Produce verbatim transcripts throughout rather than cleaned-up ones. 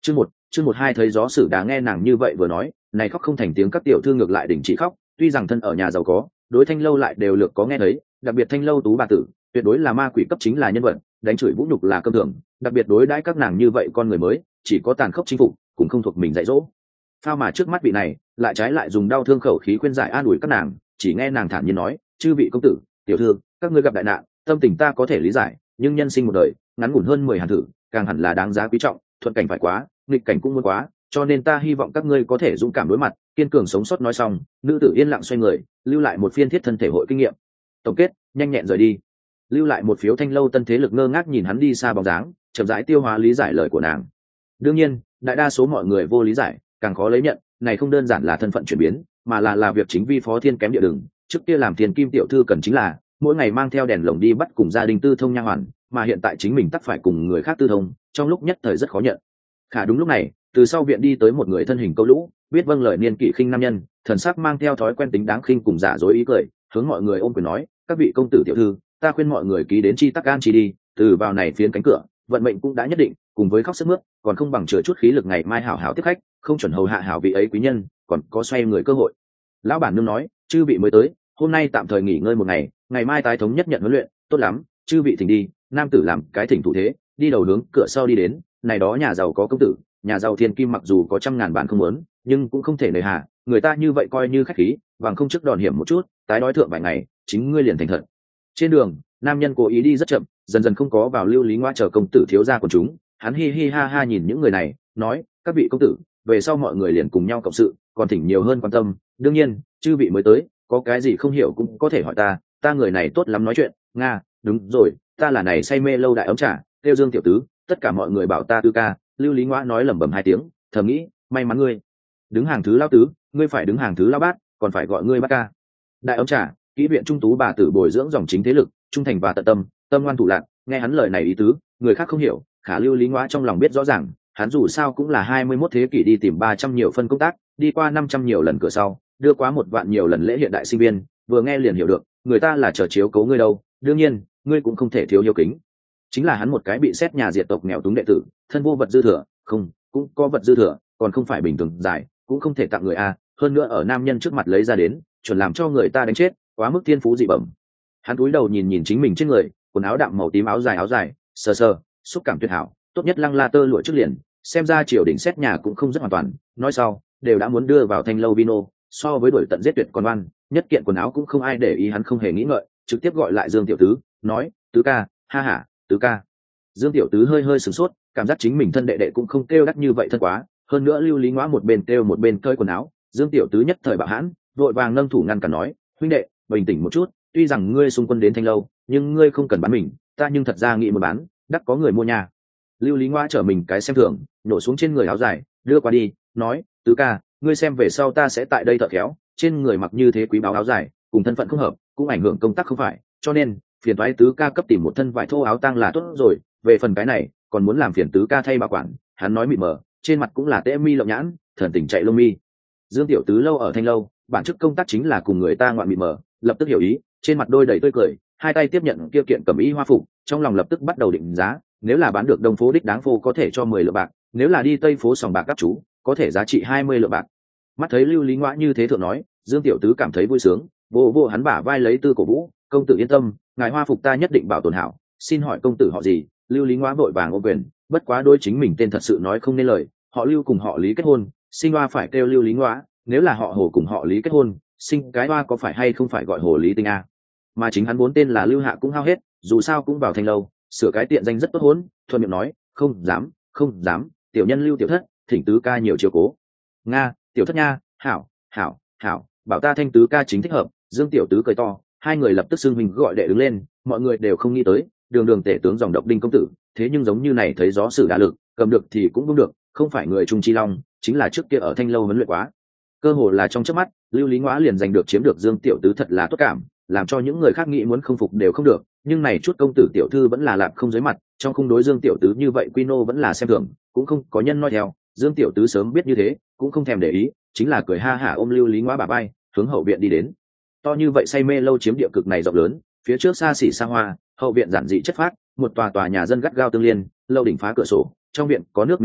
chương một chương một hai thấy gió sử đá nghe nàng như vậy vừa nói, này khóc không thành tiếng, các tiểu thư ngược lại đình chỉ khóc. Tuy rằng thân ở nhà giàu có, đối thanh lâu lại đều lược có nghe thấy, đặc biệt thanh lâu tú bà tử tuyệt đối là ma quỷ cấp chính là nhân vật, đánh chửi vũ nhục là cơm thường, đặc biệt đối đãi các nàng như vậy con người mới chỉ có tàn khốc chinh phục cũng không thuộc mình dạy dỗ. Phao mà trước mắt vị này lại trái lại dùng đau thương khẩu khí khuyên giải an ủi các nàng, chỉ nghe nàng thản nhiên nói: chư vị công tử tiểu thư, các ngươi gặp đại nạn, tâm tình ta có thể lý giải, nhưng nhân sinh một đời ngắn ngủn hơn mười hàn thử, càng hẳn là đáng giá quý trọng. Thuận cảnh phải quá, nghịch cảnh cũng muốn quá, cho nên ta hy vọng các ngươi có thể dũng cảm đối mặt, kiên cường sống sót. Nói xong, nữ tử yên lặng xoay người, lưu lại một phiên thiết thân thể hội kinh nghiệm tổng kết, nhanh nhẹn rời đi, lưu lại một phiếu thanh lâu tân thế lực ngơ ngác nhìn hắn đi xa bóng dáng, chậm rãi tiêu hóa lý giải lời của nàng. Đương nhiên, đại đa số mọi người vô lý giải, càng khó lấy nhận, này không đơn giản là thân phận chuyển biến, mà là là việc chính vi phó thiên kém địa đường. Trước kia làm tiền kim tiểu thư cần chính là mỗi ngày mang theo đèn lồng đi bắt cùng gia đình tư thông nha hoàn, mà hiện tại chính mình tắc phải cùng người khác tư thông, trong lúc nhất thời rất khó nhận. Khả đúng lúc này, từ sau viện đi tới một người thân hình câu lũ, biết vâng lời niên kỵ khinh nam nhân, thần sắc mang theo thói quen tính đáng khinh cùng giả dối ý cười, hướng mọi người ôm quyền nói: các vị công tử tiểu thư, ta khuyên mọi người ký đến chi tắc an chi đi, từ vào này phiến cánh cửa, vận mệnh cũng đã nhất định, cùng với khóc sức mướt, còn không bằng chừa chút khí lực ngày mai hảo hảo tiếp khách, không chuẩn hầu hạ hảo vị ấy quý nhân, còn có xoay người cơ hội. Lão bản nương nói: chư vị mới tới, hôm nay tạm thời nghỉ ngơi một ngày, ngày mai tái thống nhất nhận huấn luyện. Tốt lắm, chư vị thỉnh đi. Nam tử làm cái thỉnh thủ thế, đi đầu hướng cửa sau đi đến. Này đó nhà giàu có công tử, nhà giàu thiên kim mặc dù có trăm ngàn bạn không muốn, nhưng cũng không thể nề hà, người ta như vậy coi như khách khí, bằng không trước đòn hiểm một chút, tái đói thượng vài ngày, chính ngươi liền thành thật. Trên đường, nam nhân cố ý đi rất chậm, dần dần không có vào lưu lý ngoa chờ công tử thiếu gia của chúng. Hắn hi hi ha ha nhìn những người này, nói: các vị công tử, về sau mọi người liền cùng nhau cộng sự, còn thỉnh nhiều hơn quan tâm. Đương nhiên, chư vị mới tới, có cái gì không hiểu cũng có thể hỏi ta, ta người này tốt lắm nói chuyện. Nga, đúng rồi, ta là này say mê lâu đại ấm trà, tiêu Dương tiểu tứ, tất cả mọi người bảo ta Tư ca. Lưu lý ngoa nói lẩm bẩm hai tiếng, thầm nghĩ: may mắn ngươi đứng hàng thứ lao tứ, ngươi phải đứng hàng thứ lao bát, còn phải gọi ngươi bát ca. Đại ấm trà, kỹ viện trung tú bà tử bồi dưỡng dòng chính thế lực, trung thành và tận tâm, tâm ngoan thủ lạn. Nghe hắn lời này ý tứ, người khác không hiểu, khả lưu lý ngoa trong lòng biết rõ ràng, hắn dù sao cũng là hai mươi mốt thế kỷ đi tìm ba trăm nhiều phân công tác, đi qua năm trăm nhiều lần cửa sau, đưa quá một vạn nhiều lần lễ hiện đại sinh viên, vừa nghe liền hiểu được, người ta là chờ chiếu cố ngươi đâu. Đương nhiên, ngươi cũng không thể thiếu hiếu kính. Chính là hắn một cái bị xét nhà diệt tộc nghèo túng đệ tử, thân vô vật dư thừa, không, cũng có vật dư thừa, còn không phải bình thường giải, cũng không thể tặng người a, hơn nữa ở nam nhân trước mặt lấy ra đến, chuẩn làm cho người ta đánh chết, quá mức thiên phú dị bẩm. Hắn cúi đầu nhìn nhìn chính mình trên người, quần áo đạm màu tím, áo dài áo dài, sờ sờ, xúc cảm tuyệt hảo, tốt nhất lăng la tơ lụa trước liền, xem ra triều đình xét nhà cũng không rất hoàn toàn. Nói sau, đều đã muốn đưa vào thanh lâu vino, so với đuổi tận giết tuyệt còn oan, nhất kiện quần áo cũng không ai để ý, hắn không hề nghĩ ngợi, trực tiếp gọi lại Dương tiểu tứ, nói: tứ ca, ha ha, tứ ca. Dương tiểu tứ hơi hơi sửng sốt, cảm giác chính mình thân đệ đệ cũng không kêu đắt như vậy thân quá, hơn nữa lưu lý ngoã một bên kêu một bên cơi quần áo. Dương tiểu tứ nhất thời bạo hãn, vội vàng nâng thủ ngăn cản nói: huynh đệ, bình tĩnh một chút, tuy rằng ngươi xung quân đến thanh lâu, nhưng ngươi không cần bán mình, ta nhưng thật ra nghĩ muốn bán, đắt có người mua nhà. Lưu lý ngoã trở mình cái xem thường, nổ xuống trên người áo dài, đưa qua đi, nói: tứ ca, ngươi xem về sau ta sẽ tại đây thợ khéo, trên người mặc như thế quý báu áo dài, cùng thân phận không hợp, cũng ảnh hưởng công tác không phải, cho nên phiền toái tứ ca cấp tìm một thân vải thô áo tang là tốt rồi. Về phần cái này, còn muốn làm phiền tứ ca thay bảo quản. Hắn nói mịt mờ, trên mặt cũng là tễ mi lộng nhãn, thần tình chạy lông mi. Dương tiểu tứ lâu ở thanh lâu, bản chức công tác chính là cùng người ta ngoạn mịt mờ, lập tức hiểu ý, trên mặt đôi đầy tươi cười, hai tay tiếp nhận kia kiện cẩm y hoa phục, trong lòng lập tức bắt đầu định giá. Nếu là bán được đông phố đích đáng phô có thể cho mười lượng bạc, nếu là đi tây phố sòng bạc các chú, có thể giá trị hai mươi lượng bạc. Mắt thấy lưu lý ngoã như thế thượng nói, Dương tiểu tứ cảm thấy vui sướng, vô vô hắn bả vai lấy tư cổ vũ: công tử yên tâm, ngài hoa phục ta nhất định bảo tồn hảo, xin hỏi công tử họ gì? Lưu lý ngoã vội vàng ô quyền, bất quá đôi chính mình tên thật sự nói không nên lời, họ Lưu cùng họ Lý kết hôn, sinh hoa phải kêu Lưu lý ngoã, nếu là họ Hồ cùng họ Lý kết hôn, sinh cái hoa có phải hay không phải gọi Hồ Lý Tinh a? Mà chính hắn vốn tên là Lưu Hạ cũng hao hết, dù sao cũng vào thanh lâu, sửa cái tiện danh rất tốt hốn, thuận miệng nói: không dám, không dám, tiểu nhân Lưu tiểu thất, thỉnh tứ ca nhiều chiếu cố. Nga, tiểu thất nha, hảo, hảo, hảo, bảo ta thanh tứ ca chính thích hợp. Dương tiểu tứ cười to, hai người lập tức xưng mình gọi đệ đứng lên. Mọi người đều không nghĩ tới, đường đường tể tướng dòng độc đinh công tử, thế nhưng giống như này thấy gió sử đả lực, cầm được thì cũng không được, không phải người trung chi long, chính là trước kia ở thanh lâu huấn luyện quá. Cơ hồ là trong chớp mắt, Lưu lý ngoã liền giành được chiếm được Dương tiểu tứ thật là tốt cảm, làm cho những người khác nghĩ muốn không phục đều không được. Nhưng này chút công tử tiểu thư vẫn là lạp không dưới mặt, trong khung đối Dương tiểu tứ như vậy quy nô vẫn là xem thường, cũng không có nhân nói theo. Dương tiểu tứ sớm biết như thế, cũng không thèm để ý, chính là cười ha hả ôm Lưu lý ngoã bả vai, hướng hậu viện đi đến. To như vậy say mê lâu chiếm địa cực này rộng lớn, phía trước xa xỉ xa hoa, hậu viện giản dị chất phác, một tòa tòa nhà dân gắt gao tương liên, lâu đỉnh phá cửa sổ, trong viện có nước miếng tỉnh,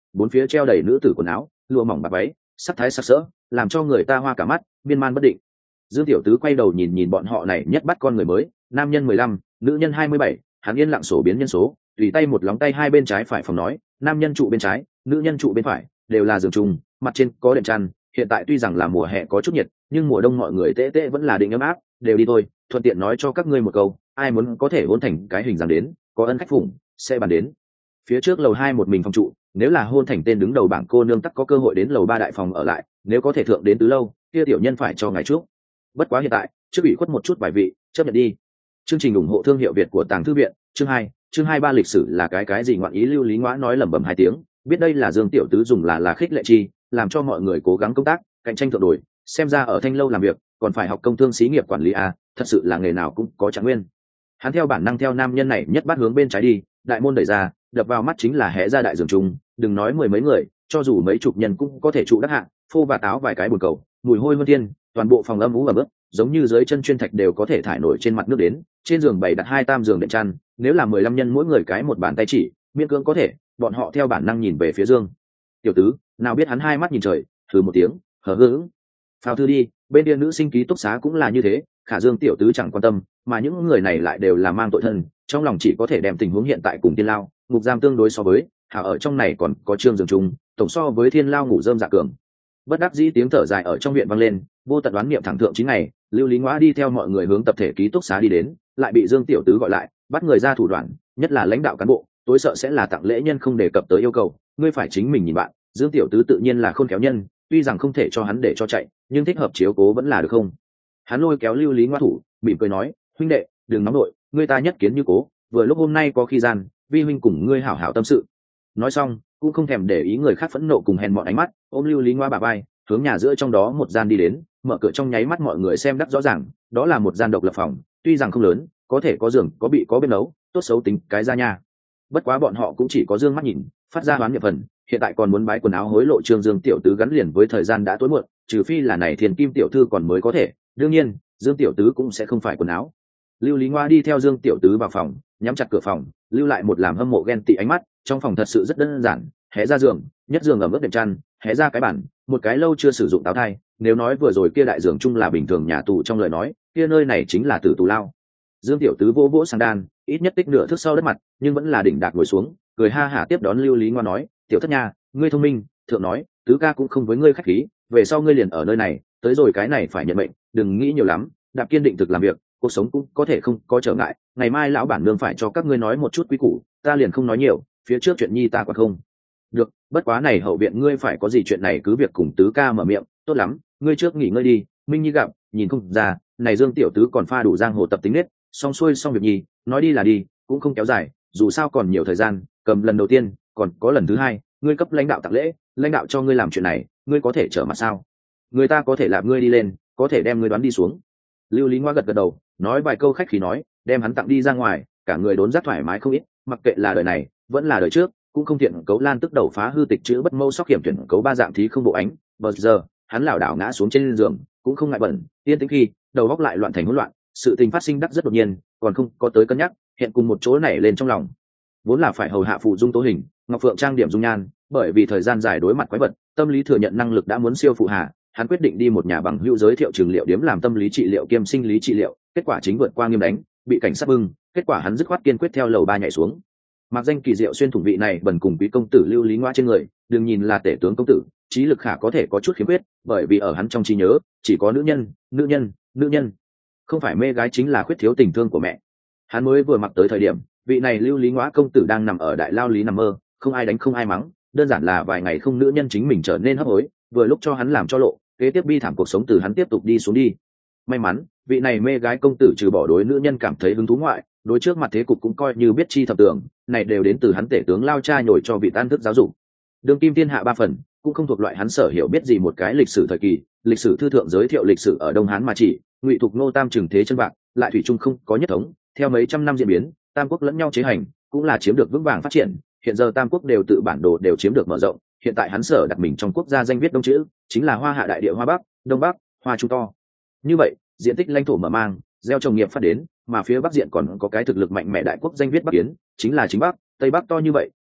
bốn phía treo đầy nữ tử quần áo lụa mỏng bạc váy sắc thái sắc sỡ làm cho người ta hoa cả mắt miên man bất định. Dương tiểu tứ quay đầu nhìn nhìn bọn họ này nhất bắt con người mới, nam nhân mười lăm, nữ nhân hai mươi bảy, hắn yên lặng sổ biến nhân số, tùy tay một lóng tay hai bên trái phải phòng nói, nam nhân trụ bên trái, nữ nhân trụ bên phải, đều là giường chung, mặt trên có đệm chăn, hiện tại tuy rằng là mùa hè có chút nhiệt, nhưng mùa đông mọi người tễ tễ vẫn là định ấm áp, đều đi thôi, thuận tiện nói cho các ngươi một câu, ai muốn có thể hôn thành cái hình dáng đến, có ân khách phụng, sẽ bàn đến. Phía trước lầu hai một mình phòng trụ, nếu là hôn thành tên đứng đầu bảng cô nương tắc có cơ hội đến lầu ba đại phòng ở lại, nếu có thể thượng đến tứ lâu, kia tiểu nhân phải cho ngày trước. Bất quá hiện tại trước ủy khuất một chút vài vị chấp nhận đi. Chương trình ủng hộ thương hiệu Việt của Tàng Thư Viện. Chương hai, chương hai ba lịch sử là cái cái gì ngoạn ý. Lưu Lý Ngoã nói lẩm bẩm hai tiếng, biết đây là Dương tiểu tứ dùng là là khích lệ chi, làm cho mọi người cố gắng công tác cạnh tranh thượng đổi. Xem ra ở Thanh lâu làm việc còn phải học công thương xí nghiệp quản lý à, thật sự là nghề nào cũng có trạng nguyên. Hắn theo bản năng theo nam nhân này nhất bắt hướng bên trái đi, đại môn đẩy ra, đập vào mắt chính là hé ra đại giường chung, đừng nói mười mấy người, cho dù mấy chục nhân cũng có thể trụ đắc hạ, phô và táo vài cái bồn cầu, mùi hôi hơn thiên, toàn bộ phòng âm ú ẩm ướt, giống như dưới chân chuyên thạch đều có thể thải nổi trên mặt nước đến. Trên giường bày đặt hai tam giường đệm chăn, nếu là mười lăm nhân mỗi người cái một bàn tay chỉ, miễn cưỡng có thể. Bọn họ theo bản năng nhìn về phía Dương tiểu tứ, nào biết hắn hai mắt nhìn trời, thử một tiếng, hờ hững. Phao thư đi, bên kia nữ sinh ký túc xá cũng là như thế, khả Dương tiểu tứ chẳng quan tâm, mà những người này lại đều là mang tội thân, trong lòng chỉ có thể đem tình huống hiện tại cùng Tiên Lao ngục giam tương đối so với, hảo ở trong này còn có Trương giường chung, tổng so với Thiên Lao ngủ rơm dạ cường. Bất đắc dĩ tiếng thở dài ở trong viện vang lên, vô tận đoán niệm thẳng thượng chín ngày, Lưu Lý Ngoã đi theo mọi người hướng tập thể ký túc xá đi đến, lại bị Dương tiểu tứ gọi lại, bắt người ra thủ đoạn, nhất là lãnh đạo cán bộ, tối sợ sẽ là tặng lễ nhân không đề cập tới yêu cầu, ngươi phải chính mình nhìn bạn. Dương tiểu tứ tự nhiên là khôn khéo nhân, tuy rằng không thể cho hắn để cho chạy, nhưng thích hợp chiếu cố vẫn là được không. Hắn lôi kéo Lưu Lý Ngoã thủ, mỉm cười nói, huynh đệ, đừng nóng nội, ngươi ta nhất kiến như cố, vừa lúc hôm nay có khi gian, vi huynh cùng ngươi hảo hảo tâm sự. Nói xong cũng không thèm để ý người khác phẫn nộ cùng hèn mọn ánh mắt, ôm Lưu Lý Ngoa bà vai, hướng nhà giữa trong đó một gian đi đến, mở cửa trong nháy mắt mọi người xem đắc rõ ràng, đó là một gian độc lập phòng, tuy rằng không lớn, có thể có giường, có bị có bếp nấu, tốt xấu tính cái ra nha. Bất quá bọn họ cũng chỉ có dương mắt nhìn, phát ra đoán nhập phần, hiện tại còn muốn bái quần áo hối lộ Trương Dương tiểu tứ gắn liền với thời gian đã tối muộn, trừ phi là này Thiền Kim tiểu thư còn mới có thể, đương nhiên, Dương tiểu tứ cũng sẽ không phải quần áo. Lưu Lý Ngoa đi theo Dương tiểu tứ vào phòng, nhắm chặt cửa phòng, lưu lại một làm hâm mộ ghen tị ánh mắt. Trong phòng thật sự rất đơn giản, hé ra giường, nhất giường ẩm ướt đệm chăn, hé ra cái bàn, một cái lâu chưa sử dụng táo thai. Nếu nói vừa rồi kia đại giường chung là bình thường nhà tù trong lời nói, kia nơi này chính là tử tù lao. Dương tiểu tứ vỗ vỗ sang đan, ít nhất tích nửa thước sau đất mặt, nhưng vẫn là đỉnh đạc ngồi xuống, cười ha hả tiếp đón Lưu Lý Ngoa nói, tiểu thất nha, ngươi thông minh, thượng nói, tứ ca cũng không với ngươi khách khí, về sau ngươi liền ở nơi này, tới rồi cái này phải nhận mệnh, đừng nghĩ nhiều lắm, đạp kiên định thực làm việc, cuộc sống cũng có thể không có trở ngại. Ngày mai lão bản nương phải cho các ngươi nói một chút quý củ, ta liền không nói nhiều, phía trước chuyện nhi ta còn không được, bất quá này hậu viện ngươi phải có gì chuyện này cứ việc cùng tứ ca mở miệng. Tốt lắm, ngươi trước nghỉ ngơi đi. Minh Nhi gặp, nhìn không ra, này Dương tiểu tứ còn pha đủ giang hồ tập tính nết, xong xuôi xong việc nhi, nói đi là đi, cũng không kéo dài, dù sao còn nhiều thời gian. Cầm lần đầu tiên, còn có lần thứ hai, ngươi cấp lãnh đạo tặng lễ, lãnh đạo cho ngươi làm chuyện này, ngươi có thể trở mặt sao? Người ta có thể làm ngươi đi lên, có thể đem ngươi đoán đi xuống. Lưu Lý Ngoa gật gật đầu, nói vài câu khách khí nói, đem hắn tặng đi ra ngoài, cả người đốn giác thoải mái không ít, mặc kệ là đời này vẫn là đời trước, cũng không thiện cấu lan tức đầu phá hư tịch chữ bất mâu sóc hiểm tuyển cấu ba dạng thí không bộ ánh. Bờ giờ hắn lảo đảo ngã xuống trên giường, cũng không ngại bẩn, yên tĩnh khi đầu góc lại loạn thành hỗn loạn. Sự tình phát sinh đắc rất đột nhiên, còn không có tới cân nhắc, hiện cùng một chỗ nảy lên trong lòng. Vốn là phải hầu hạ phụ dung tố hình, Ngọc Phượng trang điểm dung nhan, bởi vì thời gian dài đối mặt quái vật, tâm lý thừa nhận năng lực đã muốn siêu phụ hạ, hắn quyết định đi một nhà bằng hữu giới thiệu trường liệu điếm làm tâm lý trị liệu kiêm sinh lý trị liệu, kết quả chính vượt qua nghiêm đánh, bị cảnh sát bưng, kết quả hắn dứt khoát kiên quyết theo lầu ba nhảy xuống. Mặc danh kỳ diệu xuyên thủng vị này bần cùng quý công tử Lưu Lý Ngoa trên người, đừng nhìn là tể tướng công tử, trí lực khả có thể có chút khiếm khuyết, bởi vì ở hắn trong trí nhớ chỉ có nữ nhân, nữ nhân, nữ nhân, không phải mê gái chính là khuyết thiếu tình thương của mẹ. Hắn mới vừa mặc tới thời điểm, vị này Lưu Lý Ngoa công tử đang nằm ở đại lao lý nằm mơ, không ai đánh không ai mắng, đơn giản là vài ngày không nữ nhân chính mình trở nên hấp hối, vừa lúc cho hắn làm cho lộ, kế tiếp bi thảm cuộc sống từ hắn tiếp tục đi xuống đi. May mắn vị này mê gái công tử trừ bỏ đối nữ nhân cảm thấy hứng thú ngoại, đối trước mặt thế cục cũng coi như biết chi thập tưởng, này đều đến từ hắn tể tướng lao cha nhồi cho vị tan thức giáo dục. Đường kim thiên hạ ba phần, cũng không thuộc loại hắn sở hiểu biết gì một cái lịch sử thời kỳ. Lịch sử thư thượng giới thiệu lịch sử ở Đông Hán mà chỉ, Ngụy Thục Nô Tam trừng thế chân bạc, lại thủy chung không có nhất thống, theo mấy trăm năm diễn biến, tam quốc lẫn nhau chế hành, cũng là chiếm được vững vàng phát triển. Hiện giờ tam quốc đều tự bản đồ đều chiếm được mở rộng, hiện tại hắn sở đặt mình trong quốc gia danh viết đông chữ, chính là Hoa Hạ đại địa Hoa Bắc, Đông Bắc, Hoa Trung to. Như vậy, diện tích lãnh thổ mở mang, gieo trồng nghiệp phát đến, mà phía bắc diện còn có cái thực lực mạnh mẽ đại quốc danh viết Bắc Yến, chính là chính Bắc, Tây Bắc to như vậy,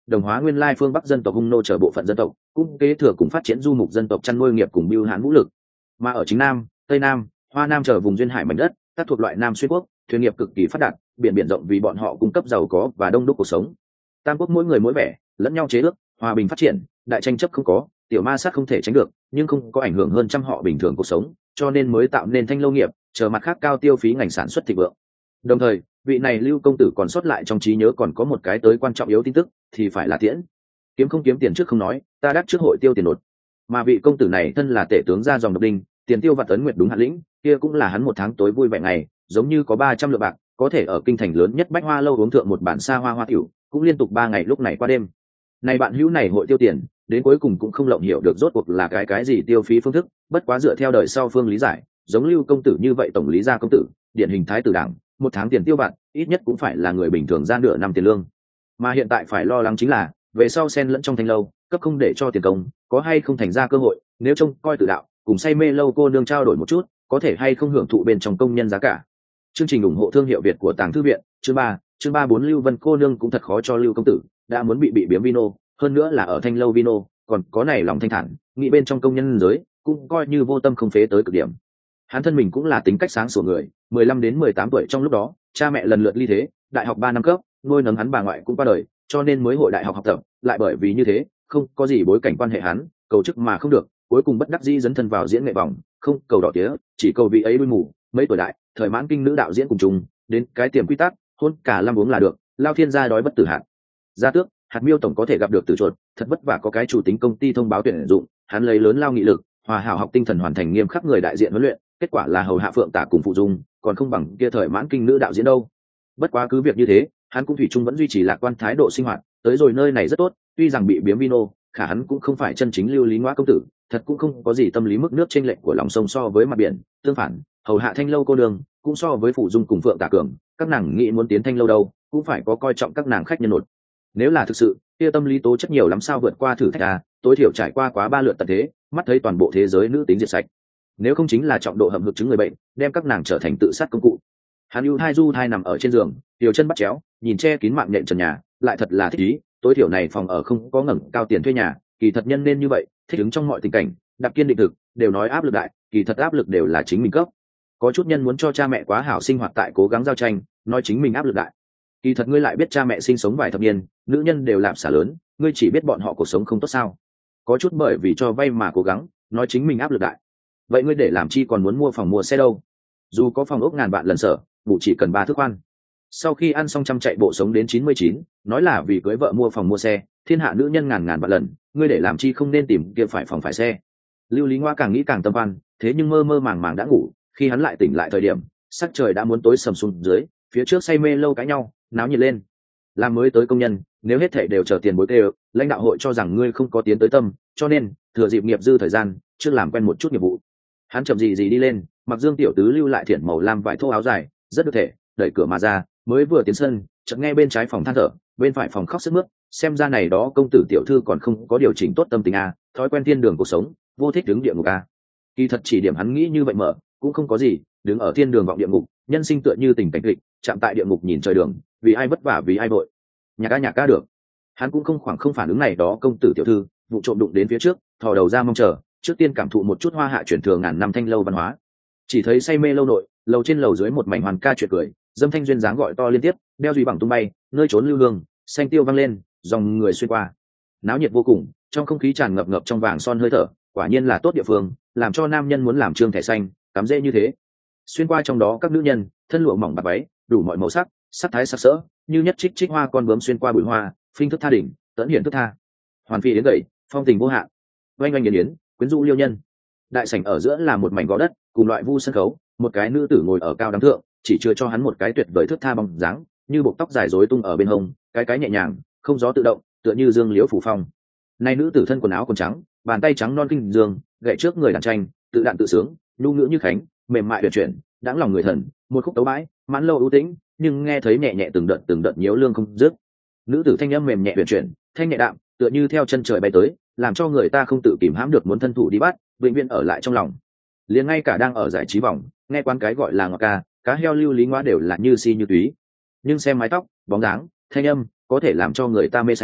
đồng hóa nguyên lai phương bắc dân tộc hung nô chờ bộ phận dân tộc, cũng kế thừa cùng phát triển du mục dân tộc chăn nuôi nghiệp cùng bưu hãn vũ lực. Mà ở chính nam, tây nam, hoa nam chờ vùng duyên hải mảnh đất, các thuộc loại nam xuyên quốc, thuyền nghiệp cực kỳ phát đạt, biển biển rộng vì bọn họ cung cấp giàu có và đông đúc cuộc sống. Tam quốc mỗi người mỗi vẻ, lẫn nhau chế ước, hòa bình phát triển, đại tranh chấp không có, tiểu ma sát không thể tránh được, nhưng không có ảnh hưởng hơn trăm họ bình thường cuộc sống, cho nên mới tạo nên Thanh Lâu nghiệp, chờ mặt khác cao tiêu phí ngành sản xuất thịnh vượng. Đồng thời, vị này Lưu công tử còn sót lại trong trí nhớ còn có một cái tới quan trọng yếu tin tức, thì phải là tiễn. Kiếm không kiếm tiền trước không nói, ta đắc trước hội tiêu tiền nột. Mà vị công tử này thân là tể tướng gia dòng độc đinh, tiền tiêu vặt ấn nguyệt đúng hạn lĩnh, kia cũng là hắn một tháng tối vui vẻ ngày, giống như có ba trăm lượng bạc, có thể ở kinh thành lớn nhất Bách Hoa lâu uống thượng một bản xa hoa hoa tiểu, cũng liên tục ba ngày lúc này qua đêm. Này bạn hữu này hội tiêu tiền, đến cuối cùng cũng không lộng hiểu được rốt cuộc là cái cái gì tiêu phí phương thức, bất quá dựa theo đời sau phương lý giải, giống Lưu công tử như vậy tổng lý gia công tử, điển hình thái tử đảng, một tháng tiền tiêu bạc, ít nhất cũng phải là người bình thường ra nửa năm tiền lương. Mà hiện tại phải lo lắng chính là, về sau xen lẫn trong Thanh Lâu, cấp không để cho tiền công, có hay không thành ra cơ hội, nếu trông coi tự đạo, cùng say mê lâu cô nương trao đổi một chút, có thể hay không hưởng thụ bên trong công nhân giá cả. Chương trình ủng hộ thương hiệu Việt của Tàng Thư viện, chương ba, chương ba bốn Lưu Vân cô nương cũng thật khó cho Lưu công tử, đã muốn bị bị biếm vino, hơn nữa là ở Thanh Lâu vino, còn có này lòng thanh thản, nghĩ bên trong công nhân giới, cũng coi như vô tâm không phế tới cực điểm. Hắn thân mình cũng là tính cách sáng sủa người, mười lăm đến mười tám tuổi trong lúc đó, cha mẹ lần lượt ly thế, đại học ba năm cấp, nuôi nấng hắn bà ngoại cũng qua đời, cho nên mới hội đại học học tập, lại bởi vì như thế, không có gì bối cảnh quan hệ hắn, cầu chức mà không được, cuối cùng bất đắc dĩ dấn thân vào diễn nghệ vòng, không cầu đỏ tía, chỉ cầu vị ấy đuôi mù, mấy tuổi đại, thời mãn kinh nữ đạo diễn cùng chung, đến cái tiềm quy tắc, hôn cả năm uống là được, lao thiên gia đói bất tử hạt. Gia tước, hạt miêu tổng có thể gặp được từ chuột, thật vất vả có cái chủ tính công ty thông báo tuyển dụng, hắn lấy lớn lao nghị lực, hòa hảo học tinh thần hoàn thành nghiêm khắc người đại diện huấn luyện, kết quả là hầu hạ phượng tả cùng phụ dung, còn không bằng kia thời mãn kinh nữ đạo diễn đâu. Bất quá cứ việc như thế, hắn cũng thủy chung vẫn duy trì lạc quan thái độ sinh hoạt, tới rồi nơi này rất tốt, tuy rằng bị biếm vino, khả hắn cũng không phải chân chính Lưu Lý Ngoa công tử, thật cũng không có gì tâm lý mức nước chênh lệch của lòng sông so với mặt biển, tương phản, hầu hạ Thanh Lâu cô đường, cũng so với phụ dung cùng phượng tả cường, các nàng nghĩ muốn tiến Thanh Lâu đâu, cũng phải có coi trọng các nàng khách nhân nột. Nếu là thực sự, kia tâm lý tố chất nhiều lắm sao vượt qua thử thách à, tối thiểu trải qua quá ba lượt tận thế, mắt thấy toàn bộ thế giới nữ tính diệt sạch. Nếu không chính là trọng độ hầm hực chứng người bệnh, đem các nàng trở thành tự sát công cụ. Hắn ưu thai du thai nằm ở trên giường, tiểu chân bắt chéo, nhìn che kín mạng nhện trần nhà, lại thật là thích ý, tối thiểu này phòng ở không có ngẩng cao tiền thuê nhà, kỳ thật nhân nên như vậy, thích ứng trong mọi tình cảnh, đặc kiên định thực, đều nói áp lực đại, kỳ thật áp lực đều là chính mình cấp. Có chút nhân muốn cho cha mẹ quá hảo sinh hoạt tại cố gắng giao tranh, nói chính mình áp lực đại. Kỳ thật ngươi lại biết cha mẹ sinh sống vài thập niên, nữ nhân đều làm xả lớn, ngươi chỉ biết bọn họ cuộc sống không tốt sao? Có chút bởi vì cho vay mà cố gắng, nói chính mình áp lực đại. Vậy ngươi để làm chi còn muốn mua phòng mua xe đâu? Dù có phòng ốc ngàn vạn lần sở, bù chỉ cần ba thước khoan. Sau khi ăn xong trăm chạy bộ sống đến chín mươi chín, nói là vì cưới vợ mua phòng mua xe, thiên hạ nữ nhân ngàn ngàn vạn lần, ngươi để làm chi không nên tìm kia phải phòng phải xe. Lưu Lý Ngoa càng nghĩ càng tâm oan, thế nhưng mơ mơ màng màng đã ngủ, khi hắn lại tỉnh lại thời điểm, sắc trời đã muốn tối sầm xuống dưới, phía trước say mê lâu cãi nhau, náo nhiệt lên. Làm mới tới công nhân, nếu hết thảy đều chờ tiền bối kêu, lãnh đạo hội cho rằng ngươi không có tiến tới tâm, cho nên thừa dịp nghiệp dư thời gian, trước làm quen một chút nghiệp vụ. Hắn chậm gì gì đi lên, mặc Dương tiểu tứ lưu lại thiện màu lam vải thô áo dài, rất được thể, đẩy cửa mà ra, mới vừa tiến sân, chợt nghe bên trái phòng than thở, bên phải phòng khóc sướt mướt, xem ra này đó công tử tiểu thư còn không có điều chỉnh tốt tâm tình a, thói quen thiên đường cuộc sống, vô thích đứng địa ngục a. Kỳ thật chỉ điểm hắn nghĩ như vậy mở, cũng không có gì, đứng ở thiên đường vọng địa ngục, nhân sinh tựa như tình cảnh kịch, chạm tại địa ngục nhìn trời đường, vì ai vất vả vì ai vội. Nhạc ca nhạc ca được. Hắn cũng không khoảng không phản ứng này đó công tử tiểu thư, vụ trộm đụng đến phía trước, thò đầu ra mong chờ, trước tiên cảm thụ một chút hoa hạ truyền thừa ngàn năm Thanh Lâu văn hóa. Chỉ thấy say mê lâu nội, lầu trên lầu dưới một mảnh hoàn ca chuyện cười, dâm thanh duyên dáng gọi to liên tiếp, đeo duy bằng tung bay, nơi trốn lưu hương, xanh tiêu vang lên, dòng người xuyên qua. Náo nhiệt vô cùng, trong không khí tràn ngập ngập trong vàng son hơi thở, quả nhiên là tốt địa phương, làm cho nam nhân muốn làm trương thẻ xanh, cắm dễ như thế. Xuyên qua trong đó các nữ nhân, thân lụa mỏng bạc váy, đủ mọi màu sắc, sắc thái sắc sỡ, như nhất trích trích hoa con bướm xuyên qua bụi hoa, phinh thức tha đỉnh, tẫn hiển thức tha. Hoàn phi đến gậy, phong tình vô hạn. Oanh oanh yến yến, quyến rũ liêu nhân. Đại sảnh ở giữa là một mảnh gò đất, cùng loại vu sân khấu, một cái nữ tử ngồi ở cao đám thượng, chỉ chưa cho hắn một cái tuyệt vời thước tha bóng dáng, như buộc tóc dài rối tung ở bên hông, cái cái nhẹ nhàng, không gió tự động, tựa như dương liễu phủ phong. Nay nữ tử thân quần áo còn trắng, bàn tay trắng non kinh dương, gậy trước người đàn tranh, tự đạn tự sướng, nhu ngữ như khánh, mềm mại tuyệt chuyển, đãng lòng người thần, một khúc tấu bãi, mãn lâu ưu tĩnh, nhưng nghe thấy nhẹ nhẹ từng đợt từng đợt nhiễu lương không dứt. Nữ tử thanh âm mềm nhẹ tuyệt chuyển, thanh nhẹ đạm, tựa như theo chân trời bay tới, làm cho người ta không tự kìm hãm được muốn thân thủ đi bắt, vĩnh viễn ở lại trong lòng. Liền ngay cả đang ở giải trí vòng, nghe quán cái gọi là ngọt ca, cá heo Lưu Lý Ngoa đều là như si như túy. Nhưng xem mái tóc, bóng dáng, thanh âm, có thể làm cho người ta mê say,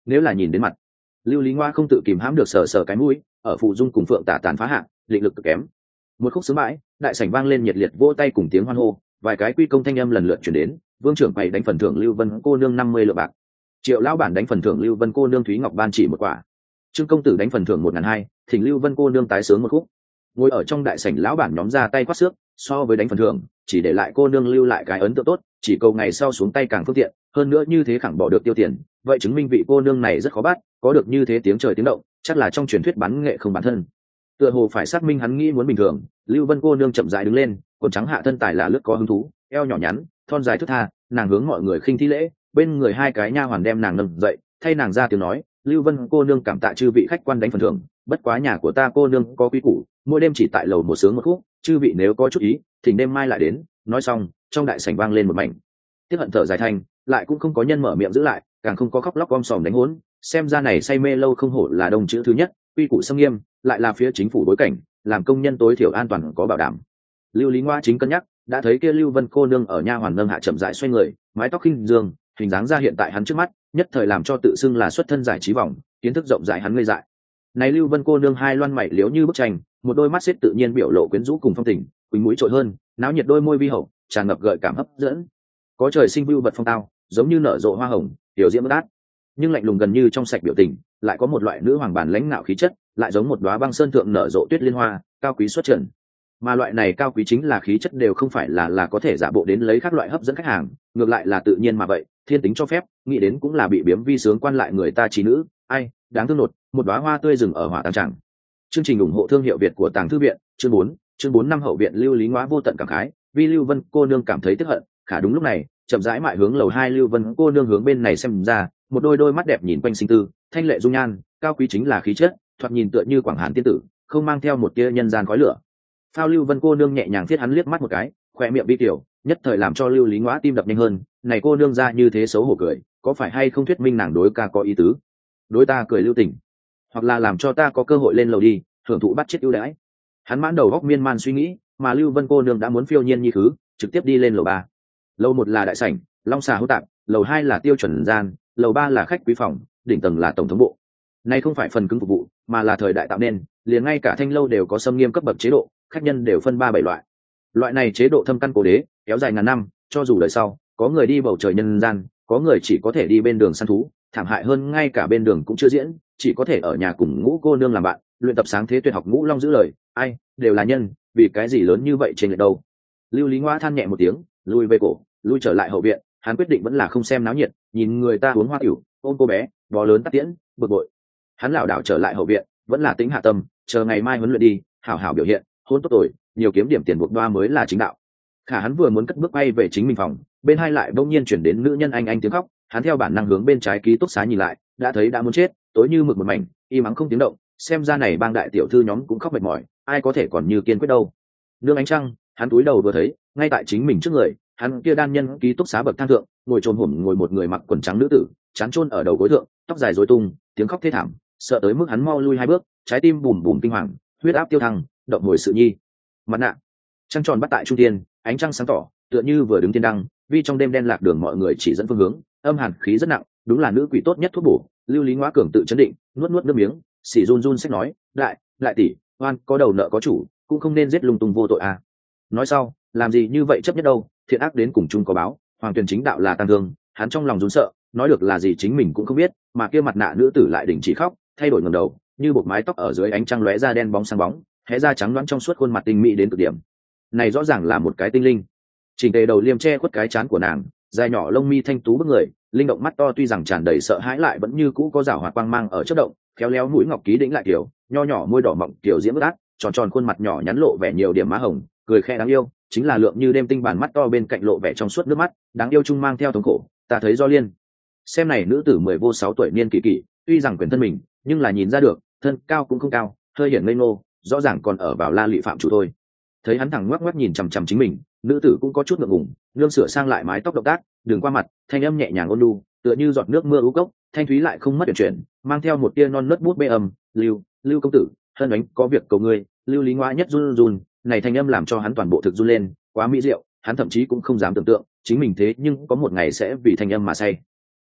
nếu là nhìn đến mặt, lưu lý ngoa không tự kìm hãm được sờ sờ cái mũi, ở phụ dung cùng phượng tả tàn phá hạ, định lực cực kém. Một khúc sướng bãi, đại sảnh vang lên nhiệt liệt vỗ tay cùng tiếng hoan hô, vài cái quy công thanh âm lần lượt chuyển đến. Vương trưởng bày đánh phần thưởng lưu vân cô nương năm mươi lượng bạc, triệu lão bản đánh phần thưởng lưu vân cô nương thúy ngọc ban chỉ một quả, trương công tử đánh phần thưởng một ngàn hai, thỉnh lưu vân cô nương tái sướng một khúc. Ngồi ở trong đại sảnh lão bản nhóm ra tay quát xước, so với đánh phần thưởng, chỉ để lại cô nương lưu lại cái ấn tượng tốt, chỉ cầu ngày sau xuống tay càng phương tiện, hơn nữa như thế khẳng bỏ được tiêu tiền, vậy chứng minh vị cô nương này rất khó bắt, có được như thế tiếng trời tiếng động, chắc là trong truyền thuyết bắn nghệ không bản thân. Tựa hồ phải xác minh hắn nghĩ muốn bình thường, lưu vân cô nương chậm rãi đứng lên, quần trắng hạ thân tài là lướt có hứng thú, eo nhỏ nhắn, thon dài thướt tha, nàng hướng mọi người khinh thi lễ, bên người hai cái nha hoàn đem nàng nâng dậy, thay nàng ra tiếng nói, lưu vân cô nương cảm tạ chư vị khách quan đánh phần thưởng, bất quá nhà của ta cô nương có quý củ, mỗi đêm chỉ tại lầu một sướng một khúc, chư vị nếu có chút ý thỉnh đêm mai lại đến. Nói xong trong đại sảnh vang lên một mảnh tiếc hận thở dài thanh, lại cũng không có nhân mở miệng giữ lại, càng không có khóc lóc om sòm đánh hỗn. Xem ra này say mê lâu không hổ là đông chữ thứ nhất, quy củ xâm nghiêm, lại là phía chính phủ bối cảnh, làm công nhân tối thiểu an toàn có bảo đảm. Lưu Lý Ngoa chính cân nhắc, đã thấy kia lưu vân cô nương ở nha hoàn nâng hạ chậm rãi xoay người, mái tóc khinh dương, hình dáng ra hiện tại hắn trước mắt, nhất thời làm cho tự xưng là xuất thân giải trí vòng, kiến thức rộng rãi hắn ngây dại. Này lưu vân cô nương hai loan mày liếu như bức tranh, một đôi mắt xếp tự nhiên biểu lộ quyến rũ cùng phong tình, quỳnh mũi trội hơn, náo nhiệt đôi môi vi hậu, tràn ngập gợi cảm hấp dẫn. Có trời sinh vưu vật phong tao, giống như nở rộ hoa hồng, tiểu diễm bất át, nhưng lạnh lùng gần như trong sạch biểu tình, lại có một loại nữ hoàng bản lãnh ngạo khí chất, lại giống một đóa băng sơn thượng nở rộ tuyết liên hoa, cao quý xuất trần. Mà loại này cao quý chính là khí chất đều không phải là là có thể giả bộ đến lấy các loại hấp dẫn khách hàng, ngược lại là tự nhiên mà vậy, thiên tính cho phép, nghĩ đến cũng là bị biếm vi sướng quan lại người ta trí nữ, ai, đáng thương nột, một đóa hoa tươi rừng ở hỏa tàng chẳng. Chương trình ủng hộ thương hiệu Việt của Tàng Thư viện, chương bốn, chương bốn năm hậu viện Lưu Lý Ngoa vô tận cảm khái, vì Lưu Vân cô nương cảm thấy tức hận, khả đúng lúc này, chậm rãi mại hướng lầu hai Lưu Vân cô nương hướng bên này xem ra, một đôi đôi mắt đẹp nhìn quanh sinh tư, thanh lệ dung nhan, cao quý chính là khí chất, thoạt nhìn tựa như quảng hàn tiên tử, không mang theo một tia nhân gian khói lửa. Phao Lưu Vân cô nương nhẹ nhàng thiết hắn liếc mắt một cái, khoe miệng vi tiểu, nhất thời làm cho Lưu Lý Ngoa tim đập nhanh hơn, này cô nương ra như thế xấu hổ cười, có phải hay không thuyết minh nàng đối ca có ý tứ? Đối ta cười lưu tình, hoặc là làm cho ta có cơ hội lên lầu đi, hưởng thụ bắt chết ưu đãi. Hắn mãn đầu góc miên man suy nghĩ, mà Lưu Vân cô nương đã muốn phiêu nhiên như khứ, trực tiếp đi lên lầu ba. Lầu một là đại sảnh, long xà hữu tạp, lầu hai là tiêu chuẩn gian, lầu ba là khách quý phòng, đỉnh tầng là tổng thống bộ. Này không phải phần cứng phục vụ, mà là thời đại tạo nên, liền ngay cả thanh lâu đều có xâm nghiêm cấp bậc chế độ, khách nhân đều phân ba bảy loại. Loại này chế độ thâm căn cố đế, kéo dài ngàn năm, cho dù đời sau có người đi bầu trời nhân gian, có người chỉ có thể đi bên đường săn thú, thảm hại hơn ngay cả bên đường cũng chưa diễn, chỉ có thể ở nhà cùng ngũ cô nương làm bạn, luyện tập sáng thế tuyệt học ngũ long giữ lời, ai đều là nhân, vì cái gì lớn như vậy trên lệch đâu. Lưu Lý Ngoa than nhẹ một tiếng, lui về cổ, lui trở lại hậu viện, hắn quyết định vẫn là không xem náo nhiệt, nhìn người ta uống hoa tiểu, ôm cô bé, bó lớn tắt tiễn, bực bội. Hắn lảo đảo trở lại hậu viện, vẫn là tính hạ tâm, chờ ngày mai huấn luyện đi, hảo hảo biểu hiện, hôn tốt rồi, nhiều kiếm điểm tiền buộc đoa mới là chính đạo. Khả hắn vừa muốn cất bước bay về chính mình phòng, bên hai lại bỗng nhiên chuyển đến nữ nhân anh anh tiếng khóc, hắn theo bản năng hướng bên trái ký túc xá nhìn lại, đã thấy đã muốn chết, tối như mực một mảnh, im ắng không tiếng động, xem ra này bang đại tiểu thư nhóm cũng khóc mệt mỏi, ai có thể còn như kiên quyết đâu. Nương ánh trăng, hắn cúi đầu vừa thấy, ngay tại chính mình trước người, hắn kia đan nhân ký túc xá bậc thang thượng, ngồi trồn hổm ngồi một người mặc quần trắng nữ tử, chán chôn ở đầu gối thượng, tóc dài rối tung, tiếng khóc thê thảm, sợ tới mức hắn mau lui hai bước, trái tim bùm bùm kinh hoàng, huyết áp tiêu thăng, động hồi sự nhi. Mặt nạ, trăng tròn bắt tại trung tiên, ánh trăng sáng tỏ, tựa như vừa đứng tiên đăng, vì trong đêm đen lạc đường mọi người chỉ dẫn phương hướng, âm hàn khí rất nặng, đúng là nữ quỷ tốt nhất thuốc bổ. Lưu Lý Ngoa cường tự chấn định, nuốt nuốt nước miếng, xì run run sách nói, đại đại tỷ, oan có đầu nợ có chủ, cũng không nên giết lung tung vô tội à. Nói sau, làm gì như vậy chấp nhất đâu, thiện ác đến cùng chung có báo, hoàng tuyền chính đạo là tăng thương, hắn trong lòng run sợ, nói được là gì chính mình cũng không biết, mà kia mặt nạ nữ tử lại đình chỉ khóc, thay đổi ngẩng đầu, như một mái tóc ở dưới ánh trăng lóe ra đen bóng sáng bóng, hé ra trắng đoán trong suốt khuôn mặt tinh mỹ đến cực điểm. Này rõ ràng là một cái tinh linh, chỉnh tề đầu liêm che khuất cái trán của nàng, dài nhỏ lông mi thanh tú bức người, linh động mắt to tuy rằng tràn đầy sợ hãi lại vẫn như cũ có rảo hoạt quang mang ở chớp động, khéo léo mũi ngọc ký đĩnh lại kiểu, nho nhỏ môi đỏ mọng kiểu diễm bất ác, tròn tròn khuôn mặt nhỏ nhắn lộ vẻ nhiều điểm má hồng, cười khẽ đáng yêu, chính là lượng như đêm tinh bản mắt to bên cạnh lộ vẻ trong suốt nước mắt, đáng yêu chung mang theo thống khổ. Ta thấy do liên, xem này nữ tử mười vô sáu tuổi niên kỳ kỳ, tuy rằng quyền thân mình, nhưng là nhìn ra được, thân cao cũng không cao, hơi hiển ngây ngô, rõ ràng còn ở vào la lụy phạm chủ thôi. Thấy hắn thẳng ngoắc ngoắc nhìn chằm chằm chính mình, nữ tử cũng có chút ngượng ngùng, nương sửa sang lại mái tóc động tác, đường qua mặt, thanh âm nhẹ nhàng ôn nhu, tựa như giọt nước mưa ưu cốc, thanh thúy lại không mất chuyển chuyển, mang theo một tia non nớt bút bê âm. Lưu, Lưu công tử, hân ánh có việc cầu ngươi. Lưu Lý Ngoa nhất run run, này thanh âm làm cho hắn toàn bộ thực run lên, quá mỹ diệu, hắn thậm chí cũng không dám tưởng tượng, chính mình thế nhưng có một ngày sẽ vì thanh âm mà say. Mê,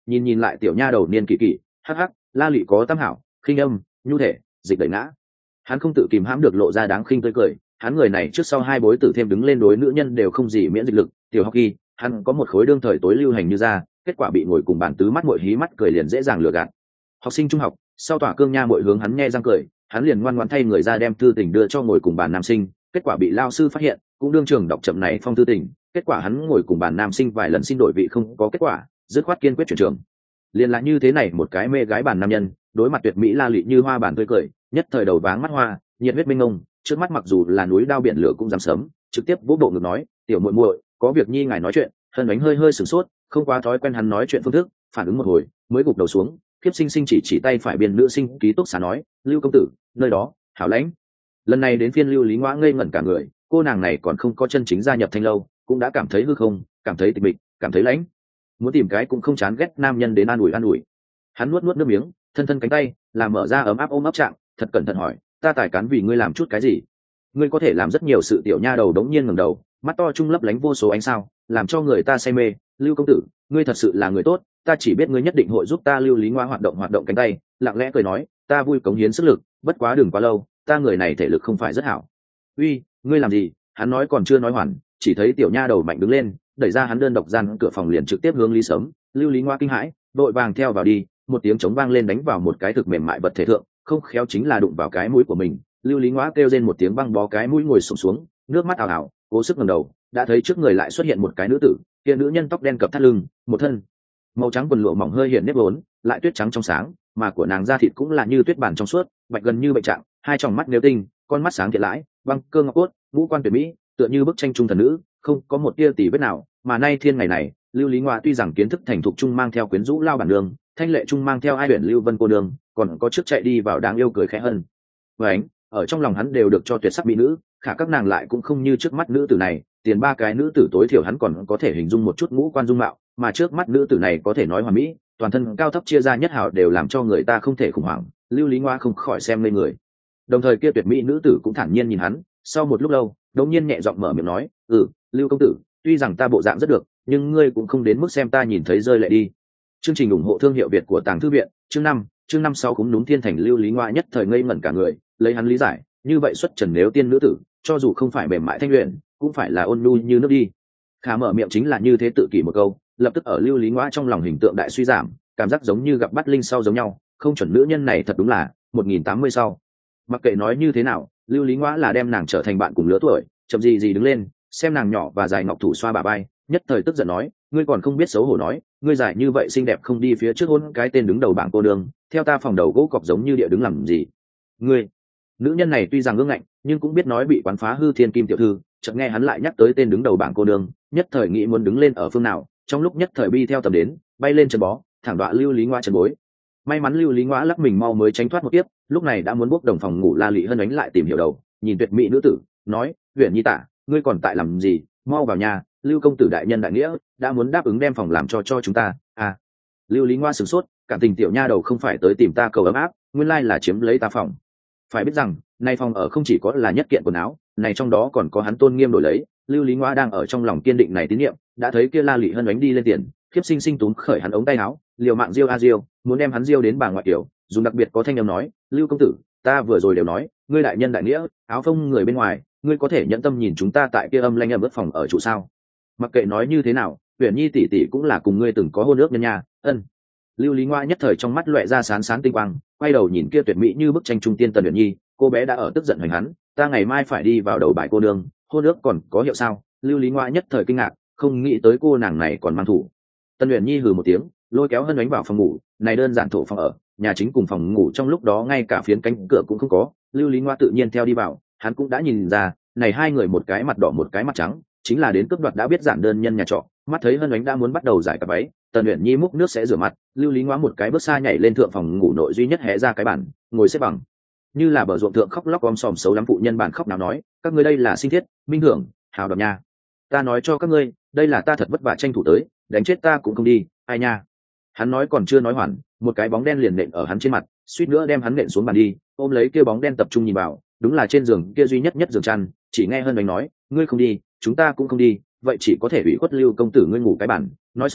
nhìn nhìn lại tiểu nha đầu niên kỳ kỳ, hắc hắc, la lụy có tam hảo, khinh âm, nhu thể, dịch đẩy ngã. Hắn không tự kìm hãm được lộ ra đáng khinh tươi cười, hắn người này trước sau hai bối tử thêm đứng lên đối nữ nhân đều không gì miễn dịch lực. Tiểu học kỳ hắn có một khối đương thời tối lưu hành như ra, kết quả bị ngồi cùng bàn tứ mắt muội hí mắt cười liền dễ dàng lừa gạt. Học sinh trung học sau tỏa cương nha muội hướng hắn nghe răng cười, hắn liền ngoan ngoãn thay người ra đem thư tình đưa cho ngồi cùng bàn nam sinh, kết quả bị lao sư phát hiện, cũng đương trường đọc chậm này phong thư tình, kết quả hắn ngồi cùng bàn nam sinh vài lần xin đổi vị không có kết quả, dứt khoát kiên quyết chuyển trường. Liền là như thế này một cái mê gái bàn nam nhân, đối mặt tuyệt mỹ la lị như hoa bàn tươi cười, nhất thời đầu váng mắt hoa, nhiệt huyết minh ngông, trước mắt mặc dù là núi đao biển lửa cũng dám sớm, trực tiếp vỗ bộ ngực nói, tiểu muội muội, có việc nhi ngài nói chuyện. Hân Ánh hơi hơi sửng sốt, không quá thói quen hắn nói chuyện phương thức, phản ứng một hồi, mới gục đầu xuống, Kiếp Sinh Sinh chỉ chỉ tay phải biên nữ sinh ký túc xá nói, Lưu công tử, nơi đó, hảo lãnh. Lần này đến phiên Lưu Lý Ngoã ngây ngẩn cả người, cô nàng này còn không có chân chính gia nhập Thanh lâu, cũng đã cảm thấy hư không, cảm thấy tịch mịch, cảm thấy lãnh. Muốn tìm cái cũng không chán ghét nam nhân đến an ủi an ủi. Hắn nuốt nuốt nước miếng, thân thân cánh tay, làm mở ra ấm áp ôm ấp trạng, thật cẩn thận hỏi, ta tài cán vì ngươi làm chút cái gì? Ngươi có thể làm rất nhiều sự. Tiểu nha đầu đống nhiên ngẩng đầu, mắt to trung lấp lánh vô số ánh sao, làm cho người ta say mê. Lưu công tử, ngươi thật sự là người tốt, ta chỉ biết ngươi nhất định hội giúp ta. Lưu Lý Ngoa hoạt động hoạt động cánh tay, lặng lẽ cười nói, ta vui cống hiến sức lực, bất quá đừng quá lâu, ta người này thể lực không phải rất hảo. Uy, ngươi làm gì? Hắn nói còn chưa nói hoàn, chỉ thấy tiểu nha đầu mạnh đứng lên, đẩy ra hắn đơn độc gian cửa phòng liền trực tiếp hướng Lý Sớm. Lưu Lý Ngoa kinh hãi, đội vàng theo vào đi, một tiếng trống vang lên đánh vào một cái thực mềm mại vật thể thượng, không khéo chính là đụng vào cái mũi của mình. Lưu Lý Ngoa kêu lên một tiếng băng bó cái mũi ngồi sụp xuống, xuống, nước mắt ảo ảo, cố sức ngẩng đầu, đã thấy trước người lại xuất hiện một cái nữ tử, kia nữ nhân tóc đen cập thắt lưng, một thân màu trắng quần lụa mỏng hơi hiện nếp vốn, lại tuyết trắng trong sáng, mà của nàng da thịt cũng là như tuyết bản trong suốt, bạch gần như bệnh trạng, hai tròng mắt nếu tinh, con mắt sáng thiệt lãi, băng cơ ngọc cốt, ngũ quan tuyệt mỹ, tựa như bức tranh trung thần nữ, không có một tia tỉ vết nào. Mà nay thiên ngày này, Lưu Lý Ngoa tuy rằng kiến thức thành thục trung mang theo quyến rũ lao bản đường, thanh lệ trung mang theo ai huyện Lưu Vân cô đường, còn có trước chạy đi vào đáng yêu cười khẽ hơn. Với ánh, ở trong lòng hắn đều được cho tuyệt sắc mỹ nữ, khả các nàng lại cũng không như trước mắt nữ tử này, tiền ba cái nữ tử tối thiểu hắn còn có thể hình dung một chút ngũ quan dung mạo, mà trước mắt nữ tử này có thể nói hoàn mỹ, toàn thân cao thấp chia ra nhất hảo đều làm cho người ta không thể khủng hoảng. Lưu Lý Ngoa không khỏi xem lên người. Đồng thời kia tuyệt mỹ nữ tử cũng thản nhiên nhìn hắn, sau một lúc lâu, đột nhiên nhẹ giọng mở miệng nói, "Ừ, Lưu công tử, tuy rằng ta bộ dạng rất được, nhưng ngươi cũng không đến mức xem ta nhìn thấy rơi lệ đi." Chương trình ủng hộ thương hiệu Việt của Tàng Thư viện, chương năm, chương năm sau cũng núm thiên thành. Lưu Lý Ngoa nhất thời ngây ngẩn cả người, lấy hắn lý giải, như vậy xuất trần nếu tiên nữ tử, cho dù không phải mềm mại thanh luyện, cũng phải là ôn nhu như nước đi. Khả mở miệng chính là như thế tự kỷ một câu, lập tức ở Lưu Lý Ngoa trong lòng hình tượng đại suy giảm, cảm giác giống như gặp bắt linh sau giống nhau, không chuẩn nữ nhân này thật đúng là một nghìn tám mươi sau. Mặc kệ nói như thế nào, Lưu Lý Ngoa là đem nàng trở thành bạn cùng lứa tuổi, chậm gì gì đứng lên, xem nàng nhỏ và dài ngọc thủ xoa bà bay, nhất thời tức giận nói, ngươi còn không biết xấu hổ nói, ngươi dài như vậy xinh đẹp không đi phía trước hôn cái tên đứng đầu bảng cô đường, theo ta phòng đầu gỗ cọc giống như địa đứng làm gì? Ngươi, nữ nhân này tuy rằng ngưỡng ngạnh, nhưng cũng biết nói bị quán phá hư thiên kim tiểu thư, chợt nghe hắn lại nhắc tới tên đứng đầu bảng cô đường, nhất thời nghĩ muốn đứng lên ở phương nào, trong lúc nhất thời bi theo tầm đến, bay lên chân bó, thẳng đọa Lưu Lý Ngoa chân bối. May mắn Lưu Lý Ngoa lắc mình mau mới tránh thoát một tiếp, lúc này đã muốn bước đồng phòng ngủ La Lị Hân Ánh lại tìm hiểu đầu, nhìn tuyệt mỹ nữ tử, nói, "Huyền Nhi Tả, ngươi còn tại làm gì, mau vào nhà, Lưu công tử đại nhân đại nghĩa, đã muốn đáp ứng đem phòng làm cho cho chúng ta." À. Lưu Lý Ngoa sửng sốt, cảm tình tiểu nha đầu không phải tới tìm ta cầu ấm áp, nguyên lai là chiếm lấy ta phòng. Phải biết rằng, nay phòng ở không chỉ có là nhất kiện quần áo, này trong đó còn có hắn tôn nghiêm đổi lấy. Lưu Lý Ngoa đang ở trong lòng kiên định này tín nhiệm, đã thấy kia La Lị Hân Ánh đi lên tiền, Khiếp Sinh Sinh túm khởi hắn ống tay áo, liều mạng diêu a diêu, muốn đem hắn diêu đến bà ngoại kiểu, dùng đặc biệt có thanh âm nói, "Lưu công tử, ta vừa rồi đều nói, ngươi đại nhân đại nghĩa, áo phông người bên ngoài, ngươi có thể nhẫn tâm nhìn chúng ta tại kia âm lanh ẩm ướt phòng ở trụ sao? Mặc kệ nói như thế nào, Huyền Nhi tỷ tỷ cũng là cùng ngươi từng có hôn ước nhân nhà." Ân. Lưu Lý Ngoa nhất thời trong mắt loẹt ra sáng sáng tinh quang, quay đầu nhìn kia tuyệt mỹ như bức tranh trung tiên Tần Huyền Nhi, cô bé đã ở tức giận hoành hắn, "Ta ngày mai phải đi vào đầu bài cô nương, hôn ước còn có hiệu sao?" Lưu Lý Ngoa nhất thời kinh ngạc, không nghĩ tới cô nàng này còn mang thủ. Tần Huyền Nhi hừ một tiếng, lôi kéo Hân Ánh vào phòng ngủ, này đơn giản thổ phòng ở, nhà chính cùng phòng ngủ trong lúc đó ngay cả phiến cánh cửa cũng không có. Lưu Lý Ngoa tự nhiên theo đi vào, hắn cũng đã nhìn ra, này hai người một cái mặt đỏ một cái mặt trắng, chính là đến cướp đoạt đã biết giản đơn nhân nhà trọ. Mắt thấy Hân Ánh đã muốn bắt đầu giải cặp váy, Tần Uyển Nhi múc nước sẽ rửa mặt, Lưu Lý Ngoa một cái bước xa nhảy lên thượng phòng ngủ nội duy nhất hé ra cái bàn, ngồi xếp bằng, như là bờ ruộng thượng khóc lóc om sòm xấu lắm phụ nhân bản khóc nào nói, "Các ngươi đây là sinh thiết, minh hưởng, hào đọc nha. Ta nói cho các ngươi, đây là ta thật vất vả tranh thủ tới, đánh chết ta cũng không đi, ai nha." Hắn nói còn chưa nói hoàn, một cái bóng đen liền nện ở hắn trên mặt, suýt nữa đem hắn nện xuống bàn đi, ôm lấy kia bóng đen tập trung nhìn vào, đúng là trên giường kia duy nhất nhất giường chăn, chỉ nghe Hân Ánh nói, "Ngươi không đi, chúng ta cũng không đi, vậy chỉ có thể ủy khuất Lưu công tử ngươi ngủ cái bản." Nói xong,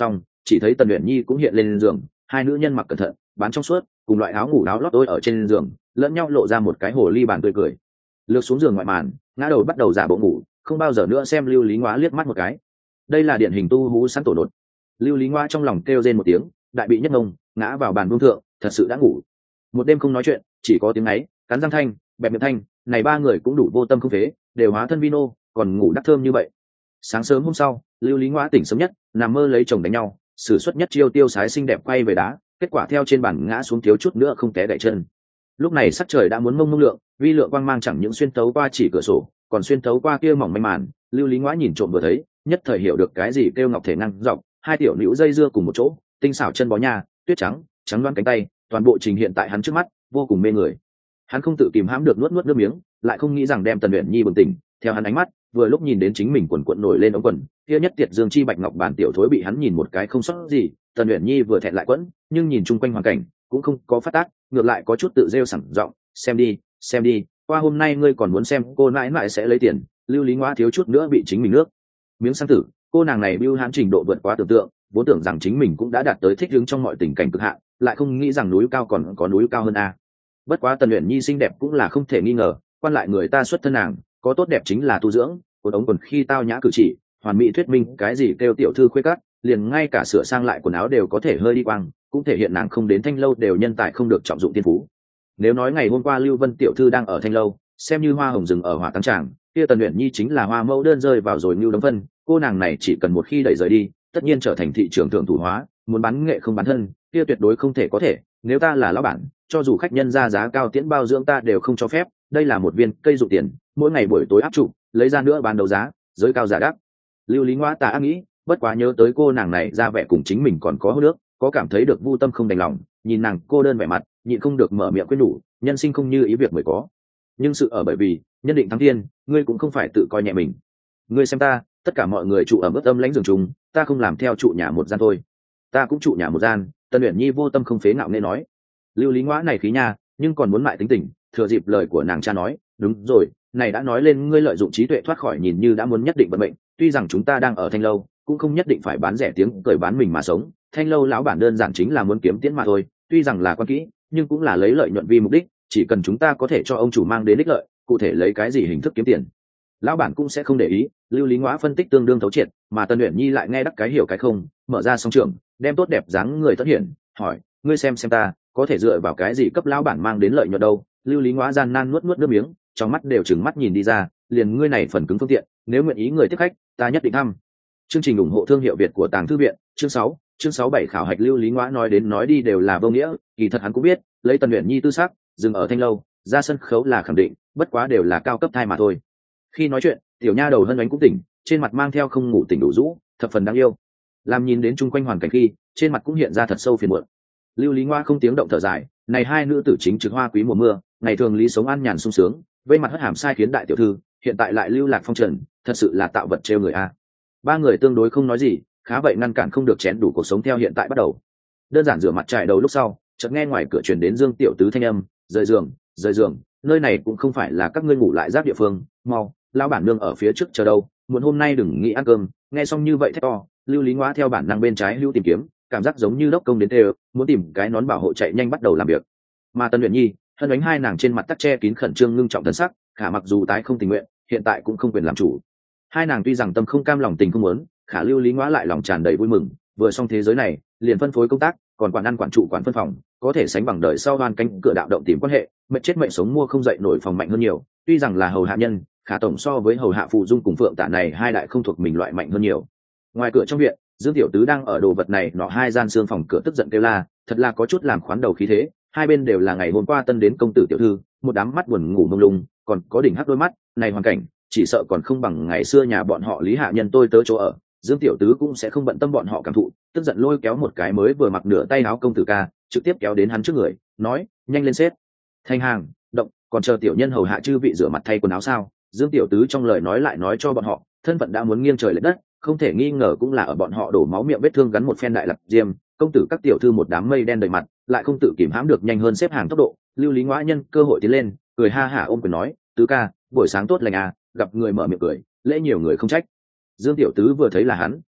chỉ thấy tần luyện nhi cũng hiện lên giường, hai nữ nhân mặc cẩn thận bán trong suốt cùng loại áo ngủ áo lót đôi ở trên giường lẫn nhau lộ ra một cái hồ ly bàn tươi cười. Lược xuống giường ngoại màn, ngã đầu bắt đầu giả bộ ngủ, không bao giờ nữa xem lưu lý ngoá liếc mắt một cái. Đây là điển hình tu hú sẵn tổ đột. Lưu lý ngoá trong lòng kêu rên một tiếng, đại bị nhất ngông ngã vào bàn buông thượng, thật sự đã ngủ. Một đêm không nói chuyện, chỉ có tiếng ấy cắn răng thanh bẹp miệng thanh, này ba người cũng đủ vô tâm không phế, đều hóa thân vino, còn ngủ đắc thơm như vậy. Sáng sớm hôm sau, lưu lý ngoá tỉnh sớm nhất, nằm mơ lấy chồng đánh nhau, sử xuất nhất chiêu tiêu sái xinh đẹp quay về đá, kết quả theo trên bàn ngã xuống thiếu chút nữa không té gãy chân. Lúc này sắc trời đã muốn mông mông lượng, vi lượng quang mang chẳng những xuyên tấu qua chỉ cửa sổ, còn xuyên tấu qua kia mỏng manh màn. Lưu lý ngoá nhìn trộm vừa thấy, nhất thời hiểu được cái gì kêu ngọc thể năng dọc, hai tiểu nữ dây dưa cùng một chỗ, tinh xảo chân bó nha, tuyết trắng trắng loáng cánh tay, toàn bộ trình hiện tại hắn trước mắt, vô cùng mê người. Hắn không tự kìm hãm được nuốt nuốt nước miếng, lại không nghĩ rằng đem Tần Uyển Nhi bừng tỉnh. Theo hắn ánh mắt, vừa lúc nhìn đến chính mình quần quần nổi lên ống quần, kia nhất tiệt dương chi bạch ngọc bản tiểu thối bị hắn nhìn một cái không sót gì. Tần Uyển Nhi vừa thẹn lại quẫn, nhưng nhìn chung quanh hoàn cảnh cũng không có phát tác, ngược lại có chút tự rêu sảng giọng, xem đi xem đi, qua hôm nay ngươi còn muốn xem cô mãi mãi sẽ lấy tiền. Lưu lý ngoá thiếu chút nữa bị chính mình nước miếng sang tử, cô nàng này bưu hãn trình độ vượt quá tưởng tượng, vốn tưởng rằng chính mình cũng đã đạt tới thích ứng trong mọi tình cảnh cực hạn, lại không nghĩ rằng núi cao còn có núi cao hơn a. Bất quá Tần Uyển Nhi xinh đẹp cũng là không thể nghi ngờ, quan lại người ta xuất thân nàng có tốt đẹp chính là tu dưỡng, cột ống quần khi tao nhã cử chỉ, hoàn mỹ thuyết minh cái gì kêu tiểu thư khuê cát, liền ngay cả sửa sang lại quần áo đều có thể hơi đi quang, cũng thể hiện nàng không đến Thanh lâu đều nhân tài không được trọng dụng tiên phú. Nếu nói ngày hôm qua Lưu Vân tiểu thư đang ở Thanh lâu, xem như hoa hồng rừng ở hỏa tăng tràng, kia Tần Uyển Nhi chính là hoa mẫu đơn rơi vào rồi Nưu Đống Vân, cô nàng này chỉ cần một khi đẩy rời đi, tất nhiên trở thành thị trường thượng thủ hóa, muốn bán nghệ không bán thân, kia tuyệt đối không thể có thể. Nếu ta là lão bản, cho dù khách nhân ra giá cao tiễn bao dưỡng ta đều không cho phép, đây là một viên cây dụ tiền, mỗi ngày buổi tối áp trụ, lấy ra nữa bán đấu giá, giới cao giả đắt. Lưu lý ngoá ta nghĩ, bất quá nhớ tới cô nàng này ra vẻ cùng chính mình còn có hô nước, có cảm thấy được vu tâm không đành lòng, nhìn nàng cô đơn vẻ mặt, nhịn không được mở miệng khuyên nhủ, nhân sinh không như ý việc mới có, nhưng sự ở bởi vì nhân định thắng thiên, ngươi cũng không phải tự coi nhẹ mình. Ngươi xem ta, tất cả mọi người trụ ở mức âm lãnh giường chung, ta không làm theo trụ nhà một gian thôi, ta cũng trụ nhà một gian. Tần Uyển Nhi vô tâm không phế ngạo nghễ nói. Lưu lý ngoã này khí nha, nhưng còn muốn mại tính tình, thừa dịp lời của nàng cha nói, đúng rồi, này đã nói lên ngươi lợi dụng trí tuệ thoát khỏi nhìn như đã muốn nhất định vận mệnh, tuy rằng chúng ta đang ở Thanh lâu, cũng không nhất định phải bán rẻ tiếng cười bán mình mà sống. Thanh lâu lão bản đơn giản chính là muốn kiếm tiền mà thôi, tuy rằng là quan kỹ, nhưng cũng là lấy lợi nhuận vi mục đích, chỉ cần chúng ta có thể cho ông chủ mang đến ích lợi, cụ thể lấy cái gì hình thức kiếm tiền, lão bản cũng sẽ không để ý. Lưu lý ngoã phân tích tương đương thấu triệt, mà Tần Uyển Nhi lại nghe đắc cái hiểu cái không, mở ra song trường, đem tốt đẹp dáng người tất hiện, hỏi, ngươi xem xem ta có thể dựa vào cái gì cấp lão bản mang đến lợi nhuận đâu. Lưu lý ngoã gian nan nuốt nuốt nước miếng, trong mắt đều trừng mắt nhìn đi ra, liền ngươi này phần cứng phương tiện, nếu nguyện ý người tiếp khách, ta nhất định thăm. Chương trình ủng hộ thương hiệu Việt của Tàng Thư viện, chương sáu, chương sáu bảy khảo hạch. Lưu lý ngoã nói đến nói đi đều là vô nghĩa, kỳ thật hắn cũng biết, lấy Tần Uyển Nhi tư sắc, dừng ở Thanh lâu, ra sân khấu là khẳng định, bất quá đều là cao cấp thai mà thôi. Khi nói chuyện, tiểu nha đầu hân ánh cũng tỉnh, trên mặt mang theo không ngủ tỉnh đủ rũ, thập phần đáng yêu. Làm nhìn đến chung quanh hoàn cảnh khi, trên mặt cũng hiện ra thật sâu phiền muộn. Lưu lý ngoa không tiếng động thở dài, này hai nữ tử chính trực hoa quý mùa mưa, ngày thường lý sống an nhàn sung sướng, vây mặt hất hàm sai khiến đại tiểu thư, hiện tại lại lưu lạc phong trần, thật sự là tạo vật trêu người a. Ba người tương đối không nói gì, khá vậy ngăn cản không được chén đủ cuộc sống theo hiện tại bắt đầu. Đơn giản rửa mặt trải đầu lúc sau, chợt nghe ngoài cửa truyền đến Dương tiểu tứ thanh âm, rời giường, rời giường, nơi này cũng không phải là các ngươi ngủ lại giáp địa phương, mau, lão bản nương ở phía trước chờ đâu, muốn hôm nay đừng nghĩ ăn cơm. Nghe xong như vậy thét to, Lưu lý ngoa theo bản năng bên trái hữu tìm kiếm, cảm giác giống như đốc công đến tê, muốn tìm cái nón bảo hộ chạy nhanh bắt đầu làm việc. Mà Tần Uyển Nhi, hân ánh hai nàng trên mặt tắc che kín khẩn trương ngưng trọng thần sắc, khả mặc dù tái không tình nguyện, hiện tại cũng không quyền làm chủ. Hai nàng tuy rằng tâm không cam lòng tình không muốn, khả Lưu lý ngoa lại lòng tràn đầy vui mừng, vừa xong thế giới này, liền phân phối công tác, còn quản ăn quản trụ quản phân phòng, có thể sánh bằng đời sau đoan cánh cửa đạo động tìm quan hệ, mệnh chết mệnh sống mua không dậy nổi phòng mạnh hơn nhiều. Tuy rằng là hầu hạ nhân, khả tổng so với hầu hạ phụ dung cùng phượng tả này hai đại không thuộc mình loại mạnh hơn nhiều. Ngoài cửa trong viện, Dương tiểu tứ đang ở đồ vật này nọ hai gian xương phòng cửa tức giận kêu la, thật là có chút làm khoán đầu khí thế. Hai bên đều là ngày hôm qua tân đến công tử tiểu thư, một đám mắt buồn ngủ mông lung, còn có đỉnh hắc đôi mắt, này hoàn cảnh chỉ sợ còn không bằng ngày xưa nhà bọn họ Lý hạ nhân tôi tớ chỗ ở. Dương tiểu tứ cũng sẽ không bận tâm bọn họ cảm thụ, tức giận lôi kéo một cái mới vừa mặc nửa tay áo công tử ca, trực tiếp kéo đến hắn trước người, nói, nhanh lên xếp thành hàng, động, còn chờ tiểu nhân hầu hạ chư vị rửa mặt thay quần áo sao. Dương tiểu tứ trong lời nói lại nói cho bọn họ, thân phận đã muốn nghiêng trời lệch đất, không thể nghi ngờ cũng là ở bọn họ đổ máu miệng vết thương gắn một phen đại lập diêm. Công tử các tiểu thư một đám mây đen đầy mặt, lại không tự kìm hãm được nhanh hơn xếp hàng tốc độ. Lưu lý ngoã nhân cơ hội tiến lên, cười ha hả ôm quyền nói, tứ ca, buổi sáng tốt lành à, gặp người mở miệng cười, lễ nhiều người không trách. Dương tiểu tứ vừa thấy là hắn,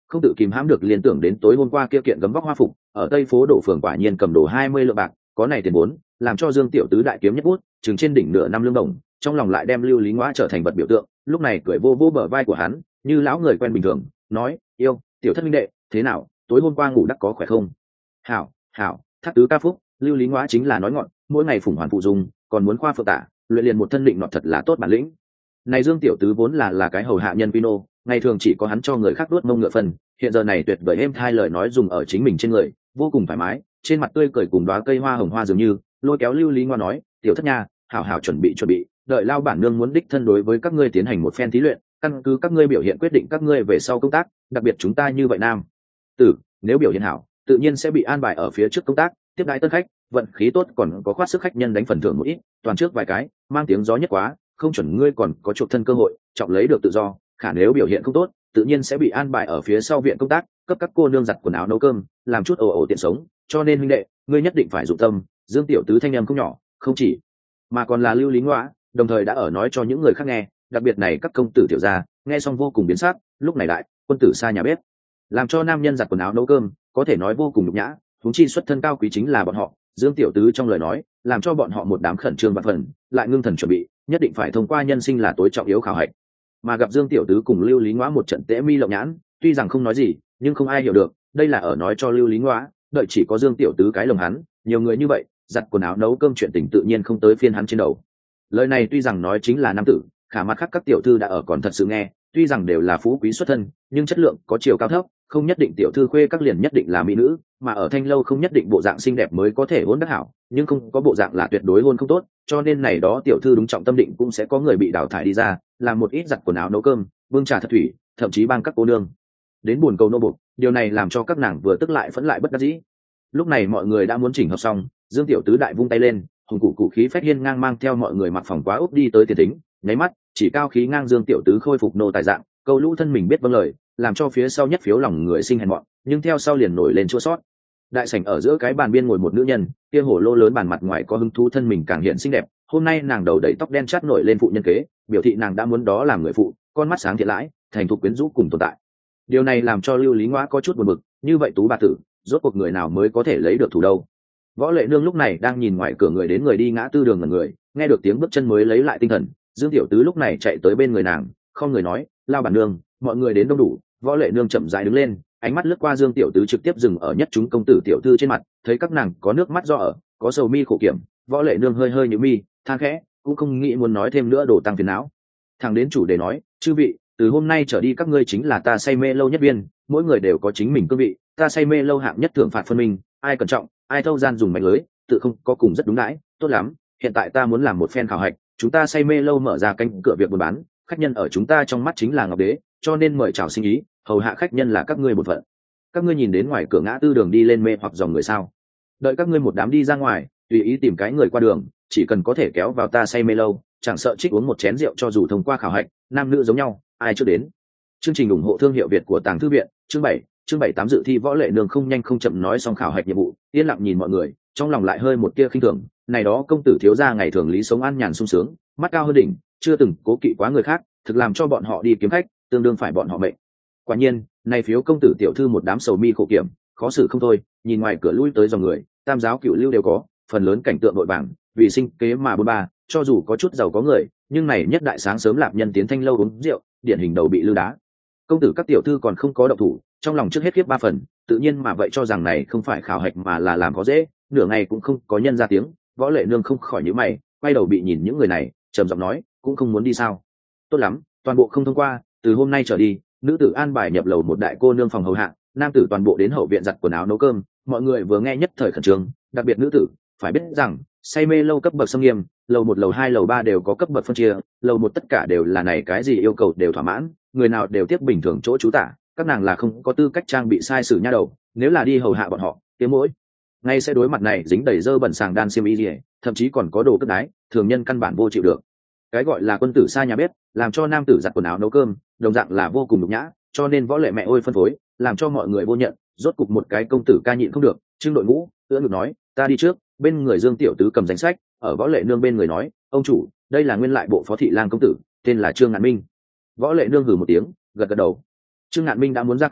không tự kìm hãm được liên tưởng đến tối hôm qua kia kiện gấm vóc hoa phục ở tây phố đổ phường, quả nhiên cầm đồ hai mươi lượng bạc, có này tiền vốn làm cho Dương tiểu tứ đại kiếm nhất bút chừng trên đỉnh nửa năm lương đồng, trong lòng lại đem Lưu Lý Ngoã trở thành vật biểu tượng. Lúc này cười vô vô bờ vai của hắn, như lão người quen bình thường nói: yêu tiểu thất minh đệ, thế nào, tối hôm qua ngủ đắc có khỏe không? Hảo hảo, thác tứ ca phúc. Lưu Lý Ngoã chính là nói ngọn, mỗi ngày phủng hoàn phụ dùng, còn muốn khoa phượng tả, luyện liền một thân định nọ thật là tốt bản lĩnh. Này Dương tiểu tứ vốn là là cái hầu hạ nhân Pino, ngày thường chỉ có hắn cho người khác đuốt mông ngựa phần, hiện giờ này tuyệt vời êm thai lời nói dùng ở chính mình trên người, vô cùng thoải mái, trên mặt tươi cười cùng đóa cây hoa hồng hoa dường như. Lôi kéo Lưu Lý Ngoa nói: tiểu thất nha, hảo hảo chuẩn bị chuẩn bị, đợi lao bản nương muốn đích thân đối với các ngươi tiến hành một phen thí luyện, căn cứ các ngươi biểu hiện quyết định các ngươi về sau công tác, đặc biệt chúng ta như vậy nam tử, nếu biểu hiện hảo, tự nhiên sẽ bị an bài ở phía trước công tác, tiếp đãi tân khách, vận khí tốt còn có khoát sức khách nhân đánh phần thưởng một ít, toàn trước vài cái, mang tiếng gió nhất quá, không chuẩn ngươi còn có chuộc thân cơ hội, trọng lấy được tự do, khả nếu biểu hiện không tốt, tự nhiên sẽ bị an bài ở phía sau viện công tác, cấp các cô nương giặt quần áo nấu cơm, làm chút ồ ồ tiện sống, cho nên huynh đệ, ngươi nhất định phải dụng tâm. Dương tiểu tứ thanh em không nhỏ, không chỉ mà còn là Lưu Lý Ngoã, đồng thời đã ở nói cho những người khác nghe, đặc biệt này các công tử tiểu gia nghe xong vô cùng biến sắc. Lúc này đại quân tử xa nhà bếp, làm cho nam nhân giặt quần áo nấu cơm, có thể nói vô cùng nhục nhã, huống chi xuất thân cao quý chính là bọn họ. Dương tiểu tứ trong lời nói làm cho bọn họ một đám khẩn trương vạn phần, lại ngưng thần chuẩn bị, nhất định phải thông qua nhân sinh là tối trọng yếu khảo hạch. Mà gặp Dương tiểu tứ cùng Lưu Lý Ngoã một trận tễ mi lộng nhãn, tuy rằng không nói gì, nhưng không ai hiểu được đây là ở nói cho Lưu Lý Ngoã, đợi chỉ có Dương tiểu tứ cái lồng hắn, nhiều người như vậy giặt quần áo nấu cơm chuyện tình tự nhiên không tới phiên hắn trên đầu. Lời này tuy rằng nói chính là nam tử, khả mặt khác các tiểu thư đã ở còn thật sự nghe, tuy rằng đều là phú quý xuất thân, nhưng chất lượng có chiều cao thấp, không nhất định tiểu thư khuê các liền nhất định là mỹ nữ, mà ở thanh lâu không nhất định bộ dạng xinh đẹp mới có thể hôn đắc hảo, nhưng không có bộ dạng là tuyệt đối hôn không tốt, cho nên này đó tiểu thư đúng trọng tâm định cũng sẽ có người bị đào thải đi ra, làm một ít giặt quần áo nấu cơm, bưng trà thật thủy, thậm chí bang các cô nương đến buồn cầu nô bộc, điều này làm cho các nàng vừa tức lại phẫn lại bất đắc dĩ. Lúc này mọi người đã muốn chỉnh hợp xong, Dương tiểu tứ đại vung tay lên, hùng cụ cụ khí phách hiên ngang mang theo mọi người mặc phòng quá úp đi tới tiền thính, nháy mắt chỉ cao khí ngang Dương tiểu tứ khôi phục nô tài dạng, câu lũ thân mình biết vâng lời, làm cho phía sau nhất phiếu lòng người sinh hèn mọn, nhưng theo sau liền nổi lên chua sót. Đại sảnh ở giữa cái bàn biên ngồi một nữ nhân, kia hổ lô lớn bàn mặt ngoài có hứng thú thân mình càng hiện xinh đẹp, hôm nay nàng đầu đầy tóc đen chát nổi lên phụ nhân kế, biểu thị nàng đã muốn đó làm người phụ, con mắt sáng thiện lãi, thành thục quyến rũ cùng tồn tại. Điều này làm cho Lưu Lý Ngoã có chút buồn bực, như vậy tú bà tử, rốt cuộc người nào mới có thể lấy được thủ đâu? Võ Lệ Nương lúc này đang nhìn ngoài cửa người đến người đi ngã tư đường ngẩn người, nghe được tiếng bước chân mới lấy lại tinh thần. Dương tiểu tứ lúc này chạy tới bên người nàng, không người nói: lao bản nương, mọi người đến đông đủ. Võ Lệ Nương chậm rãi đứng lên, ánh mắt lướt qua Dương tiểu tứ trực tiếp dừng ở nhất chúng công tử tiểu thư trên mặt, thấy các nàng có nước mắt do ở, có sầu mi khổ kiểm, Võ Lệ Nương hơi hơi nhíu mi, than khẽ, cũng không nghĩ muốn nói thêm nữa đổ tăng phiền não. Thằng đến chủ đề nói: chư vị, từ hôm nay trở đi các ngươi chính là ta say mê lâu nhất viên, mỗi người đều có chính mình cương vị, ta say mê lâu hạng nhất thưởng phạt phân minh, ai cẩn trọng, ai thâu gian dùng mạch lưới, tự không có cùng rất đúng đãi. Tốt lắm, hiện tại ta muốn làm một phen khảo hạch, chúng ta say mê lâu mở ra cánh cửa việc buôn bán, khách nhân ở chúng ta trong mắt chính là ngọc đế, cho nên mời chào sinh ý, hầu hạ khách nhân là các ngươi một phận. Các ngươi nhìn đến ngoài cửa ngã tư đường đi lên mê hoặc dòng người sao? Đợi các ngươi một đám đi ra ngoài, tùy ý tìm cái người qua đường, chỉ cần có thể kéo vào ta say mê lâu, chẳng sợ trích uống một chén rượu cho dù thông qua khảo hạch, nam nữ giống nhau, ai chưa đến. Chương trình ủng hộ thương hiệu Việt của Tàng Thư viện, chương bảy, chương bảy tám dự thi. Võ Lệ Nương không nhanh không chậm nói xong khảo hạch nhiệm vụ, yên lặng nhìn mọi người, trong lòng lại hơi một tia khinh thường, này đó công tử thiếu gia ngày thường lý sống an nhàn sung sướng, mắt cao hơn đỉnh, chưa từng cố kỵ quá người khác, thực làm cho bọn họ đi kiếm khách, tương đương phải bọn họ mệnh. Quả nhiên, này phiếu công tử tiểu thư một đám sầu mi khổ kiểm, khó xử không thôi, nhìn ngoài cửa lui tới dòng người, tam giáo cửu lưu đều có, phần lớn cảnh tượng nội bảng, vì sinh kế mà bôn ba, cho dù có chút giàu có người, nhưng này nhất đại sáng sớm lạp nhân tiến thanh lâu uống rượu, điển hình đầu bị lư đá. Công tử các tiểu thư còn không có động thủ, trong lòng trước hết khiếp ba phần, tự nhiên mà vậy cho rằng này không phải khảo hạch mà là làm có dễ, nửa ngày cũng không có nhân ra tiếng. Võ Lệ Nương không khỏi nhíu mày, quay đầu bị nhìn những người này, trầm giọng nói: cũng không muốn đi sao? Tốt lắm, toàn bộ không thông qua, từ hôm nay trở đi, nữ tử an bài nhập lầu một đại cô nương phòng hầu hạ, nam tử toàn bộ đến hậu viện giặt quần áo nấu cơm. Mọi người vừa nghe nhất thời khẩn trương, đặc biệt nữ tử, phải biết rằng say mê lâu cấp bậc xâm nghiêm, lầu một lầu hai lầu ba đều có cấp bậc phân chia, lầu một tất cả đều là này cái gì yêu cầu đều thỏa mãn, người nào đều tiếp bình thường chỗ trú tả, các nàng là không có tư cách trang bị sai sử nha đầu, nếu là đi hầu hạ bọn họ, tiếng mỗi ngay sẽ đối mặt này dính đầy dơ bẩn sàng đan xiêm y liễu, thậm chí còn có đồ cất đái, thường nhân căn bản vô chịu được. Cái gọi là quân tử xa nhà bếp, làm cho nam tử giặt quần áo nấu cơm, đồng dạng là vô cùng nhục nhã, cho nên Võ Lệ mẹ ôi phân phối, làm cho mọi người vô nhận, rốt cục một cái công tử ca nhịn không được, trưng đội ngũ, ưỡn ngực nói: ta đi trước. Bên người Dương tiểu tứ cầm danh sách, ở Võ Lệ Nương bên người nói: ông chủ, đây là nguyên lại bộ phó thị lang công tử, tên là Trương Ngạn Minh. Võ Lệ Nương hừ một tiếng, gật gật đầu. Trương Ngạn Minh đã muốn ra cửa,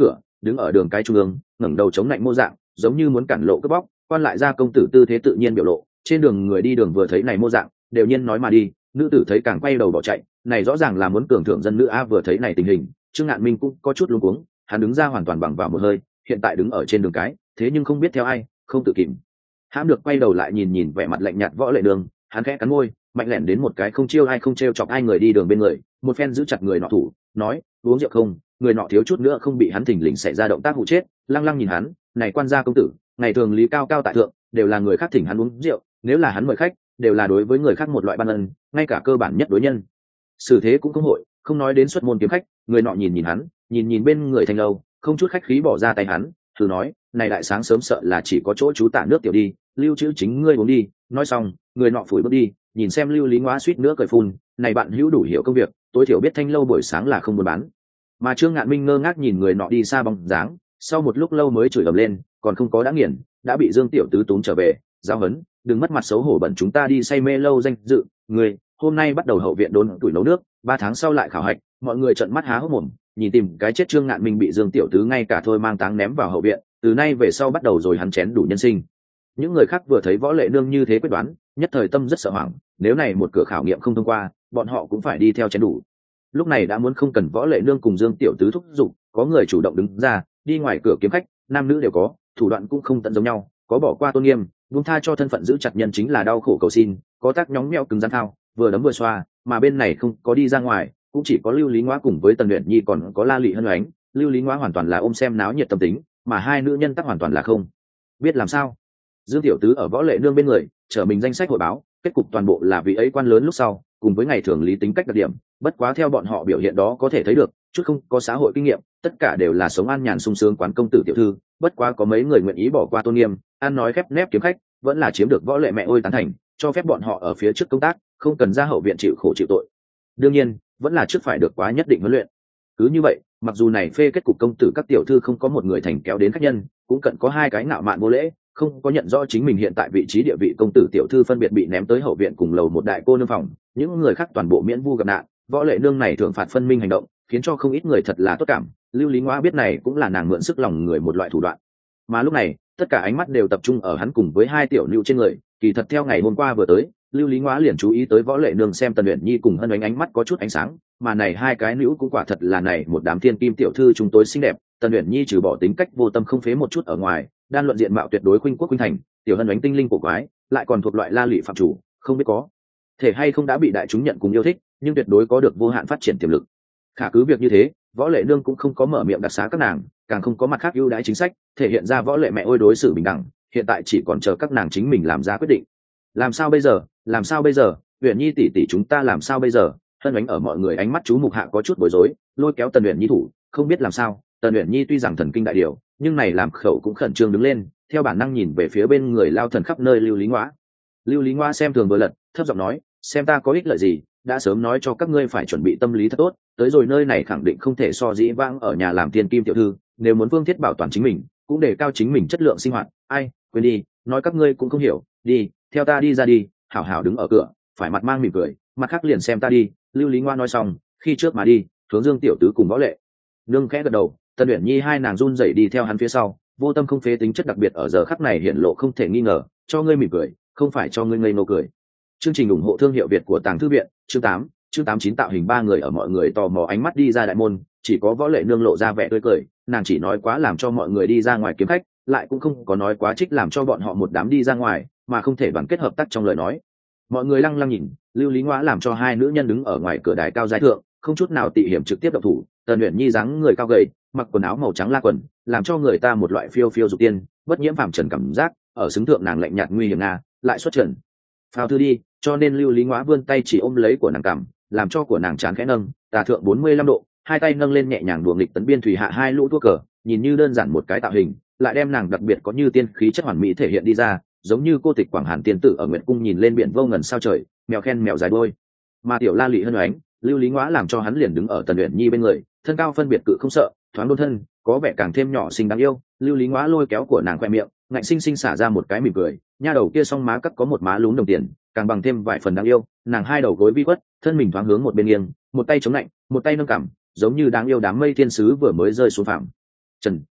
đứng ở đường cái trung ương, ngẩng đầu chống lạnh mô dạng, giống như muốn cản lộ cướp bóc. Quan lại gia công tử tư thế tự nhiên biểu lộ, trên đường người đi đường vừa thấy này mô dạng, đều nhiên nói mà đi. Nữ tử thấy càng quay đầu bỏ chạy, này rõ ràng là muốn cường thượng dân nữ a. Vừa thấy này tình hình, Trương Ngạn Minh cũng có chút luống cuống, hắn đứng ra hoàn toàn bằng vào một hơi, hiện tại đứng ở trên đường cái, thế nhưng không biết theo ai, không tự kìm hãm được quay đầu lại nhìn nhìn vẻ mặt lạnh nhạt Võ Lệ Nương, hắn khẽ cắn môi, mạnh lẹn đến một cái không chiêu ai không trêu chọc ai người đi đường bên người, một phen giữ chặt người nọ thủ, nói: uống rượu không? Người nọ thiếu chút nữa không bị hắn thình lình xảy ra động tác hụ chết, lăng lăng nhìn hắn, này quan gia công tử, ngày thường lý cao cao tại thượng, đều là người khác thỉnh hắn uống rượu, nếu là hắn mời khách, đều là đối với người khác một loại ban ân, ngay cả cơ bản nhất đối nhân xử thế cũng không hội, không nói đến xuất môn kiếm khách. Người nọ nhìn nhìn hắn, nhìn nhìn bên người Thanh Lâu, không chút khách khí bỏ ra tay hắn, thử nói: này đại sáng sớm sợ là chỉ có chỗ chú tả nước tiểu đi, lưu trữ chính ngươi uống đi. Nói xong, người nọ phủi bước đi, nhìn xem Lưu Lý Ngoá suýt nữa cười phun, này bạn hữu đủ hiểu công việc, tối thiểu biết Thanh Lâu buổi sáng là không buôn bán. Mà Trương Ngạn Minh ngơ ngác nhìn người nọ đi xa bóng dáng, sau một lúc lâu mới chửi ầm lên, còn không có đã nghiền, đã bị Dương tiểu tứ túm trở về, giao hấn, đừng mất mặt xấu hổ bẩn chúng ta đi say mê lâu danh dự. Người hôm nay bắt đầu hậu viện đốn tuổi nấu nước, ba tháng sau lại khảo hạch. Mọi người trợn mắt há hốc mồm, nhìn tìm cái chết Trương Ngạn Minh bị Dương tiểu tứ ngay cả thôi mang táng ném vào hậu viện, từ nay về sau bắt đầu rồi hắn chén đủ nhân sinh. Những người khác vừa thấy Võ Lệ Nương như thế quyết đoán, nhất thời tâm rất sợ hoảng, nếu này một cửa khảo nghiệm không thông qua, bọn họ cũng phải đi theo chén đủ. Lúc này đã muốn không cần Võ Lệ Nương cùng Dương tiểu tứ thúc giục, có người chủ động đứng ra, đi ngoài cửa kiếm khách, nam nữ đều có, thủ đoạn cũng không tận giống nhau, có bỏ qua tôn nghiêm, buông tha cho thân phận giữ chặt nhân chính là đau khổ cầu xin, có tác nhóng nhẽo cứng rắn thao, vừa đấm vừa xoa, mà bên này không có đi ra ngoài, cũng chỉ có Lưu Lý Ngoá cùng với Tần Uyển Nhi còn có La Lị Hân Oánh. Lưu Lý Ngoá hoàn toàn là ôm xem náo nhiệt tâm tính, mà hai nữ nhân tắc hoàn toàn là không biết làm sao. Dương tiểu tứ ở Võ Lệ Nương bên người, trở mình danh sách hội báo, kết cục toàn bộ là vị ấy quan lớn lúc sau, cùng với ngày thường lý tính cách đặc điểm, bất quá theo bọn họ biểu hiện đó có thể thấy được, chút không có xã hội kinh nghiệm, tất cả đều là sống an nhàn sung sướng quán công tử tiểu thư, bất quá có mấy người nguyện ý bỏ qua tôn nghiêm, ăn nói khép nép kiếm khách, vẫn là chiếm được Võ Lệ mẹ ôi tán thành, cho phép bọn họ ở phía trước công tác, không cần ra hậu viện chịu khổ chịu tội. Đương nhiên, vẫn là trước phải được quá nhất định huấn luyện. Cứ như vậy, mặc dù này phê kết cục công tử các tiểu thư không có một người thành kéo đến khách nhân, cũng cần có hai cái ngạo mạn vô lễ, không có nhận rõ chính mình hiện tại vị trí địa vị công tử tiểu thư phân biệt bị ném tới hậu viện cùng lầu một đại cô nương phòng, những người khác toàn bộ miễn vu gặp nạn. Võ Lệ Nương này thường phạt phân minh hành động, khiến cho không ít người thật là tốt cảm. Lưu Lý Ngoá biết này cũng là nàng mượn sức lòng người một loại thủ đoạn. Mà lúc này, tất cả ánh mắt đều tập trung ở hắn cùng với hai tiểu lưu trên người, kỳ thật theo ngày hôm qua vừa tới, Lưu Lý Ngoá liền chú ý tới Võ Lệ Nương xem Tần Uyển Nhi cùng Hân Oánh ánh mắt có chút ánh sáng, mà này hai cái nữ cũng quả thật là này một đám thiên kim tiểu thư chúng tôi xinh đẹp. Tần Uyển Nhi trừ bỏ tính cách vô tâm không phế một chút ở ngoài, đan luận diện mạo tuyệt đối khuynh quốc khuynh thành, tiểu Hân Oánh tinh linh cổ quái, lại còn thuộc loại La Lị phạm chủ, không biết có thể hay không đã bị đại chúng nhận cùng yêu thích, nhưng tuyệt đối có được vô hạn phát triển tiềm lực. Khả cứ việc như thế, Võ Lệ Nương cũng không có mở miệng đặc xá các nàng, càng không có mặt khác ưu đãi chính sách, thể hiện ra Võ Lệ mẹ ôi đối xử bình đẳng, hiện tại chỉ còn chờ các nàng chính mình làm ra quyết định. Làm sao bây giờ? Làm sao bây giờ? Uyển Nhi tỷ tỷ chúng ta làm sao bây giờ? Hân Oánh ở mọi người ánh mắt chú mục hạ có chút bối rối, lôi kéo Tần Uyển Nhi thủ, không biết làm sao. Tần Uyển Nhi tuy rằng thần kinh đại điều, nhưng này làm khẩu cũng khẩn trương đứng lên, theo bản năng nhìn về phía bên người lao thần khắp nơi Lưu Lý Ngoá. Lưu Lý Ngoá xem thường vừa lật, thấp giọng nói: xem ta có ích lợi gì, đã sớm nói cho các ngươi phải chuẩn bị tâm lý thật tốt, tới rồi nơi này khẳng định không thể so dĩ vãng ở nhà làm tiên kim tiểu thư, nếu muốn phương thiết bảo toàn chính mình, cũng để cao chính mình chất lượng sinh hoạt. Ai, quên đi, nói các ngươi cũng không hiểu, đi, theo ta đi ra đi. Hảo hảo đứng ở cửa, phải mặt mang mỉm cười, mặt khác liền xem ta đi. Lưu Lý Ngoa nói xong, khi trước mà đi, hướng Dương tiểu tứ cùng Võ Lệ Nương khẽ gật đầu, Tần Uyển Nhi hai nàng run rẩy đi theo hắn phía sau, vô tâm không phế tính chất đặc biệt ở giờ khắc này hiện lộ không thể nghi ngờ, cho ngươi mỉm cười, không phải cho ngươi ngây ngô cười. Chương trình ủng hộ thương hiệu Việt của Tàng Thư viện, chương tám, chương tám chín tạo hình ba người ở mọi người tò mò ánh mắt đi ra đại môn, chỉ có Võ Lệ Nương lộ ra vẻ tươi cười, nàng chỉ nói quá làm cho mọi người đi ra ngoài kiếm khách, lại cũng không có nói quá trích làm cho bọn họ một đám đi ra ngoài, mà không thể đoàn kết hợp tác trong lời nói. Mọi người lăng lăng nhìn, Lưu Lý Ngoá làm cho hai nữ nhân đứng ở ngoài cửa đài cao giai thượng, không chút nào tị hiểm trực tiếp động thủ. Tần Uyển Nhi dáng người cao gầy, mặc quần áo màu trắng la quần, làm cho người ta một loại phiêu phiêu dục tiên, bất nhiễm phàm trần cảm giác, ở xứng thượng nàng lạnh nhạt nguy hiểm nga, lại xuất trần. Phao thư đi, cho nên Lưu Lý Ngoá vươn tay chỉ ôm lấy của nàng cằm, làm cho của nàng chán khẽ nâng, tà thượng bốn mươi lăm độ, hai tay nâng lên nhẹ nhàng đùa nghịch tấn biên thủy hạ hai lũ thua cờ, nhìn như đơn giản một cái tạo hình, lại đem nàng đặc biệt có như tiên khí chất hoàn mỹ thể hiện đi ra, giống như cô tịch Quảng Hàn tiên tử ở Nguyệt cung nhìn lên biển vô ngần sao trời, mèo khen mèo dài đôi. Mà tiểu La Lị Hân Oánh, Lưu Lý Ngoá làm cho hắn liền đứng ở Tần Uyển Nhi bên người, thân cao phân biệt cự không sợ, thoáng đôn thân, có vẻ càng thêm nhỏ xinh đáng yêu. Lưu Lý Ngoá lôi kéo của nàng khoe miệng, ngạnh sinh sinh xả ra một cái mỉm cười, nha đầu kia song má cắt có một má lún đồng tiền, càng bằng thêm vài phần đáng yêu. Nàng hai đầu gối vi quất, thân mình thoáng hướng một bên nghiêng, một tay chống lạnh, một tay nâng cằm, giống như đáng yêu đám mây thiên sứ vừa mới rơi xuống phẳng trần.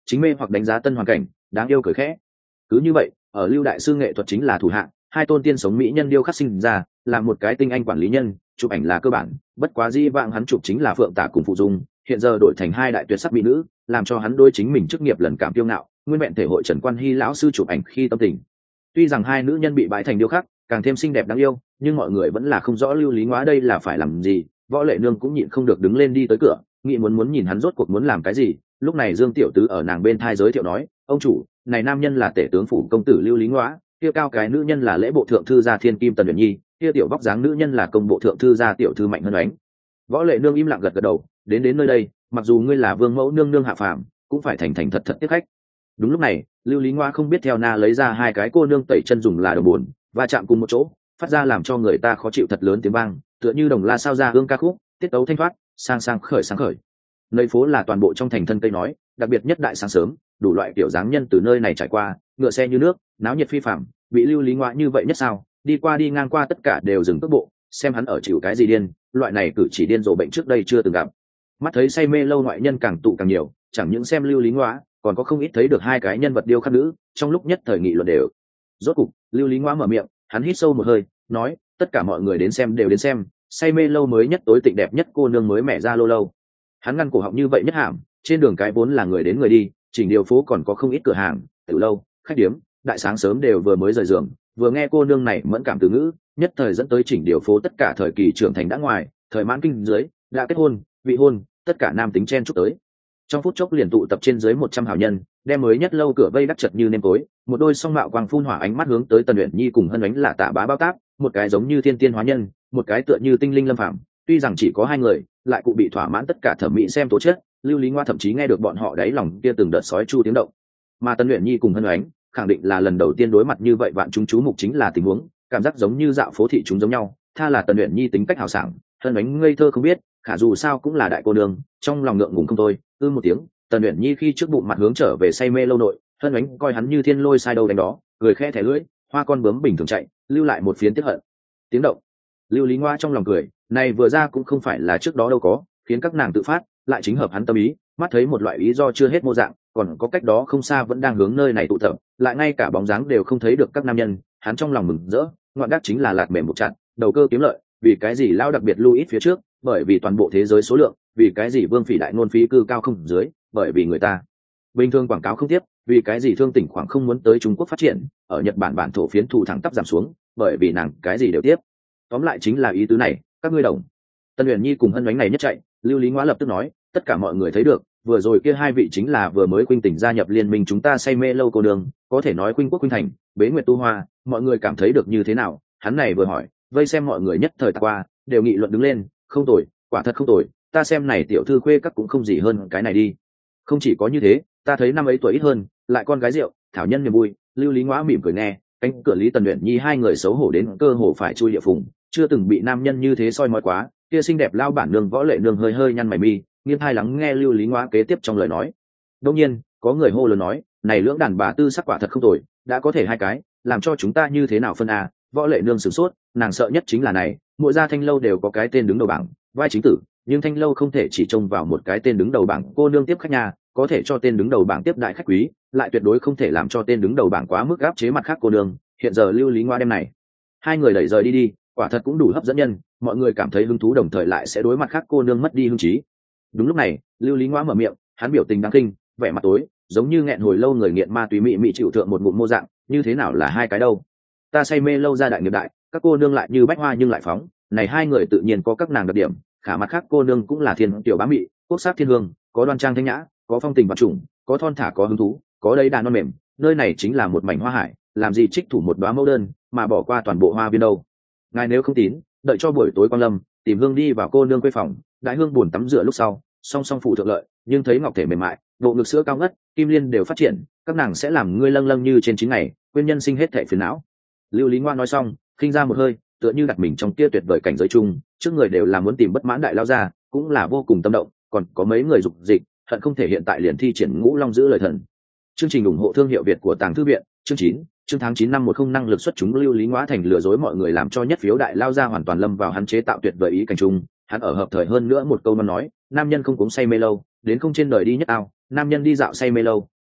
chính mê hoặc đánh giá tân hoàn cảnh, đáng yêu cười khẽ. Cứ như vậy, ở Lưu đại sư nghệ thuật chính là thủ hạng, hai tôn tiên sống mỹ nhân điêu khắc sinh ra, là một cái tinh anh quản lý nhân, chụp ảnh là cơ bản, bất quá di vãng hắn chụp chính là Phượng Tả cùng Phụ Dung, hiện giờ đổi thành hai đại tuyệt sắc mỹ nữ, làm cho hắn đôi chính mình chức nghiệp lần cảm kiêu ngạo, nguyên vẹn thể hội Trần Quan Hy lão sư chụp ảnh khi tâm tình. Tuy rằng hai nữ nhân bị bãi thành điêu khắc, càng thêm xinh đẹp đáng yêu, nhưng mọi người vẫn là không rõ Lưu Lý Ngoá đây là phải làm gì. Võ Lệ Nương cũng nhịn không được đứng lên đi tới cửa, nghĩ muốn muốn nhìn hắn rốt cuộc muốn làm cái gì. Lúc này Dương tiểu tứ ở nàng bên thai giới thiệu nói, ông chủ, này nam nhân là tể tướng phủ công tử Lưu Lý Ngoá, kia cao cái nữ nhân là lễ bộ thượng thư gia Thiên Kim Tần Uyển Nhi, kia tiểu vóc dáng nữ nhân là công bộ thượng thư gia tiểu thư Mạnh Hân Oánh. Võ Lệ Nương im lặng gật gật đầu, đến đến nơi đây, mặc dù ngươi là vương mẫu nương nương hạ phàm, cũng phải thành thành thật thật tiếp khách. Đúng lúc này, Lưu Lý Ngoa không biết theo na lấy ra hai cái cô nương tẩy chân dùng là đầu buồn, và chạm cùng một chỗ, phát ra làm cho người ta khó chịu thật lớn tiếng vang, tựa như đồng la sao ra hương ca khúc, tiết tấu thanh thoát, sang sang khởi sáng khởi. Nơi phố là toàn bộ trong thành thân cây nói, đặc biệt nhất đại sáng sớm, đủ loại kiểu dáng nhân từ nơi này trải qua, ngựa xe như nước, náo nhiệt phi phàm, bị Lưu Lý Ngoa như vậy nhất sao? Đi qua đi ngang qua tất cả đều dừng tốc bộ, xem hắn ở chịu cái gì điên, loại này cử chỉ điên rồ bệnh trước đây chưa từng gặp. Mắt thấy say mê lâu ngoại nhân càng tụ càng nhiều, chẳng những xem Lưu Lý Ngoa, còn có không ít thấy được hai cái nhân vật điêu khắc nữ, trong lúc nhất thời nghị luận đều. Rốt cục, Lưu Lý Ngoa mở miệng, hắn hít sâu một hơi, nói, tất cả mọi người đến xem đều đến xem, say mê lâu mới nhất tối tịnh đẹp nhất cô nương mới mẻ ra lâu lâu. Hắn ngăn cổ họng như vậy nhất hàm, trên đường cái vốn là người đến người đi, chỉnh điều phố còn có không ít cửa hàng, tiểu lâu, khách điếm, đại sáng sớm đều vừa mới rời giường, vừa nghe cô nương này mẫn cảm từ ngữ, nhất thời dẫn tới chỉnh điều phố tất cả thời kỳ trưởng thành đã ngoài, thời mãn kinh dưới, đã kết hôn, vị hôn, tất cả nam tính chen chúc tới. Trong phút chốc liền tụ tập trên dưới một trăm hảo nhân, đem mới nhất lâu cửa vây đắc chật như nêm tối, một đôi song mạo quang phun hỏa ánh mắt hướng tới Tần Uyển Nhi cùng Hân Oánh là tạ bá bao táp, một cái giống như thiên tiên hóa nhân, một cái tựa như tinh linh lâm phàm, tuy rằng chỉ có hai người, lại cụ bị thỏa mãn tất cả thẩm mỹ xem tố chất. Lưu Lý Ngoa thậm chí nghe được bọn họ đáy lòng kia từng đợt sói chu tiếng động. Mà Tần Uyển Nhi cùng Hân Oánh, khẳng định là lần đầu tiên đối mặt như vậy vạn chúng chú mục chính là tình huống, cảm giác giống như dạo phố thị chúng giống nhau, tha là Tần Uyển Nhi tính cách hào sảng, Hân Oánh ngây thơ không biết, khả dù sao cũng là đại cô nương, trong lòng ngượng ngùng không thôi, ư một tiếng, Tần Uyển Nhi khi trước bụng mặt hướng trở về say mê lâu nội, Hân Oánh coi hắn như thiên lôi sai đâu đánh đó, cười khẽ thẻ lưỡi, hoa con bướm bình thường chạy, lưu lại một phiến tiếc hận. Tiếng động. Lưu Lý Ngoa trong lòng cười, này vừa ra cũng không phải là trước đó đâu có, khiến các nàng tự phát, lại chính hợp hắn tâm ý, mắt thấy một loại ý do chưa hết mô dạng, còn có cách đó không xa vẫn đang hướng nơi này tụ tập, lại ngay cả bóng dáng đều không thấy được các nam nhân, hắn trong lòng mừng rỡ, ngoạn đắc chính là lạt mềm một chặt, đầu cơ kiếm lợi, vì cái gì lao đặc biệt lưu ít phía trước, bởi vì toàn bộ thế giới số lượng, vì cái gì vương phỉ đại ngôn phí cư cao không dưới, bởi vì người ta bình thường quảng cáo không tiếp, vì cái gì thương tỉnh khoảng không muốn tới Trung Quốc phát triển, ở Nhật Bản bản thổ phiến thủ thẳng tắp giảm xuống, bởi vì nàng cái gì đều tiếp. Tóm lại chính là ý tứ này, các ngươi đồng. Tần Uyển Nhi cùng Hân Oánh này nhất chạy, Lưu Lý Ngoa lập tức nói, tất cả mọi người thấy được, vừa rồi kia hai vị chính là vừa mới khuynh tỉnh gia nhập liên minh chúng ta say mê lâu cô đường, có thể nói khuynh quốc khuynh thành, bế nguyệt tu hoa, mọi người cảm thấy được như thế nào? Hắn này vừa hỏi, vây xem mọi người nhất thời tạc qua, đều nghị luận đứng lên, không tồi, quả thật không tồi, ta xem này tiểu thư khuê các cũng không gì hơn cái này đi. Không chỉ có như thế, ta thấy năm ấy tuổi ít hơn, lại con gái rượu, thảo nhân niềm vui. Lưu Lý Ngoa mỉm cười nghe, cánh cửa Lý Tần Uyển Nhi hai người xấu hổ đến cơ hồ phải chui địa phùng, chưa từng bị nam nhân như thế soi mói quá. Kia xinh đẹp lao bản nương Võ Lệ Nương hơi hơi nhăn mày mi, nghiêng tai lắng nghe Lưu Lý Ngoa kế tiếp trong lời nói. Đương nhiên, có người hô lớn nói, này lưỡng đàn bà tư sắc quả thật không tồi, đã có thể hai cái, làm cho chúng ta như thế nào phân à? Võ Lệ Nương sửng sốt, nàng sợ nhất chính là này, mỗi gia thanh lâu đều có cái tên đứng đầu bảng, vai chính tử, nhưng thanh lâu không thể chỉ trông vào một cái tên đứng đầu bảng cô nương tiếp khách nhà, có thể cho tên đứng đầu bảng tiếp đại khách quý, lại tuyệt đối không thể làm cho tên đứng đầu bảng quá mức áp chế mặt khác cô nương. Hiện giờ Lưu Lý Ngoa đem này, hai người đẩy rời đi đi, quả thật cũng đủ hấp dẫn nhân, mọi người cảm thấy hứng thú đồng thời lại sẽ đối mặt khác cô nương mất đi hứng chí. Đúng lúc này, Lưu Lý Ngoa mở miệng, hắn biểu tình đáng kinh, vẻ mặt tối, giống như nghẹn hồi lâu người nghiện ma túy mị mị chịu thượng một ngụm mô dạng, như thế nào là hai cái đâu? Ta say mê lâu ra đại nghiệp đại, các cô nương lại như bách hoa nhưng lại phóng, này hai người tự nhiên có các nàng đặc điểm, khả mặt khác cô nương cũng là thiên tiểu bá mị, quốc sắc thiên hương, có đoan trang thanh nhã, có phong tình vật chủng, có thon thả có hứng thú, có đầy đàn non mềm, nơi này chính là một mảnh hoa hải, làm gì trích thủ một đóa mẫu đơn mà bỏ qua toàn bộ hoa viên đâu? Ngài nếu không tín, đợi cho buổi tối quang lâm, tìm hương đi vào cô nương quê phòng, đại hương buồn tắm rửa lúc sau, song song phụ thượng lợi, nhưng thấy ngọc thể mềm mại, bộ ngực sữa cao ngất, kim liên đều phát triển, các nàng sẽ làm ngươi lâng lâng như trên chín ngày, quên nhân sinh hết thảy phiền não. Lưu Lý Ngoa nói xong, khinh ra một hơi, tựa như đặt mình trong kia tuyệt vời cảnh giới chung, trước người đều là muốn tìm bất mãn đại lao ra, cũng là vô cùng tâm động, còn có mấy người dục dịch, hận không thể hiện tại liền thi triển Ngũ Long giữ lời thần. Chương trình ủng hộ thương hiệu Việt của Tàng Thư viện, chương chín, chương tháng chín năm một không năng lực xuất chúng Lưu Lý Ngoa thành lừa dối mọi người làm cho nhất phiếu đại lao ra hoàn toàn lâm vào hắn chế tạo tuyệt vời ý cảnh chung, hắn ở hợp thời hơn nữa một câu mà nói, nam nhân không cúng say mê lâu, đến không trên đời đi nhất ao, nam nhân đi dạo say mê lâu,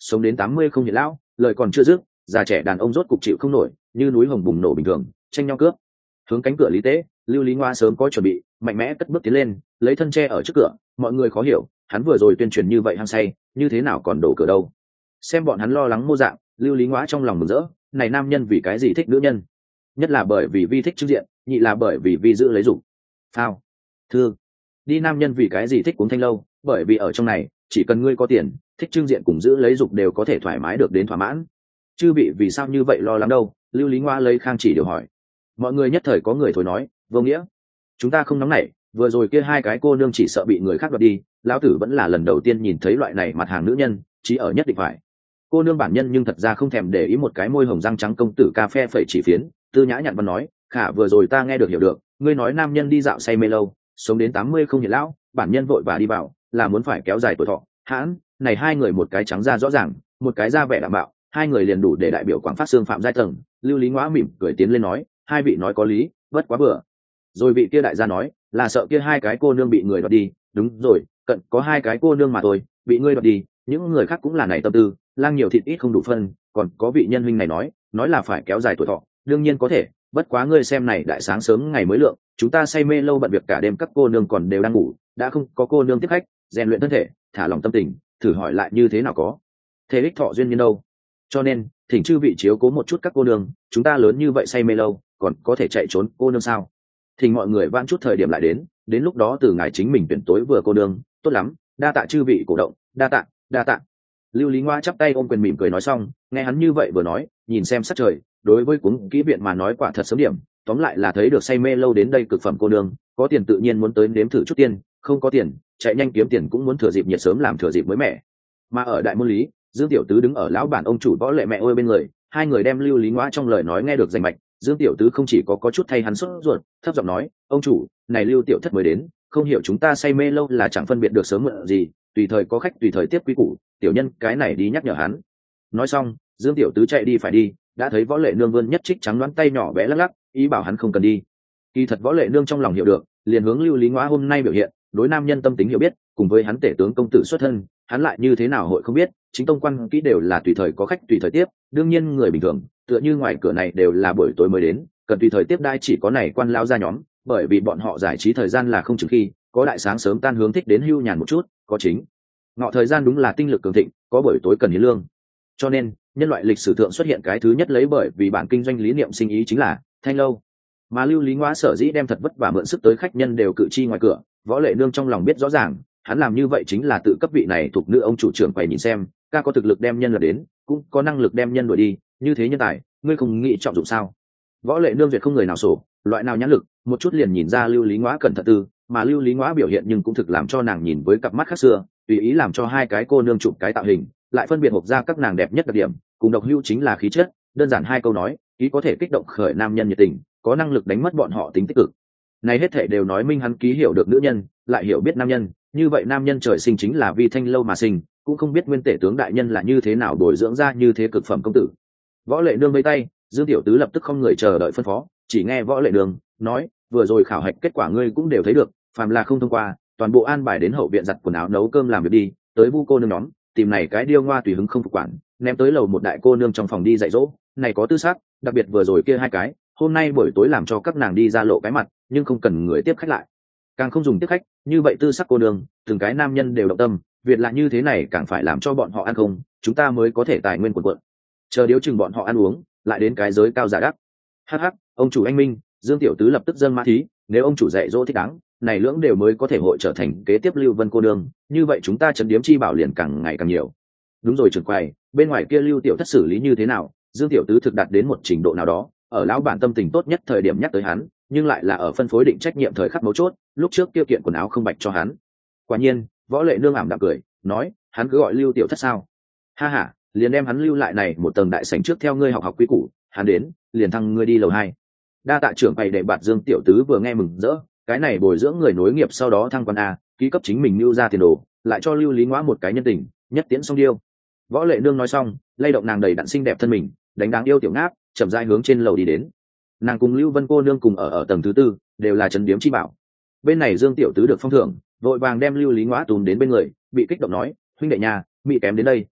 sống đến tám mươi không hiện lão, lời còn chưa dứt, già trẻ đàn ông rốt cục chịu không nổi, như núi hồng bùng nổ bình thường, tranh nhau cướp. Hướng cánh cửa lý tế, Lưu Lý Ngoa sớm có chuẩn bị, mạnh mẽ cất bước tiến lên, lấy thân che ở trước cửa, mọi người khó hiểu, hắn vừa rồi tuyên truyền như vậy hăng say, như thế nào còn đổ cửa đâu. Xem bọn hắn lo lắng mô dạng, Lưu Lý Ngoa trong lòng mừng rỡ, này nam nhân vì cái gì thích nữ nhân? Nhất là bởi vì vi thích trưng diện, nhị là bởi vì vi giữ lấy dục. Phao, thương, đi nam nhân vì cái gì thích cuống thanh lâu, bởi vì ở trong này, chỉ cần ngươi có tiền, thích trưng diện cùng giữ lấy dục đều có thể thoải mái được đến thỏa mãn. Chư vị vì sao như vậy lo lắng đâu? Lưu Lý Ngoa lấy khang chỉ điều hỏi. Mọi người nhất thời có người thối nói, vô nghĩa, chúng ta không nóng nảy, vừa rồi kia hai cái cô nương chỉ sợ bị người khác đoạt đi, lão tử vẫn là lần đầu tiên nhìn thấy loại này mặt hàng nữ nhân, chỉ ở nhất định phải. Cô nương bản nhân nhưng thật ra không thèm để ý một cái môi hồng răng trắng công tử cà phê phẩy chỉ phiến, tư nhã nhặn văn nói, khả vừa rồi ta nghe được hiểu được, ngươi nói nam nhân đi dạo say mê lâu, sống đến tám mươi không hiện lão, bản nhân vội và đi vào, là muốn phải kéo dài tuổi thọ. Hãn, này hai người một cái trắng da rõ ràng, một cái da vẻ đạm bạo, hai người liền đủ để đại biểu quảng phát xương phạm giai tầng. Lưu Lý Ngoã mỉm cười tiến lên nói, hai vị nói có lý, bất quá bừa. Rồi vị kia đại gia nói, là sợ kia hai cái cô nương bị người đoạt đi, đúng rồi, cận có hai cái cô nương mà thôi, bị ngươi đoạt đi, những người khác cũng là này tâm tư, lang nhiều thịt ít không đủ phân, còn có vị nhân huynh này nói, nói là phải kéo dài tuổi thọ, đương nhiên có thể, bất quá ngươi xem này đại sáng sớm ngày mới lượng, chúng ta say mê lâu bận việc cả đêm, các cô nương còn đều đang ngủ, đã không có cô nương tiếp khách, rèn luyện thân thể, thả lòng tâm tình, thử hỏi lại như thế nào có thế ích thọ duyên nhân đâu. Cho nên thỉnh chư vị chiếu cố một chút các cô nương, chúng ta lớn như vậy say mê lâu, còn có thể chạy trốn cô nương sao? Thỉnh mọi người vãn chút thời điểm lại đến, đến lúc đó từ ngài chính mình tuyển tối vừa cô nương, tốt lắm, đa tạ chư vị cổ động, đa tạ, đa tạ. Lưu Lý Ngoa chắp tay ôm quyền mỉm cười nói xong, nghe hắn như vậy vừa nói, nhìn xem sắc trời, đối với cuống kỹ viện mà nói quả thật sớm điểm, tóm lại là thấy được say mê lâu đến đây cực phẩm cô nương, có tiền tự nhiên muốn tới nếm thử chút tiền, không có tiền, chạy nhanh kiếm tiền cũng muốn thừa dịp nhiệt sớm làm thừa dịp mới mẻ. Mà ở đại môn lý, Dương Tiểu Tứ đứng ở lão bản ông chủ Võ Lệ mẹ ôi bên người, hai người đem Lưu Lý Ngoa trong lời nói nghe được rành mạch. Dương Tiểu Tứ không chỉ có có chút thay hắn sốt ruột, thấp giọng nói, ông chủ, này Lưu Tiểu Thất mới đến, không hiểu chúng ta say mê lâu là chẳng phân biệt được sớm muộn gì, tùy thời có khách tùy thời tiếp quý củ, tiểu nhân cái này đi nhắc nhở hắn. Nói xong, Dương Tiểu Tứ chạy đi phải đi, đã thấy Võ Lệ nương vươn nhất trích trắng đoán tay nhỏ bé lắc lắc, ý bảo hắn không cần đi. Kỳ thật Võ Lệ nương trong lòng hiểu được, liền hướng Lưu Lý Ngoa hôm nay biểu hiện, đối nam nhân tâm tính hiểu biết, cùng với hắn tể tướng công tử xuất thân, hắn lại như thế nào hội không biết, chính tông quan kỹ đều là tùy thời có khách tùy thời tiếp, đương nhiên người bình thường, tựa như ngoài cửa này đều là buổi tối mới đến, cần tùy thời tiếp đai chỉ có này quan lão gia nhóm, bởi vì bọn họ giải trí thời gian là không chừng khi, có đại sáng sớm tan hướng thích đến hưu nhàn một chút, có chính ngọ thời gian đúng là tinh lực cường thịnh, có buổi tối cần hiến lương. Cho nên, nhân loại lịch sử thượng xuất hiện cái thứ nhất lấy bởi vì bản kinh doanh lý niệm sinh ý chính là thanh lâu. Mà Lưu Lý Ngoa sở dĩ đem thật vất vả mượn sức tới khách nhân đều cự chi ngoài cửa, Võ Lệ nương trong lòng biết rõ ràng, hắn làm như vậy chính là tự cấp vị này thuộc nữ ông chủ trưởng quầy nhìn xem, ca có thực lực đem nhân lật đến, cũng có năng lực đem nhân đuổi đi, như thế nhân tài, ngươi không nghĩ trọng dụng sao? Võ Lệ nương duyệt không người nào sổ, loại nào nhãn lực, một chút liền nhìn ra Lưu Lý Ngoa cẩn thận tư, mà Lưu Lý Ngoa biểu hiện nhưng cũng thực làm cho nàng nhìn với cặp mắt khác xưa, tùy ý làm cho hai cái cô nương chụp cái tạo hình, lại phân biệt hộp ra các nàng đẹp nhất đặc điểm, cùng độc hưu chính là khí chất, đơn giản hai câu nói, ý có thể kích động khởi nam nhân nhiệt tình, có năng lực đánh mất bọn họ tính tích cực. Này hết thảy đều nói minh hắn ký hiểu được nữ nhân, lại hiểu biết nam nhân, như vậy nam nhân trời sinh chính là vi thanh lâu mà sinh, cũng không biết nguyên tể tướng đại nhân là như thế nào bồi dưỡng ra như thế cực phẩm công tử. Võ Lệ nương vây tay, Dương Tiểu Tứ lập tức không người chờ đợi phân phó, chỉ nghe Võ Lệ nương nói, vừa rồi khảo hạch kết quả ngươi cũng đều thấy được, phàm là không thông qua, toàn bộ an bài đến hậu viện giặt quần áo nấu cơm làm việc đi, tới vu cô nương nhóm, tìm này cái điêu ngoa tùy hứng không phục quản, ném tới lầu một đại cô nương trong phòng đi dạy dỗ, này có tư xác, đặc biệt vừa rồi kia hai cái, hôm nay buổi tối làm cho các nàng đi ra lộ cái mặt, nhưng không cần người tiếp khách lại, càng không dùng tiếp khách, như vậy tư sắc cô nương, từng cái nam nhân đều động tâm, việc là như thế này càng phải làm cho bọn họ ăn không, chúng ta mới có thể tài nguyên quần quận, chờ điếu chừng bọn họ ăn uống, lại đến cái giới cao giả đắc. Hắc hắc, ông chủ anh minh, Dương Tiểu Tứ lập tức dâng mã thí, nếu ông chủ dạy dỗ thích đáng, này lưỡng đều mới có thể hội trở thành kế tiếp Lưu Vân cô nương, như vậy chúng ta chấn điếm chi bảo liền càng ngày càng nhiều. Đúng rồi trưởng quầy, bên ngoài kia Lưu Tiểu Thất xử lý như thế nào? Dương Tiểu Tứ thực đạt đến một trình độ nào đó, ở lão bản tâm tình tốt nhất thời điểm nhắc tới hắn, nhưng lại là ở phân phối định trách nhiệm thời khắc mấu chốt, lúc trước kia kiện quần áo không bạch cho hắn. Quả nhiên, Võ Lệ nương ảm đạm cười, nói, hắn cứ gọi Lưu Tiểu Thất sao? Ha ha, liền đem hắn lưu lại này một tầng đại sảnh trước theo ngươi học học quý củ, hắn đến, liền thăng ngươi đi lầu hai. Đa tạ trưởng quầy đệ bạt. Dương Tiểu Tứ vừa nghe mừng rỡ, cái này bồi dưỡng người nối nghiệp sau đó thăng quan a, ký cấp chính mình lưu ra tiền đồ, lại cho Lưu Lý Ngoã một cái nhân tình, nhất tiễn xong điêu. Võ Lệ nương nói xong, lay động nàng đầy đặn xinh đẹp thân mình, đánh đáng yêu tiểu ngáp, chậm rãi hướng trên lầu đi đến. Nàng cùng Lưu Vân cô nương cùng ở ở tầng thứ tư, đều là trấn điếm chi bảo. Bên này Dương Tiểu Tứ được phong thưởng, vội vàng đem Lưu Lý Ngoã túm đến bên người, bị kích động nói, huynh đệ nhà, mỹ kém đến đây,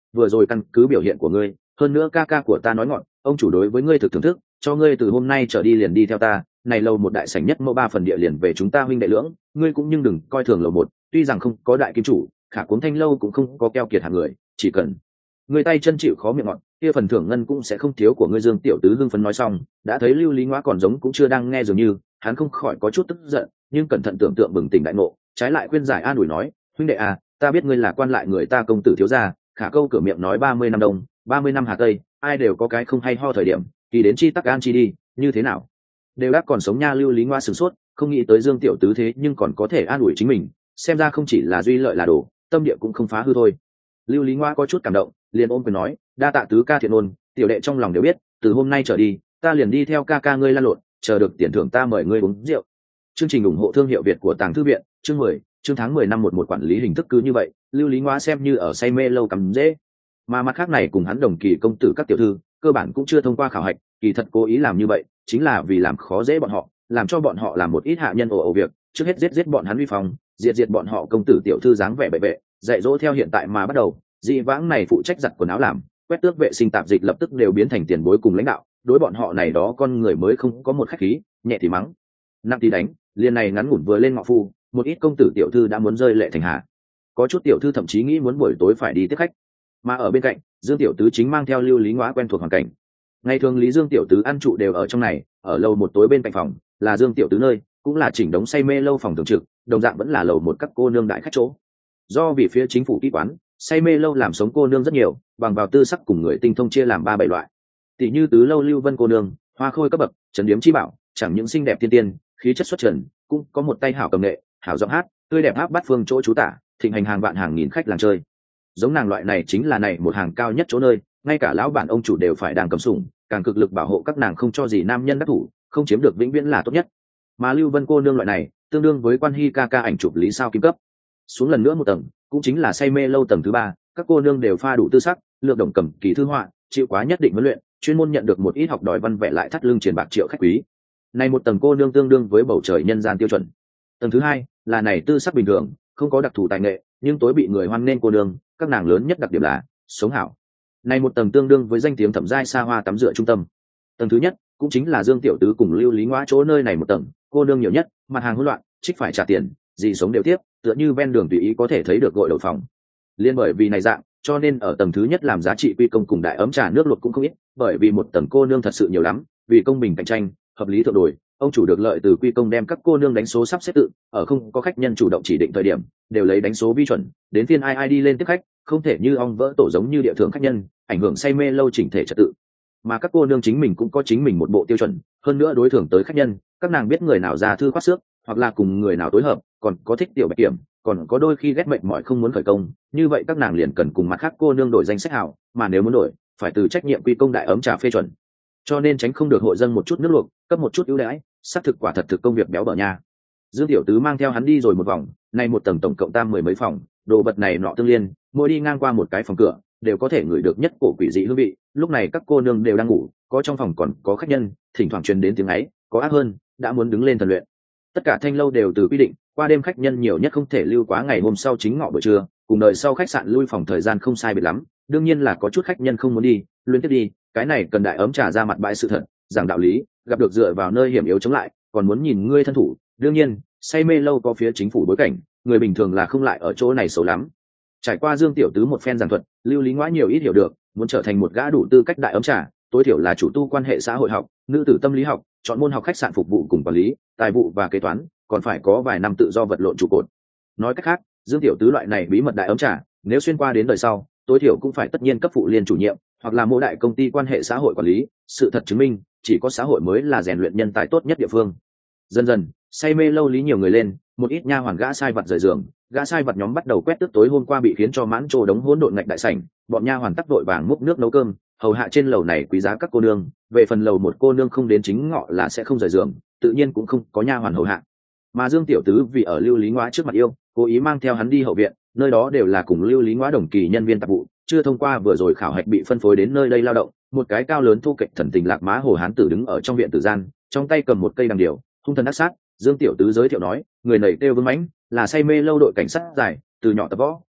vừa rồi căn cứ biểu hiện của ngươi, hơn nữa ca ca của ta nói ngọn, ông chủ đối với ngươi thực thưởng thức, cho ngươi từ hôm nay trở đi liền đi theo ta, này lầu một đại sảnh nhất mẫu ba phần địa liền về chúng ta huynh đệ lưỡng, ngươi cũng nhưng đừng coi thường lầu một, tuy rằng không có đại kim chủ, khả cuốn thanh lâu cũng không có keo kiệt hàng người, chỉ cần ngươi tay chân chịu khó miệng ngọt, kia phần thưởng ngân cũng sẽ không thiếu của ngươi. Dương tiểu tứ hưng phấn nói xong, đã thấy Lưu Lý Ngoa còn giống cũng chưa đang nghe dường như, hắn không khỏi có chút tức giận, nhưng cẩn thận tưởng tượng bừng tỉnh đại ngộ, trái lại khuyên giải an ủi nói, huynh đệ à, ta biết ngươi là quan lại người ta công tử thiếu gia, khả câu cửa miệng nói ba mươi năm đông, ba mươi năm hà tây, ai đều có cái không hay ho thời điểm, thì đến chi tắc an chi đi, như thế nào? Đều đã còn sống nha. Lưu Lý Ngoa sửng sốt, không nghĩ tới Dương tiểu tứ thế nhưng còn có thể an ủi chính mình, xem ra không chỉ là duy lợi là đồ, tâm địa cũng không phá hư thôi. Lưu Lý Ngoa có chút cảm động, liền ôm quyền nói, đa tạ tứ ca thiện ôn, tiểu đệ trong lòng đều biết, từ hôm nay trở đi, ta liền đi theo ca ca ngươi lan lộn, chờ được tiền thưởng ta mời ngươi uống rượu. Chương trình ủng hộ thương hiệu Việt của Tàng Thư viện, chương mười, chương tháng mười năm một một quản lý hình thức cứ như vậy, Lưu Lý Ngoa xem như ở say mê lâu cắm dễ. Mà mặt khác này cùng hắn đồng kỳ công tử các tiểu thư, cơ bản cũng chưa thông qua khảo hạch, kỳ thật cố ý làm như vậy, chính là vì làm khó dễ bọn họ, làm cho bọn họ làm một ít hạ nhân ồ ồ việc, trước hết giết giết bọn hắn uy phong, diệt diệt bọn họ công tử tiểu thư dáng vẻ bệ bệ, dạy dỗ theo hiện tại mà bắt đầu, dị vãng này phụ trách giặt quần áo làm, quét tước vệ sinh tạp dịch lập tức đều biến thành tiền bối cùng lãnh đạo, đối bọn họ này đó con người mới không có một khách khí, nhẹ thì mắng, nặng thì đánh, liền này ngắn ngủn vừa lên ngọ phu, một ít công tử tiểu thư đã muốn rơi lệ thành hà, có chút tiểu thư thậm chí nghĩ muốn buổi tối phải đi tiếp khách. Mà ở bên cạnh, Dương tiểu tứ chính mang theo Lưu Lý Ngoa quen thuộc hoàn cảnh. Ngày thường Lý Dương tiểu tứ ăn trụ đều ở trong này, ở lầu một tối bên cạnh phòng là Dương tiểu tứ nơi, cũng là chỉnh đống say mê lâu phòng thường trực, đồng dạng vẫn là lầu một các cô nương đại khách chỗ. Do vì phía chính phủ kỹ quán, say mê lâu làm sống cô nương rất nhiều, bằng vào tư sắc cùng người tinh thông chia làm ba bảy loại. Tỷ như tứ lâu Lưu Vân cô nương, hoa khôi cấp bậc, trấn điếm chi bảo, chẳng những xinh đẹp tiên tiên, khí chất xuất trần, cũng có một tay hảo cầm nghệ, hảo giọng hát, tươi đẹp áp bát phương chỗ trú tả, thịnh hành hàng vạn hàng nghìn khách làng chơi. Giống nàng loại này chính là này một hàng cao nhất chỗ nơi, ngay cả lão bản ông chủ đều phải đang cầm sủng, càng cực lực bảo hộ các nàng không cho gì nam nhân đắc thủ, không chiếm được vĩnh viễn là tốt nhất. Mà Lưu Vân cô nương loại này, tương đương với quan hy ca ca ảnh chụp lý sao kim cấp. Xuống lần nữa một tầng, cũng chính là say mê lâu tầng thứ ba, các cô nương đều pha đủ tư sắc, lược đồng cầm kỳ thư họa, chịu quá nhất định huấn luyện, chuyên môn nhận được một ít học đòi văn vẽ lại thắt lưng truyền bạc triệu khách quý. Này một tầng cô nương tương đương với bầu trời nhân gian tiêu chuẩn. Tầng thứ hai là này tư sắc bình thường, không có đặc thù tài nghệ, nhưng tối bị người hoan nghênh cô nương, các nàng lớn nhất đặc điểm là sống hảo. Này một tầng tương đương với danh tiếng thẩm giai xa hoa tắm rửa trung tâm. Tầng thứ nhất cũng chính là Dương tiểu tứ cùng Lưu Lý Ngoa chỗ nơi này một tầng, cô nương nhiều nhất, mặt hàng hỗn loạn, trích phải trả tiền, gì sống đều tiếp, tựa như ven đường tùy ý có thể thấy được gội đầu phòng. Liên bởi vì này dạng, cho nên ở tầng thứ nhất làm giá trị quy công cùng đại ấm trà nước luộc cũng không ít, bởi vì một tầng cô nương thật sự nhiều lắm, vì công bình cạnh tranh, hợp lý thượng đổi, ông chủ được lợi từ quy công đem các cô nương đánh số sắp xếp tự, ở không có khách nhân chủ động chỉ định thời điểm, đều lấy đánh số vi chuẩn, đến phiên ai ai đi lên tiếp khách, không thể như ong vỡ tổ giống như địa thượng khách nhân, ảnh hưởng say mê lâu chỉnh thể trật tự. Mà các cô nương chính mình cũng có chính mình một bộ tiêu chuẩn, hơn nữa đối thưởng tới khách nhân, các nàng biết người nào ra thư khoát xước, hoặc là cùng người nào tối hợp, còn có thích tiểu bạch kiểm, còn có đôi khi ghét mệnh mỏi không muốn khởi công, như vậy các nàng liền cần cùng mặt khác cô nương đổi danh sách hảo, mà nếu muốn đổi, phải từ trách nhiệm quy công đại ấm trà phê chuẩn. Cho nên tránh không được hội dân một chút nước luộc, cấp một chút ưu đãi, xác thực quả thật thực công việc béo bở nha. Dương tiểu tứ mang theo hắn đi rồi một vòng, nay một tầng tổng cộng tam mười mấy phòng, đồ vật này nọ tương liên, mỗi đi ngang qua một cái phòng cửa, đều có thể ngửi được nhất cổ quỷ dị hương vị. Lúc này các cô nương đều đang ngủ, có trong phòng còn có khách nhân, thỉnh thoảng truyền đến tiếng ấy, có ác hơn, đã muốn đứng lên thần luyện. Tất cả thanh lâu đều từ quy định, qua đêm khách nhân nhiều nhất không thể lưu quá ngày hôm sau chính ngọ buổi trưa, cùng đợi sau khách sạn lui phòng thời gian không sai biệt lắm. Đương nhiên là có chút khách nhân không muốn đi, luyến tiếp đi, cái này cần đại ấm trà ra mặt bãi sự thật, giảng đạo lý, gặp được dựa vào nơi hiểm yếu chống lại, còn muốn nhìn ngươi thân thủ. Đương nhiên, say mê lâu có phía chính phủ bối cảnh, người bình thường là không lại ở chỗ này xấu lắm. Trải qua Dương tiểu tứ một phen giảng thuật, Lưu Lý Ngoa nhiều ít hiểu được, muốn trở thành một gã đủ tư cách đại ấm trà, tối thiểu là chủ tu quan hệ xã hội học, nữ tử tâm lý học, chọn môn học khách sạn phục vụ cùng quản lý, tài vụ và kế toán, còn phải có vài năm tự do vật lộn trụ cột. Nói cách khác, Dương tiểu tứ loại này bí mật đại ấm trà, nếu xuyên qua đến đời sau, tối thiểu cũng phải tất nhiên cấp phụ liên chủ nhiệm, hoặc là mỗi đại công ty quan hệ xã hội quản lý. Sự thật chứng minh, chỉ có xã hội mới là rèn luyện nhân tài tốt nhất địa phương. Dần dần, say mê lâu lý nhiều người lên, một ít nha hoàn gã sai vật rời giường, gã sai vật nhóm bắt đầu quét tước tối hôm qua bị khiến cho mãn trồ đống hỗn độn ngạch đại sảnh, bọn nha hoàn tắc đội vàng múc nước nấu cơm, hầu hạ trên lầu này quý giá các cô nương. Về phần lầu một cô nương không đến chính ngọ là sẽ không rời giường, tự nhiên cũng không có nha hoàn hầu hạ. Mà Dương tiểu tứ vì ở Lưu Lý Ngoa trước mặt yêu, cố ý mang theo hắn đi hậu viện, nơi đó đều là cùng Lưu Lý Ngoa đồng kỳ nhân viên tạp vụ, chưa thông qua vừa rồi khảo hạch bị phân phối đến nơi đây lao động. Một cái cao lớn thu kệch thần tình lạc má hồ hán tử đứng ở trong viện tử gian, trong tay cầm một cây đằng điều, hung thần ác sát. Dương tiểu tứ giới thiệu nói, người này kêu Vương Mãnh, là say mê lâu đội cảnh sát giải, từ nhỏ tập võ,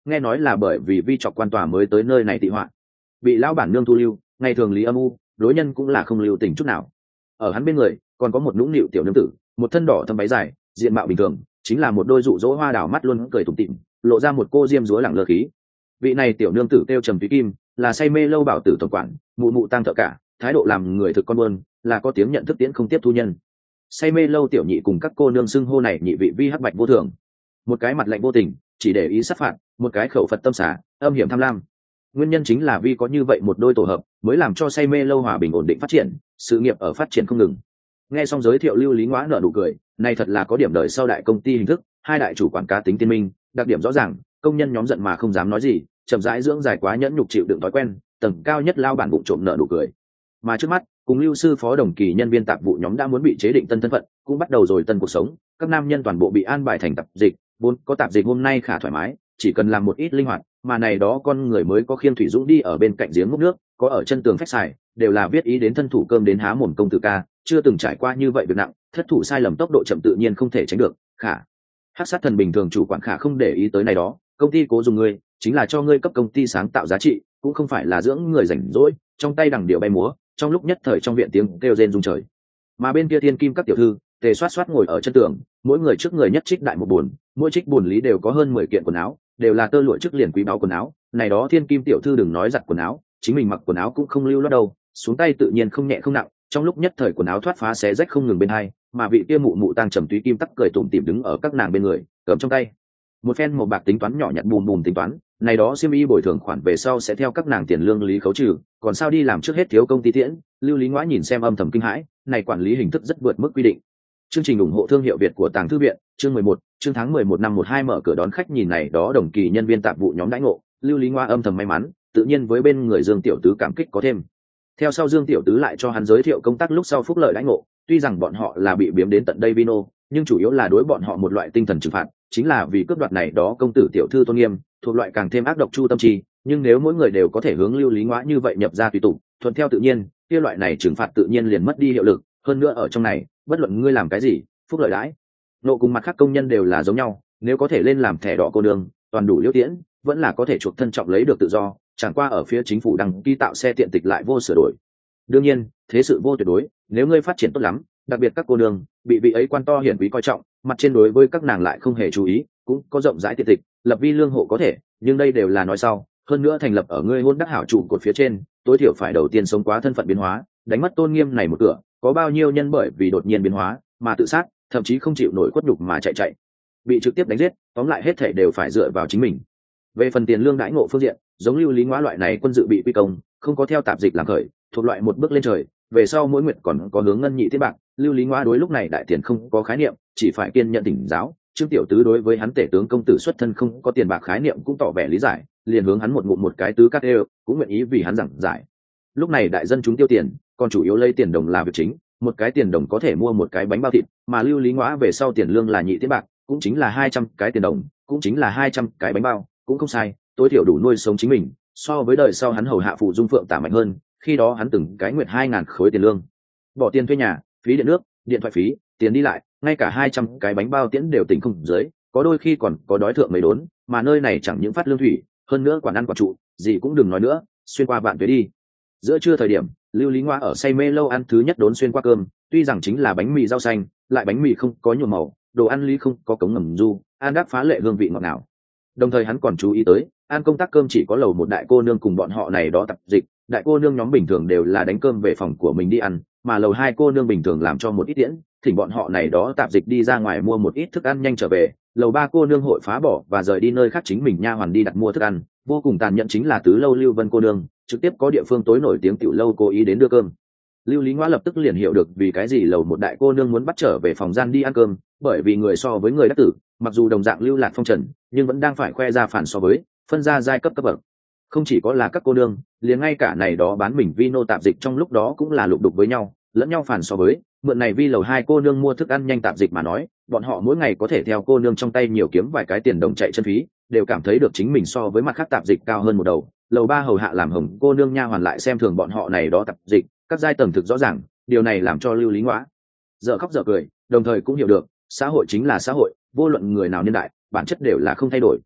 nghe nói là bởi vì vi trọc quan tòa mới tới nơi này tị họa, bị lão bản nương thu lưu, ngày thường lý âm u, đối nhân cũng là không lưu tình chút nào. Ở hắn bên người còn có một nũng nịu tiểu nương tử, một thân đỏ thâm váy dài, diện mạo bình thường, chính là một đôi dụ dỗ hoa đào mắt luôn cười tủm tỉm, lộ ra một cô diêm dúa lẳng lơ khí. Vị này tiểu nương tử kêu Trầm Thúy Kim, là say mê lâu bảo tử tổng quản, mụ mụ tăng thợ cả, thái độ làm người thực con buôn, là có tiếng nhận thức tiễn không tiếp thu nhân. Say mê lâu tiểu nhị cùng các cô nương xưng hô này nhị vị vi hắc bạch vô thường, một cái mặt lạnh vô tình, chỉ để ý sát phạt, một cái khẩu phật tâm xả, âm hiểm tham lam. Nguyên nhân chính là vì có như vậy một đôi tổ hợp, mới làm cho say mê lâu hòa bình ổn định phát triển, sự nghiệp ở phát triển không ngừng. Nghe xong giới thiệu, Lưu Lý Ngoã nở nụ cười, này thật là có điểm đời sau đại công ty hình thức, hai đại chủ quản cá tính tiên minh, đặc điểm rõ ràng, công nhân nhóm giận mà không dám nói gì, chậm rãi dưỡng dài quá nhẫn nhục chịu đựng thói quen, tầng cao nhất lao bản bụng trộm nở nụ cười. Mà trước mắt, cùng Lưu sư phó đồng kỳ nhân viên tạp vụ nhóm đã muốn bị chế định tân thân phận, cũng bắt đầu rồi tân cuộc sống, các nam nhân toàn bộ bị an bài thành tạp dịch, vốn có tạp dịch hôm nay khá thoải mái, chỉ cần làm một ít linh hoạt, mà này đó con người mới có khiêng thủy dũng đi ở bên cạnh giếng múc nước, có ở chân tường phách xài, đều là viết ý đến thân thủ cơm đến há mồm công tử ca, chưa từng trải qua như vậy việc nặng, thất thủ sai lầm tốc độ chậm tự nhiên không thể tránh được. Khả hắc sát thần bình thường chủ quản Khả không để ý tới này đó, công ty cố dùng ngươi, chính là cho ngươi cấp công ty sáng tạo giá trị, cũng không phải là dưỡng người rảnh rỗi, trong tay đằng điệu bay múa, trong lúc nhất thời trong viện tiếng kêu rên rung trời. Mà bên kia thiên kim các tiểu thư tề xoát xoát ngồi ở chân tường, mỗi người trước người nhất trích đại một buồn, mỗi trích buồn lý đều có hơn mười kiện quần áo, đều là tơ lụa trước liền quý báu quần áo. Này đó thiên kim tiểu thư đừng nói giặt quần áo, chính mình mặc quần áo cũng không lưu loát đâu, xuống tay tự nhiên không nhẹ không nặng, trong lúc nhất thời quần áo thoát phá xé rách không ngừng bên hai. Mà vị kia mụ mụ tang Trầm Túy Kim tắc cười tủm tỉm đứng ở các nàng bên người, cầm trong tay một phen một bạc tính toán nhỏ nhặt bùm bùm tính toán, này đó xiêm y bồi thường khoản về sau sẽ theo các nàng tiền lương lý khấu trừ, còn sao đi làm trước hết thiếu công ty tiễn. Lưu Lý Ngoã nhìn xem âm thầm kinh hãi, này quản lý hình thức rất vượt mức quy định. Chương trình ủng hộ thương hiệu Việt của Tàng Thư viện, chương mười một, chương tháng mười một năm một hai mở cửa đón khách, nhìn này đó đồng kỳ nhân viên tạp vụ nhóm đãi ngộ, Lưu Lý Ngoã âm thầm may mắn, tự nhiên với bên người Dương tiểu tứ cảm kích có thêm. Theo sau Dương tiểu tứ lại cho hắn giới thiệu công tác lúc sau phúc lợi đãi ngộ, tuy rằng bọn họ là bị biếm đến tận đây Vino, nhưng chủ yếu là đối bọn họ một loại tinh thần trừng phạt, chính là vì cướp đoạt này đó công tử tiểu thư tôn nghiêm, thuộc loại càng thêm ác độc chu tâm trí. Nhưng nếu mỗi người đều có thể hướng Lưu Lý Ngoã như vậy nhập ra tùy tục, thuận theo tự nhiên, kia loại này trừng phạt tự nhiên liền mất đi hiệu lực. Hơn nữa ở trong này, bất luận ngươi làm cái gì, phúc lợi đãi nộ cùng mặt khác công nhân đều là giống nhau, nếu có thể lên làm thẻ đỏ cô đường, toàn đủ liêu tiễn, vẫn là có thể chuộc thân trọng lấy được tự do, chẳng qua ở phía chính phủ đăng ký tạo xe tiện tịch lại vô sửa đổi. Đương nhiên, thế sự vô tuyệt đối, nếu ngươi phát triển tốt lắm, đặc biệt các cô đường bị vị ấy quan to hiển quý coi trọng, mặt trên đối với các nàng lại không hề chú ý, cũng có rộng rãi tiện tịch, lập vi lương hộ có thể, nhưng đây đều là nói sau. Hơn nữa thành lập ở ngươi hôn đắc hảo trụ cột phía trên, tối thiểu phải đầu tiên sống quá thân phận biến hóa, đánh mất tôn nghiêm này một cửa. Có bao nhiêu nhân bởi vì đột nhiên biến hóa mà tự sát, thậm chí không chịu nổi khuất nhục mà chạy chạy, bị trực tiếp đánh giết, tóm lại hết thể đều phải dựa vào chính mình. Về phần tiền lương đãi ngộ phương diện, giống Lưu Lý Ngoã loại này quân dự bị quy công, không có theo tạp dịch làm khởi, thuộc loại một bước lên trời, về sau mỗi nguyện còn có hướng ngân nhị tiết bạc. Lưu Lý Ngoã đối lúc này đại tiền không có khái niệm, chỉ phải kiên nhận tỉnh giáo. Trương tiểu tứ đối với hắn tể tướng công tử xuất thân không có tiền bạc khái niệm cũng tỏ vẻ lý giải, liền hướng hắn một ngụm một cái tứ cắt đều, cũng nguyện ý vì hắn giảng giải. Lúc này đại dân chúng tiêu tiền, còn chủ yếu lấy tiền đồng là việc chính, một cái tiền đồng có thể mua một cái bánh bao thịt, mà Lưu Lý Ngoã về sau tiền lương là nhị tiết bạc, cũng chính là hai trăm cái tiền đồng, cũng chính là hai trăm cái bánh bao, cũng không sai, tối thiểu đủ nuôi sống chính mình. So với đời sau hắn hầu hạ phụ dung phượng tả mạnh hơn, khi đó hắn từng cái nguyệt hai ngàn khối tiền lương, bỏ tiền thuê nhà, phí điện nước, điện thoại phí, tiền đi lại, ngay cả hai trăm cái bánh bao tiễn đều tỉnh không dưới, có đôi khi còn có đói thượng mấy đốn. Mà nơi này chẳng những phát lương thủy, hơn nữa quản ăn quản trụ, gì cũng đừng nói nữa, xuyên qua vạn tuế đi. Giữa trưa thời điểm, Lưu Lý Ngoã ở say mê lâu ăn thứ nhất đốn xuyên qua cơm, tuy rằng chính là bánh mì rau xanh, lại bánh mì không có nhuộm màu, đồ ăn lý không có cống ngầm du, ăn đắc phá lệ hương vị ngọt ngào. Đồng thời hắn còn chú ý tới, ăn công tác cơm chỉ có lầu một đại cô nương cùng bọn họ này đó tập dịch, đại cô nương nhóm bình thường đều là đánh cơm về phòng của mình đi ăn, mà lầu hai cô nương bình thường làm cho một ít tiễn, thỉnh bọn họ này đó tạp dịch đi ra ngoài mua một ít thức ăn nhanh trở về. Lầu ba cô nương hội phá bỏ và rời đi nơi khác, chính mình nha hoàn đi đặt mua thức ăn. Vô cùng tàn nhẫn chính là tứ lâu Lưu Vân cô nương, trực tiếp có địa phương tối nổi tiếng tiểu lâu cố ý đến đưa cơm. Lưu Lý Ngoã lập tức liền hiểu được vì cái gì lầu một đại cô nương muốn bắt trở về phòng gian đi ăn cơm, bởi vì người so với người đắc tử, mặc dù đồng dạng lưu lạc phong trần, nhưng vẫn đang phải khoe ra phản so với, phân ra giai cấp cấp bậc. Không chỉ có là các cô nương, liền ngay cả này đó bán mình vino tạp dịch trong lúc đó cũng là lục đục với nhau, lẫn nhau phản so với. Mượn này vi lầu hai cô nương mua thức ăn nhanh tạp dịch mà nói, bọn họ mỗi ngày có thể theo cô nương trong tay nhiều kiếm vài cái tiền đồng chạy chân phí, đều cảm thấy được chính mình so với mặt khác tạp dịch cao hơn một đầu. Lầu ba hầu hạ làm hồng cô nương nha hoàn lại xem thường bọn họ này đó tạp dịch, các giai tầng thực rõ ràng, điều này làm cho Lưu Lý Ngoã dở khóc dở cười, đồng thời cũng hiểu được xã hội chính là xã hội, vô luận người nào niên đại, bản chất đều là không thay đổi.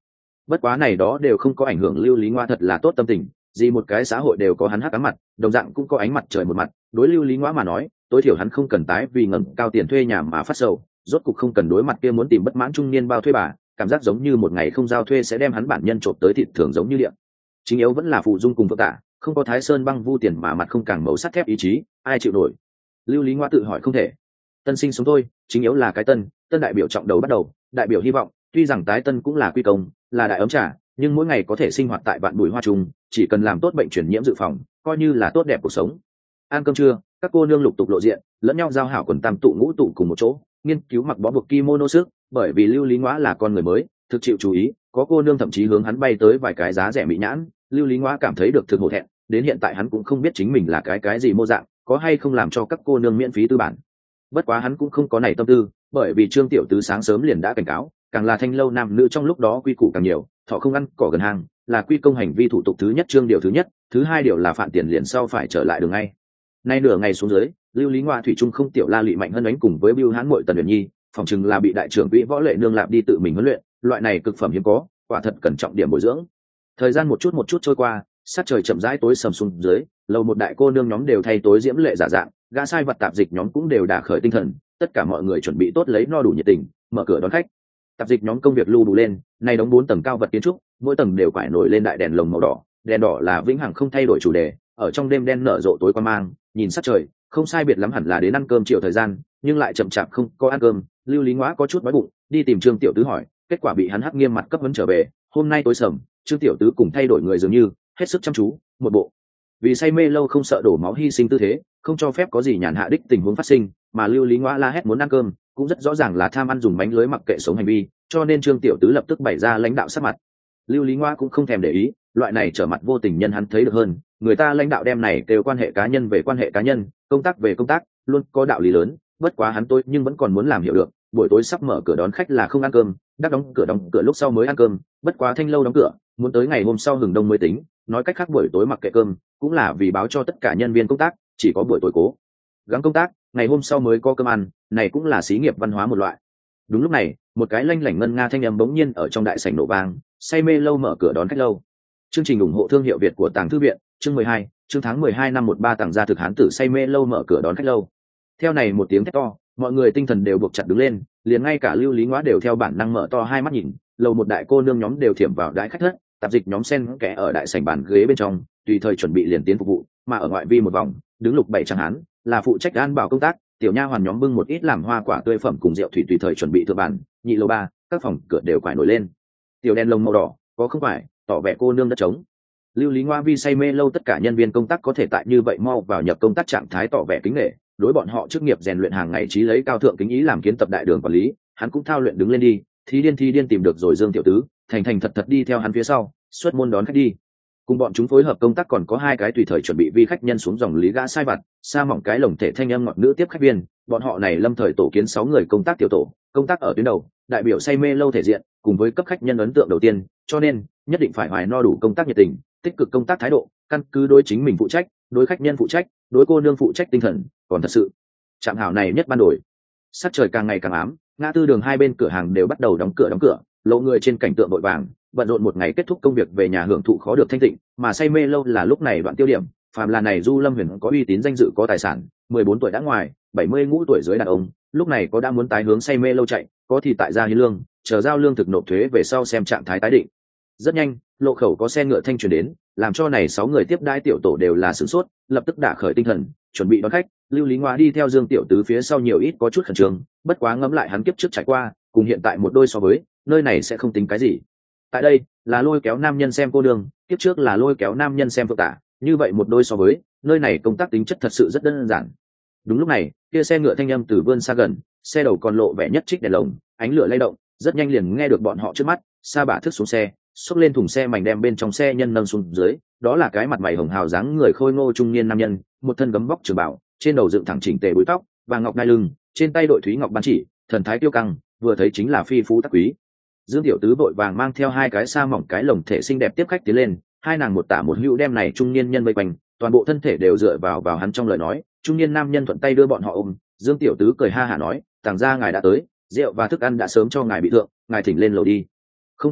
bất quá này đó đều không có ảnh hưởng lưu lý ngoa thật là tốt tâm tình, gì một cái xã hội đều có hắn hắc ám mặt, đồng dạng cũng có ánh mặt trời một mặt, đối lưu lý ngoa mà nói tối thiểu hắn không cần tái vì ngẩng cao tiền thuê nhà mà phát sầu, rốt cục không cần đối mặt kia muốn tìm bất mãn trung niên bao thuê bà, cảm giác giống như một ngày không giao thuê sẽ đem hắn bản nhân trộm tới thịt thường giống như điện. Chính yếu vẫn là phụ dung cùng vợ tạ, không có Thái Sơn băng vu tiền mà mặt không càng màu sắt thép ý chí, ai chịu nổi. Lưu lý ngoa tự hỏi không thể. Tân sinh sống thôi, chính yếu là cái tân, tân đại biểu trọng đầu bắt đầu, đại biểu hy vọng, tuy rằng tái tân cũng là quy công, là đại ấm trà, nhưng mỗi ngày có thể sinh hoạt tại vạn bụi hoa trùng, chỉ cần làm tốt bệnh truyền nhiễm dự phòng, coi như là tốt đẹp cuộc sống. Ăn cơm trưa, các cô nương lục tục lộ diện, lẫn nhau giao hảo quần tam tụ ngũ tụ cùng một chỗ, nghiên cứu mặc bó buộc kimono sức, bởi vì lưu lý ngoa là con người mới, thực chịu chú ý, có cô nương thậm chí hướng hắn bay tới vài cái giá rẻ mỹ nhãn, lưu lý ngoa cảm thấy được thực hổ thẹn, đến hiện tại hắn cũng không biết chính mình là cái cái gì mô dạng, có hay không làm cho các cô nương miễn phí tư bản. Bất quá hắn cũng không có này tâm tư, bởi vì Trương tiểu tứ sáng sớm liền đã cảnh cáo, càng là thanh lâu nam nữ trong lúc đó quy củ càng nhiều, thọ không ăn cỏ gần hàng, là quy công hành vi thủ tục thứ nhất chương điều thứ nhất, thứ hai điều là phạt tiền liền sau phải trở lại đường ngay. Nay nửa ngày xuống dưới, lưu lý ngoa thủy trung không tiểu la lụy mạnh hơn đánh cùng với Bưu Hán muội Tần Uyển Nhi, phòng chừng là bị đại trưởng quỹ võ lệ nương lạp đi tự mình huấn luyện, loại này cực phẩm hiếm có, quả thật cẩn trọng điểm bồi dưỡng. Thời gian một chút một chút trôi qua, sát trời chậm rãi tối sầm xuống dưới, lầu một đại cô nương nhóm đều thay tối diễm lệ giả dạng, gã sai vật tạp dịch nhóm cũng đều đả khởi tinh thần, tất cả mọi người chuẩn bị tốt lấy no đủ nhiệt tình, mở cửa đón khách. Tạp dịch nhóm công việc lưu đủ lên, nay đóng bốn tầng cao vật kiến trúc, mỗi tầng đều quải nổi lên đại đèn lồng màu đỏ, đèn đỏ là vĩnh hằng không thay đổi chủ đề, ở trong đêm đen nở rộ tối qua mang, nhìn sát trời, không sai biệt lắm hẳn là đến ăn cơm chiều thời gian, nhưng lại chậm chạp không có ăn cơm, lưu lý ngoá có chút đói bụng, đi tìm Trương tiểu tứ hỏi, kết quả bị hắn hắc nghiêm mặt cấp vấn trở về, hôm nay tối sầm, Trương tiểu tứ cùng thay đổi người dường như hết sức chăm chú, một bộ vì say mê lâu không sợ đổ máu hy sinh tư thế, không cho phép có gì nhàn hạ đích tình huống phát sinh, mà lưu lý ngoã la hét muốn ăn cơm, cũng rất rõ ràng là tham ăn dùng bánh lưới mặc kệ sống hành vi, cho nên Trương tiểu tứ lập tức bày ra lãnh đạo sắc mặt. Lưu lý ngoã cũng không thèm để ý, loại này trở mặt vô tình nhân hắn thấy được hơn, người ta lãnh đạo đem này đều quan hệ cá nhân về quan hệ cá nhân, công tác về công tác, luôn có đạo lý lớn, bất quá hắn tôi nhưng vẫn còn muốn làm hiểu được, buổi tối sắp mở cửa đón khách là không ăn cơm, đắc đóng cửa đóng cửa lúc sau mới ăn cơm, bất quá thanh lâu đóng cửa, muốn tới ngày hôm sau hừng đông mới tính, nói cách khác buổi tối mặc kệ cơm, cũng là vì báo cho tất cả nhân viên công tác, chỉ có buổi tối cố gắng công tác, ngày hôm sau mới có cơm ăn, này cũng là xí nghiệp văn hóa một loại. Đúng lúc này, một cái lanh lảnh ngân nga thanh âm bỗng nhiên ở trong đại sảnh nổ vang, say mê lâu mở cửa đón khách lâu. Chương trình ủng hộ thương hiệu Việt của Tàng Thư viện, chương mười hai, chương tháng mười hai năm một ba tàng gia thực hán tử say mê lâu mở cửa đón khách lâu. Theo này một tiếng thét to, mọi người tinh thần đều buộc chặt đứng lên, liền ngay cả lưu lý ngoã đều theo bản năng mở to hai mắt nhìn, lầu một đại cô nương nhóm đều thiểm vào đại khách thất, tạp dịch nhóm sen kẽ ở đại sảnh bàn ghế bên trong, tùy thời chuẩn bị liền tiến phục vụ, mà ở ngoại vi một vòng, đứng lục bảy tráng hán, là phụ trách an bảo công tác, tiểu nha hoàn nhóm bưng một ít làm hoa quả tươi phẩm cùng rượu thủy tùy thời chuẩn bị thượng bàn, nhị lầu ba, các phòng cửa đều quải nổi lên. Tiểu đèn lồng màu đỏ, có không phải, tỏ vẻ cô nương đất trống. Lưu lý ngoa vi say mê lâu tất cả nhân viên công tác có thể tại như vậy mau vào nhập công tác trạng thái tỏ vẻ kính nể, đối bọn họ chức nghiệp rèn luyện hàng ngày trí lấy cao thượng kính ý làm kiến tập đại đường quản lý, hắn cũng thao luyện đứng lên đi, thi điên thi điên tìm được rồi Dương tiểu tứ, thành thành thật thật đi theo hắn phía sau, xuất môn đón khách đi. Cùng bọn chúng phối hợp công tác còn có hai cái tùy thời chuẩn bị vi khách nhân xuống dòng lý gã sai vặt, sa mỏng cái lồng thể thanh âm ngọt nữ tiếp khách viên, bọn họ này lâm thời tổ kiến sáu người công tác tiểu tổ, công tác ở tuyến đầu, đại biểu say mê lâu thể diện, cùng với cấp khách nhân ấn tượng đầu tiên, cho nên nhất định phải hoài no đủ công tác nhiệt tình, tích cực công tác thái độ, căn cứ đối chính mình phụ trách, đối khách nhân phụ trách, đối cô nương phụ trách tinh thần, còn thật sự trạm hảo này nhất ban đổi. Sắc trời càng ngày càng ám, ngã tư đường hai bên cửa hàng đều bắt đầu đóng cửa đóng cửa, lộ người trên cảnh tượng vội vàng, bận rộn một ngày kết thúc công việc về nhà hưởng thụ khó được thanh tịnh, mà say mê lâu là lúc này đoạn tiêu điểm, phàm là này Du Lâm Huyền có uy tín danh dự có tài sản, mười bốn tuổi đã ngoài, bảy mươi ngũ tuổi dưới đàn ông, lúc này có đã muốn tái hướng say mê lâu chạy, có thì tại gia hiến lương, chờ giao lương thực nộp thuế về sau xem trạng thái tái định. Rất nhanh, lộ khẩu có xe ngựa thanh truyền đến, làm cho này sáu người tiếp đãi tiểu tổ đều là sửng sốt, lập tức đả khởi tinh thần, chuẩn bị đón khách. Lưu lý ngoa đi theo Dương tiểu tứ phía sau nhiều ít có chút khẩn trương, bất quá ngẫm lại hắn kiếp trước trải qua, cùng hiện tại một đôi so với, nơi này sẽ không tính cái gì. Tại đây là lôi kéo nam nhân xem cô đường, kiếp trước là lôi kéo nam nhân xem phượng tả, như vậy một đôi so với, nơi này công tác tính chất thật sự rất đơn giản. Đúng lúc này, kia xe ngựa thanh âm từ vươn xa gần, xe đầu còn lộ vẻ nhất trích đèn lồng, ánh lửa lay động, rất nhanh liền nghe được bọn họ trước mắt, Sa bả thức xuống xe, xốc lên thùng xe mảnh đem bên trong xe nhân nâng xuống dưới, đó là cái mặt mày hồng hào dáng người khôi ngô trung niên nam nhân, một thân gấm vóc trường bảo, trên đầu dựng thẳng chỉnh tề búi tóc, vàng ngọc đai lưng, trên tay đội thúy ngọc ban chỉ, thần thái tiêu căng, vừa thấy chính là phi phú tắc quý. Dương tiểu tứ vội vàng mang theo hai cái sa mỏng cái lồng thể xinh đẹp tiếp khách tiến lên, hai nàng một tả một hữu đem này trung niên nhân vây quanh, toàn bộ thân thể đều dựa vào vào hắn trong lời nói, trung niên nam nhân thuận tay đưa bọn họ ôm. Dương tiểu tứ cười ha hả nói, tàng gia ngài đã tới, rượu và thức ăn đã sớm cho ngài bị thượng, ngài thỉnh lên lầu đi. Không cần,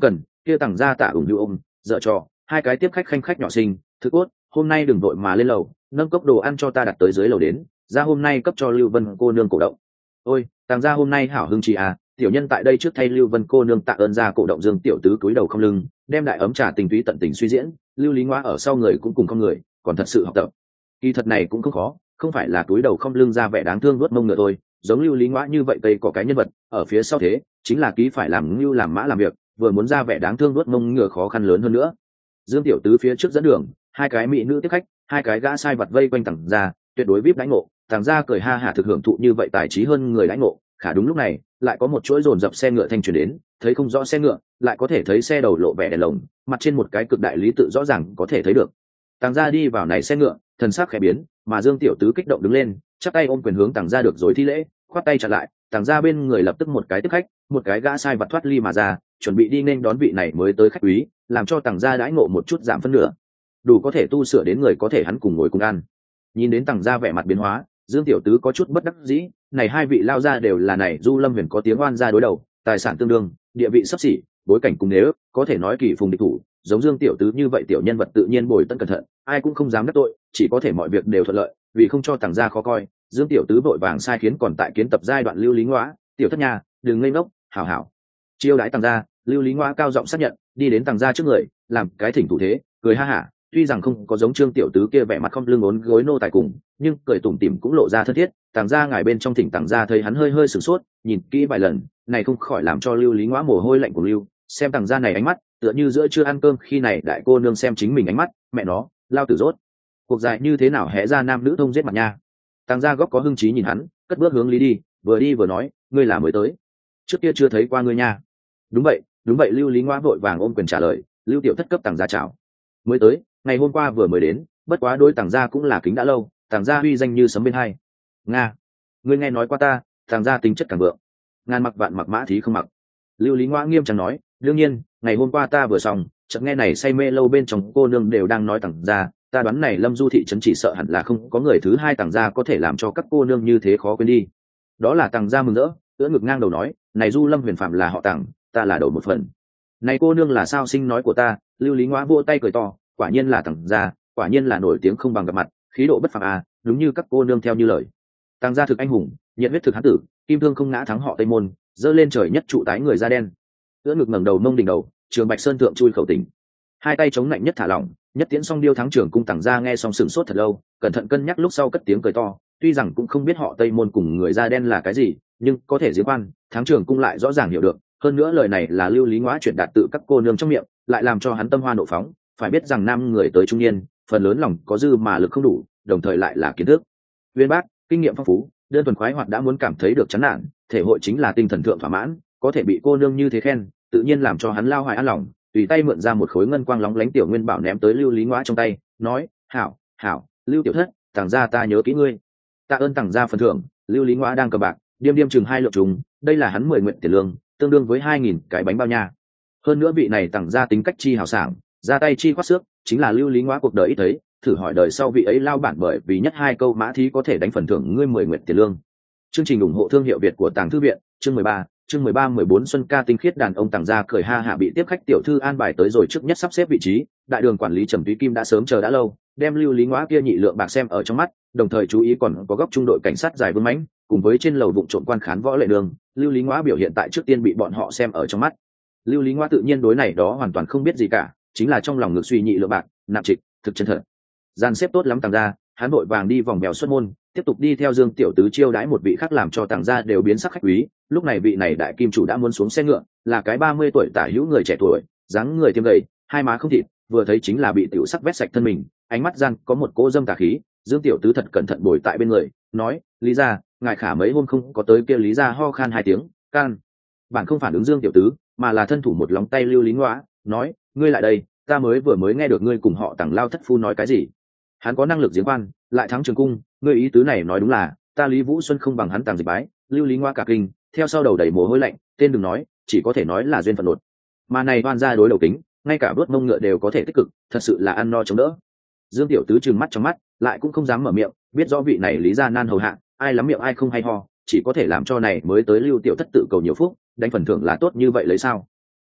kia tàng gia tạ ủng như ôm dợ trò hai cái tiếp khách khanh khách nhỏ xinh thứ cốt hôm nay đừng vội mà lên lầu, nâng cốc đồ ăn cho ta đặt tới dưới lầu đến, ra hôm nay cấp cho Lưu Vân cô nương cổ động. Ôi tàng gia hôm nay hảo hưng chị à, tiểu nhân tại đây trước thay Lưu Vân cô nương tạ ơn ra cổ động. Dương tiểu tứ cúi đầu không lưng đem đại ấm trà tình túy tận tình suy diễn, Lưu Lý Ngoa ở sau người cũng cùng không người còn thật sự học tập. Kỳ thật này cũng không khó, không phải là cúi đầu không lưng ra vẻ đáng thương nuốt mông ngựa thôi, giống Lưu Lý Ngoa như vậy tây có cái nhân vật ở phía sau thế chính là ký phải làm Lưu làm mã làm việc, vừa muốn ra vẻ đáng thương nuốt mông ngựa khó khăn lớn hơn nữa. Dương tiểu tứ phía trước dẫn đường, hai cái mỹ nữ tiếp khách, hai cái gã sai vật vây quanh tàng gia, tuyệt đối vip đãi ngộ. Tàng gia cười ha hả thực hưởng thụ như vậy tài trí hơn người đãi ngộ. Khả đúng lúc này lại có một chuỗi dồn dập xe ngựa thanh truyền đến, thấy không rõ xe ngựa, lại có thể thấy xe đầu lộ vẻ đèn lồng, mặt trên một cái cực đại lý tự rõ ràng có thể thấy được. Tàng gia đi vào này xe ngựa, thần sắc khẽ biến, mà Dương tiểu tứ kích động đứng lên, chắp tay ôm quyền hướng tàng gia được rồi thi lễ, khoát tay chặn lại. Tàng gia bên người lập tức một cái tiếp khách, một cái gã sai vật thoát ly mà ra, chuẩn bị đi nên đón vị này mới tới khách quý, làm cho tàng gia đãi ngộ một chút giảm phân nửa, đủ có thể tu sửa đến người có thể hắn cùng ngồi cùng ăn. Nhìn đến tàng gia vẻ mặt biến hóa, Dương tiểu tứ có chút bất đắc dĩ, này hai vị lao gia đều là này Du Lâm Huyền có tiếng oan gia đối đầu, tài sản tương đương, địa vị sắp xỉ, bối cảnh cùng nếu có thể nói kỳ phùng địch thủ, giống Dương tiểu tứ như vậy tiểu nhân vật tự nhiên bồi tận cẩn thận, ai cũng không dám đắc tội, chỉ có thể mọi việc đều thuận lợi, vì không cho tàng gia khó coi, Dương tiểu tứ vội vàng sai khiến còn tại kiến tập giai đoạn Lưu Lý Ngoã, tiểu thất nhà, đừng ngây ngốc, hảo hảo chiêu đãi tàng gia. Lưu Lý Ngoã cao giọng xác nhận, đi đến tàng gia trước người, làm cái thỉnh thủ thế, cười ha hả, tuy rằng không có giống Trương tiểu tứ kia vẻ mặt không lưng ốn gối nô tài cùng, nhưng cười tủm tỉm cũng lộ ra thân thiết. Tàng gia ngài bên trong thỉnh tàng gia thấy hắn hơi hơi sửng sốt, nhìn kỹ vài lần, này không khỏi làm cho Lưu Lý Ngoã mồ hôi lạnh của lưu, xem tàng gia này ánh mắt, tựa như giữa chưa ăn cơm khi này đại cô nương xem chính mình ánh mắt, mẹ nó, lao tử rốt. Cuộc dài như thế nào hẽ ra nam nữ thông giết mặt nha. Tàng gia góc có hưng trí nhìn hắn, cất bước hướng lý đi, vừa đi vừa nói, ngươi là mới tới, trước kia chưa thấy qua ngươi nha. Đúng vậy, đúng vậy. Lưu Lý Ngoã vội vàng ôm quyền trả lời. Lưu tiểu thất cấp tàng gia chào. Mới tới, ngày hôm qua vừa mới đến, bất quá đối tàng gia cũng là kính đã lâu, tàng gia uy danh như sấm bên hai. Nga, ngươi nghe nói qua ta, tàng gia tính chất càng vượng, ngàn mặc vạn mặc mã thí không mặc. Lưu Lý Ngoã nghiêm trang nói, đương nhiên, ngày hôm qua ta vừa xong, chợt nghe này say mê lâu bên trong cô nương đều đang nói tàng gia, ta đoán này Lâm Du thị trấn chỉ sợ hẳn là không có người thứ hai tàng gia có thể làm cho các cô nương như thế khó quên đi. Đó là tàng gia mừng rỡ, ưỡn ngực ngang đầu nói, này Du Lâm Huyền phạm là họ Tàng, ta là đầu một phần. Này cô nương là sao sinh nói của ta. Lưu Lý Ngoã vỗ tay cười to, quả nhiên là Tàng gia, quả nhiên là nổi tiếng không bằng gặp mặt, khí độ bất phàm à, đúng như các cô nương theo như lời. Tàng gia thực anh hùng, nhiệt huyết thực hán tử, kim thương không ngã thắng họ Tây Môn, dơ lên trời nhất trụ tái người da đen. Ưỡn ngực ngẩng đầu mông đỉnh đầu, Trường Bạch Sơn thượng chui khẩu tỉnh, hai tay chống lạnh nhất thả lỏng, nhất tiễn song điêu thắng Trường cung. Tàng gia nghe xong sửng sốt thật lâu, cẩn thận cân nhắc lúc sau cất tiếng cười to, tuy rằng cũng không biết họ Tây Môn cùng người da đen là cái gì, nhưng có thể giếng quan thắng Trường cung lại rõ ràng hiểu được. Hơn nữa lời này là Lưu Lý Ngoã chuyển đạt tự các cô nương trong miệng, lại làm cho hắn tâm hoa nộ phóng. Phải biết rằng nam người tới trung niên, phần lớn lòng có dư mà lực không đủ, đồng thời lại là kiến thức uyên bác, kinh nghiệm phong phú, đơn thuần khoái hoạt đã muốn cảm thấy được chán nản, thể hội chính là tinh thần thượng thỏa mãn, có thể bị cô nương như thế khen, tự nhiên làm cho hắn lao hoài an lòng. Tùy tay mượn ra một khối ngân quang lóng lánh tiểu nguyên bảo ném tới Lưu Lý Ngoã trong tay, nói, hảo, hảo, Lưu tiểu thất, Tàng gia ta nhớ kỹ ngươi. Tạ ơn Tàng gia phần thưởng. Lưu Lý Ngoã đang cờ bạc, điềm điềm chừng hai lượng trùng, đây là hắn mười nguyện tiền lương, tương đương với hai nghìn cái bánh bao nha. Hơn nữa vị này Tàng gia tính cách chi hào sảng, ra tay chi khoát xước, chính là Lưu Lý Ngoã cuộc đời ít thấy, thử hỏi đời sau vị ấy lao bản bởi vì nhất hai câu mã thí có thể đánh phần thưởng ngươi mười nguyện tiền lương. Chương trình ủng hộ thương hiệu Việt của Tàng Thư viện, chương mười ba, chương mười ba mười bốn xuân ca tinh khiết đàn ông. Tàng gia cười ha hả bị tiếp khách tiểu thư an bài tới rồi trước nhất sắp xếp vị trí, đại đường quản lý Trầm Túy Kim đã sớm chờ đã lâu, đem Lưu Lý Ngoã kia nhị lượng bạc xem ở trong mắt, đồng thời chú ý còn có góc trung đội cảnh sát dài vương mãnh, cùng với trên lầu vụng trộm quan khán võ lệ đường. Lưu Lý Ngoã biểu hiện tại trước tiên bị bọn họ xem ở trong mắt. Lưu Lý Ngoã tự nhiên đối này đó hoàn toàn không biết gì cả, chính là trong lòng ngược suy nhị lượng bạc, nặng trịch, thực chân thật. Gian xếp tốt lắm Tàng gia, hắn vội vàng đi vòng bèo xuất môn, tiếp tục đi theo Dương tiểu tứ chiêu đãi một vị khác làm cho Tàng gia đều biến sắc khách quý. Lúc này vị này đại kim chủ đã muốn xuống xe ngựa, là cái ba mươi tuổi tả hữu người trẻ tuổi, dáng người tiêm gầy, hai má không thịt, vừa thấy chính là bị tiểu sắc vét sạch thân mình, ánh mắt gian có một cỗ dâm tà khí. Dương tiểu tứ thật cẩn thận bồi tại bên người, nói, Lý gia, ngài khả mấy hôm không có tới kia. Lý gia ho khan hai tiếng, can bản không phản ứng Dương tiểu tứ, mà là thân thủ một lóng tay Lưu Lý Ngoã, nói, ngươi lại đây, ta mới vừa mới nghe được ngươi cùng họ Tàng lao thất phu nói cái gì. Hắn có năng lực giếng quan, lại thắng Trường cung, ngươi ý tứ này nói đúng là ta Lý Vũ Xuân không bằng hắn Tàng Dịch bái. Lưu Lý Ngoã cả kinh, theo sau đầu đầy mồ hôi lạnh, tên đừng nói, chỉ có thể nói là duyên phận nột. Mà này oan gia đối đầu tính, ngay cả vớt mông ngựa đều có thể tích cực, thật sự là ăn no chống đỡ. Dương tiểu tứ trừng mắt trong mắt, lại cũng không dám mở miệng, biết rõ vị này Lý gia nan hầu hạ, ai lắm miệng ai không hay ho, chỉ có thể làm cho này mới tới Lưu tiểu thất tự cầu nhiều phúc, đánh phần thưởng là tốt như vậy lấy sao.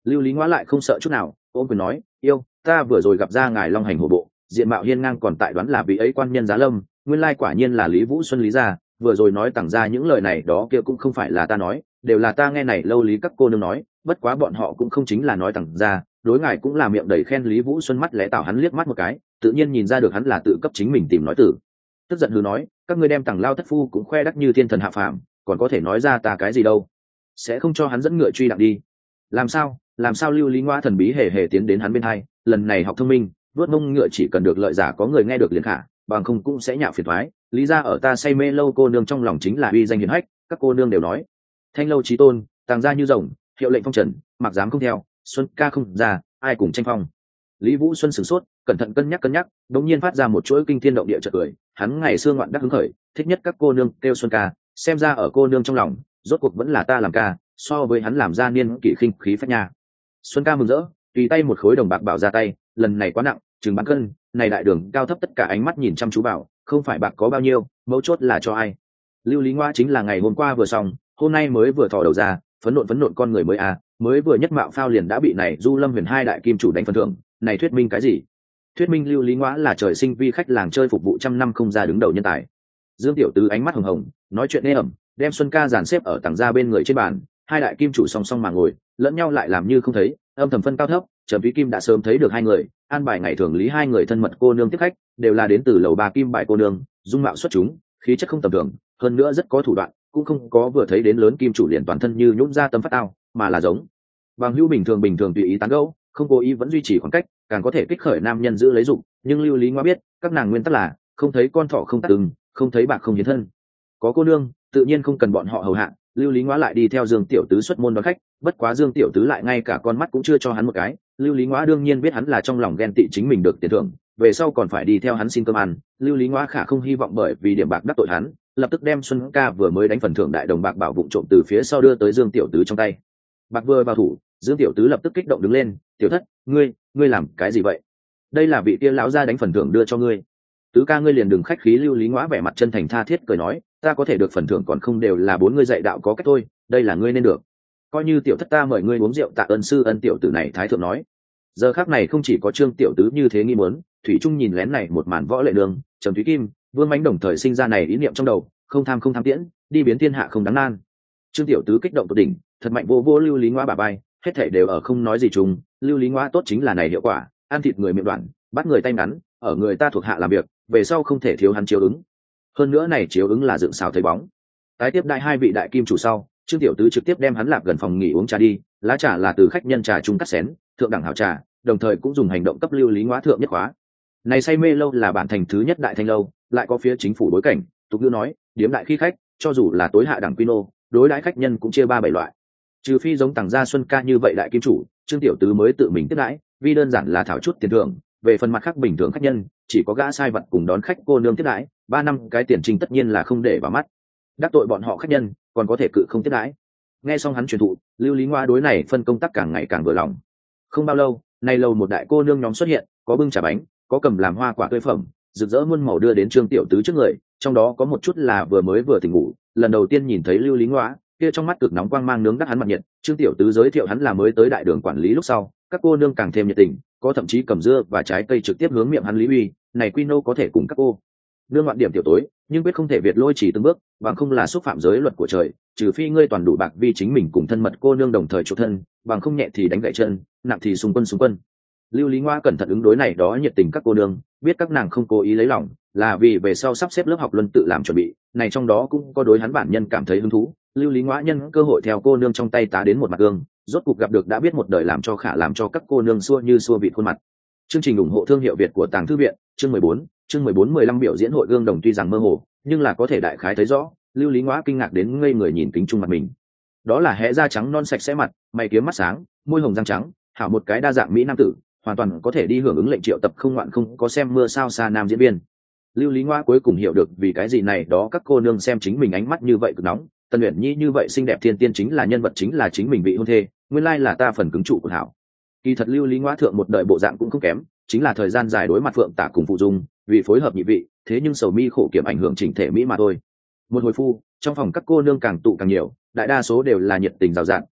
Lưu Lý Ngoã lại không sợ chút nào, ôm quyền nói, yêu, ta vừa rồi gặp ra ngài long hành hổ bộ, diện mạo hiên ngang, còn tại đoán là vị ấy quan nhân giá lâm, nguyên lai quả nhiên là Lý Vũ Xuân Lý gia. Vừa rồi nói tặng ra những lời này đó kia cũng không phải là ta nói, đều là ta nghe này lâu lý các cô nương nói, bất quá bọn họ cũng không chính là nói tặng ra, đối ngài cũng là miệng đầy khen. Lý Vũ Xuân mắt lẽ tảo hắn liếc mắt một cái, tự nhiên nhìn ra được hắn là tự cấp chính mình tìm nói tử, tức giận hừ nói, các ngươi đem tặng lao thất phu cũng khoe đắc như thiên thần hạ phàm, còn có thể nói ra ta cái gì đâu, sẽ không cho hắn dẫn ngựa truy đặng đi. Làm sao làm sao Lưu Lý Ngoa thần bí hề hề tiến đến hắn bên hai, lần này học thông minh, vớt mông ngựa chỉ cần được lợi giả có người nghe được liền khả, bằng không cũng sẽ nhạo phiền thoái. Lý ra ở ta say mê lâu cô nương trong lòng chính là uy danh hiển hách, các cô nương đều nói thanh lâu trí tôn, tàng ra như rồng, hiệu lệnh phong trần, mặc dám không theo, xuân ca không ra, ai cùng tranh phong. Lý Vũ Xuân sửng sốt, cẩn thận cân nhắc cân nhắc, đống nhiên phát ra một chuỗi kinh thiên động địa chợt cười. Hắn ngày xưa ngoạn đắc hứng khởi, thích nhất các cô nương kêu xuân ca, xem ra ở cô nương trong lòng, rốt cuộc vẫn là ta làm ca, so với hắn làm ra niên kỷ khinh khí phách nha. Xuân ca mừng rỡ, tùy tay một khối đồng bạc bảo ra tay, lần này quá nặng, chừng bán cân. Này đại đường cao thấp tất cả ánh mắt nhìn chăm chú bảo, không phải bạc có bao nhiêu, mấu chốt là cho ai. Lưu Lý Ngoa chính là ngày hôm qua vừa xong, hôm nay mới vừa thò đầu ra, phấn nộn phấn nộn con người mới à, mới vừa nhất mạo phao liền đã bị này Du Lâm Huyền hai đại kim chủ đánh phần thưởng, này thuyết minh cái gì? Thuyết minh Lưu Lý Ngoa là trời sinh vi khách làng chơi phục vụ trăm năm không ra đứng đầu nhân tài. Dương tiểu tứ ánh mắt hồng hồng, nói chuyện ê ẩm, đem Xuân ca dàn xếp ở tầng ra bên người trên bàn, hai đại kim chủ song song mà ngồi, lẫn nhau lại làm như không thấy, âm thầm phân cao thấp. Trầm Thúy Kim đã sớm thấy được hai người, an bài ngày thường lý hai người thân mật cô nương tiếp khách, đều là đến từ lầu ba kim bài cô nương, dung mạo xuất chúng, khí chất không tầm thường, hơn nữa rất có thủ đoạn, cũng không có vừa thấy đến lớn kim chủ liền toàn thân như nhũn ra tâm phát tao, mà là giống bằng hữu bình thường bình thường tùy ý tán gẫu, không cố ý vẫn duy trì khoảng cách, càng có thể kích khởi nam nhân giữ lấy dụng. Nhưng Lưu Lý Ngoa biết, các nàng nguyên tắc là không thấy con thỏ không tắt từng, không thấy bạc không hiến thân. Có cô nương, tự nhiên không cần bọn họ hầu hạ. Lưu Lý Ngoa lại đi theo Dương tiểu tứ xuất môn đón khách, bất quá Dương tiểu tứ lại ngay cả con mắt cũng chưa cho hắn một cái. Lưu Lý Ngoa đương nhiên biết hắn là trong lòng ghen tị chính mình được tiền thưởng, về sau còn phải đi theo hắn xin cơm ăn. Lưu Lý Ngoa khả không hy vọng bởi vì điểm bạc đắc tội hắn, lập tức đem Xuân ca vừa mới đánh phần thưởng đại đồng bạc bảo vụng trộm từ phía sau đưa tới Dương tiểu tứ trong tay. Bạc vừa vào thủ, Dương tiểu tứ lập tức kích động đứng lên, tiểu thất, ngươi ngươi làm cái gì vậy? Đây là vị kia lão gia đánh phần thưởng đưa cho ngươi. Tứ ca ngươi liền đừng khách khí. Lưu Lý Ngoa vẻ mặt chân thành tha thiết cười nói, ta có thể được phần thưởng còn không đều là bốn ngươi dạy đạo có cách thôi, đây là ngươi nên được, coi như tiểu thất ta mời ngươi uống rượu tạ ơn sư ân. Tiểu tử này thái thượng nói. Giờ khắc này không chỉ có Trương tiểu tứ như thế nghi muốn, thủy trung nhìn lén này một màn Võ Lệ Đường, Trầm Thúy Kim, Vương Mãnh đồng thời sinh ra này ý niệm trong đầu, không tham không tham tiễn, đi biến thiên hạ không đáng nan. Trương tiểu tứ kích động tột đỉnh, thật mạnh vô vô Lưu Lý Ngoa bà bay, hết thảy đều ở không nói gì chung. Lưu Lý Ngoa tốt chính là này hiệu quả, ăn thịt người miệng đoạn, bắt người tay ngắn, ở người ta thuộc hạ làm việc, về sau không thể thiếu hắn chiếu ứng. Hơn nữa này chiếu ứng là dựng xào thấy bóng. Tái tiếp đại hai vị đại kim chủ sau, Trương tiểu tứ trực tiếp đem hắn lạp gần phòng nghỉ uống trà đi, lá trà là từ khách nhân trà chung cắt xén, thượng đẳng hảo trà, đồng thời cũng dùng hành động cấp Lưu Lý Ngoa thượng nhất khóa. Này say mê lâu là bản thành thứ nhất đại thanh lâu, lại có phía chính phủ bối cảnh, tục ngữ nói, điếm đại khi khách, cho dù là tối hạ đẳng quy nô, đối đãi khách nhân cũng chia ba bảy loại. Trừ phi giống Tằng gia Xuân ca như vậy đại kim chủ, Trương tiểu tứ mới tự mình tiếp đãi, vì đơn giản là thảo chút tiền thưởng, về phần mặt khác bình thường khách nhân, chỉ có gã sai vật cùng đón khách cô nương tiếp đãi, ba năm cái tiền trình tất nhiên là không để vào mắt. Đắc tội bọn họ khách nhân, còn có thể cự không tiếp đãi. Nghe xong hắn truyền thụ, Lưu Lý Ngoa đối này phân công tác càng ngày càng vừa lòng. Không bao lâu, nay lâu một đại cô nương nhóm xuất hiện, có bưng trà bánh, có cầm làm hoa quả tươi phẩm, rực rỡ muôn màu đưa đến Trương tiểu tứ trước người, trong đó có một chút là vừa mới vừa tỉnh ngủ, lần đầu tiên nhìn thấy Lưu Lý Ngoa, kia trong mắt cực nóng quang mang nướng đắc hắn mặt nhiệt. Trương tiểu tứ giới thiệu hắn là mới tới đại đường quản lý lúc sau, các cô nương càng thêm nhiệt tình, có thậm chí cầm dưa và trái cây trực tiếp hướng miệng hắn lý uy, này quy nô có thể cùng các cô nương ngoạn điểm tiểu tối, nhưng biết không thể việt lôi chỉ từng bước, bằng không là xúc phạm giới luật của trời, trừ phi ngươi toàn đủ bạc vì chính mình cùng thân mật cô nương đồng thời chủ thân, bằng không nhẹ thì đánh gãy chân, nặng thì xung quân xung quân. Lưu Lý Ngoa cẩn thận ứng đối này đó nhiệt tình các cô nương, biết các nàng không cố ý lấy lòng, là vì về sau sắp xếp lớp học luân tự làm chuẩn bị, này trong đó cũng có đối hắn bản nhân cảm thấy hứng thú. Lưu Lý Ngoa nhân cơ hội theo cô nương trong tay tá đến một mặt gương, rốt cuộc gặp được đã biết một đời làm cho khả làm cho các cô nương xua như xua vịt khuôn mặt. Chương trình ủng hộ thương hiệu Việt của Tàng Thư Viện, chương mười bốn, chương mười bốn mười lăm biểu diễn hội gương đồng tuy rằng mơ hồ, nhưng là có thể đại khái thấy rõ. Lưu Lý Ngoa kinh ngạc đến ngây người nhìn kính trung mặt mình. Đó là hé da trắng non sạch sẽ mặt, mày kiếm mắt sáng, môi hồng răng trắng, hảo một cái đa dạng mỹ nam tử, hoàn toàn có thể đi hưởng ứng lệnh triệu tập không ngoạn không có xem mưa sao xa nam diễn viên. Lưu Lý Ngoa cuối cùng hiểu được vì cái gì này đó các cô nương xem chính mình ánh mắt như vậy cực nóng. Tần Uyển Nhi như vậy xinh đẹp thiên tiên chính là nhân vật chính là chính mình vị hôn thê, nguyên lai là ta phần cứng trụ của hảo. Kỳ thật Lưu Lý Ngoa thượng một đời bộ dạng cũng không kém, chính là thời gian dài đối mặt Phượng Tả cùng phụ dung, vì phối hợp nhị vị, thế nhưng sầu mi khổ kiểm ảnh hưởng chỉnh thể mỹ mà thôi. Một hồi phu, trong phòng các cô nương càng tụ càng nhiều, đại đa số đều là nhiệt tình rào rạt,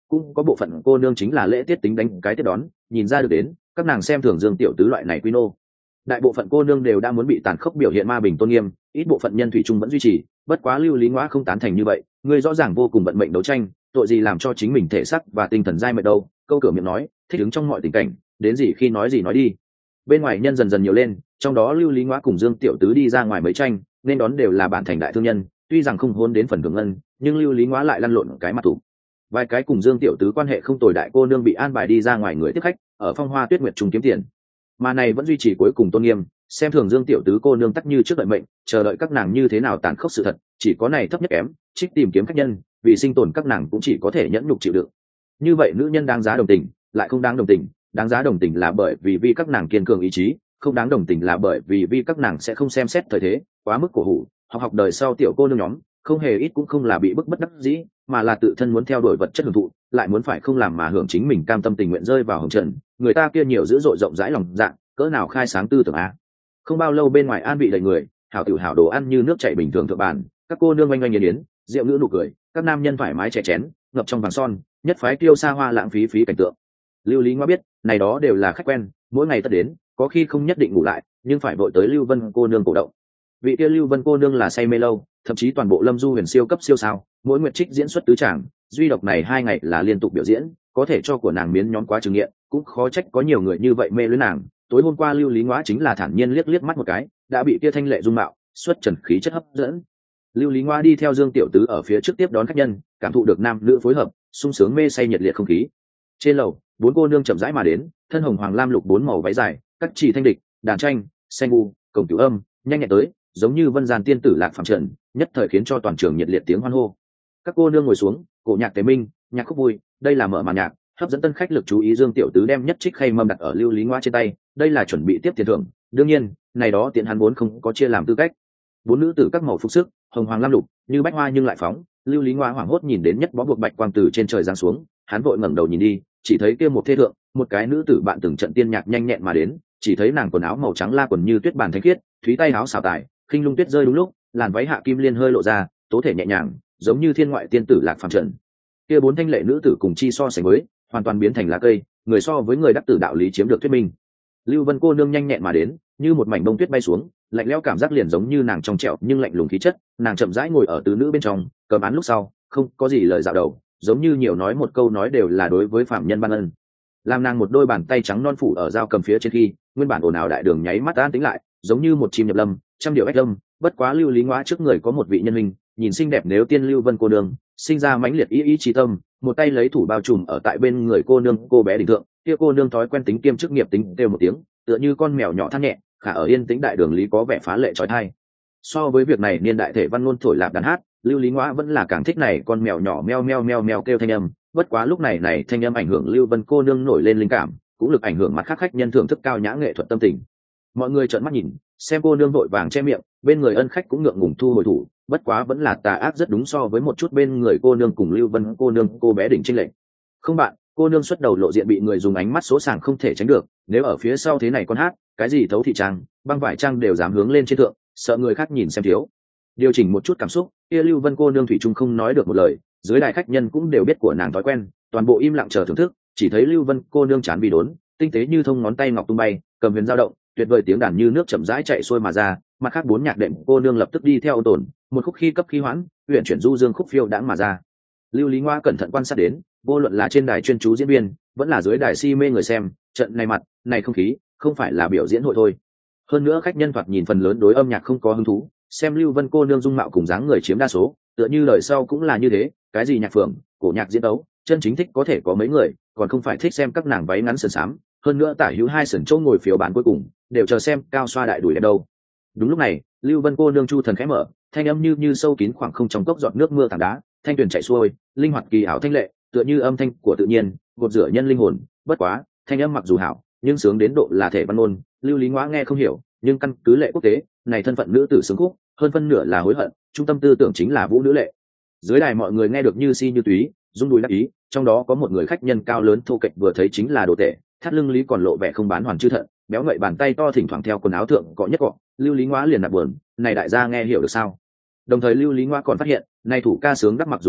cũng có bộ phận cô nương chính là lễ tiết tính đánh cái tiếp đón, nhìn ra được đến các nàng xem thường Dương tiểu tứ loại này quy nô. Đại bộ phận cô nương đều đã muốn bị tàn khốc biểu hiện ma bình tôn nghiêm, ít bộ phận nhân thủy chung vẫn duy trì, bất quá Lưu Lý Ngoa không tán thành như vậy, người rõ ràng vô cùng vận mệnh đấu tranh, tội gì làm cho chính mình thể xác và tinh thần dai mệt đâu. Câu cửa miệng nói thích ứng trong mọi tình cảnh, đến gì khi nói gì nói đi. Bên ngoài nhân dần dần nhiều lên, trong đó Lưu Lý Ngoa cùng Dương tiểu tứ đi ra ngoài mấy tranh, nên đón đều là bản thành đại thương nhân, tuy rằng không hôn đến phần thưởng ngân, nhưng Lưu Lý Ngoa lại lăn lộn cái mặt thủ. Vài cái cùng Dương tiểu tứ quan hệ không tồi đại cô nương bị an bài đi ra ngoài người tiếp khách, ở Phong Hoa Tuyết Nguyệt trung kiếm tiền, mà này vẫn duy trì cuối cùng tôn nghiêm, xem thường Dương tiểu tứ cô nương tắc như trước đợi mệnh, chờ đợi các nàng như thế nào tàn khốc sự thật, chỉ có này thấp nhất kém, trích tìm kiếm khách nhân, vì sinh tồn các nàng cũng chỉ có thể nhẫn nhục chịu đựng. Như vậy nữ nhân đáng giá đồng tình, lại không đáng đồng tình, đáng giá đồng tình là bởi vì vì các nàng kiên cường ý chí, không đáng đồng tình là bởi vì vì các nàng sẽ không xem xét thời thế, quá mức cổ hủ, học học đời sau tiểu cô nương nhóm, không hề ít cũng không là bị bức bất đắc dĩ, mà là tự thân muốn theo đuổi vật chất hưởng thụ, lại muốn phải không làm mà hưởng chính mình cam tâm tình nguyện rơi vào hồng trần, người ta kia nhiều dữ dội rộng rãi lòng dạ, cỡ nào khai sáng tư tưởng a. Không bao lâu bên ngoài an vị đầy người, hảo tiểu hảo đồ ăn như nước chảy bình thường thượng bàn, các cô nương oanh oanh nghiền yến, rượu ngữ nụ cười, các nam nhân thoải mái chè chén, ngập trong vàng son, nhất phái tiêu xa hoa lãng phí phí cảnh tượng. Lưu Lý Ngoa biết, này đó đều là khách quen, mỗi ngày tất đến, có khi không nhất định ngủ lại, nhưng phải vội tới Lưu Vân cô nương cổ động. Vị kia Lưu Vân cô nương là say mê lâu, thậm chí toàn bộ Lâm Du Huyền siêu cấp siêu sao, mỗi nguyệt trích diễn xuất tứ tràng, duy độc này hai ngày là liên tục biểu diễn, có thể cho của nàng miến nhóm quá trừng nghiện, cũng khó trách có nhiều người như vậy mê luyến nàng. Tối hôm qua Lưu Lý Ngoa chính là thản nhiên liếc liếc mắt một cái, đã bị kia thanh lệ dung mạo, xuất trần khí chất hấp dẫn. Lưu Lý Ngoa đi theo Dương tiểu tứ ở phía trước tiếp đón khách nhân, cảm thụ được nam nữ phối hợp, sung sướng mê say nhiệt liệt không khí. Trên lầu, bốn cô nương chậm rãi mà đến, thân hồng hoàng lam lục bốn màu váy dài, các chỉ thanh địch, đàn tranh, sen u, cổng tiểu âm, nhanh nhẹn tới, giống như vân gian tiên tử lạc phàm trần, nhất thời khiến cho toàn trường nhiệt liệt tiếng hoan hô. Các cô nương ngồi xuống, cổ nhạc tế minh, nhạc khúc vui, đây là mở màn nhạc, hấp dẫn tân khách lực chú ý. Dương tiểu tứ đem nhất trích khay mâm đặt ở Lưu Lý Ngoa trên tay, đây là chuẩn bị tiếp tiền thưởng, đương nhiên này đó tiện hắn vốn không có chia làm tư cách. Bốn nữ tử các màu phục sức, hồng hoàng lam lục, như bách hoa nhưng lại phóng. Lưu Lý Ngoa hoảng hốt nhìn đến nhất bó buộc bạch quang từ trên trời giáng xuống, hắn vội ngẩng đầu nhìn đi, chỉ thấy kia một thê thượng, một cái nữ tử bạn từng trận tiên nhạc nhanh nhẹn mà đến, chỉ thấy nàng quần áo màu trắng la quần như tuyết bàn thanh khiết, thúy tay áo xảo tài, khinh lung tuyết rơi đúng lúc, làn váy hạ kim liên hơi lộ ra, tố thể nhẹ nhàng, giống như thiên ngoại tiên tử lạc phàm trần. Kia bốn thanh lệ nữ tử cùng chi so sánh với, hoàn toàn biến thành lá cây, người so với người đắc tử đạo lý chiếm được thuyết minh. Lưu Vân cô nương nhanh nhẹn mà đến, như một mảnh bông tuyết bay xuống, lạnh lẽo cảm giác liền giống như nàng trong trẻo nhưng lạnh lùng khí chất. Nàng chậm rãi ngồi ở tứ nữ bên trong, cầm án lúc sau, không có gì lời dạo đầu, giống như nhiều nói một câu nói đều là đối với phạm nhân ban ân. Làm nàng một đôi bàn tay trắng non phủ ở dao cầm phía trên khi, nguyên bản ồn ào đại đường nháy mắt an tĩnh lại, giống như một chim nhập lâm, trăm điệu ếch lâm. Bất quá Lưu Lý Ngoa trước người có một vị nhân minh, nhìn xinh đẹp nếu tiên Lưu Vân cô nương, sinh ra mãnh liệt ý ý chí tâm, một tay lấy thủ bao trùm ở tại bên người cô nương, cô bé đỉnh thượng, kia cô nương thói quen tính kiêm chức nghiệp tính kêu một tiếng, tựa như con mèo nhỏ than nhẹ, khả ở yên tĩnh đại đường lý có vẻ phá lệ trói thai. So với việc này niên đại thể văn ngôn thổi lạp đàn hát, Lưu Lý Ngoa vẫn là càng thích này con mèo nhỏ meo meo meo meo kêu thanh âm. Bất quá lúc này này thanh âm ảnh hưởng Lưu Vân cô nương nổi lên linh cảm, cũng lực ảnh hưởng mặt khác khách nhân thưởng thức cao nhã nghệ thuật tâm tình. Mọi người trợn mắt nhìn, xem cô nương vội vàng che miệng, bên người ân khách cũng ngượng ngùng thu hồi thủ. Bất quá vẫn là tà ác rất đúng so với một chút bên người cô nương cùng Lưu Vân cô nương cô bé đỉnh chênh lệch. Không bạn, cô nương xuất đầu lộ diện bị người dùng ánh mắt số sàng không thể tránh được, nếu ở phía sau thế này con hát, cái gì thấu thị trang, băng vải trang đều dám hướng lên trên thượng, sợ người khác nhìn xem thiếu. Điều chỉnh một chút cảm xúc, kia Lưu Vân cô nương thủy chung không nói được một lời, dưới đại khách nhân cũng đều biết của nàng thói quen, toàn bộ im lặng chờ thưởng thức, chỉ thấy Lưu Vân cô nương chán vì đốn, tinh tế như thông ngón tay ngọc tung bay, cầm huyền dao động, tuyệt vời tiếng đàn như nước chậm rãi chạy xuôi mà ra, mặt khác bốn nhạc đệm cô nương lập tức đi theo tồn, một khúc khi cấp khí hoãn, huyện chuyển du dương khúc phiêu đãng mà ra. Lưu Lý Ngoa cẩn thận quan sát đến, vô luận là trên đài chuyên chú diễn viên, vẫn là dưới đài si mê người xem, trận này mặt, này không khí, không phải là biểu diễn hội thôi. Hơn nữa khách nhân thoạt nhìn phần lớn đối âm nhạc không có hứng thú, xem Lưu Vân cô nương dung mạo cùng dáng người chiếm đa số, tựa như lời sau cũng là như thế, cái gì nhạc phường, cổ nhạc diễn tấu, chân chính thích có thể có mấy người, còn không phải thích xem các nàng váy ngắn sườn xám, hơn nữa tả hữu hai sườn chỗ ngồi phiếu bán cuối cùng, đều chờ xem cao xoa đại đuổi đẹp đâu. Đúng lúc này, Lưu Vân cô nương chu thần khẽ mở, thanh âm như như sâu kín khoảng không trong cốc giọt nước mưa tảng đá, thanh tuyền chảy xuôi, linh hoạt kỳ ảo thanh lệ, tựa như âm thanh của tự nhiên, gột rửa nhân linh hồn. Bất quá, thanh âm mặc dù hảo, nhưng sướng đến độ là thể văn ngôn, Lưu Lý Ngoa nghe không hiểu, nhưng căn cứ lệ quốc tế, này thân phận nữ tử sướng khúc, hơn phân nửa là hối hận, trung tâm tư tưởng chính là vũ nữ lệ. Dưới đài mọi người nghe được như si như túy, rung đùi đắc ý, trong đó có một người khách nhân cao lớn thô kệch vừa thấy chính là đồ tệ, thắt lưng lý còn lộ vẻ không bán hoàn chư thận, béo ngậy bàn tay to thỉnh thoảng theo quần áo thượng cọ nhất cọ. Lưu Lý Ngoa liền nạp buồn, này đại gia nghe hiểu được sao? Đồng thời Lưu Lý Ngoa còn phát hiện, này thủ ca sướng đắc mặc dù hảo,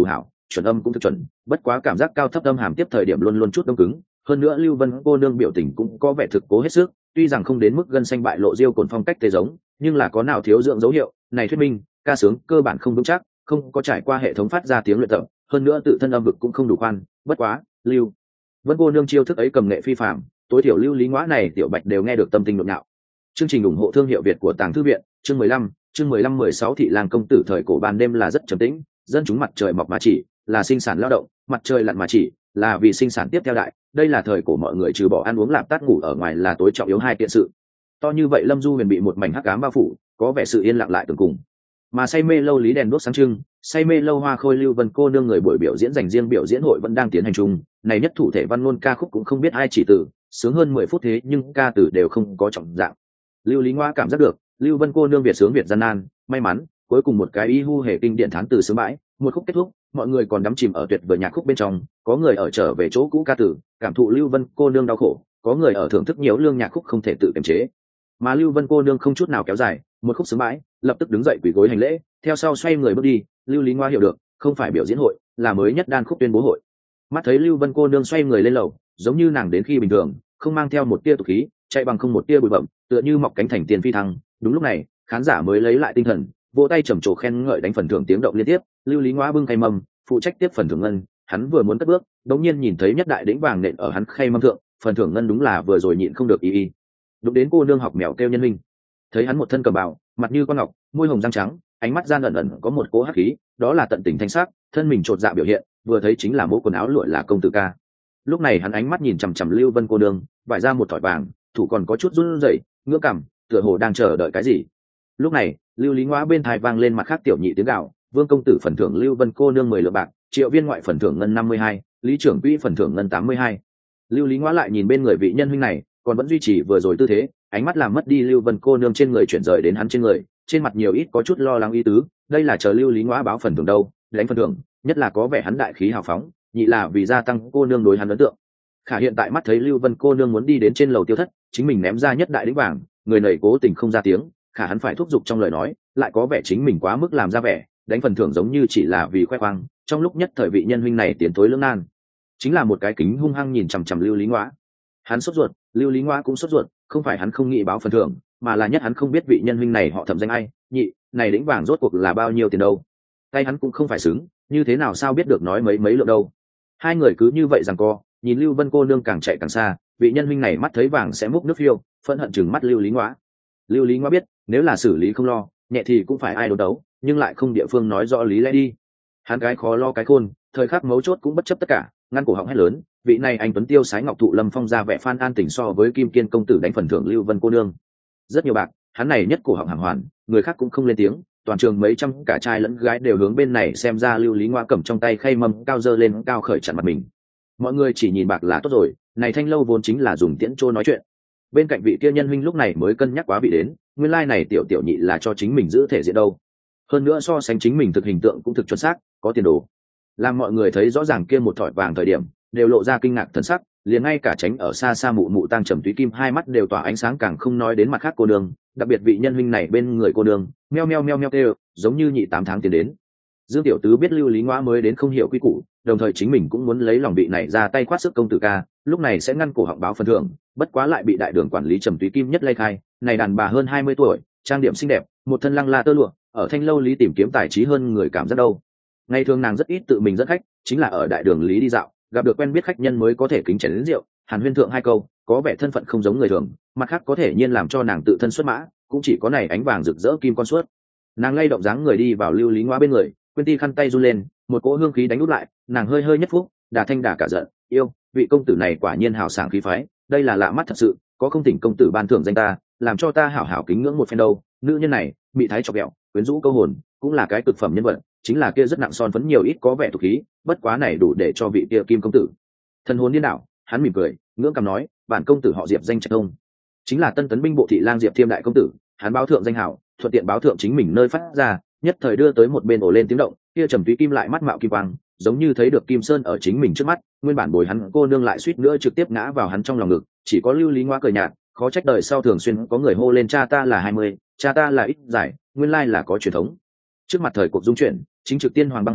chuẩn âm cũng thực chuẩn, bất quá cảm giác cao thấp âm hàm tiếp thời điểm luôn luôn chút đông cứng. Hơn nữa Lưu Vân cô nương biểu tình cũng có vẻ thực cố hết sức, tuy rằng không đến mức gân xanh bại lộ diêu cồn phong cách tê giống, nhưng là có nào thiếu dưỡng dấu hiệu này thuyết minh ca sướng cơ bản không vững chắc, không có trải qua hệ thống phát ra tiếng luyện tập, hơn nữa tự thân âm vực cũng không đủ khoan. Bất quá Lưu Vân cô nương chiêu thức ấy cầm nghệ phi phàm, tối thiểu Lưu Lý Ngoã này tiểu bạch đều nghe được tâm tình nhộn nhạo. Chương trình ủng hộ thương hiệu Việt của Tàng Thư viện, chương mười lăm, chương mười lăm mười sáu thị lang công tử thời cổ ban đêm là rất trầm tĩnh, dân chúng mặt trời mọc mà chỉ là sinh sản lao động, mặt trời lặn mà chỉ là vì sinh sản tiếp theo đại. Đây là thời cổ mọi người trừ bỏ ăn uống lạp tát ngủ ở ngoài là tối trọng yếu hai kiện sự. To như vậy Lâm Du Huyền bị một mảnh hắc ám bao phủ, có vẻ sự yên lặng lại từng cùng. Mà say mê lâu lý đèn đuốc sáng trưng, say mê lâu hoa khôi Lưu Vân cô nương người buổi biểu diễn dành riêng biểu diễn hội vẫn đang tiến hành chung. Này nhất thủ thể văn ngôn ca khúc cũng không biết ai chỉ từ sướng hơn mười phút thế nhưng ca từ đều không có trọng dạng. Lưu Lý Ngoa cảm giác được Lưu Vân cô nương việt sướng việt gian nan, may mắn cuối cùng một cái y hu hề kinh điện thán từ sướng bãi, một khúc kết thúc, mọi người còn đắm chìm ở tuyệt vời nhạc khúc bên trong, có người ở trở về chỗ cũ ca từ cảm thụ Lưu Vân cô nương đau khổ, có người ở thưởng thức nhiều lương nhạc khúc không thể tự kiềm chế. Mà Lưu Vân cô nương không chút nào kéo dài, một khúc sướng bãi, lập tức đứng dậy quỳ gối hành lễ, theo sau xoay người bước đi. Lưu Lý Ngoa hiểu được, không phải biểu diễn hội, là mới nhất đan khúc tuyên bố hội. Mắt thấy Lưu Vân cô nương xoay người lên lầu, giống như nàng đến khi bình thường, không mang theo một tia tục khí, chạy bằng không một tia bụi bặm, tựa như mọc cánh thành tiền phi thăng. Đúng lúc này, khán giả mới lấy lại tinh thần, vỗ tay trầm trồ khen ngợi đánh phần thưởng tiếng động liên tiếp. Lưu Lý Ngoa bưng khay mâm, phụ trách tiếp phần thưởng ngân, hắn vừa muốn cất bước, đột nhiên nhìn thấy nhất đại đỉnh vàng nện ở hắn khay mâm thượng, phần thưởng ngân đúng là vừa rồi nhịn không được y y. Đụng đến cô nương học mèo kêu nhân hình. Thấy hắn một thân cẩm bào, mặt như con ngọc, môi hồng răng trắng, ánh mắt gian ẩn ẩn có một cỗ hắc khí, đó là tận tình thanh sắc, thân mình trột dạ biểu hiện, vừa thấy chính là mẫu quần áo lụa là công tử ca. Lúc này hắn ánh mắt nhìn chằm chằm Lưu Vân cô nương, vải ra một thỏi vàng, thủ còn có chút run rẩy, ngưỡng cằm, tựa hồ đang chờ đợi cái gì. Lúc này, Lưu Lý Ngoa bên tai vang lên mặt khác tiểu nhị tiếng gào, Vương công tử phần thưởng Lưu Vân cô nương mười lượng bạc, Triệu viên ngoại phần thưởng ngân năm mươi hai, Lý trưởng quỹ phần thưởng ngân tám mươi hai. Lưu Lý Ngoa lại nhìn bên người vị nhân huynh này, còn vẫn duy trì vừa rồi tư thế, ánh mắt làm mất đi Lưu Vân cô nương trên người chuyển rời đến hắn trên người, trên mặt nhiều ít có chút lo lắng ý tứ, đây là chờ Lưu Lý Ngoa báo phần thưởng đâu, đánh phần thưởng, nhất là có vẻ hắn đại khí hào phóng, nhị là vì gia tăng cô nương đối hắn ấn tượng. Khả hiện tại mắt thấy Lưu Vân cô nương muốn đi đến trên lầu tiêu thất, chính mình ném ra nhất đại đĩnh vàng, người này cố tình không ra tiếng, khả hắn phải thúc giục trong lời nói, lại có vẻ chính mình quá mức làm ra vẻ, đánh phần thưởng giống như chỉ là vì khoe khoang. Trong lúc nhất thời vị nhân huynh này tiến thối lưỡng nan, chính là một cái kính hung hăng nhìn chằm chằm Lưu Lý Ngoa. Hắn sốt ruột, Lưu Lý Ngoa cũng sốt ruột, không phải hắn không nghĩ báo phần thưởng, mà là nhất hắn không biết vị nhân huynh này họ Thẩm danh ai, nhị, này đĩnh vàng rốt cuộc là bao nhiêu tiền đâu? Tay hắn cũng không phải xứng, như thế nào sao biết được nói mấy mấy lượng đâu? Hai người cứ như vậy giằng co, nhìn Lưu Vân cô nương càng chạy càng xa, vị nhân huynh này mắt thấy vàng sẽ múc nước phiêu, phẫn hận chừng mắt Lưu Lý Ngoa. Lưu Lý Ngoa biết, nếu là xử lý không lo, nhẹ thì cũng phải ai đấu đấu, nhưng lại không địa phương nói rõ lý lẽ đi. Hắn cái khó lo cái khôn, thời khắc mấu chốt cũng bất chấp tất cả, ngăn cổ họng hét lớn, vị này anh tuấn tiêu sái ngọc thụ lâm phong ra vẻ phan an tỉnh so với Kim Kiên công tử đánh phần thưởng Lưu Vân cô nương rất nhiều bạc, hắn này nhất cổ họng hàng hoàn, người khác cũng không lên tiếng, toàn trường mấy trăm cả trai lẫn gái đều hướng bên này xem ra. Lưu Lý Ngoa cầm trong tay khay mâm cao dơ lên cao khởi chặn mặt mình, mọi người chỉ nhìn bạc là tốt rồi, này thanh lâu vốn chính là dùng tiễn trô nói chuyện. Bên cạnh vị kia nhân huynh lúc này mới cân nhắc quá vị đến, nguyên lai này tiểu tiểu nhị là cho chính mình giữ thể diện đâu, hơn nữa so sánh chính mình thực hình tượng cũng thực chuẩn xác, có tiền đồ. Làm mọi người thấy rõ ràng kia một thỏi vàng thời điểm, đều lộ ra kinh ngạc thần sắc, liền ngay cả tránh ở xa xa mụ mụ tăng trầm túy kim hai mắt đều tỏa ánh sáng, càng không nói đến mặt khác cô nương, đặc biệt vị nhân huynh này bên người cô nương, meo meo meo meo kêu, giống như nhị tám tháng tiến đến. Dương tiểu tứ biết Lưu Lý Ngoa mới đến không hiểu quy củ, đồng thời chính mình cũng muốn lấy lòng vị này ra tay khoát sức công tử ca, lúc này sẽ ngăn cổ họng báo phần thưởng, bất quá lại bị đại đường quản lý trầm túy kim nhất lay khai, này đàn bà hơn hai mươi tuổi, trang điểm xinh đẹp, một thân lăng la tơ lụa, ở thanh lâu lý tìm kiếm tài trí hơn người cảm giác đâu. Ngày thường nàng rất ít tự mình dẫn khách, chính là ở đại đường lý đi dạo, gặp được quen biết khách nhân mới có thể kính chén đến rượu, hàn huyên thượng hai câu, có vẻ thân phận không giống người thường, mặt khác có thể nhiên làm cho nàng tự thân xuất mã, cũng chỉ có này ánh vàng rực rỡ kim con suốt. Nàng lay động dáng người đi vào Lưu Lý Ngoa bên người, quên ti khăn tay run lên, một cỗ hương khí đánh úp lại, nàng hơi hơi nhất phúc, đà thanh đà cả giận, yêu, vị công tử này quả nhiên hào sảng khí phái, đây là lạ mắt thật sự, có không thỉnh công tử ban thưởng danh ta, làm cho ta hảo hảo kính ngưỡng một phen đâu. Nữ nhân này, bị thái chọc ghẹo, quyến rũ câu hồn, cũng là cái cực phẩm nhân vật, chính là kia rất nặng son phấn nhiều ít có vẻ tục khí, bất quá này đủ để cho vị kia kim công tử thần hồn điên đảo. Hắn mỉm cười, ngưỡng cằm nói, bản công tử họ Diệp danh Trạch Thông, chính là Tân Tấn binh bộ thị lang Diệp Thiêm đại công tử. Hắn báo thượng danh hảo, thuận tiện báo thượng chính mình nơi phát ra, nhất thời đưa tới một bên ổ lên tiếng động, kia trầm túy kim lại mắt mạo kim quang, giống như thấy được Kim Sơn ở chính mình trước mắt, nguyên bản bồi hắn cô nương lại suýt nữa trực tiếp ngã vào hắn trong lòng ngực, chỉ có Lưu Lý Ngoa cười nhạt, khó trách đời sau thường xuyên có người hô lên cha ta là hai mươi, cha ta là ít giải, nguyên lai là có truyền thống. Trước mặt thời cuộc dung chuyển, chính trực tiên hoàng băng hà,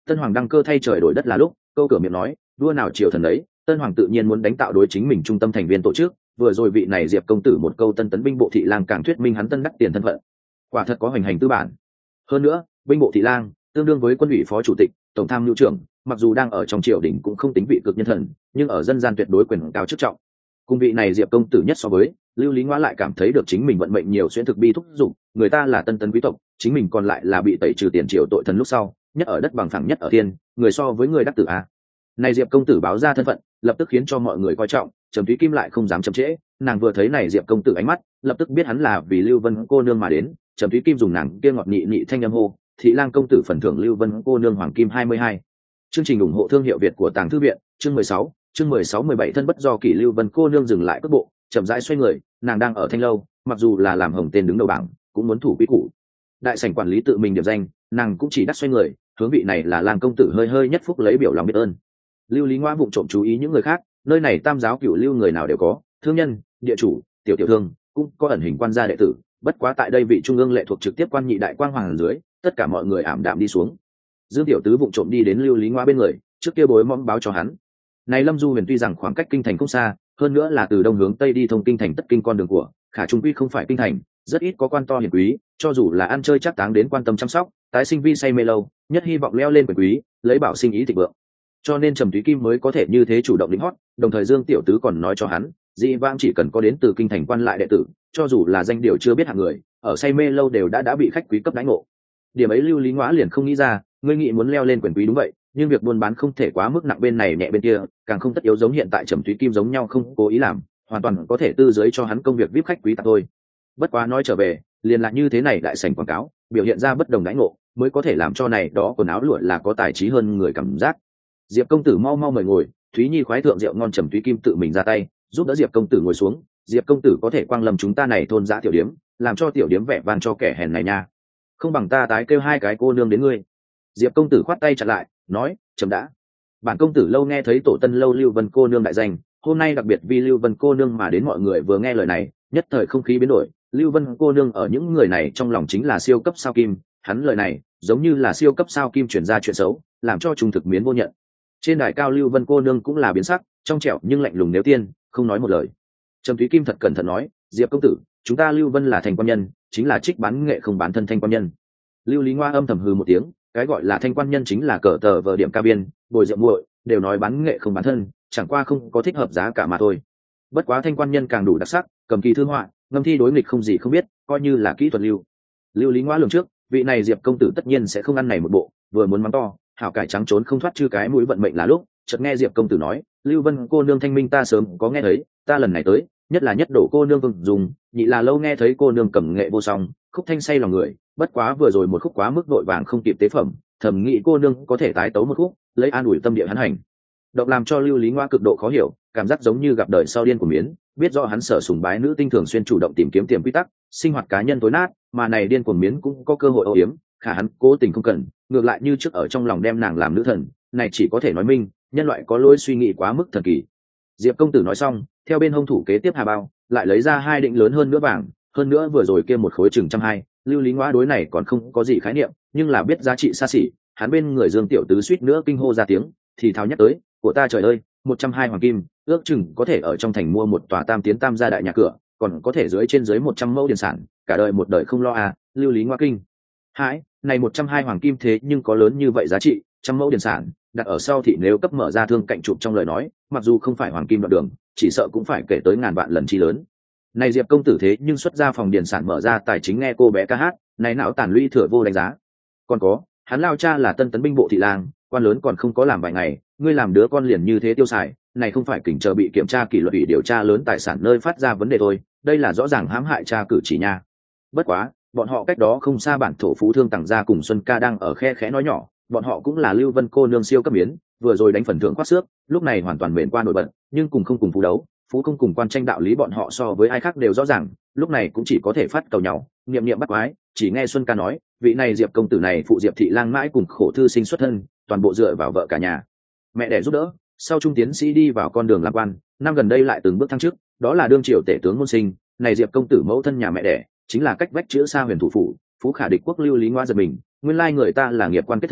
tân hoàng đăng cơ thay trời đổi đất là lúc câu cửa miệng nói vua nào triều thần đấy, tân hoàng tự nhiên muốn đánh tạo đối chính mình trung tâm thành viên tổ chức. Vừa rồi vị này Diệp công tử một câu tân tấn binh bộ thị lang càng thuyết minh hắn tân đắc tiền thân phận, quả thật có hoành hành tư bản. Hơn nữa binh bộ thị lang tương đương với quân ủy phó chủ tịch, tổng tham mưu trưởng, mặc dù đang ở trong triều đình cũng không tính vị cực nhân thần, nhưng ở dân gian tuyệt đối quyền cao chức trọng. Cùng vị này Diệp công tử nhất so với, Lưu Lý Ngoa lại cảm thấy được chính mình vận mệnh nhiều xuyên thực bi thúc dụng, người ta là tân tấn quý tộc, chính mình còn lại là bị tẩy trừ tiền triều tội thần lúc sau, nhất ở đất bằng phẳng nhất ở thiên, người so với người đắc tử a. Này Diệp công tử báo ra thân phận, lập tức khiến cho mọi người coi trọng, Trầm Thúy Kim lại không dám chậm trễ, nàng vừa thấy này Diệp công tử ánh mắt, lập tức biết hắn là vì Lưu Vân cô nương mà đến. Trầm Thúy Kim dùng nàng kia ngọt nhị nhị thanh âm hô, thị lang công tử phần thưởng Lưu Vân cô nương hoàng kim hai mươi hai. Chương trình ủng hộ thương hiệu Việt của Tàng Thư viện, chương mười sáu, chương mười sáu mười bảy thân bất do kỷ. Lưu Vân cô nương dừng lại cước bộ, chậm rãi xoay người, nàng đang ở thanh lâu, mặc dù là làm hồng tên đứng đầu bảng, cũng muốn thủ quy củ. Đại sảnh quản lý tự mình điểm danh, nàng cũng chỉ đắc xoay người, hướng vị này là lang công tử hơi hơi nhất phúc lấy biểu lòng biết ơn. Lưu Lý Ngoa vụng trộm chú ý những người khác, nơi này tam giáo cửu lưu người nào đều có, thương nhân, địa chủ, tiểu tiểu thương, cũng có ẩn hình quan gia đệ tử, bất quá tại đây vị trung ương lệ thuộc trực tiếp quan nhị đại quang hoàng dưới, tất cả mọi người ảm đạm đi xuống. Dương tiểu tứ vụng trộm đi đến Lưu Lý Ngoa bên người, trước kia bối mõm báo cho hắn. Này Lâm Du Huyền tuy rằng khoảng cách kinh thành không xa, hơn nữa là từ đông hướng tây đi thông kinh thành tất kinh con đường của, khả trung quy không phải kinh thành, rất ít có quan to hiển quý, cho dù là ăn chơi chắc táng đến quan tâm chăm sóc, tái sinh vi say mê lâu, nhất hy vọng leo lên quyền quý, lấy bảo sinh ý thịnh vượng. Cho nên Trầm Thúy Kim mới có thể như thế chủ động lĩnh hót, đồng thời Dương tiểu tứ còn nói cho hắn, dị vãng chỉ cần có đến từ kinh thành quan lại đệ tử, cho dù là danh điều chưa biết hạng người, ở say mê lâu đều đã đã bị khách quý cấp đãi ngộ. Điểm ấy Lưu Lý Ngoa liền không nghĩ ra, ngươi nghĩ muốn leo lên quyền quý đúng vậy, nhưng việc buôn bán không thể quá mức nặng bên này nhẹ bên kia, càng không tất yếu giống hiện tại Trầm Thúy Kim giống nhau không cố ý làm, hoàn toàn có thể tư giới cho hắn công việc vê i pê khách quý tặng thôi. Bất quá nói trở về, liền là như thế này đại sảnh quảng cáo, biểu hiện ra bất đồng đãi ngộ, mới có thể làm cho này đó quần áo lụa là có tài trí hơn người cảm giác. Diệp công tử mau mau mời ngồi, Thúy Nhi khoái thượng rượu ngon. Trầm Thúy Kim tự mình ra tay, giúp đỡ Diệp công tử ngồi xuống. Diệp công tử có thể quang lâm chúng ta này thôn dã tiểu điếm, làm cho tiểu điếm vẻ vang cho kẻ hèn này nha. Không bằng ta tái kêu hai cái cô nương đến ngươi. Diệp công tử khoát tay chặn lại, nói, chấm đã. Bản công tử lâu nghe thấy tổ tân lâu Lưu Vân cô nương đại danh, hôm nay đặc biệt vì Lưu Vân cô nương mà đến. Mọi người vừa nghe lời này, nhất thời không khí biến đổi. Lưu Vân cô nương ở những người này trong lòng chính là siêu cấp sao kim, hắn lời này giống như là siêu cấp sao kim chuyển ra chuyện xấu, làm cho trung thực miến vô nhận. Trên đài cao Lưu Vân cô nương cũng là biến sắc, trong trẻo nhưng lạnh lùng nếu tiên, không nói một lời. Trầm Thúy Kim thật cẩn thận nói, Diệp công tử, chúng ta Lưu Vân là thành quan nhân, chính là trích bán nghệ không bán thân thanh quan nhân. Lưu Lý Ngoa âm thầm hừ một tiếng, cái gọi là thanh quan nhân chính là cờ tờ vờ điểm ca biên, bồi rượu muội, đều nói bán nghệ không bán thân, chẳng qua không có thích hợp giá cả mà thôi. Bất quá thanh quan nhân càng đủ đặc sắc, cầm kỳ thư họa, ngâm thi đối nghịch không gì không biết, coi như là kỹ thuật lưu. Lưu Lý Ngoa lường trước, vị này Diệp công tử tất nhiên sẽ không ăn này một bộ, vừa muốn mắng to, hảo cải trắng trốn không thoát chư cái mũi vận mệnh là lúc, chợt nghe Diệp công tử nói, Lưu Vân cô nương thanh minh ta sớm có nghe thấy, ta lần này tới, nhất là nhất đổ cô nương vương dùng, nhị là lâu nghe thấy cô nương cầm nghệ vô song, khúc thanh say lòng người, bất quá vừa rồi một khúc quá mức vội vàng không kịp tế phẩm, thầm nghĩ cô nương có thể tái tấu một khúc, lấy an ủi tâm địa hắn hành. Động làm cho Lưu Lý Ngoa cực độ khó hiểu, cảm giác giống như gặp đời sau điên của miến, biết rõ hắn sở sùng bái nữ tinh thường xuyên chủ động tìm kiếm tiềm quy tắc, sinh hoạt cá nhân tối nát, mà này điên cuồng miến cũng có cơ hội âu yếm, khả hắn cố tình không cần, ngược lại như trước ở trong lòng đem nàng làm nữ thần, này chỉ có thể nói minh nhân loại có lỗi suy nghĩ quá mức thần kỳ. Diệp công tử nói xong, theo bên hông thủ kế tiếp hà bao, lại lấy ra hai định lớn hơn nữa vàng, hơn nữa vừa rồi kia một khối chừng trăm hai. Lưu Lý Ngoa đối này còn không có gì khái niệm, nhưng là biết giá trị xa xỉ, hắn bên người Dương tiểu tứ suýt nữa kinh hô ra tiếng, thì thào nhắc tới, của ta trời ơi, một trăm hai hoàng kim, ước chừng có thể ở trong thành mua một tòa tam tiến tam gia đại nhà cửa, còn có thể dưới trên dưới một trăm mẫu điền sản, cả đời một đời không lo à. Lưu Lý Ngoa kinh hãi, này một trăm hai hoàng kim thế nhưng có lớn như vậy giá trị, trăm mẫu điền sản, đặt ở sau thị nếu cấp mở ra thương cạnh chụp trong lời nói, mặc dù không phải hoàng kim đoạn đường, chỉ sợ cũng phải kể tới ngàn vạn lần chi lớn. Này Diệp công tử thế nhưng xuất ra phòng điền sản mở ra tài chính nghe cô bé ca hát, này não tàn lũy thừa vô đánh giá. Còn có, hắn lao cha là tân tấn binh bộ thị lang, quan lớn còn không có làm vài ngày, ngươi làm đứa con liền như thế tiêu xài, này không phải kỉnh chờ bị kiểm tra kỷ luật ủy điều tra lớn tài sản nơi phát ra vấn đề thôi, đây là rõ ràng hãm hại cha cử chỉ nha. Bất quá, bọn họ cách đó không xa bản thổ phú thương tặng gia cùng Xuân ca đang ở khe khẽ nói nhỏ, bọn họ cũng là Lưu Vân cô nương siêu cấp miến, vừa rồi đánh phần thưởng khoát xước, lúc này hoàn toàn mền qua nổi bật, nhưng cùng không cùng phú đấu, phú không cùng quan tranh đạo lý bọn họ so với ai khác đều rõ ràng, lúc này cũng chỉ có thể phát cầu nhau, niệm niệm bắt quái. Chỉ nghe Xuân ca nói, vị này Diệp công tử này phụ Diệp thị lang mãi cùng khổ thư sinh xuất thân, toàn bộ dựa vào vợ cả nhà mẹ đẻ giúp đỡ, sau trung tiến sĩ đi vào con đường làm quan, năm gần đây lại từng bước thăng chức, đó là đương triều tể tướng môn sinh. Này Diệp công tử mẫu thân nhà mẹ đẻ chính là cách vách chữa xa huyền thủ phủ phú khả địch quốc. Lưu Lý Ngoa giật mình, nguyên lai người ta là nghiệp quan kết thân,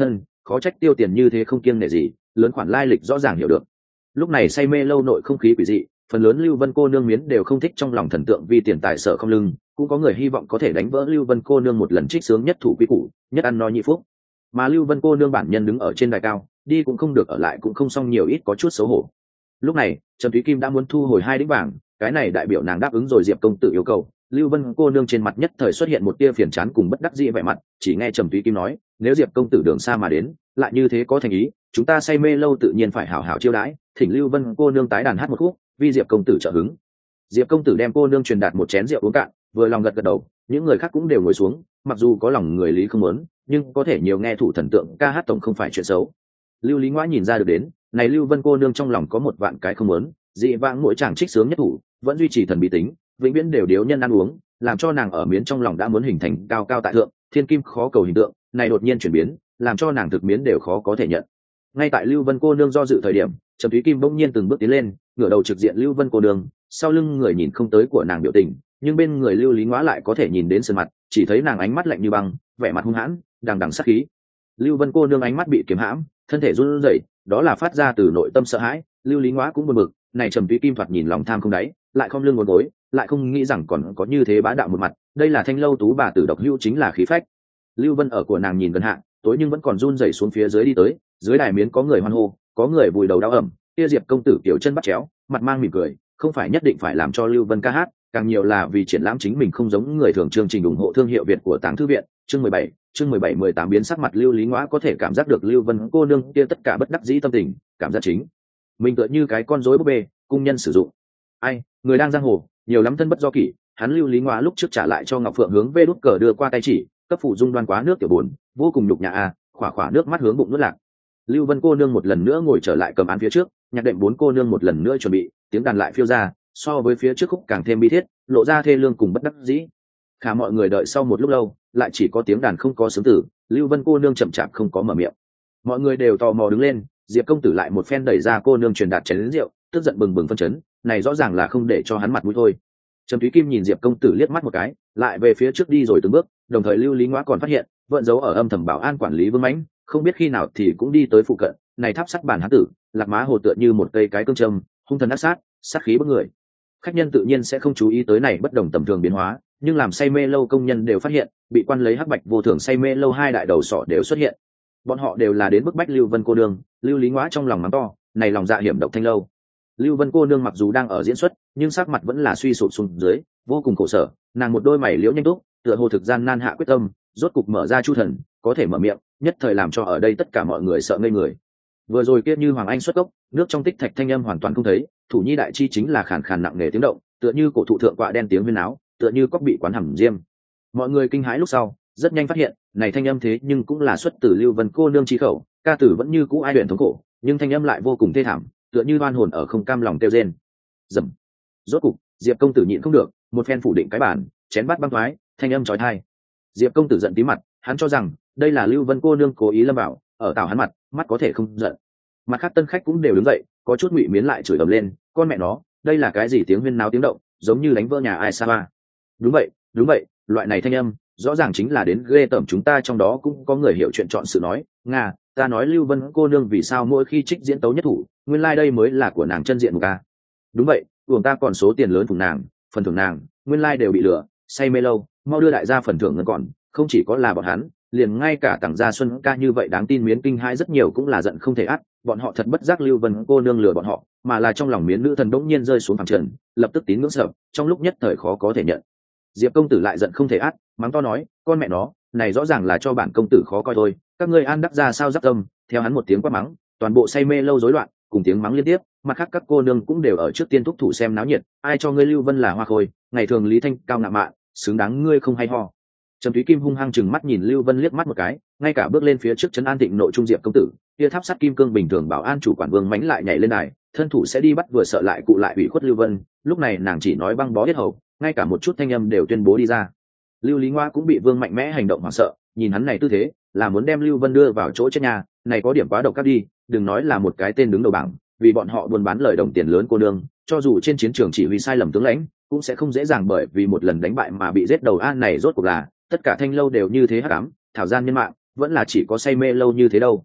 khó trách tiêu tiền như thế không kiêng nể gì, lớn khoản lai lịch rõ ràng hiểu được. Lúc này say mê lâu nội không khí quỷ dị, phần lớn Lưu Vân cô nương miến đều không thích trong lòng thần tượng vì tiền tài sợ không lưng, cũng có người hy vọng có thể đánh vỡ Lưu Vân cô nương một lần trích sướng nhất thủ quý củ, nhất ăn no nhị phúc. Mà Lưu Vân cô nương bản nhân đứng ở trên đài cao, đi cũng không được ở lại cũng không xong nhiều ít có chút xấu hổ. Lúc này Trầm Thúy Kim đã muốn thu hồi hai đĩnh vàng, cái này đại biểu nàng đáp ứng rồi Diệp công tử yêu cầu. Lưu Vân cô nương trên mặt nhất thời xuất hiện một tia phiền chán cùng bất đắc dĩ vẻ mặt, chỉ nghe Trầm Thúy Kim nói, nếu Diệp công tử đường xa mà đến, lại như thế có thành ý, chúng ta say mê lâu tự nhiên phải hảo hảo chiêu đãi, thỉnh Lưu Vân cô nương tái đàn hát một khúc, vì Diệp công tử trợ hứng. Diệp công tử đem cô nương truyền đạt một chén rượu uống cạn, vừa lòng gật gật đầu, những người khác cũng đều ngồi xuống, mặc dù có lòng người lý không muốn, nhưng có thể nhiều nghe thủ thần tượng ca hát tổng không phải chuyện xấu. Lưu Lý Ngoã nhìn ra được đến, này Lưu Vân cô nương trong lòng có một vạn cái không muốn, dị vãng mỗi chàng trích sướng nhất thủ, vẫn duy trì thần bí tính, vĩnh viễn đều điếu nhân ăn uống, làm cho nàng ở miến trong lòng đã muốn hình thành cao cao tại thượng, thiên kim khó cầu hình tượng, này đột nhiên chuyển biến, làm cho nàng thực miến đều khó có thể nhận. Ngay tại Lưu Vân cô nương do dự thời điểm, Trầm Thúy Kim bỗng nhiên từng bước tiến lên, ngửa đầu trực diện Lưu Vân cô nương, sau lưng người nhìn không tới của nàng biểu tình, nhưng bên người Lưu Lý Ngoã lại có thể nhìn đến sơn mặt, chỉ thấy nàng ánh mắt lạnh như băng, vẻ mặt hung hãn, đằng đằng sát khí. Lưu Vân cô nương ánh mắt bị kiềm hãm, thân thể run rẩy, đó là phát ra từ nội tâm sợ hãi. Lưu Lý Ngoã cũng buồn bực, này Trầm Thúy Kim thoạt nhìn lòng tham không đáy, lại không lương ngốn gối, lại không nghĩ rằng còn có như thế bá đạo một mặt, đây là Thanh lâu tú bà tử độc hữu chính là khí phách. Lưu Vân ở của nàng nhìn gần hạ, tối nhưng vẫn còn run rẩy xuống phía dưới đi tới, dưới đài miến có người hoan hô, có người vùi đầu đau ẩm, kia Diệp công tử kiểu chân bắt chéo, mặt mang mỉm cười, không phải nhất định phải làm cho Lưu Vân ca hát, càng nhiều là vì triển lãm chính mình không giống người thường. Chương trình ủng hộ thương hiệu Việt của Táng Thư viện, chương mười bảy, chương mười bảy mười tám biến sắc mặt Lưu Lý Ngoã có thể cảm giác được Lưu Vân cô nương kia tất cả bất đắc dĩ tâm tình, cảm giác chính mình tựa như cái con rối búp bê, cung nhân sử dụng. Ai, người đang giang hồ, nhiều lắm thân bất do kỷ, hắn Lưu Lý Ngoã lúc trước trả lại cho Ngọc Phượng hướng về đút cờ đưa qua tay chỉ, cấp phụ dung đoan quá nước tiểu buồn, vô cùng nhục nhã a, khỏa khỏa nước mắt hướng bụng nuốt lạc. Lưu Vân cô nương một lần nữa ngồi trở lại cầm án phía trước, nhạc đệm bốn cô nương một lần nữa chuẩn bị, tiếng đàn lại phiêu ra, so với phía trước khúc càng thêm bi thiết, lộ ra thê lương cùng bất đắc dĩ. Khả mọi người đợi sau một lúc lâu, lại chỉ có tiếng đàn không có sướng tử, Lưu Vân cô nương chậm chạp không có mở miệng. Mọi người đều tò mò đứng lên, Diệp công tử lại một phen đẩy ra cô nương truyền đạt chén rượu, tức giận bừng bừng phân chấn, này rõ ràng là không để cho hắn mặt mũi thôi. Trầm Thúy Kim nhìn Diệp công tử liếc mắt một cái, lại về phía trước đi rồi từng bước, đồng thời Lưu Lý Ngoã còn phát hiện, vợn giấu ở âm thầm bảo an quản lý Vương Mãnh, không biết khi nào thì cũng đi tới phụ cận, này tháp sắt bản hán tử, lạc má hồ tựa như một cây cái cương châm, hung thần ác sát, sát khí bức người. Khách nhân tự nhiên sẽ không chú ý tới này bất đồng tầm thường biến hóa, nhưng làm say mê lâu công nhân đều phát hiện, bị quan lấy hắc bạch vô thường say mê lâu hai đại đầu sọ đều xuất hiện. Bọn họ đều là đến bức bách Lưu Vân cô nương. Lưu Lý Ngoã trong lòng mắng to, này lòng dạ hiểm độc Thanh lâu. Lưu Vân cô nương mặc dù đang ở diễn xuất, nhưng sắc mặt vẫn là suy sụp xuống dưới, vô cùng khổ sở, nàng một đôi mày liễu nhanh túc, tựa hồ thực gian nan hạ quyết tâm, rốt cục mở ra chu thần, có thể mở miệng, nhất thời làm cho ở đây tất cả mọi người sợ ngây người. Vừa rồi kia như Hoàng Anh xuất gốc, nước trong tích thạch thanh âm hoàn toàn không thấy, thủ nhi đại chi chính là khàn khàn nặng nề tiếng động, tựa như cổ thụ thượng quạ đen tiếng huyên áo, tựa như cóc bị quán hầm diêm. Mọi người kinh hãi lúc sau, rất nhanh phát hiện, này thanh âm thế nhưng cũng là xuất từ Lưu Vân cô nương chi khẩu, ca tử vẫn như cũ ai luyện thống khổ, nhưng thanh âm lại vô cùng thê thảm, tựa như oan hồn ở không cam lòng kêu rên. Dầm. Rốt cục, Diệp công tử nhịn không được, một phen phủ định cái bản, chén bát băng thoái, thanh âm chói tai. Diệp công tử giận tí mặt, hắn cho rằng đây là Lưu Vân cô nương cố ý lâm vào, ở tảo hắn mặt, mắt có thể không giận. Mặt khác tân khách cũng đều đứng dậy, có chút ngụy miến lại chửi ầm lên, con mẹ nó, đây là cái gì tiếng huyên náo tiếng động, giống như đánh vỡ nhà ai sa ba. Đúng vậy, đúng vậy, loại này thanh âm, rõ ràng chính là đến ghê tởm chúng ta, trong đó cũng có người hiểu chuyện chọn sự nói, nga, ta nói Lưu Vân cô nương vì sao mỗi khi trích diễn tấu nhất thủ, nguyên lai like đây mới là của nàng chân diện một ca. Đúng vậy, uổng ta còn số tiền lớn phùng nàng, phần thưởng nàng, nguyên lai like đều bị lừa, say mê lâu, mau đưa đại gia phần thưởng ngân còn, không chỉ có là bọn hắn, liền ngay cả Tằng Gia Xuân ca như vậy đáng tin miến kinh hai rất nhiều cũng là giận không thể át, bọn họ thật bất giác Lưu Vân cô nương lừa bọn họ, mà là trong lòng miến nữ thần đống nhiên rơi xuống phẳng trần, lập tức tín ngưỡng sợ, trong lúc nhất thời khó có thể nhận. Diệp công tử lại giận không thể át, mắng to nói, con mẹ nó, này rõ ràng là cho bản công tử khó coi thôi, các ngươi an đắc ra sao giáp tâm. Theo hắn một tiếng quát mắng, toàn bộ say mê lâu rối loạn, cùng tiếng mắng liên tiếp, mặt khác các cô nương cũng đều ở trước tiên thúc thủ xem náo nhiệt, ai cho ngươi Lưu Vân là hoa khôi, ngày thường Lý Thanh cao ngạo mạn, xứng đáng ngươi không hay ho. Trầm Thúy Kim hung hăng chừng mắt nhìn Lưu Vân liếc mắt một cái, ngay cả bước lên phía trước trấn an Thịnh nội trung Diệp công tử, kia tháp sắt kim cương bình thường bảo an chủ quản Vương Mãnh lại nhảy lên đài, thân thủ sẽ đi bắt vừa sợ lại cụ lại ủy khuất Lưu Vân, lúc này nàng chỉ nói băng bó yết hầu, ngay cả một chút thanh âm đều tuyên bố đi ra. Lưu Lý Ngoa cũng bị Vương mạnh mẽ hành động hoảng sợ, nhìn hắn này tư thế, là muốn đem Lưu Vân đưa vào chỗ chết nhà, này có điểm quá độc ác đi, đừng nói là một cái tên đứng đầu bảng, vì bọn họ buôn bán lời đồng tiền lớn cô nương, cho dù trên chiến trường chỉ huy sai lầm tướng lãnh, cũng sẽ không dễ dàng bởi vì một lần đánh bại mà bị giết đầu an. Này rốt cuộc là tất cả thanh lâu đều như thế hắc ám, thảo gian nhân mạng, vẫn là chỉ có say mê lâu như thế đâu.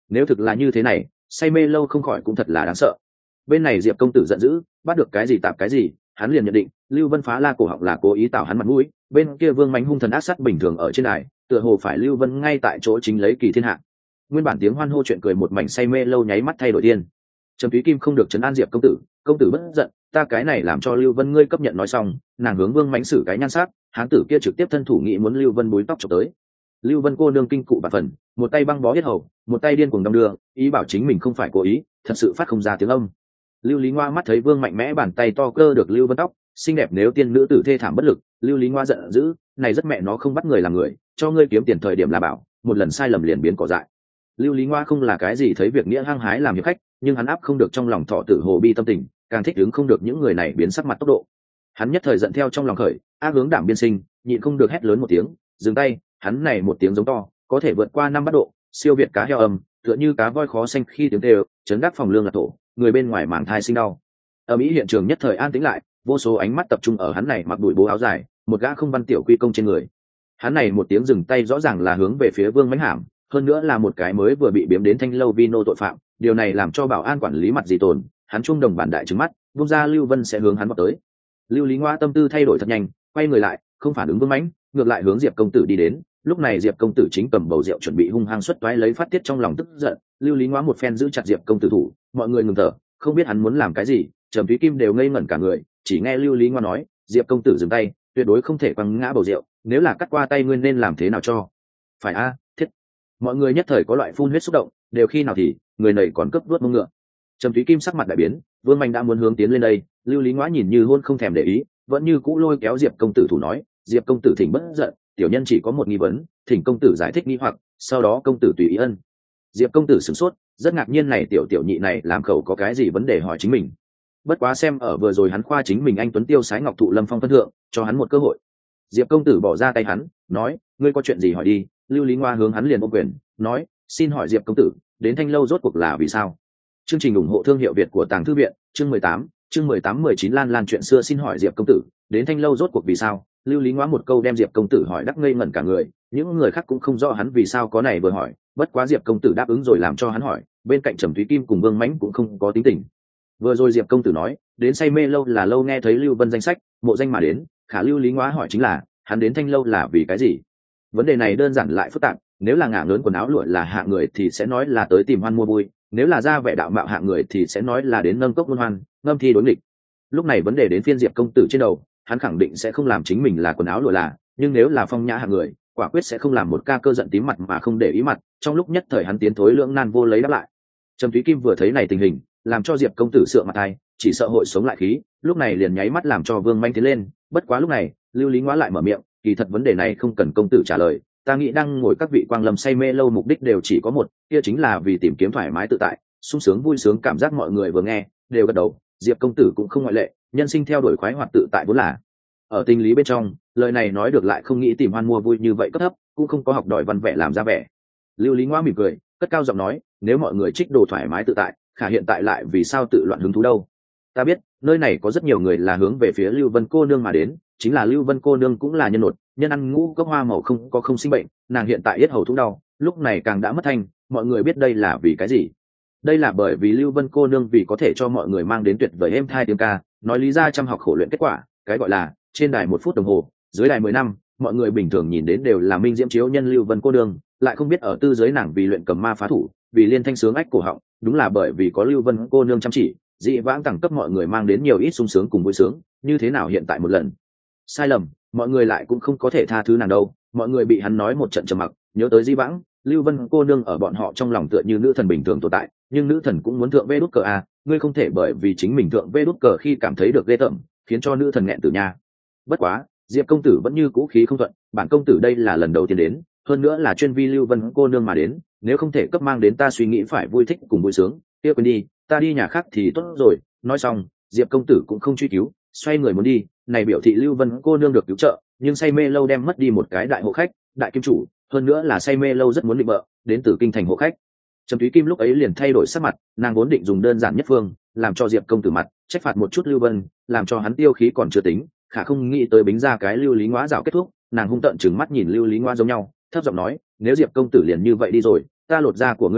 nếu thực là như thế này, say mê lâu không khỏi cũng thật là đáng sợ. Bên này Diệp công tử giận dữ, bắt được cái gì tạp cái gì, hắn liền nhận định Lưu Vân phá la cổ họng là cố ý tạo hắn mặt mũi. Bên kia Vương Mánh hung thần ác sát bình thường ở trên đài, tựa hồ phải Lưu Vân ngay tại chỗ chính lấy kỳ thiên hạ. Nguyên bản tiếng hoan hô chuyện cười một mảnh say mê lâu nháy mắt thay đổi tiên. Trầm Thúy Kim không được trấn an Diệp công tử, công tử bất giận, ta cái này làm cho Lưu Vân ngươi cấp nhận nói xong, nàng hướng Vương Mánh xử cái nhan sắc, hán tử kia trực tiếp thân thủ nghĩ muốn Lưu Vân búi tóc chụp tới. Lưu Vân cô nương kinh cụ bạt phần, một tay băng bó hết hầu, một tay điên cuồng đong đưa, ý bảo chính mình không phải cố ý, thật sự phát không ra tiếng âm. Lưu Lý Ngoa mắt thấy Vương mạnh mẽ bàn tay to cơ được Lưu Vân tóc, xinh đẹp nếu tiên nữ tử thê thảm bất lực, Lưu Lý Ngoa giận dữ, này rất mẹ nó không bắt người làm người, cho ngươi kiếm tiền thời điểm là bảo, một lần sai lầm liền biến cỏ dại. Lưu Lý Ngoa không là cái gì thấy việc nghĩa hăng hái làm hiệp khách, nhưng hắn áp không được trong lòng thọ tử hồ bi tâm tình, càng thích ứng không được những người này biến sắc mặt tốc độ. Hắn nhất thời giận theo trong lòng khởi, ác hướng đảm biên sinh, nhịn không được hét lớn một tiếng, dừng tay, hắn này một tiếng giống to, có thể vượt qua năm bát độ, siêu việt cá heo âm, tựa như cá voi khó xanh khi tiếng kêu, chấn đắc phòng lương là thổ, người bên ngoài màng thai sinh đau. Ở Mỹ hiện trường nhất thời an tĩnh lại, vô số ánh mắt tập trung ở hắn này mặc đùi bố áo dài, một gã không văn tiểu quy công trên người. Hắn này một tiếng dừng tay rõ ràng là hướng về phía Vương Mánh Hàm, hơn nữa là một cái mới vừa bị biếm đến thanh lâu vino tội phạm, điều này làm cho bảo an quản lý mặt gì tồn, hắn trung đồng bản đại trừng mắt, buông ra Lưu Vân sẽ hướng hắn vào tới. Lưu Lý Ngoa tâm tư thay đổi thật nhanh, quay người lại, không phản ứng Vương Mánh, ngược lại hướng Diệp công tử đi đến. Lúc này Diệp công tử chính cầm bầu rượu chuẩn bị hung hăng xuất toái lấy phát tiết trong lòng tức giận, Lưu Lý Ngoa một phen giữ chặt Diệp công tử thủ, mọi người ngừng thở, không biết hắn muốn làm cái gì. Trầm Thúy Kim đều ngây ngẩn cả người, chỉ nghe Lưu Lý Ngoa nói, Diệp công tử dừng tay, tuyệt đối không thể quăng ngã bầu rượu, nếu là cắt qua tay ngươi nên làm thế nào cho? Phải a, thiết. Mọi người nhất thời có loại phun huyết xúc động, đều khi nào thì người này còn cướp vuốt mông ngựa. Trầm Thúy Kim sắc mặt đại biến, Vương Mạnh đã muốn hướng tiến lên đây, Lưu Lý Ngoa nhìn như hôn không thèm để ý, vẫn như cũ lôi kéo Diệp công tử thủ nói, Diệp công tử thỉnh bất giận, tiểu nhân chỉ có một nghi vấn, thỉnh công tử giải thích nghi hoặc, sau đó công tử tùy ý ân. Diệp công tử sửng sốt, rất ngạc nhiên này tiểu tiểu nhị này làm khẩu có cái gì vấn đề hỏi chính mình. Bất quá xem ở vừa rồi hắn khoa chính mình anh tuấn tiêu sái ngọc thụ lâm phong phân thượng, cho hắn một cơ hội. Diệp công tử bỏ ra tay hắn, nói, ngươi có chuyện gì hỏi đi. Lưu Lý Ngoa hướng hắn liền ôm quyền, nói, xin hỏi Diệp công tử, đến thanh lâu rốt cuộc là vì sao? Chương trình ủng hộ thương hiệu Việt của Tàng Thư Viện, chương mười tám, chương mười tám mười chín Lan Lan chuyện xưa xin hỏi Diệp công tử, đến thanh lâu rốt cuộc vì sao? Lưu Lý Ngoa một câu đem Diệp công tử hỏi đắc ngây ngẩn cả người, những người khác cũng không rõ hắn vì sao có này vừa hỏi, bất quá Diệp công tử đáp ứng rồi làm cho hắn hỏi, bên cạnh Trầm Thúy Kim cùng Vương Mãnh cũng không có tính tình. Vừa rồi Diệp công tử nói, đến say mê lâu là lâu nghe thấy Lưu Vân danh sách, mộ danh mà đến, khả Lưu Lý Ngoa hỏi chính là, hắn đến thanh lâu là vì cái gì? Vấn đề này đơn giản lại phức tạp, nếu là ngả lớn quần áo lụa là hạ người thì sẽ nói là tới tìm hoan mua vui, nếu là ra vẻ đạo mạo hạ người thì sẽ nói là đến nâng cốc muôn hoan, ngâm thi đối nghịch. Lúc này vấn đề đến phiên Diệp công tử trên đầu, hắn khẳng định sẽ không làm chính mình là quần áo lụa là, nhưng nếu là phong nhã hạng người, quả quyết sẽ không làm một ca cơ giận tím mặt mà không để ý mặt. Trong lúc nhất thời hắn tiến thối lưỡng nan vô lấy đáp lại. Trầm Thúy Kim vừa thấy này tình hình, làm cho Diệp công tử sượng mặt thay, chỉ sợ hội sống lại khí, lúc này liền nháy mắt làm cho Vương Manh tiến lên. Bất quá lúc này, Lưu Lý Ngoa lại mở miệng, kỳ thật vấn đề này không cần công tử trả lời, ta nghĩ đang ngồi các vị quang lâm say mê lâu mục đích đều chỉ có một, kia chính là vì tìm kiếm thoải mái tự tại, sung sướng vui sướng cảm giác. Mọi người vừa nghe đều gật đầu, Diệp công tử cũng không ngoại lệ, nhân sinh theo đuổi khoái hoạt tự tại vốn là. Ở tình lý bên trong, lời này nói được lại không nghĩ tìm hoan mua vui như vậy cấp thấp, cũng không có học đòi văn vẻ làm ra vẻ. Lưu Lý Ngoa mỉm cười, cất cao giọng nói, nếu mọi người trích đồ thoải mái tự tại, khả hiện tại lại vì sao tự loạn hứng thú đâu? Ta biết nơi này có rất nhiều người là hướng về phía Lưu Vân cô nương mà đến, chính là Lưu Vân cô nương cũng là nhân nột, nhân ăn ngũ cốc hoa màu không có không sinh bệnh, nàng hiện tại yết hầu thúc đau, lúc này càng đã mất thanh, mọi người biết đây là vì cái gì? Đây là bởi vì Lưu Vân cô nương vì có thể cho mọi người mang đến tuyệt vời êm thai tiếng ca, nói lý ra chăm học khổ luyện kết quả, cái gọi là trên đài một phút đồng hồ, dưới đài mười năm, mọi người bình thường nhìn đến đều là minh diễm chiếu nhân Lưu Vân cô nương, lại không biết ở tư giới nàng vì luyện cầm ma phá thủ, vì liên thanh sướng ách cổ họng, đúng là bởi vì có Lưu Vân cô nương chăm chỉ, dị vãng đẳng cấp mọi người mang đến nhiều ít sung sướng cùng vui sướng, như thế nào hiện tại một lần sai lầm, mọi người lại cũng không có thể tha thứ nàng đâu. Mọi người bị hắn nói một trận trầm mặc, nhớ tới di vãng, Lưu Vân cô nương ở bọn họ trong lòng tựa như nữ thần bình thường tồn tại, nhưng nữ thần cũng muốn thượng vê đút cờ a, ngươi không thể bởi vì chính mình thượng vê đút cờ khi cảm thấy được ghê tởm, khiến cho nữ thần nghẹn tử nha. Bất quá, Diệp công tử vẫn như cũ khí không thuận, bản công tử đây là lần đầu tiên đến, hơn nữa là chuyên vi Lưu Vân cô nương mà đến, nếu không thể cấp mang đến ta suy nghĩ phải vui thích cùng vui sướng, kia quên đi, ta đi nhà khác thì tốt rồi. Nói xong, Diệp công tử cũng không truy cứu, xoay người muốn đi, này biểu thị Lưu Vân cô nương được cứu trợ, nhưng say mê lâu đem mất đi một cái đại hộ khách, đại kim chủ, hơn nữa là say mê lâu rất muốn định bợ, đến từ kinh thành hộ khách. Trầm Thúy Kim lúc ấy liền thay đổi sắc mặt, nàng vốn định dùng đơn giản nhất phương, làm cho Diệp công tử mặt, trách phạt một chút Lưu Vân, làm cho hắn tiêu khí còn chưa tính, khả không nghĩ tới bính ra cái Lưu Lý Ngoa rào kết thúc, nàng hung tợn trừng mắt nhìn Lưu Lý Ngoa giống nhau, thấp giọng nói, nếu Diệp công tử liền như vậy đi rồi, ta lột da của ngươi ra,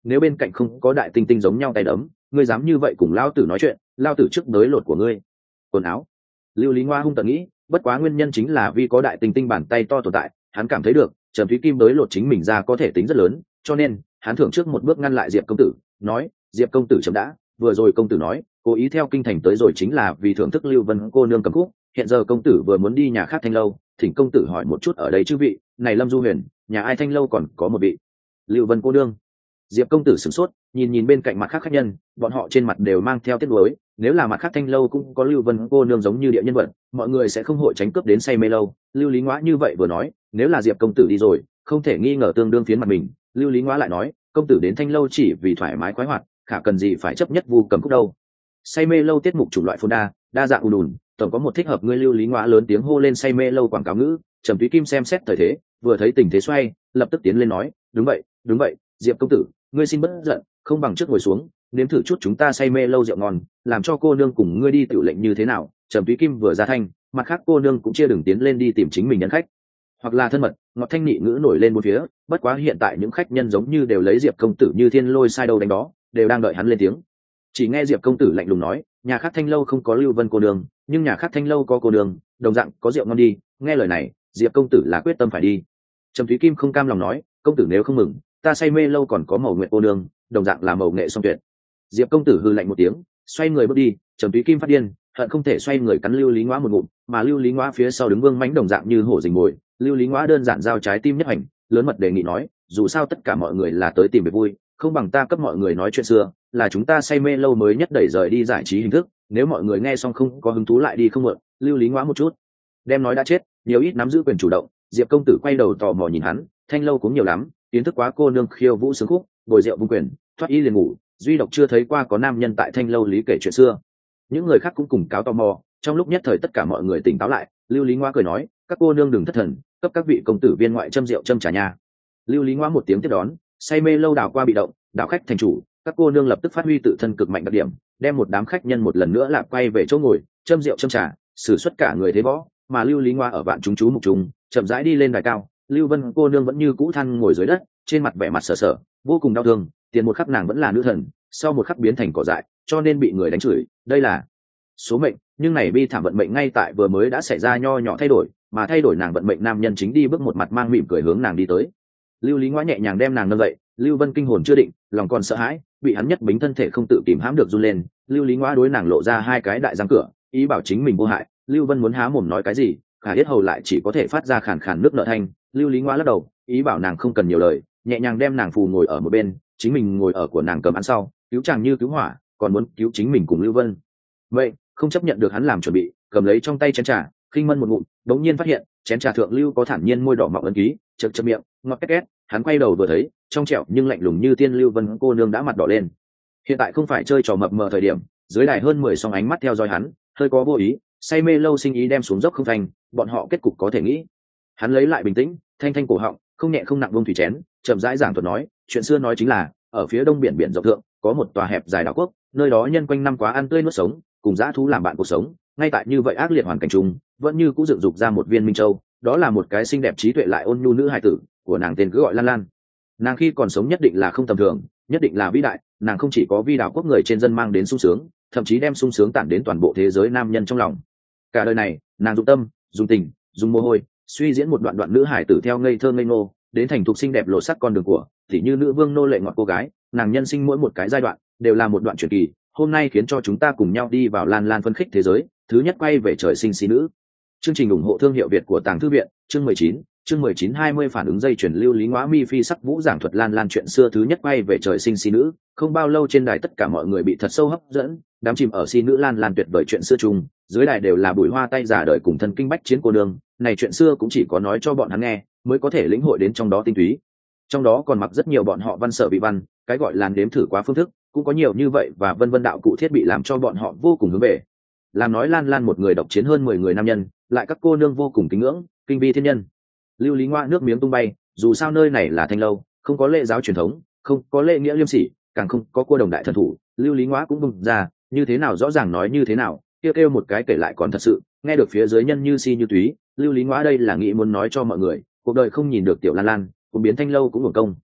nếu bên cạnh không có đại tinh tinh giống nhau tay đấm, ngươi dám như vậy cùng lao tử nói chuyện, lao tử trước đới lột của ngươi. Quần áo. Lưu Lý Ngoa hung tợn nghĩ, bất quá nguyên nhân chính là vì có đại tinh tinh bàn tay to tồn tại, hắn cảm thấy được Trầm Thúy Kim đới lột chính mình ra có thể tính rất lớn, cho nên hắn thưởng trước một bước ngăn lại Diệp công tử, nói: Diệp công tử chậm đã, vừa rồi công tử nói cố ý theo kinh thành tới rồi chính là vì thưởng thức Lưu Vân cô nương cầm khúc, hiện giờ công tử vừa muốn đi nhà khác Thanh lâu, thỉnh công tử hỏi một chút ở đây chư vị, này Lâm Du Huyền, nhà ai Thanh lâu còn có một vị Lưu Vân cô nương. Diệp công tử sửng sốt, nhìn nhìn bên cạnh mặt khác khách nhân, bọn họ trên mặt đều mang theo tiếc nuối, nếu là mặt khác Thanh lâu cũng có Lưu Vân cô nương giống như địa nhân vật, mọi người sẽ không hội tránh cướp đến say mê lâu. Lưu Lý Ngoã như vậy vừa nói, nếu là Diệp công tử đi rồi, không thể nghi ngờ tương đương phiến mặt mình. Lưu Lý Ngoã lại nói, công tử đến Thanh lâu chỉ vì thoải mái khoái hoạt, khả cần gì phải chấp nhất vu cầm khúc đâu. Say mê lâu tiết mục chủng loại phồn đa, đa dạng ùn ùn, tổng có một thích hợp ngươi. Lưu Lý Ngoã lớn tiếng hô lên say mê lâu quảng cáo ngữ. Trầm Thúy Kim xem xét thời thế, vừa thấy tình thế xoay, lập tức tiến lên nói: đúng vậy, đúng vậy, Diệp công tử, ngươi xin bất giận, không bằng trước ngồi xuống, nếm thử chút chúng ta say mê lâu rượu ngon, làm cho cô nương cùng ngươi đi tiểu lệnh như thế nào. Trầm Thúy Kim vừa ra thanh, mặt khác cô nương cũng chia đừng tiến lên đi tìm chính mình nhân khách, hoặc là thân mật, ngọt thanh nhị ngữ nổi lên bốn phía. Bất quá hiện tại những khách nhân giống như đều lấy Diệp công tử như thiên lôi sai đâu đánh đó, đều đang đợi hắn lên tiếng. Chỉ nghe Diệp công tử lạnh lùng nói: nhà khác Thanh lâu không có Lưu Vân cô nương, nhưng nhà khác Thanh lâu có cô nương, đồng dạng có rượu ngon đi. Nghe lời này, Diệp công tử là quyết tâm phải đi. Trầm Thúy Kim không cam lòng nói: công tử nếu không mừng, ta say mê lâu còn có Mầu Nguyệt cô nương, đồng dạng là mầu nghệ song tuyệt. Diệp công tử hừ lạnh một tiếng, xoay người bước đi. Trầm Thúy Kim phát điên, hận không thể xoay người cắn Lưu Lý Ngoã một ngụm, mà Lưu Lý Ngoã phía sau đứng Vương Mãnh đồng dạng như hổ rình mồi. Lưu Lý Ngoã đơn giản giao trái tim nhất hành, lớn mật đề nghị nói: dù sao tất cả mọi người là tới tìm về vui, không bằng ta cấp mọi người nói chuyện xưa, là chúng ta say mê lâu mới nhất đẩy rời đi giải trí hình thức, nếu mọi người nghe xong không có hứng thú lại đi không mượn. Lưu Lý Ngoã một chút đem nói đã chết, nhiều ít nắm giữ quyền chủ động. Diệp công tử quay đầu tò mò nhìn hắn, Thanh lâu cũng nhiều lắm, kiến thức quá cô nương khiêu vũ sướng khúc, bồi rượu vung quyền, thoát y liền ngủ, duy độc chưa thấy qua có nam nhân tại Thanh lâu lý kể chuyện xưa. Những người khác cũng cùng cáo tò mò, trong lúc nhất thời tất cả mọi người tỉnh táo lại. Lưu Lý Ngoã cười nói: các cô nương đừng thất thần, cấp các vị công tử viên ngoại châm rượu châm trà nha. Lưu Lý Ngoã một tiếng tiếp đón, say mê lâu đảo qua bị động, đảo khách thành chủ. Các cô nương lập tức phát huy tự thân cực mạnh đặc điểm, đem một đám khách nhân một lần nữa lạp quay về chỗ ngồi, châm rượu châm trà, sử xuất cả người thế võ. Mà Lưu Lý Ngoã ở vạn chúng chú mục trùng, chậm rãi đi lên đài cao. Lưu Vân cô nương vẫn như cũ than ngồi dưới đất, trên mặt vẻ mặt sở sở, vô cùng đau thương. Tiền một khắc nàng vẫn là nữ thần, sau một khắc biến thành cỏ dại, cho nên bị người đánh chửi. Đây là số mệnh, nhưng này bi thảm vận mệnh ngay tại vừa mới đã xảy ra nho nhỏ thay đổi, mà thay đổi nàng vận mệnh nam nhân chính đi bước một mặt mang mỉm cười hướng nàng đi tới. Lưu Lý Ngoã nhẹ nhàng đem nàng nâng dậy. Lưu Vân kinh hồn chưa định, lòng còn sợ hãi, bị hắn nhất bính thân thể không tự kìm hãm được run lên. Lưu Lý Ngoã đối nàng lộ ra hai cái đại răng cửa, ý bảo chính mình vô hại. Lưu Vân muốn há mồm nói cái gì, khả yết hầu lại chỉ có thể phát ra khàn khàn nước nợ thanh. Lưu Lý Ngoã lắc đầu, ý bảo nàng không cần nhiều lời, nhẹ nhàng đem nàng phù ngồi ở một bên, chính mình ngồi ở của nàng cầm ăn sau, cứu chàng như cứu hỏa, còn muốn cứu chính mình cùng Lưu Vân. Vậy không chấp nhận được hắn làm chuẩn bị, cầm lấy trong tay chén trà, khinh mân một ngụm, đống nhiên phát hiện chén trà thượng lưu có thản nhiên môi đỏ mọng ấn ký, chật chật miệng, ngọt két két. Hắn quay đầu vừa thấy, trong trẻo nhưng lạnh lùng như tiên Lưu Vân cô nương đã mặt đỏ lên. Hiện tại không phải chơi trò mập mờ thời điểm, dưới đài hơn mười song ánh mắt theo dõi hắn, hơi có vô ý, say mê lâu sinh ý đem xuống dốc không thành, bọn họ kết cục có thể nghĩ. Hắn lấy lại bình tĩnh, thanh thanh cổ họng, không nhẹ không nặng buông thủy chén, chậm rãi giảng thuật nói: chuyện xưa nói chính là ở phía đông biển biển rộng thượng có một tòa hẹp dài đảo quốc, nơi đó nhân quanh năm quá ăn tươi nuốt sống, cùng dã thú làm bạn cuộc sống. Ngay tại như vậy ác liệt hoàn cảnh chung, vẫn như cũng dựng dục ra một viên minh châu, đó là một cái xinh đẹp trí tuệ lại ôn nhu nữ hài tử, của nàng tên cứ gọi Lan Lan. Nàng khi còn sống nhất định là không tầm thường, nhất định là vĩ đại. Nàng không chỉ có vi đảo quốc người trên dân mang đến sung sướng, thậm chí đem sung sướng tản đến toàn bộ thế giới nam nhân trong lòng. Cả đời này, nàng dụng tâm, dùng tình, dùng mồ hôi, suy diễn một đoạn đoạn nữ hải tử theo ngây thơ ngây ngô đến thành thục xinh đẹp lộ sắc con đường của thì như nữ vương nô lệ ngọt cô gái. Nàng nhân sinh mỗi một cái giai đoạn đều là một đoạn truyền kỳ, hôm nay khiến cho chúng ta cùng nhau đi vào Lan Lan phân khích thế giới. Thứ nhất quay về trời sinh xí nữ. Chương trình ủng hộ thương hiệu Việt của Tàng Thư viện. Chương mười chín, chương mười chín hai mươi phản ứng dây chuyển. Lưu Lý Ngoã mi phi sắc vũ giảng thuật Lan Lan chuyện xưa. Thứ nhất quay về trời sinh xí nữ. Không bao lâu trên đài tất cả mọi người bị thật sâu hấp dẫn, đám chìm ở xí nữ Lan Lan tuyệt vời chuyện xưa chung. Dưới đài đều là bùi hoa tay giả đời cùng thân kinh bách chiến cô nương, này chuyện xưa cũng chỉ có nói cho bọn hắn nghe mới có thể lĩnh hội đến trong đó tinh túy. Trong đó còn mặc rất nhiều bọn họ văn sở vị văn, cái gọi là nếm thử quá phương thức cũng có nhiều như vậy, và vân vân đạo cụ thiết bị làm cho bọn họ vô cùng hướng về. Làm nói Lan Lan một người độc chiến hơn mười người nam nhân, lại các cô nương vô cùng kính ngưỡng, kinh vi thiên nhân. Lưu Lý Ngoã nước miếng tung bay, dù sao nơi này là Thanh lâu, không có lễ giáo truyền thống, không có lễ nghĩa liêm sỉ, càng không có cô đồng đại thần thủ. Lưu Lý Ngoã cũng bùng ra, như thế nào rõ ràng nói như thế nào, kêu kêu một cái kể lại còn thật sự, nghe được phía dưới nhân như si như túy. Lưu Lý Ngoã đây là nghĩ muốn nói cho mọi người, cuộc đời không nhìn được tiểu Lan Lan, cũng biến Thanh lâu cũng hưởng công.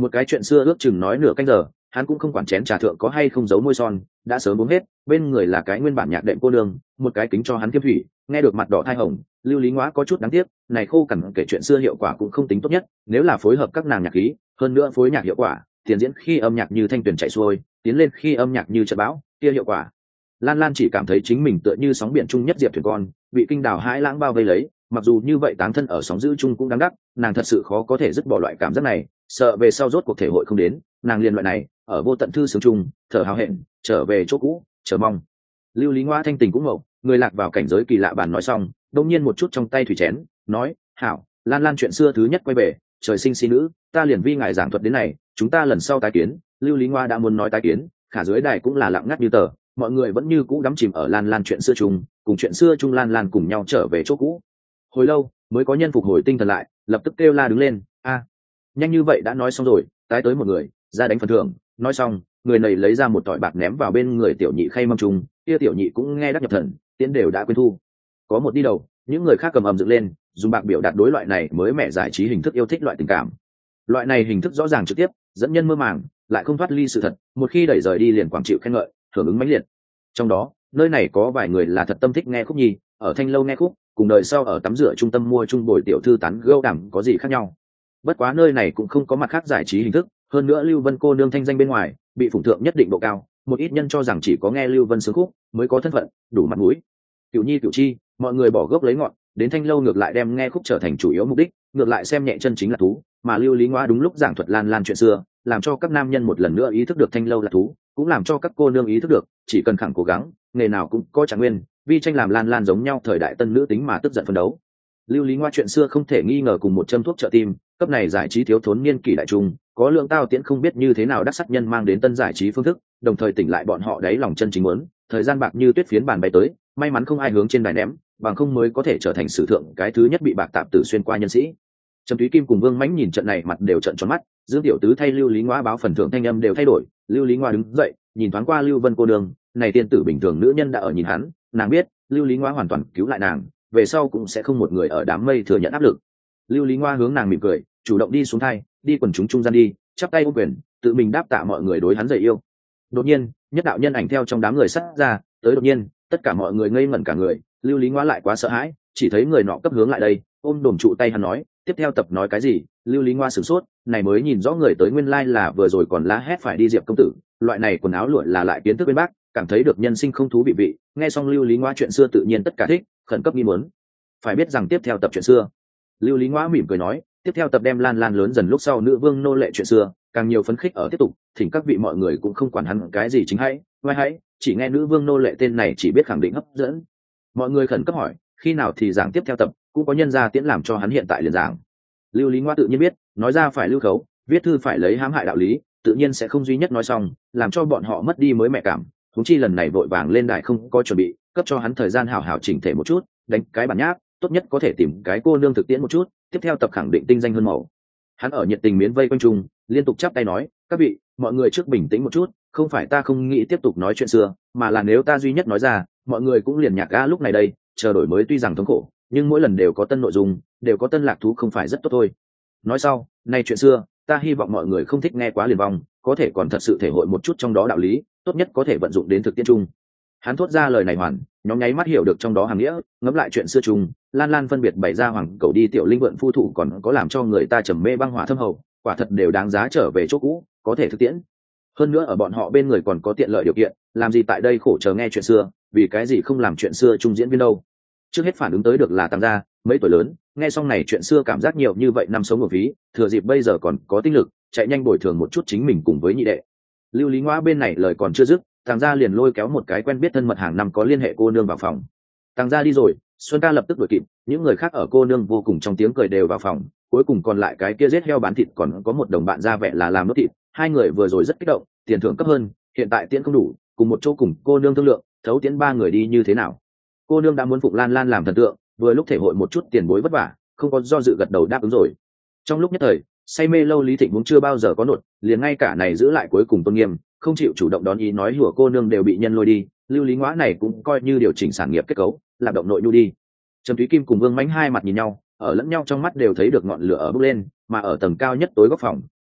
Một cái chuyện xưa ước chừng nói nửa canh giờ, hắn cũng không quản chén trà thượng có hay không giấu môi son, đã sớm uống hết. Bên người là cái nguyên bản nhạc đệm cô nương, một cái kính cho hắn tiêm thủy, nghe được mặt đỏ thai hồng. Lưu Lý Ngoá có chút đáng tiếc, này khô cằn kể chuyện xưa hiệu quả cũng không tính tốt nhất, nếu là phối hợp các nàng nhạc khí, hơn nữa phối nhạc hiệu quả, tiền diễn khi âm nhạc như thanh tuyển chảy xuôi, tiến lên khi âm nhạc như trận bão, kia hiệu quả. Lan Lan chỉ cảm thấy chính mình tựa như sóng biển chung nhất diệp thuyền con, bị kinh đảo hãi lãng bao vây lấy, mặc dù như vậy táng thân ở sóng dữ chung cũng đáng đắc, nàng thật sự khó có thể dứt bỏ loại cảm giác này, sợ về sau rốt cuộc thể hội không đến, nàng liền loại này, ở vô tận thư sướng chung, thở hào hẹn, trở về chỗ cũ, chờ mong. Lưu Lý Ngoa thanh tình cũng ngộ, người lạc vào cảnh giới kỳ lạ bàn nói xong, đột nhiên một chút trong tay thủy chén, nói: "Hảo, Lan Lan chuyện xưa thứ nhất quay về, trời sinh si nữ, ta liền vi ngài giảng thuật đến này, chúng ta lần sau tái kiến." Lưu Lý Ngoa đã muốn nói tái kiến, khả dưới đài cũng là lặng ngắt như tờ, mọi người vẫn như cũ đắm chìm ở Lan Lan chuyện xưa chung, cùng chuyện xưa chung Lan Lan cùng nhau trở về chỗ cũ. Hồi lâu mới có nhân phục hồi tinh thần lại, lập tức kêu la đứng lên: "A, nhanh như vậy đã nói xong rồi, tái tới một người, ra đánh phần thưởng." Nói xong, người này lấy ra một tỏi bạc ném vào bên người tiểu nhị khay mâm chung, kia tiểu nhị cũng nghe đắc nhập thần, tiến đều đã quên thu. Có một đi đầu, những người khác cầm ầm dựng lên, dùng bạc biểu đạt đối loại này mới mẻ giải trí hình thức yêu thích loại tình cảm. Loại này hình thức rõ ràng trực tiếp, dẫn nhân mơ màng, lại không thoát ly sự thật, một khi đẩy rời đi liền quảng chịu khen ngợi, hưởng ứng mãnh liệt. Trong đó, nơi này có vài người là thật tâm thích nghe khúc nhi, ở thanh lâu nghe khúc, cùng đời sau ở tắm rửa trung tâm mua chung bồi tiểu thư tán gẫu đảm có gì khác nhau. Bất quá nơi này cũng không có mặt khác giải trí hình thức, hơn nữa Lưu Vân cô nương thanh danh bên ngoài, bị phụng thượng nhất định độ cao, một ít nhân cho rằng chỉ có nghe Lưu Vân sướng khúc mới có thân phận, đủ mặt mũi. Cửu nhi cửu chi, mọi người bỏ gốc lấy ngọn, đến thanh lâu ngược lại đem nghe khúc trở thành chủ yếu mục đích, ngược lại xem nhẹ chân chính là thú, mà Lưu Lý Ngoa đúng lúc giảng thuật Lan Lan chuyện xưa, làm cho các nam nhân một lần nữa ý thức được thanh lâu là thú, cũng làm cho các cô nương ý thức được, chỉ cần khẳng cố gắng, nghề nào cũng có trạng nguyên, vì tranh làm Lan Lan giống nhau thời đại tân nữ tính mà tức giận phấn đấu. Lưu Lý Ngoa chuyện xưa không thể nghi ngờ cùng một châm thuốc trợ tim, cấp này giải trí thiếu thốn niên kỷ đại trung, có lượng tao tiễn không biết như thế nào đắc sắc nhân mang đến tân giải trí phương thức, đồng thời tỉnh lại bọn họ đáy lòng chân chính muốn, thời gian bạc như tuyết phiến bàn bay tới, may mắn không ai hướng trên đài ném, bằng không mới có thể trở thành sử thượng cái thứ nhất bị bạc tạm tử xuyên qua nhân sĩ. Trầm Túy Kim cùng Vương Mãnh nhìn trận này mặt đều trợn tròn mắt, Dương tiểu tứ thay Lưu Lý Ngoa báo phần thưởng thanh âm đều thay đổi, Lưu Lý Ngoa đứng dậy, nhìn thoáng qua Lưu Vân cô đường, này tiên tử bình thường nữ nhân đã ở nhìn hắn, nàng biết, Lưu Lý Ngoa hoàn toàn cứu lại nàng, về sau cũng sẽ không một người ở đám mây thừa nhận áp lực. Lưu Lý Ngoa hướng nàng mỉm cười, chủ động đi xuống thay, đi quần chúng trung gian đi, chắp tay ôm quyền, tự mình đáp tạ mọi người đối hắn dày yêu. Đột nhiên, nhất đạo nhân ảnh theo trong đám người sắt ra, tới đột nhiên, tất cả mọi người ngây ngẩn cả người, Lưu Lý Ngoa lại quá sợ hãi, chỉ thấy người nọ cấp hướng lại đây, ôm đồm trụ tay hắn nói, tiếp theo tập nói cái gì? Lưu Lý Ngoa sửng sốt, này mới nhìn rõ người tới nguyên lai like là vừa rồi còn la hét phải đi Diệp công tử, loại này quần áo lụa là lại kiến thức bên bác, cảm thấy được nhân sinh không thú vị vị, nghe xong Lưu Lý Ngoa chuyện xưa tự nhiên tất cả thích, khẩn cấp nghi muốn, phải biết rằng tiếp theo tập chuyện xưa. Lưu Lý Ngoa mỉm cười nói, tiếp theo tập đem Lan Lan lớn dần lúc sau nữ vương nô lệ chuyện xưa, càng nhiều phấn khích ở tiếp tục, thỉnh các vị mọi người cũng không quản hắn cái gì chính hãy, vai hãy, chỉ nghe nữ vương nô lệ tên này chỉ biết khẳng định hấp dẫn. Mọi người khẩn cấp hỏi, khi nào thì giảng tiếp theo tập, cũng có nhân gia tiễn làm cho hắn hiện tại liền giảng. Lưu Lý Ngoa tự nhiên biết, nói ra phải lưu khấu, viết thư phải lấy hãm hại đạo lý, tự nhiên sẽ không duy nhất nói xong, làm cho bọn họ mất đi mới mẹ cảm. Huống chi lần này vội vàng lên đài không có chuẩn bị, cấp cho hắn thời gian hảo hảo chỉnh thể một chút, đánh cái bản nháp, tốt nhất có thể tìm cái cô nương thực tiễn một chút, tiếp theo tập khẳng định tinh danh hơn màu. Hắn ở nhiệt tình miến vây quanh chung, liên tục chắp tay nói, các vị, mọi người trước bình tĩnh một chút, không phải ta không nghĩ tiếp tục nói chuyện xưa, mà là nếu ta duy nhất nói ra, mọi người cũng liền nhạc ga lúc này đây, chờ đổi mới tuy rằng thống khổ, nhưng mỗi lần đều có tân nội dung, đều có tân lạc thú không phải rất tốt thôi. Nói sau, nay chuyện xưa, ta hy vọng mọi người không thích nghe quá liền vong, có thể còn thật sự thể hội một chút trong đó đạo lý, tốt nhất có thể vận dụng đến thực tiễn chung. Hắn thốt ra lời này hoàn, nhóm nháy mắt hiểu được trong đó hàng nghĩa, ngẫm lại chuyện xưa chung, Lan Lan phân biệt bày ra hoàng cầu đi tiểu linh vượn phu thủ còn có làm cho người ta trầm mê băng hỏa thâm hậu, quả thật đều đáng giá trở về chỗ cũ, có thể thực tiễn. Hơn nữa ở bọn họ bên người còn có tiện lợi điều kiện, làm gì tại đây khổ chờ nghe chuyện xưa, vì cái gì không làm chuyện xưa chung diễn viên đâu. Trước hết phản ứng tới được là Tăng gia, mấy tuổi lớn, nghe xong này chuyện xưa cảm giác nhiều như vậy năm sống ở phí, thừa dịp bây giờ còn có tinh lực, chạy nhanh bồi thường một chút chính mình cùng với nhị đệ. Lưu Lý Ngoa bên này lời còn chưa dứt, Tăng gia liền lôi kéo một cái quen biết thân mật hàng năm có liên hệ cô nương vào phòng. Tăng gia đi rồi, Xuân ca lập tức đuổi kịp, những người khác ở cô nương vô cùng trong tiếng cười đều vào phòng, cuối cùng còn lại cái kia giết heo bán thịt còn có một đồng bạn ra vẻ là làm nốt thịt, hai người vừa rồi rất kích động, tiền thưởng cấp hơn, hiện tại tiễn không đủ, cùng một chỗ cùng cô nương thương lượng, thấu tiễn ba người đi như thế nào. Cô nương đã muốn phụng Lan Lan làm thần tượng, vừa lúc thể hội một chút tiền bối vất vả, không có do dự gật đầu đáp ứng rồi. Trong lúc nhất thời, say mê lâu Lý Thịnh cũng chưa bao giờ có nột, liền ngay cả này giữ lại cuối cùng tôn nghiêm, không chịu chủ động đón ý nói hùa cô nương đều bị nhân lôi đi, Lưu Lý Ngoã này cũng coi như điều chỉnh sản nghiệp kết cấu, làm động nội nhu đi. Trầm Thúy Kim cùng Vương Mãnh hai mặt nhìn nhau, ở lẫn nhau trong mắt đều thấy được ngọn lửa ở bốc lên, mà ở tầng cao nhất tối góc phòng,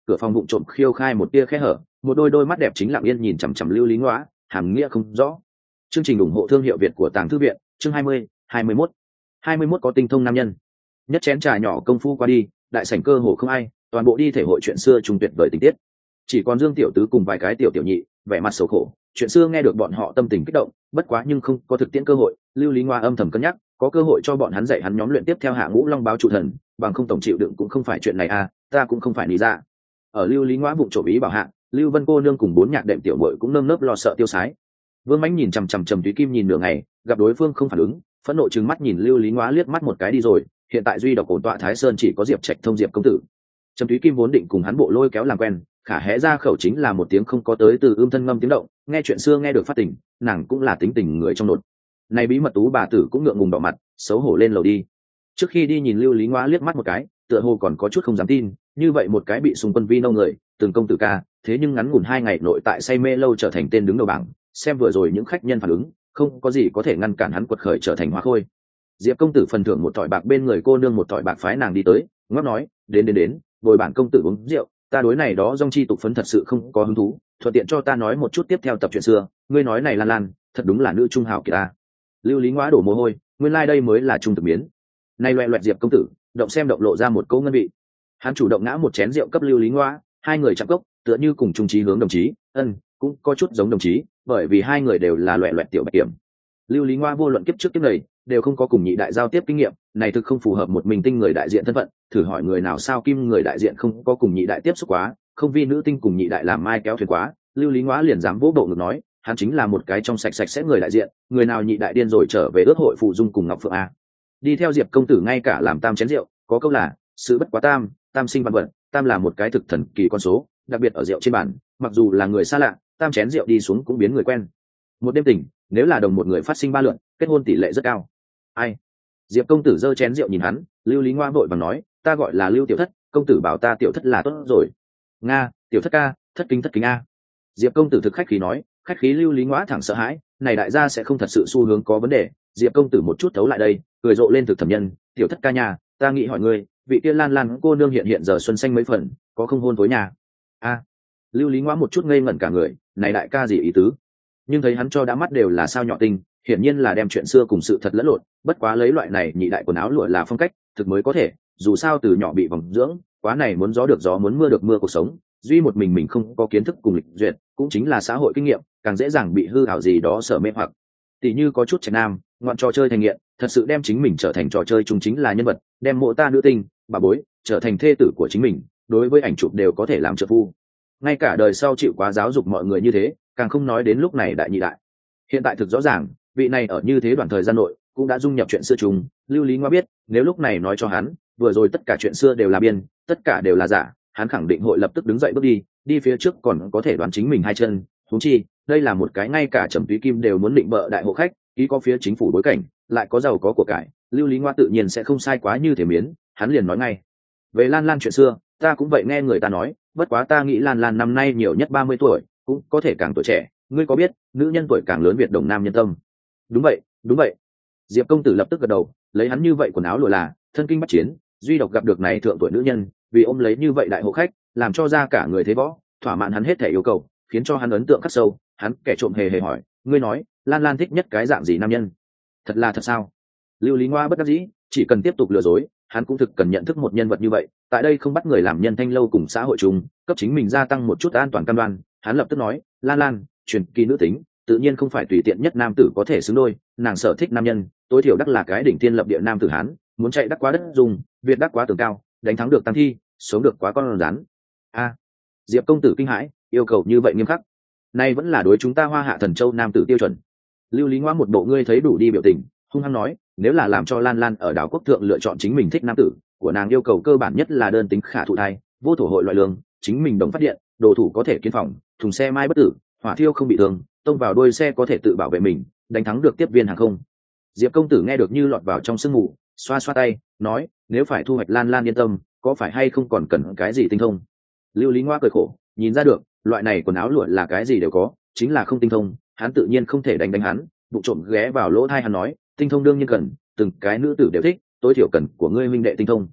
cửa phòng vụng trộm khiêu khai một tia khe hở, một đôi đôi mắt đẹp chính lặng yên nhìn chằm chằm Lưu Lý Ngoã, hàm nghĩa không rõ. Chương trình ủng hộ thương hiệu Việt của Tàng Thư viện, chương hai mươi, hai mươi mốt. hai mươi mốt có tinh thông nam nhân. Nhất chén trà nhỏ công phu qua đi, đại sảnh cơ hồ không ai, toàn bộ đi thể hội chuyện xưa trung tuyệt vời tình tiết. Chỉ còn Dương tiểu tứ cùng vài cái tiểu tiểu nhị, vẻ mặt xấu khổ, chuyện xưa nghe được bọn họ tâm tình kích động, bất quá nhưng không có thực tiễn cơ hội. Lưu Lý Ngoa âm thầm cân nhắc, có cơ hội cho bọn hắn dạy hắn nhóm luyện tiếp theo hạ ngũ long báo trụ thần, bằng không tổng chịu đựng cũng không phải chuyện này à, ta cũng không phải lý ra. Ở Lưu Lý Ngoa bụng trộm ý bảo hạ, Lưu Vân cô nương cùng bốn nhạc đệm tiểu muội cũng nơm nớp lo sợ tiêu sái. Vương Mãnh nhìn chằm chằm Trầm Thúy Kim nhìn nửa ngày, gặp đối phương không phản ứng, phẫn nộ trừng mắt nhìn Lưu Lý Ngoa liếc mắt một cái đi rồi. Hiện tại duy độc ổn tọa Thái Sơn chỉ có Diệp Trạch thông Diệp công tử. Trầm Thúy Kim vốn định cùng hắn bộ lôi kéo làm quen, khả hé ra khẩu chính là một tiếng không có tới từ ưm thân ngâm tiếng động, nghe chuyện xưa nghe được phát tỉnh, nàng cũng là tính tình người trong nột. Này bí mật tú bà tử cũng ngượng ngùng đỏ mặt, xấu hổ lên lầu đi. Trước khi đi nhìn Lưu Lý Ngoa liếc mắt một cái, tựa hồ còn có chút không dám tin, như vậy một cái bị xung quân vi nâu người, từng công tử ca, thế nhưng ngắn ngủn hai ngày nội tại say mê lâu trở thành tên đứng đầu bảng, xem vừa rồi những khách nhân phản ứng, không có gì có thể ngăn cản hắn quật khởi trở thành hoa khôi. Diệp công tử phần thưởng một thỏi bạc bên người cô nương một thỏi bạc phái nàng đi tới, ngóc nói, đến đến đến, bồi bản công tử uống rượu, ta đối này đó dòng chi tục phấn thật sự không có hứng thú, thuận tiện cho ta nói một chút tiếp theo tập chuyện xưa, ngươi nói này Lan Lan, thật đúng là nữ trung hào kiệt ta. Lưu Lý Ngoa đổ mồ hôi, nguyên lai like đây mới là trung thực biến. Này loẹt loẹt Diệp công tử, động xem động lộ ra một câu ngân vị. Hắn chủ động ngã một chén rượu cấp Lưu Lý Ngoa, hai người chạm cốc, tựa như cùng chung chí hướng đồng chí, ân, cũng có chút giống đồng chí, bởi vì hai người đều là loẹt loẹt tiểu bạch kiểm. Lưu Lý Ngoa vô luận kiếp trước kiếp này, đều không có cùng nhị đại giao tiếp kinh nghiệm, này thực không phù hợp một mình tinh người đại diện thân phận, thử hỏi người nào sao kim người đại diện không có cùng nhị đại tiếp xúc quá, không vì nữ tinh cùng nhị đại làm mai kéo thuyền quá. Lưu Lý Ngoa liền dám vỗ bộ ngực nói, hắn chính là một cái trong sạch sạch sẽ người đại diện, người nào nhị đại điên rồi trở về ước hội phụ dung cùng Ngọc Phượng a. Đi theo Diệp công tử ngay cả làm tam chén rượu, có câu là sự bất quá tam, tam sinh văn vận, tam là một cái thực thần kỳ con số, đặc biệt ở rượu trên bàn, mặc dù là người xa lạ, tam chén rượu đi xuống cũng biến người quen. Một đêm tình, nếu là đồng một người phát sinh ba lượn, kết hôn tỷ lệ rất cao. Ai? Diệp công tử giơ chén rượu nhìn hắn, Lưu Lý Ngoa vội vàng nói, ta gọi là Lưu tiểu thất, công tử bảo ta tiểu thất là tốt rồi. Nga, tiểu thất ca, thất kính thất kính a. Diệp công tử thực khách khí nói, khách khí. Lưu Lý Ngoa thẳng sợ hãi, này đại gia sẽ không thật sự xu hướng có vấn đề. Diệp công tử một chút thấu lại đây, cười rộ lên thực thẩm nhân, tiểu thất ca nhà, ta nghĩ hỏi ngươi, vị kia Lan Lan cô nương hiện hiện giờ xuân xanh mấy phần, có không hôn tối nhà? A. Lưu Lý Ngoa một chút ngây ngẩn cả người, này đại ca gì ý tứ? Nhưng thấy hắn cho đã mắt đều là sao nhỏ tinh, hiển nhiên là đem chuyện xưa cùng sự thật lẫn lộn, bất quá lấy loại này nhị đại quần áo lụa là phong cách, thực mới có thể, dù sao từ nhỏ bị vòng dưỡng, quá này muốn gió được gió muốn mưa được mưa cuộc sống, duy một mình mình không có kiến thức cùng lịch duyệt, cũng chính là xã hội kinh nghiệm, càng dễ dàng bị hư ảo gì đó sở mê hoặc. Tỷ như có chút trẻ nam, ngoạn trò chơi thành nghiện, thật sự đem chính mình trở thành trò chơi chung chính là nhân vật, đem mộ ta nữ tinh, bà bối, trở thành thê tử của chính mình, đối với ảnh chụp đều có thể làm trợ phu. Ngay cả đời sau chịu quá giáo dục mọi người như thế, càng không nói đến lúc này đại nhị đại. Hiện tại thực rõ ràng, vị này ở như thế đoạn thời gian nội cũng đã dung nhập chuyện xưa chung. Lưu Lý Ngoa biết, nếu lúc này nói cho hắn, vừa rồi tất cả chuyện xưa đều là biên, tất cả đều là giả, hắn khẳng định hội lập tức đứng dậy bước đi, đi phía trước còn có thể đoán chính mình hai chân. Huống chi, đây là một cái ngay cả Trầm Thúy Kim đều muốn định bợ đại hộ khách, ký có phía chính phủ bối cảnh, lại có giàu có của cải, Lưu Lý Ngoa tự nhiên sẽ không sai quá như thế miến. Hắn liền nói ngay, về Lan Lan chuyện xưa, ta cũng vậy nghe người ta nói, bất quá ta nghĩ Lan Lan năm nay nhiều nhất ba mươi tuổi, cũng có thể càng tuổi trẻ, ngươi có biết, nữ nhân tuổi càng lớn việt đồng nam nhân tâm. Đúng vậy, đúng vậy. Diệp công tử lập tức gật đầu, lấy hắn như vậy quần áo lụa là, thân kinh bách chiến, duy độc gặp được này thượng tuổi nữ nhân, vì ôm lấy như vậy đại hộ khách, làm cho ra cả người thế võ, thỏa mãn hắn hết thể yêu cầu, khiến cho hắn ấn tượng khắc sâu. Hắn kẻ trộm hề hề hỏi, ngươi nói, Lan Lan thích nhất cái dạng gì nam nhân? Thật là thật sao? Lưu Lý Ngoa bất đắc dĩ, chỉ cần tiếp tục lừa dối, hắn cũng thực cần nhận thức một nhân vật như vậy, tại đây không bắt người làm nhân thanh lâu cùng xã hội chung, cấp chính mình gia tăng một chút an toàn cam đoan. Hắn lập tức nói, Lan Lan, truyền kỳ nữ tính, tự nhiên không phải tùy tiện nhất nam tử có thể xứng đôi, nàng sở thích nam nhân, tối thiểu đắc là cái đỉnh thiên lập địa nam tử hán, muốn chạy đắc quá đất dùng, việt đắc quá tường cao, đánh thắng được tăng thi, sống được quá con rắn. A. Diệp công tử kinh hãi, yêu cầu như vậy nghiêm khắc, nay vẫn là đối chúng ta Hoa Hạ Thần Châu nam tử tiêu chuẩn. Lưu Lý Ngoa một bộ ngươi thấy đủ đi biểu tình, hung hăng nói, nếu là làm cho Lan Lan ở đảo quốc thượng lựa chọn chính mình thích nam tử, của nàng yêu cầu cơ bản nhất là đơn tính khả thụ thai, vô thổ hội loại lương, chính mình đồng phát điện, đồ thủ có thể kiến phòng, thùng xe mai bất tử, hỏa thiêu không bị thương, tông vào đuôi xe có thể tự bảo vệ mình, đánh thắng được tiếp viên hàng không. Diệp công tử nghe được như lọt vào trong sương mù, xoa xoa tay, nói, nếu phải thu hoạch Lan Lan yên tâm, có phải hay không còn cần cái gì tinh thông? Lưu Lý Ngoa cười khổ, nhìn ra được, loại này quần áo lụa là cái gì đều có, chính là không tinh thông, hắn tự nhiên không thể đánh đánh hắn, vụ trộm ghé vào lỗ tai hắn nói, tinh thông đương nhiên cần, từng cái nữ tử đều thích, tối thiểu cần của ngươi minh đệ tinh thông.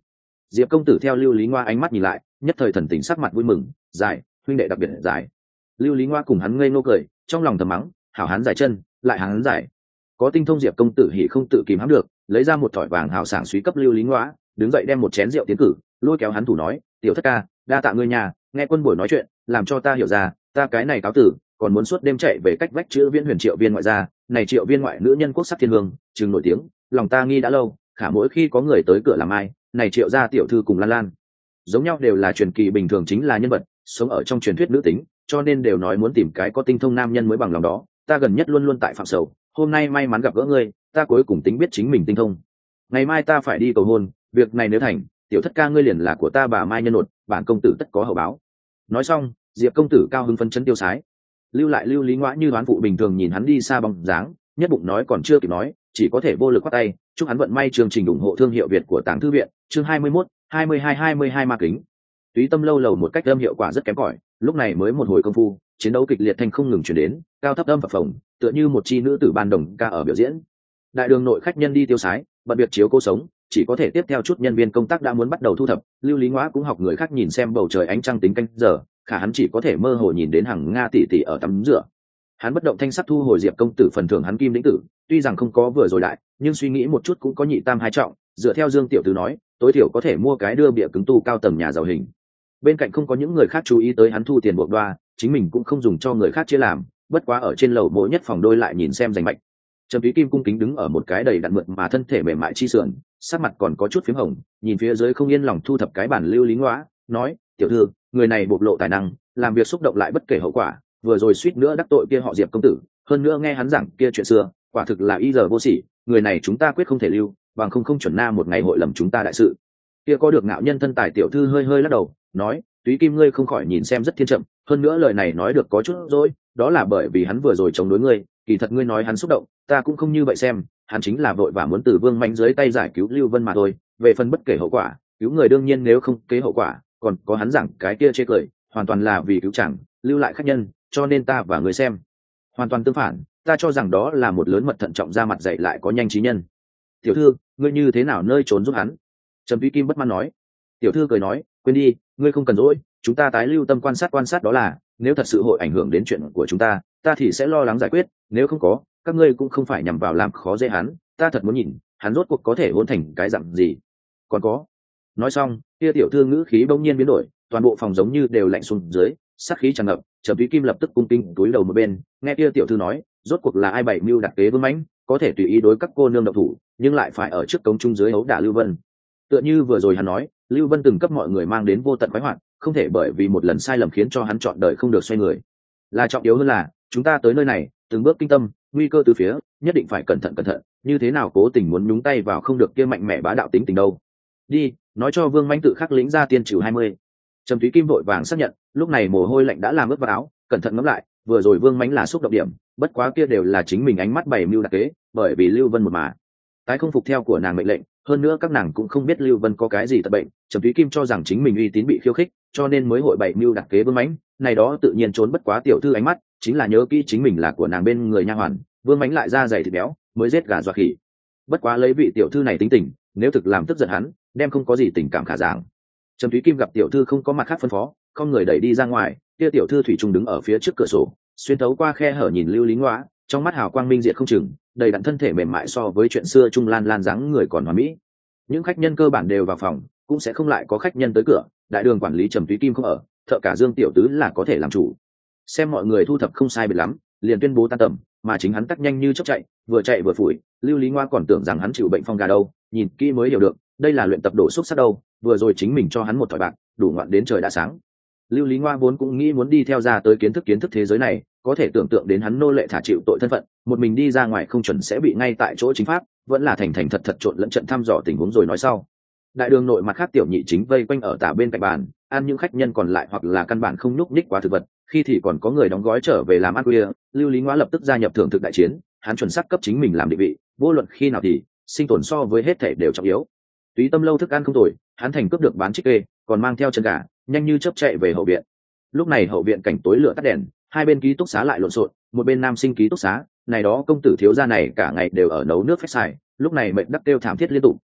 Diệp công tử theo Lưu Lý Ngoa ánh mắt nhìn lại, nhất thời thần tình sắc mặt vui mừng. Giải, huynh đệ đặc biệt giải. Lưu Lý Ngoa cùng hắn ngây ngô cười, trong lòng thầm mắng, hảo hán giải chân, lại hán giải. Có tinh thông Diệp công tử hỉ không tự kìm hãm được, lấy ra một thỏi vàng hào sảng suý cấp Lưu Lý Ngoa, đứng dậy đem một chén rượu tiến cử, lôi kéo hắn thủ nói, tiểu thất ca, đa tạ ngươi nhà, nghe quân buổi nói chuyện, làm cho ta hiểu ra, ta cái này cáo tử, còn muốn suốt đêm chạy về cách vách chữ viên huyền triệu viên ngoại gia, này triệu viên ngoại nữ nhân quốc sắc thiên hương, chừng nổi tiếng, lòng ta nghi đã lâu, khả mỗi khi có người tới cửa làm ai, này triệu gia tiểu thư cùng Lan Lan, giống nhau đều là truyền kỳ bình thường, chính là nhân vật sống ở trong truyền thuyết nữ tính, cho nên đều nói muốn tìm cái có tinh thông nam nhân mới bằng lòng đó. Ta gần nhất luôn luôn tại phạm sầu, hôm nay may mắn gặp gỡ ngươi, ta cuối cùng tính biết chính mình tinh thông. Ngày mai ta phải đi cầu hôn, việc này nếu thành, tiểu thất ca ngươi liền là của ta bà mai nhân nột, bản công tử tất có hậu báo. Nói xong, Diệp công tử cao hứng phấn chấn tiêu sái. Lưu lại Lưu Lý Ngoã như đoán phụ bình thường nhìn hắn đi xa bóng dáng, nhất bụng nói còn chưa kịp nói, chỉ có thể vô lực khoát tay, chúc hắn vận may. Chương trình ủng hộ thương hiệu Việt của Tàng Thư viện, chương hai mươi mốt, hai mươi hai hai mươi hai ma kính. Túy Tâm lâu lầu một cách âm hiệu quả rất kém cỏi, lúc này mới một hồi công phu, chiến đấu kịch liệt thanh không ngừng truyền đến, cao thấp âm phập phồng, tựa như một chi nữ tử ban đồng ca ở biểu diễn. Đại đường nội khách nhân đi tiêu sái, bận biệt chiếu cô sống, chỉ có thể tiếp theo chút nhân viên công tác đã muốn bắt đầu thu thập. Lưu Lý Ngoã cũng học người khác nhìn xem bầu trời ánh trăng tính canh giờ, khả hắn chỉ có thể mơ hồ nhìn đến hàng nga tỷ tỷ ở tắm rửa. Hắn bất động thanh sắc thu hồi Diệp công tử phần thưởng hắn kim lĩnh tử, tuy rằng không có vừa rồi đại, nhưng suy nghĩ một chút cũng có nhị tam hai trọng, dựa theo Dương tiểu tử nói, tối thiểu có thể mua cái đưa bịa cứng tu cao tầng nhà giàu hình. Bên cạnh không có những người khác chú ý tới hắn thu tiền buộc đoa, chính mình cũng không dùng cho người khác chia làm, bất quá ở trên lầu mỗi nhất phòng đôi lại nhìn xem giành mạch. Trầm Thúy Kim cung kính đứng ở một cái đầy đặn mượt mà thân thể mềm mại chi sườn, sắc mặt còn có chút phím hồng, nhìn phía dưới không yên lòng thu thập cái bản Lưu Lý Ngoã, nói, tiểu thư, người này bộc lộ tài năng, làm việc xúc động lại bất kể hậu quả, vừa rồi suýt nữa đắc tội kia họ Diệp công tử, hơn nữa nghe hắn giảng kia chuyện xưa, quả thực là y giờ vô sỉ, người này chúng ta quyết không thể lưu, bằng không không chuẩn na một ngày hội lầm chúng ta đại sự. Kia có được ngạo nhân thân tài tiểu thư hơi hơi lắc đầu, nói, Túy Kim ngươi không khỏi nhìn xem rất thiên chậm, hơn nữa lời này nói được có chút dối, đó là bởi vì hắn vừa rồi chống đối ngươi, kỳ thật ngươi nói hắn xúc động, ta cũng không như vậy xem, hắn chính là vội và muốn từ Vương Mạnh dưới tay giải cứu Lưu Vân mà thôi, về phần bất kể hậu quả, cứu người đương nhiên nếu không kế hậu quả, còn có hắn giảng cái kia chê cười, hoàn toàn là vì cứu chẳng, lưu lại khách nhân, cho nên ta và người xem. Hoàn toàn tương phản, ta cho rằng đó là một lớn mật thận trọng ra mặt dạy lại có nhanh trí nhân. Tiểu thư, ngươi như thế nào nơi trốn giúp hắn? Trầm Thúy Kim bất mãn nói. Tiểu thư cười nói, quên đi, ngươi không cần dỗi, chúng ta tái lưu tâm quan sát quan sát đó là, nếu thật sự hội ảnh hưởng đến chuyện của chúng ta, ta thì sẽ lo lắng giải quyết, nếu không có, các ngươi cũng không phải nhằm vào làm khó dễ hắn, ta thật muốn nhìn, hắn rốt cuộc có thể hôn thành cái dặn gì. Còn có. Nói xong, kia tiểu thư ngữ khí bỗng nhiên biến đổi, toàn bộ phòng giống như đều lạnh xuống dưới, sát khí tràn ngập. Trầm Thúy Kim lập tức cung kính túi đầu một bên, nghe kia tiểu thư nói, rốt cuộc là ai bày mưu đặt kế vương mãnh, có thể tùy ý đối các cô nương động thủ, nhưng lại phải ở trước cống trung dưới ấu đả Lưu Vân. Tựa như vừa rồi hắn nói, Lưu Vân từng cấp mọi người mang đến vô tận khoái hoạt, không thể bởi vì một lần sai lầm khiến cho hắn chọn đời không được xoay người. Là trọng yếu hơn là, chúng ta tới nơi này, từng bước kinh tâm, nguy cơ từ phía, nhất định phải cẩn thận cẩn thận, như thế nào cố tình muốn nhúng tay vào không được kia mạnh mẽ bá đạo tính tình đâu. Đi, nói cho Vương Mãnh tự khắc lĩnh ra tiên trừ hai mươi. Trầm Thúy Kim vội vàng xác nhận, lúc này mồ hôi lạnh đã làm ướt vào áo, cẩn thận ngẫm lại, vừa rồi Vương Mãnh là xúc động điểm, bất quá kia đều là chính mình ánh mắt bày mưu đặc kế, bởi vì Lưu Vân một mà tái không phục theo của nàng mệnh lệnh, hơn nữa các nàng cũng không biết Lưu Vân có cái gì tật bệnh, Trầm Thúy Kim cho rằng chính mình uy tín bị khiêu khích, cho nên mới hội bày mưu đặc kế Vương Mãnh, này đó tự nhiên trốn bất quá tiểu thư ánh mắt, chính là nhớ kỹ chính mình là của nàng bên người nha hoàn, Vương Mãnh lại da dày thịt béo, mới giết gà dọa khỉ. Bất quá lấy vị tiểu thư này tính tình, nếu thực làm tức giận hắn, đem không có gì tình cảm khả giảng. Trầm Thúy Kim gặp tiểu thư không có mặt khác phân phó, con người đẩy đi ra ngoài, kia tiểu thư thủy trùng đứng ở phía trước cửa sổ, xuyên thấu qua khe hở nhìn Lưu Lý Ngoã, trong mắt hào quang minh diệt không chừng, đầy đặn thân thể mềm mại so với chuyện xưa trung lan lan dáng người còn hoàn mỹ. Những khách nhân cơ bản đều vào phòng, cũng sẽ không lại có khách nhân tới cửa, đại đường quản lý Trầm Thúy Kim không ở, thợ cả Dương tiểu tứ là có thể làm chủ. Xem mọi người thu thập không sai biệt lắm, liền tuyên bố tan tầm, mà chính hắn tắt nhanh như chớp chạy, vừa chạy vừa phủi. Lưu Lý Ngoa còn tưởng rằng hắn chịu bệnh phong gà đâu, nhìn kỹ mới hiểu được, đây là luyện tập đổ xúc sắc đâu, vừa rồi chính mình cho hắn một thỏi bạc, đủ ngoạn đến trời đã sáng. Lưu Lý Ngoa vốn cũng nghĩ muốn đi theo ra tới kiến thức kiến thức thế giới này, có thể tưởng tượng đến hắn nô lệ thả chịu tội thân phận, một mình đi ra ngoài không chuẩn sẽ bị ngay tại chỗ chính pháp, vẫn là thành thành thật thật trộn lẫn trận thăm dò tình huống rồi nói sau. Đại đường nội mặt khác tiểu nhị chính vây quanh ở tả bên cạnh bàn, ăn những khách nhân còn lại hoặc là căn bản không nhúc nhích quá thực vật, khi thì còn có người đóng gói trở về làm ăn khuya. Lưu Lý Ngoa lập tức gia nhập thưởng thực đại chiến, hắn chuẩn xác cấp chính mình làm định vị, vô luận khi nào thì sinh tồn so với hết thể đều trọng yếu. Túy Tâm lâu thức ăn không tồi, hắn thành cướp được bán trích kê, còn mang theo chân gà, nhanh như chớp chạy về hậu viện. Lúc này hậu viện cảnh tối lửa tắt đèn, hai bên ký túc xá lại lộn xộn, một bên nam sinh ký túc xá, này đó công tử thiếu gia này cả ngày đều ở nấu nước phép xài, lúc này mệt đắc kêu thảm thiết liên tục,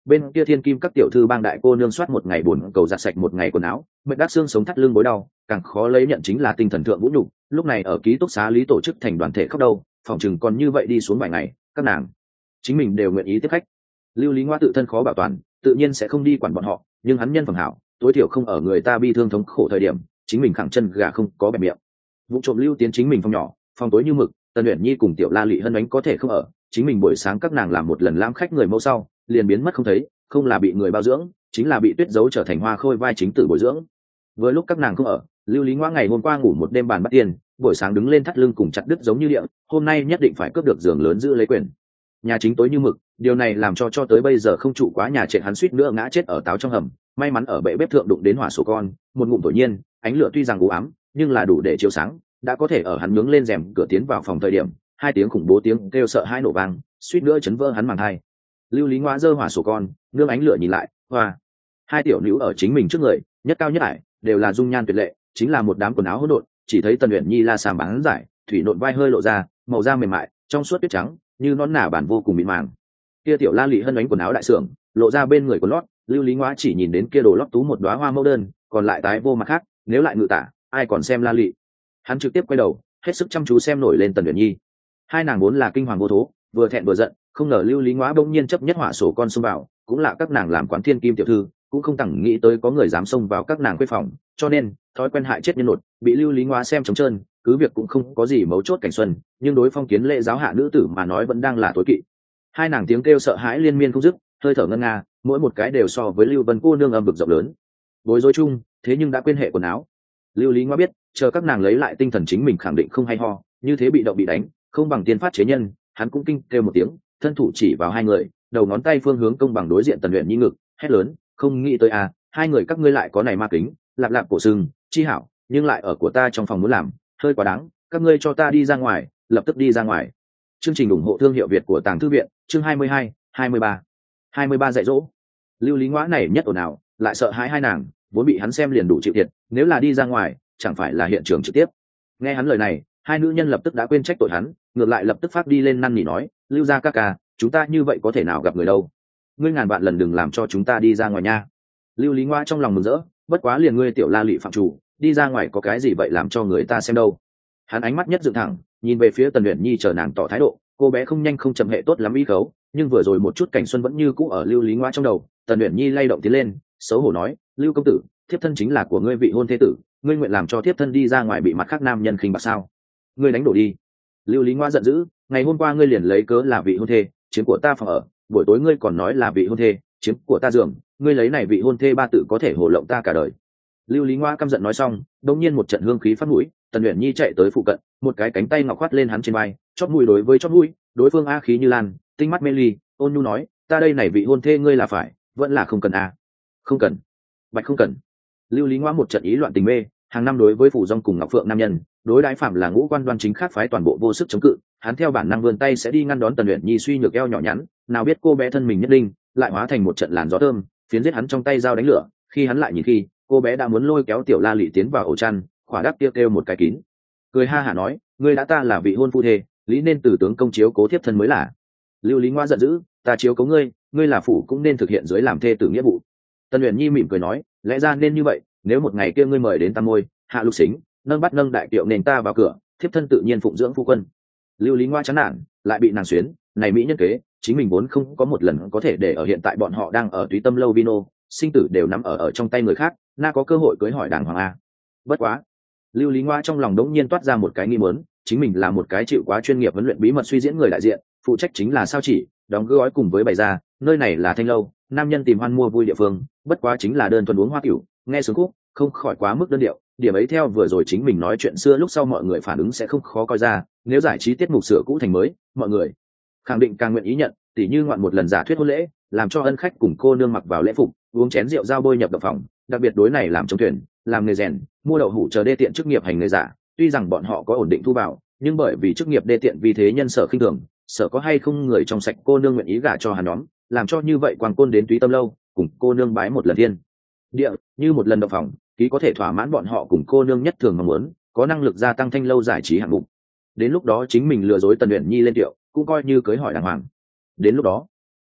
bên kia thiên kim các tiểu thư bang đại cô nương soát một ngày buồn cầu giặt sạch một ngày quần áo, mệt đắc xương sống thắt lưng bối đau, càng khó lấy nhận chính là tinh thần thượng vũ nhục. Lúc này ở ký túc xá lý tổ chức thành đoàn thể khóc đâu, phòng chừng còn như vậy đi xuống vài ngày, các nàng chính mình đều nguyện ý tiếp khách. Lưu Lý Ngoa tự thân khó bảo toàn, tự nhiên sẽ không đi quản bọn họ, nhưng hắn nhân phẩm hảo, tối thiểu không ở người ta bi thương thống khổ thời điểm, chính mình khẳng chân gà không có bẹp miệng. Vụ trộm lưu tiến chính mình phòng nhỏ, phòng tối như mực, Tần Uyển Nhi cùng Tiểu La Lị Hân Ánh có thể không ở, chính mình buổi sáng các nàng làm một lần lãm khách người mẫu sau, liền biến mất không thấy, không là bị người bao dưỡng, chính là bị Tuyết Dấu trở thành hoa khôi vai chính tử bồi dưỡng. Vừa lúc các nàng không ở, Lưu Lý Ngoa ngày hôm qua ngủ một đêm bàn bắt tiền, buổi sáng đứng lên thắt lưng cùng chặt đứt giống như điện, hôm nay nhất định phải cướp được giường lớn giữ lấy quyền. Nhà chính tối như mực, điều này làm cho cho tới bây giờ không trụ quá nhà trệ hắn suýt nữa ngã chết ở táo trong hầm, may mắn ở bệ bếp thượng đụng đến hỏa sổ con, một ngụm thổi nhiên, ánh lửa tuy rằng u ám, nhưng là đủ để chiếu sáng, đã có thể ở hắn nướng lên rèm cửa tiến vào phòng thời điểm, hai tiếng khủng bố tiếng kêu sợ hãi nổ vang, suýt nữa chấn vỡ hắn màng thai. Lưu Lý Ngoa giơ hỏa sổ con, nương ánh lửa nhìn lại, hoa, hai tiểu nữ ở chính mình trước người, nhất cao nhất ải, đều là dung nhan tuyệt lệ, chính là một đám quần áo hỗn độn, chỉ thấy Tần Uyển Nhi la sàm bán giải, thủy nộn vai hơi lộ ra, màu da mềm mại, trong suốt tuyết trắng, như nón nả bản vô cùng mịn màng. Kia Tiểu La Lị Hân Ánh quần áo đại sưởng, lộ ra bên người của lót, Lưu Lý Ngoa chỉ nhìn đến kia đồ lót tú một đóa hoa mẫu đơn, còn lại tái vô mặt khác, nếu lại ngự tả, ai còn xem La Lị. Hắn trực tiếp quay đầu, hết sức chăm chú xem nổi lên Tần Uyển Nhi. Hai nàng vốn là kinh hoàng vô thố, vừa thẹn vừa giận, không ngờ Lưu Lý Ngoa bỗng nhiên chấp nhất hỏa sổ con xông vào, cũng là các nàng làm quán thiên kim tiểu thư, cũng không từng nghĩ tới có người dám xông vào các nàng khuê phòng, cho nên thói quen hại chết nhân nột, bị Lưu Lý Ngoa xem trống trơn, cứ việc cũng không có gì mấu chốt cảnh xuân, nhưng đối phong kiến lễ giáo hạ nữ tử mà nói vẫn đang là tối kỵ. Hai nàng tiếng kêu sợ hãi liên miên không dứt, hơi thở ngân nga, mỗi một cái đều so với Lưu Vân cô nương âm vực rộng lớn. Bối rối chung, thế nhưng đã quên hệ quần áo. Lưu Lý Ngoa biết, chờ các nàng lấy lại tinh thần chính mình khẳng định không hay ho, như thế bị động bị đánh, không bằng tiên phát chế nhân, hắn cũng kinh kêu một tiếng, thân thủ chỉ vào hai người, đầu ngón tay phương hướng công bằng đối diện Tần Uyển Nhi ngực, hét lớn, không nghĩ tới à, hai người các ngươi lại có này ma kính, lạp lạp cổ sừng, chi hảo, nhưng lại ở của ta trong phòng muốn làm, hơi quá đáng, các ngươi cho ta đi ra ngoài, lập tức đi ra ngoài. Chương trình ủng hộ thương hiệu Việt của Tàng Thư viện, chương hai mươi hai, hai mươi ba, hai mươi ba dạy dỗ. Lưu Lý Ngoa này nhất ồn ào, lại sợ hãi hai nàng, vốn bị hắn xem liền đủ chịu thiệt, nếu là đi ra ngoài, chẳng phải là hiện trường trực tiếp. Nghe hắn lời này, hai nữ nhân lập tức đã quên trách tội hắn, ngược lại lập tức phát đi lên năn nỉ nói, Lưu gia ca ca, chúng ta như vậy có thể nào gặp người đâu, ngươi ngàn vạn lần đừng làm cho chúng ta đi ra ngoài nha. Lưu Lý Ngoa trong lòng mừng rỡ, bất quá liền ngươi Tiểu La Lị phạm chủ, đi ra ngoài có cái gì vậy làm cho người ta xem đâu. Hắn ánh mắt nhất dựng thẳng, nhìn về phía Tần Uyển Nhi chờ nàng tỏ thái độ, cô bé không nhanh không chậm hệ tốt lắm ý khấu, nhưng vừa rồi một chút cảnh xuân vẫn như cũ ở Lưu Lý Ngoa trong đầu. Tần Uyển Nhi lay động tiến lên, xấu hổ nói, Lưu công tử, thiếp thân chính là của ngươi vị hôn thê tử, ngươi nguyện làm cho thiếp thân đi ra ngoài bị mặt khác nam nhân khinh bạc sao? Ngươi đánh đổ đi. Lưu Lý Ngoa giận dữ, ngày hôm qua ngươi liền lấy cớ là vị hôn thê, chiếm của ta phòng ở, buổi tối ngươi còn nói là vị hôn thê, chiếm của ta giường, ngươi lấy này vị hôn thê ba tự có thể hồ lộng ta cả đời. Lưu Lý Ngoa căm giận nói xong, đột nhiên một trận hương khí phát mũi, Tần Uyển Nhi chạy tới phụ cận, một cái cánh tay ngọc khoát lên hắn trên vai, chóp mũi đối với chóp mũi, đối phương a khí như lan, tinh mắt mê ly, ôn nhu nói, ta đây này vị hôn thê ngươi là phải, vẫn là không cần a? À? Không cần. Bạch không cần. Lưu Lý Ngoa một trận ý loạn tình mê, hàng năm đối với phủ dòng cùng Ngọc Phượng nam nhân, đối đãi phạm là ngũ quan đoan chính khác phái toàn bộ vô sức chống cự, hắn theo bản năng vươn tay sẽ đi ngăn đón Tần Uyển Nhi suy nhược eo nhỏ nhắn, nào biết cô bé thân mình nhất linh, lại hóa thành một trận làn gió thơm, phiến giết hắn trong tay dao đánh lửa. Khi hắn lại nhìn khi, cô bé đã muốn lôi kéo Tiểu La Lị tiến vào ổ chăn, khỏa đáp kia kêu một cái kín, cười ha hả nói, ngươi đã ta là vị hôn phu thê, lý nên từ tướng công chiếu cố thiếp thân mới là. Lưu Lý Ngoa giận dữ, ta chiếu cố ngươi, ngươi là phủ cũng nên thực hiện dưới làm thê tử nghĩa vụ. Tần Uyển Nhi mỉm cười nói, lẽ ra nên như vậy, nếu một ngày kia ngươi mời đến tam môi hạ lục xính, nâng bắt nâng đại kiệu nền ta vào cửa, thiếp thân tự nhiên phụng dưỡng phu quân. Lưu Lý Ngoa chán nản, lại bị nàng xuyến, này mỹ nhân kế, chính mình vốn không có một lần có thể để ở hiện tại bọn họ đang ở Túy Tâm lâu vino, sinh tử đều nắm ở ở trong tay người khác, na có cơ hội cưới hỏi đàng hoàng a. Bất quá, Lưu Lý Ngoa trong lòng đống nhiên toát ra một cái nghi muốn, chính mình là một cái chịu quá chuyên nghiệp huấn luyện bí mật suy diễn người đại diện, phụ trách chính là sao chỉ, đóng gói cùng với bày ra, nơi này là Thanh lâu, nam nhân tìm hoan mua vui địa phương, bất quá chính là đơn thuần uống hoa cửu, nghe sướng khúc, không khỏi quá mức đơn điệu, điểm ấy theo vừa rồi chính mình nói chuyện xưa lúc sau mọi người phản ứng sẽ không khó coi ra, nếu giải trí tiết mục sửa cũ thành mới, mọi người khẳng định càng nguyện ý nhận, tỉ như ngoạn một lần giả thuyết hôn lễ, làm cho ân khách cùng cô nương mặc vào lễ phục, uống chén rượu giao bôi nhập động phòng, đặc biệt đối này làm chống thuyền, làm nghề rèn, mua đậu hũ chờ đê tiện chức nghiệp hành nghề giả, tuy rằng bọn họ có ổn định thu vào, nhưng bởi vì chức nghiệp đê tiện vì thế nhân sở khinh thường, sợ có hay không người trong sạch cô nương nguyện ý gả cho hắn nhóm, làm cho như vậy quang côn đến Túy Tâm lâu, cùng cô nương bái một lần thiên địa, như một lần động phòng, ký có thể thỏa mãn bọn họ cùng cô nương nhất thường mong muốn, có năng lực gia tăng Thanh lâu giải trí hạng mục. Đến lúc đó chính mình lừa dối Tần Uyển Nhi lên tiệu, cũng coi như cưới hỏi đàng hoàng. Đến lúc đó,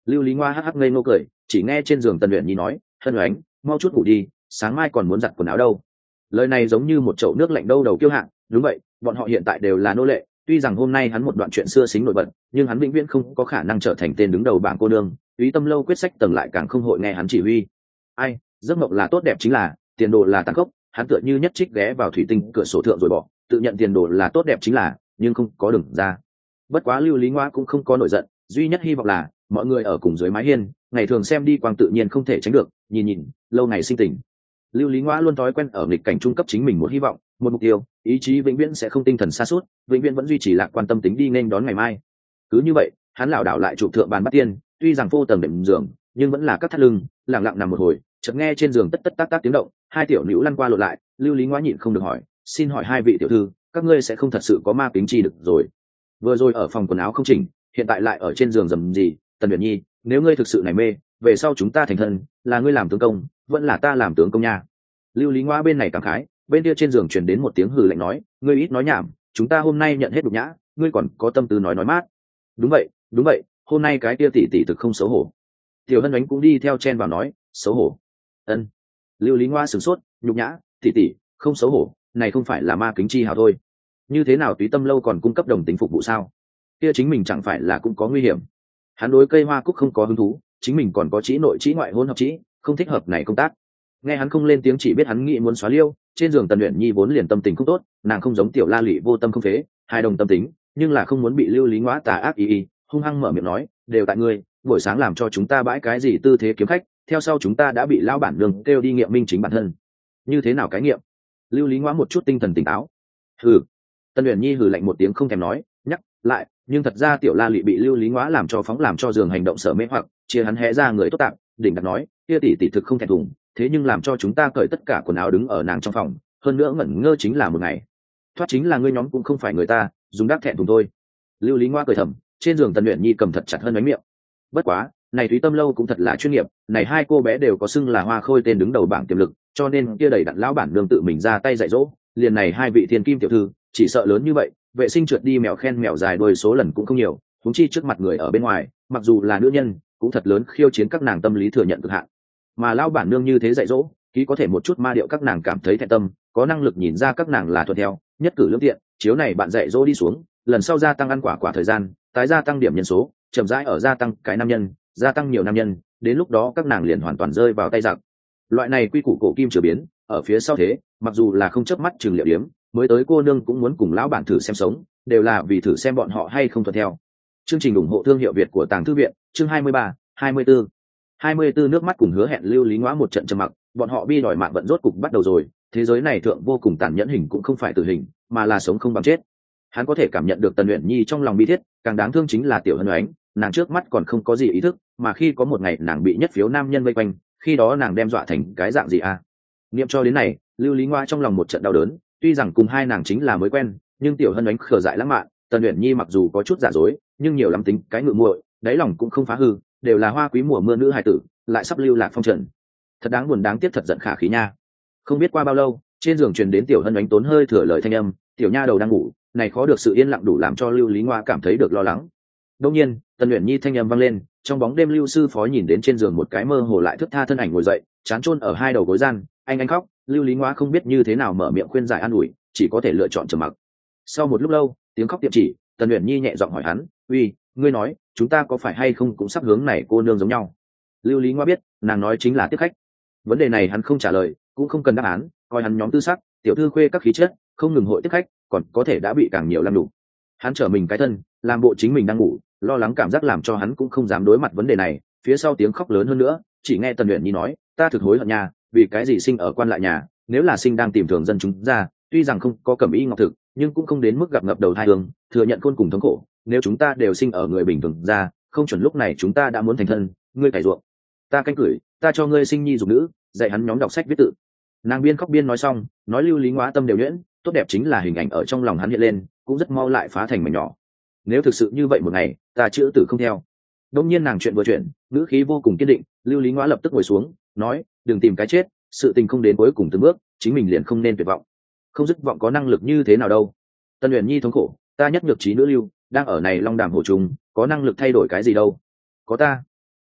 Lưu Lý Ngoa hắc hắc ngây ngô cười, chỉ nghe trên giường Tần Uyển Nhi nói, hân oánh mau chút ngủ đi, sáng mai còn muốn giặt quần áo đâu. Lời này giống như một chậu nước lạnh đâu đầu kiêu hạng. Đúng vậy, bọn họ hiện tại đều là nô lệ, tuy rằng hôm nay hắn một đoạn chuyện xưa xính nổi bật, nhưng hắn vĩnh viễn không có khả năng trở thành tên đứng đầu bảng cô nương. Túy Tâm Lâu quyết sách tầng lại càng không hội nghe hắn chỉ huy. Ai, giấc mộng là tốt đẹp chính là, tiền đồ là tàn khốc. Hắn tựa như nhất trích ghé vào thủy tinh cửa sổ thượng rồi bỏ, tự nhận tiền đồ là tốt đẹp chính là, nhưng không có đường ra. Bất quá Lưu Lý Ngoa cũng không có nổi giận, duy nhất hy vọng là mọi người ở cùng dưới mái hiên, ngày thường xem đi quang tự nhiên không thể tránh được, nhìn nhìn, lâu ngày sinh tình. Lưu Lý Ngoa luôn thói quen ở nghịch cảnh trung cấp chính mình một hy vọng, một mục tiêu, ý chí vĩnh viễn sẽ không tinh thần sa sút, vĩnh viễn vẫn duy trì lạc quan tâm tính đi nên đón ngày mai. Cứ như vậy, hắn lảo đảo lại chụp thượng bàn bắt tiên, tuy rằng vô tầng đệm giường, nhưng vẫn là các thắt lưng, lặng lặng nằm một hồi, chợt nghe trên giường tất tất tác tác tiếng động, hai tiểu nữ lăn qua lộn lại, Lưu Lý Ngoa nhịn không được hỏi, xin hỏi hai vị tiểu thư, các ngươi sẽ không thật sự có ma kính chi được rồi? Vừa rồi ở phòng quần áo không chỉnh, hiện tại lại ở trên giường rầm gì? Tần Uyển Nhi, nếu ngươi thực sự này mê, về sau chúng ta thành thân, là ngươi làm tướng công, vẫn là ta làm tướng công nha. Lưu Lý Ngoa bên này cảm khái, bên kia trên giường truyền đến một tiếng hừ lạnh nói, ngươi ít nói nhảm, chúng ta hôm nay nhận hết nhục nhã, ngươi còn có tâm tư nói nói mát. Đúng vậy, đúng vậy, hôm nay cái kia tỷ tỷ thực không xấu hổ. Tiểu Hân Ánh cũng đi theo chen vào nói, xấu hổ. Ân. Lưu Lý Ngoa sửng sốt, nhục nhã, tỷ tỷ, không xấu hổ, này không phải là ma kính chi hào thôi. Như thế nào Túy Tâm Lâu còn cung cấp đồng tính phục vụ sao? Kia chính mình chẳng phải là cũng có nguy hiểm. Hắn đối cây hoa cúc không có hứng thú, chính mình còn có chỉ nội chỉ ngoại hôn hợp chỉ, không thích hợp này công tác. Nghe hắn không lên tiếng chỉ biết hắn nghĩ muốn xóa liêu. Trên giường Tần Uyển Nhi vốn liền tâm tình không tốt, nàng không giống tiểu La Lụy vô tâm không phế, hai đồng tâm tính, nhưng là không muốn bị Lưu Lý Ngoa tà ác ý ý, hung hăng mở miệng nói, đều tại ngươi, buổi sáng làm cho chúng ta bãi cái gì tư thế kiếm khách, theo sau chúng ta đã bị lão bản đường kêu đi nghiệm minh chính bản thân. Như thế nào cái nghiệm? Lưu Lý Ngoa một chút tinh thần tỉnh táo. Hừ. Tần Uyển Nhi hừ lạnh một tiếng không thèm nói, nhắc lại, nhưng thật ra tiểu La Lụy bị Lưu Lý Ngoa làm cho phóng làm cho giường hành động sở mê hoặc, chia hắn hé ra người tốt tạm, đỉnh đặt nói, kia tỷ tỷ thực không thèm thùng, thế nhưng làm cho chúng ta cởi tất cả quần áo đứng ở nàng trong phòng, hơn nữa ngẩn ngơ chính là một ngày. Thoát chính là ngươi nhóm cũng không phải người ta, dùng đắc thẹn thùng thôi. Lưu Lý Ngoa cười thầm, trên giường Tần Uyển Nhi cầm thật chặt hơn bánh miệng. Bất quá, này Túy Tâm Lâu cũng thật là chuyên nghiệp, này hai cô bé đều có xưng là hoa khôi tên đứng đầu bảng tiềm lực, cho nên kia đầy đặn lão bản nương tự mình ra tay dạy dỗ, liền này hai vị thiên kim tiểu thư, chỉ sợ lớn như vậy, vệ sinh trượt đi mèo khen mèo dài đôi số lần cũng không nhiều, huống chi trước mặt người ở bên ngoài, mặc dù là nữ nhân, cũng thật lớn khiêu chiến các nàng tâm lý thừa nhận cực hạn. Mà lão bản nương như thế dạy dỗ, ký có thể một chút ma điệu các nàng cảm thấy thẹn tâm, có năng lực nhìn ra các nàng là thuận theo, nhất cử lưỡng tiện, chiếu này bạn dạy dỗ đi xuống, lần sau gia tăng ăn quả quả thời gian, tái gia tăng điểm nhân số, chậm rãi ở gia tăng cái nam nhân, gia tăng nhiều nam nhân, đến lúc đó các nàng liền hoàn toàn rơi vào tay giặc. Loại này quy củ cổ kim chưa biến, ở phía sau thế, mặc dù là không chớp mắt trường liệu điếm, mới tới cô nương cũng muốn cùng lão bản thử xem sống, đều là vì thử xem bọn họ hay không thuận theo. Chương trình ủng hộ thương hiệu Việt của Tàng Thư viện, chương hai mươi ba, hai mươi tư. hai mươi tư nước mắt cùng hứa hẹn Lưu Lý Ngoa một trận trầm mặc, bọn họ bi đòi mạng vận rốt cục bắt đầu rồi, thế giới này thượng vô cùng tàn nhẫn hình cũng không phải tử hình, mà là sống không bằng chết. Hắn có thể cảm nhận được Tần Uyển Nhi trong lòng bi thiết, càng đáng thương chính là Tiểu Hân Ánh, nàng trước mắt còn không có gì ý thức, mà khi có một ngày nàng bị nhất phiếu nam nhân vây quanh, khi đó nàng đem dọa thành cái dạng gì a? À? Niệm cho đến này, Lưu Lý Ngoa trong lòng một trận đau đớn, tuy rằng cùng hai nàng chính là mới quen, nhưng Tiểu Hân Ánh khờ dại lãng mạn, Tần Uyển Nhi mặc dù có chút giả dối, nhưng nhiều lắm tính cái ngự muội, đáy lòng cũng không phá hư, đều là hoa quý mùa mưa nữ hài tử, lại sắp lưu lạc phong trần. Thật đáng buồn đáng tiếc thật giận khả khí nha. Không biết qua bao lâu, trên giường truyền đến Tiểu Hân Ánh tốn hơi thừa lời thanh âm, tiểu nha đầu đang ngủ, này khó được sự yên lặng đủ làm cho Lưu Lý Ngoa cảm thấy được lo lắng. Đương nhiên, Tần Uyển Nhi thanh âm vang lên, trong bóng đêm Lưu sư phó nhìn đến trên giường một cái mơ hồ lại thướt tha thân ảnh ngồi dậy, chán chôn ở hai đầu gối gian, anh anh khóc, Lưu Lý Ngoa không biết như thế nào mở miệng khuyên giải an ủi, chỉ có thể lựa chọn trầm mặc. Sau một lúc lâu, tiếng khóc tiệm chỉ, Tần Uyển Nhi nhẹ giọng hỏi hắn, "Uy, ngươi nói, chúng ta có phải hay không cũng sắp hướng này cô nương giống nhau?" Lưu Lý Ngoa biết, nàng nói chính là tiếp khách. Vấn đề này hắn không trả lời, cũng không cần đáp án, coi hắn nhóm tư sắc, tiểu thư khuê các khí chất, không ngừng hội tiếp khách, còn có thể đã bị càng nhiều lăng đủ. Hắn trở mình cái thân, làm bộ chính mình đang ngủ, lo lắng cảm giác làm cho hắn cũng không dám đối mặt vấn đề này. Phía sau tiếng khóc lớn hơn nữa, chỉ nghe Tần Uyển Nhi nói, "Ta thực hối hận nhà, vì cái gì sinh ở quan lại nhà, nếu là sinh đang tìm thường dân chúng ra, tuy rằng không có cẩm y ngọc thực, nhưng cũng không đến mức gặp ngập đầu thai hương, thừa nhận khôn cùng thống khổ. Nếu chúng ta đều sinh ở người bình thường ra, không chuẩn lúc này chúng ta đã muốn thành thân, ngươi cải ruộng, ta canh cửi, ta cho ngươi sinh nhi dục nữ, dạy hắn nhóm đọc sách viết tự." Nàng biên khóc biên nói xong, nói Lưu Lý Ngoa tâm đều nhuyễn, tốt đẹp chính là hình ảnh ở trong lòng hắn hiện lên, cũng rất mau lại phá thành mảnh nhỏ. Nếu thực sự như vậy một ngày, ta chữa tử không theo. Đông nhiên nàng chuyện vừa chuyện, ngữ khí vô cùng kiên định, Lưu Lý Ngoa lập tức ngồi xuống, nói, đừng tìm cái chết, sự tình không đến cuối cùng từng bước, chính mình liền không nên tuyệt vọng. Không dứt vọng có năng lực như thế nào đâu. Tần Uyển Nhi thống khổ, ta nhất nhược trí nữ lưu, đang ở này long đàm hồ trùng, có năng lực thay đổi cái gì đâu. Có ta.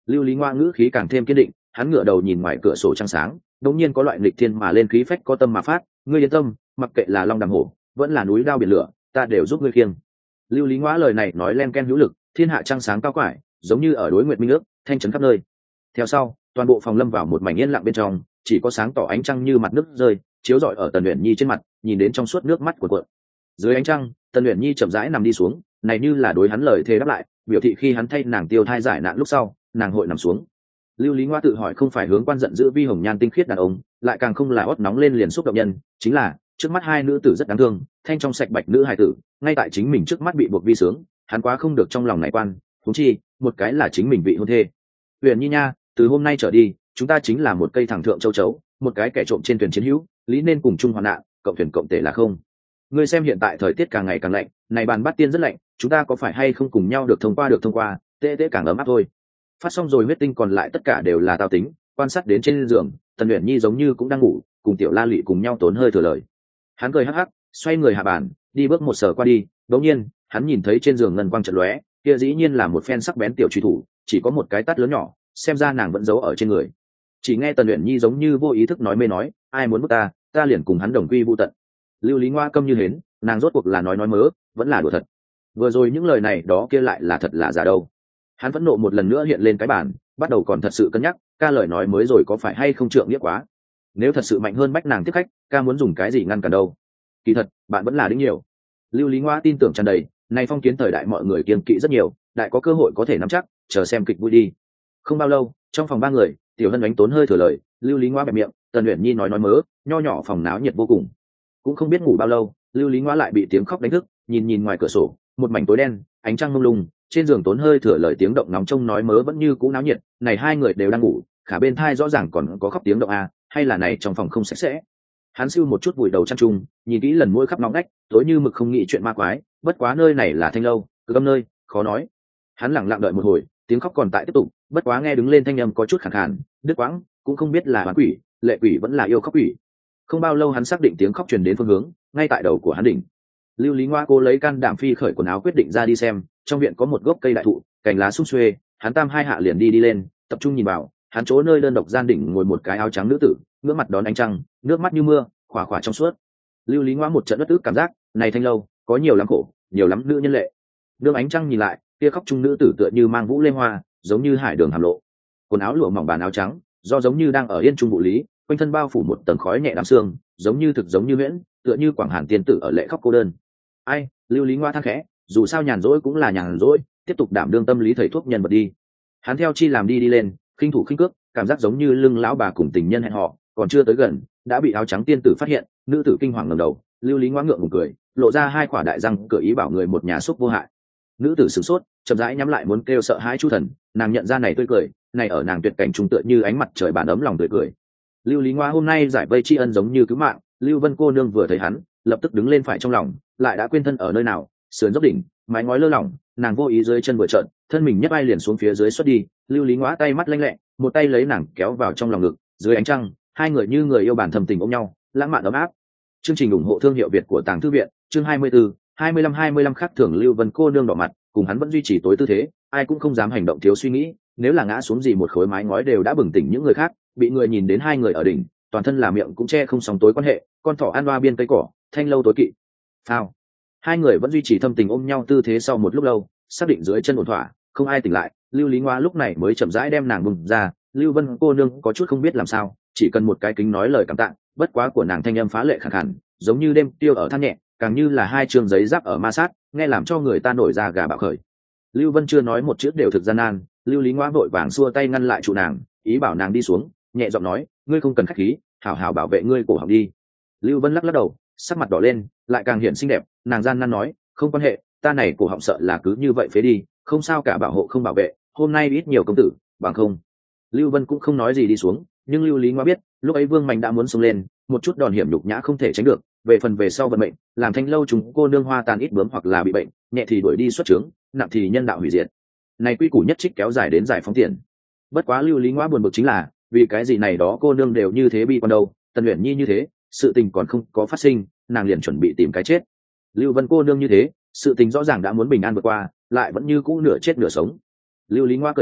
Lưu Lý Ngoa ngữ khí càng thêm kiên định, hắn ngửa đầu nhìn ngoài cửa sổ trăng sáng, đống nhiên có loại nghịch thiên mà lên khí phách có tâm mà phát, ngươi yên tâm, mặc kệ là long đàm hổ, vẫn là núi đao biển lửa, ta đều giúp ngươi khiêng. Lưu Lý Ngoa lời này nói len ken hữu lực, thiên hạ trăng sáng cao quải, giống như ở đối nguyệt minh nước, thanh trấn khắp nơi. Theo sau, toàn bộ phòng lâm vào một mảnh yên lặng bên trong, chỉ có sáng tỏ ánh trăng như mặt nước rơi, chiếu rọi ở Tần Uyển Nhi trên mặt, nhìn đến trong suốt nước mắt của cuộn. Dưới ánh trăng, Tần Uyển Nhi chậm rãi nằm đi xuống, này như là đối hắn lời thề đáp lại, biểu thị khi hắn thay nàng tiêu thai giải nạn lúc sau, nàng hội nằm xuống. Lưu Lý Ngoa tự hỏi không phải hướng quan giận giữ vi hồng nhan tinh khiết đàn ông, lại càng không là ót nóng lên liền xúc động nhân, chính là trước mắt hai nữ tử rất đáng thương, thanh trong sạch bạch nữ hài tử, ngay tại chính mình trước mắt bị buộc vi sướng, hắn quá không được trong lòng này quan, huống chi, một cái là chính mình vị hôn thê. Uyển Nhi nha, từ hôm nay trở đi, chúng ta chính là một cây thẳng thượng châu chấu, một cái kẻ trộm trên thuyền chiến hữu, lý nên cùng chung hoạn nạn, cộng thuyền cộng tể là không. Ngươi xem hiện tại thời tiết càng ngày càng lạnh, này bàn bát tiên rất lạnh, chúng ta có phải hay không cùng nhau được thông qua được thông qua, tê tê càng ấm áp thôi. Phát xong rồi huyết tinh còn lại tất cả đều là tao tính, quan sát đến trên giường, Tần Uyển Nhi giống như cũng đang ngủ, cùng tiểu La Lụy cùng nhau tốn hơi thừa lời. Hắn cười hắc hắc, xoay người hạ bàn, đi bước một sở qua đi, đột nhiên, hắn nhìn thấy trên giường ngân quang chợt lóe, kia dĩ nhiên là một phen sắc bén tiểu truy thủ, chỉ có một cái tát lớn nhỏ, xem ra nàng vẫn giấu ở trên người. Chỉ nghe Tần Uyển Nhi giống như vô ý thức nói mê nói, ai muốn bức ta, ta liền cùng hắn đồng quy vu tận. Lưu Lý Ngoa câm như hến, nàng rốt cuộc là nói nói mớ, vẫn là đùa thật. Vừa rồi những lời này đó kia lại là thật là giả đâu. Hắn phẫn nộ một lần nữa hiện lên cái bàn, bắt đầu còn thật sự cân nhắc, ca lời nói mới rồi có phải hay không trượng nghĩa quá. Nếu thật sự mạnh hơn bách nàng tiếp khách, ca muốn dùng cái gì ngăn cản đâu. Kỳ thật, bạn vẫn là đĩnh nhiều. Lưu Lý Ngoa tin tưởng tràn đầy, nay phong kiến thời đại mọi người kiêng kỵ rất nhiều, đại có cơ hội có thể nắm chắc, chờ xem kịch vui đi. Không bao lâu, trong phòng ba người, Tiểu Hân đánh tốn hơi thừa lời, Lưu Lý Ngoa bẹp miệng, Tần Uyển Nhi nói nói mớ, nho nhỏ phòng náo nhiệt vô cùng. Cũng không biết ngủ bao lâu, Lưu Lý Ngoa lại bị tiếng khóc đánh thức, nhìn nhìn ngoài cửa sổ, một mảnh tối đen, ánh trăng mông lung, trên giường tốn hơi thừa lời tiếng động nóng trông nói mớ vẫn như cũ náo nhiệt, này hai người đều đang ngủ, khả bên thai rõ ràng còn có khóc tiếng động à, hay là này trong phòng không sạch sẽ. Hắn siêu một chút vùi đầu chăn trung, nhìn kỹ lần mỗi khắp nóng nách, tối như mực không nghĩ chuyện ma quái, bất quá nơi này là thanh lâu, cứ âm nơi, khó nói. Hắn lặng lặng đợi một hồi, tiếng khóc còn tại tiếp tục, bất quá nghe đứng lên thanh âm có chút khàn khàn, đứt quãng, cũng không biết là oán quỷ, lệ quỷ vẫn là yêu khóc quỷ. Không bao lâu hắn xác định tiếng khóc truyền đến phương hướng, ngay tại đầu của hắn đỉnh. Lưu Lý Ngoa cố lấy can đảm phi khởi quần áo quyết định ra đi xem, trong viện có một gốc cây đại thụ, cành lá sum xuê, hắn tam hai hạ liền đi đi lên, tập trung nhìn vào, hắn chỗ nơi đơn độc gian đỉnh ngồi một cái áo trắng nữ tử, ngước mặt đón ánh trăng, nước mắt như mưa, khỏa khỏa trong suốt. Lưu Lý Ngoa một trận bất ức cảm giác, này thanh lâu, có nhiều lắm khổ, nhiều lắm nữ nhân lệ. Đương ánh trăng nhìn lại, kia khóc trung nữ tử tựa như mang vũ lê hoa, giống như hải đường hàm lộ. Quần áo lụa mỏng bàn áo trắng, do giống như đang ở yên trung vụ lý, quanh thân bao phủ một tầng khói nhẹ đám sương, giống như thực giống như huyễn, tựa như quảng hàn tiên tử ở lễ khóc cô đơn. Ai, Lưu Lý Ngoa than khẽ, dù sao nhàn rỗi cũng là nhàn rỗi, tiếp tục đảm đương tâm lý thầy thuốc nhân vật đi. Hắn theo chi làm đi đi lên, khinh thủ khinh cước, cảm giác giống như lưng lão bà cùng tình nhân hẹn họ, còn chưa tới gần, đã bị áo trắng tiên tử phát hiện, nữ tử kinh hoàng ngẩng đầu, Lưu Lý Ngoa ngượng ngùng cười, lộ ra hai quả đại răng, cửa ý bảo người một nhà xúc vô hại. Nữ tử sửng sốt, chậm rãi nhắm lại muốn kêu sợ hãi chu thần, nàng nhận ra này tươi cười, này ở nàng tuyệt cảnh trung tựa như ánh mặt trời bàn ấm lòng tươi cười. Lưu Lý Ngoa hôm nay giải vây tri ân giống như cứu mạng, Lưu Vân cô nương vừa thấy hắn, lập tức đứng lên phải trong lòng, lại đã quên thân ở nơi nào, sườn dốc đỉnh, mái ngói lơ lỏng, nàng vô ý dưới chân vừa trợn, thân mình nhấc ai liền xuống phía dưới xuất đi, Lưu Lý Ngoa tay mắt lanh lẹ, một tay lấy nàng kéo vào trong lòng ngực, dưới ánh trăng, hai người như người yêu bản thầm tình ôm nhau, lãng mạn ấm áp. Chương trình ủng hộ thương hiệu Việt của Tàng Thư viện, chương hai mươi tư, hai mươi lăm hai mươi lăm khắc thưởng Lưu Vân cô nương đỏ mặt, cùng hắn vẫn duy trì tối tư thế, ai cũng không dám hành động thiếu suy nghĩ, nếu là ngã xuống gì một khối mái ngói đều đã bừng tỉnh những người khác, bị người nhìn đến hai người ở đỉnh, toàn thân là miệng cũng che không sóng tối quan hệ, con thỏ ăn loa biên cây cỏ, thanh lâu tối kỵ. Phao. Hai người vẫn duy trì thâm tình ôm nhau tư thế sau một lúc lâu, xác định dưới chân ổn thỏa, không ai tỉnh lại, Lưu Lý Ngoa lúc này mới chậm rãi đem nàng bùng ra, Lưu Vân cô nương có chút không biết làm sao, chỉ cần một cái kính nói lời cảm tạ, bất quá của nàng thanh âm phá lệ khàn khàn, giống như đêm tiêu ở than nhẹ, càng như là hai trường giấy giáp ở ma sát, nghe làm cho người ta nổi da gà bạo khởi. Lưu Vân chưa nói một chữ đều thực gian nan, Lưu Lý Ngoa vội vàng xua tay ngăn lại trụ nàng, ý bảo nàng đi xuống, nhẹ giọng nói, ngươi không cần khách khí, hảo hảo bảo vệ ngươi cổ họng đi. Lưu Vân lắc lắc đầu, sắc mặt đỏ lên, lại càng hiện xinh đẹp, nàng gian nan nói, không quan hệ, ta này cổ họng sợ là cứ như vậy phế đi, không sao cả, bảo hộ không bảo vệ, hôm nay ít nhiều công tử, bằng không. Lưu Vân cũng không nói gì đi xuống, nhưng Lưu Lý Ngoa biết, lúc ấy Vương Mạnh đã muốn xông lên, một chút đòn hiểm nhục nhã không thể tránh được, về phần về sau vận mệnh, làm thanh lâu chúng cô nương hoa tàn ít bướm hoặc là bị bệnh, nhẹ thì đuổi đi xuất trướng, nặng thì nhân đạo hủy diệt. Này quy củ nhất trích kéo dài đến giải phóng tiền. Bất quá Lưu Lý Ngoa buồn bực chính là, vì cái gì này đó cô nương đều như thế bi quan đâu, Tần Uyển Nhi như thế, sự tình còn không có phát sinh, nàng liền chuẩn bị tìm cái chết. Lưu Vân cô nương như thế, sự tình rõ ràng đã muốn bình an vượt qua, lại vẫn như cũ nửa chết nửa sống. Lưu Lý Ngoa cười nói,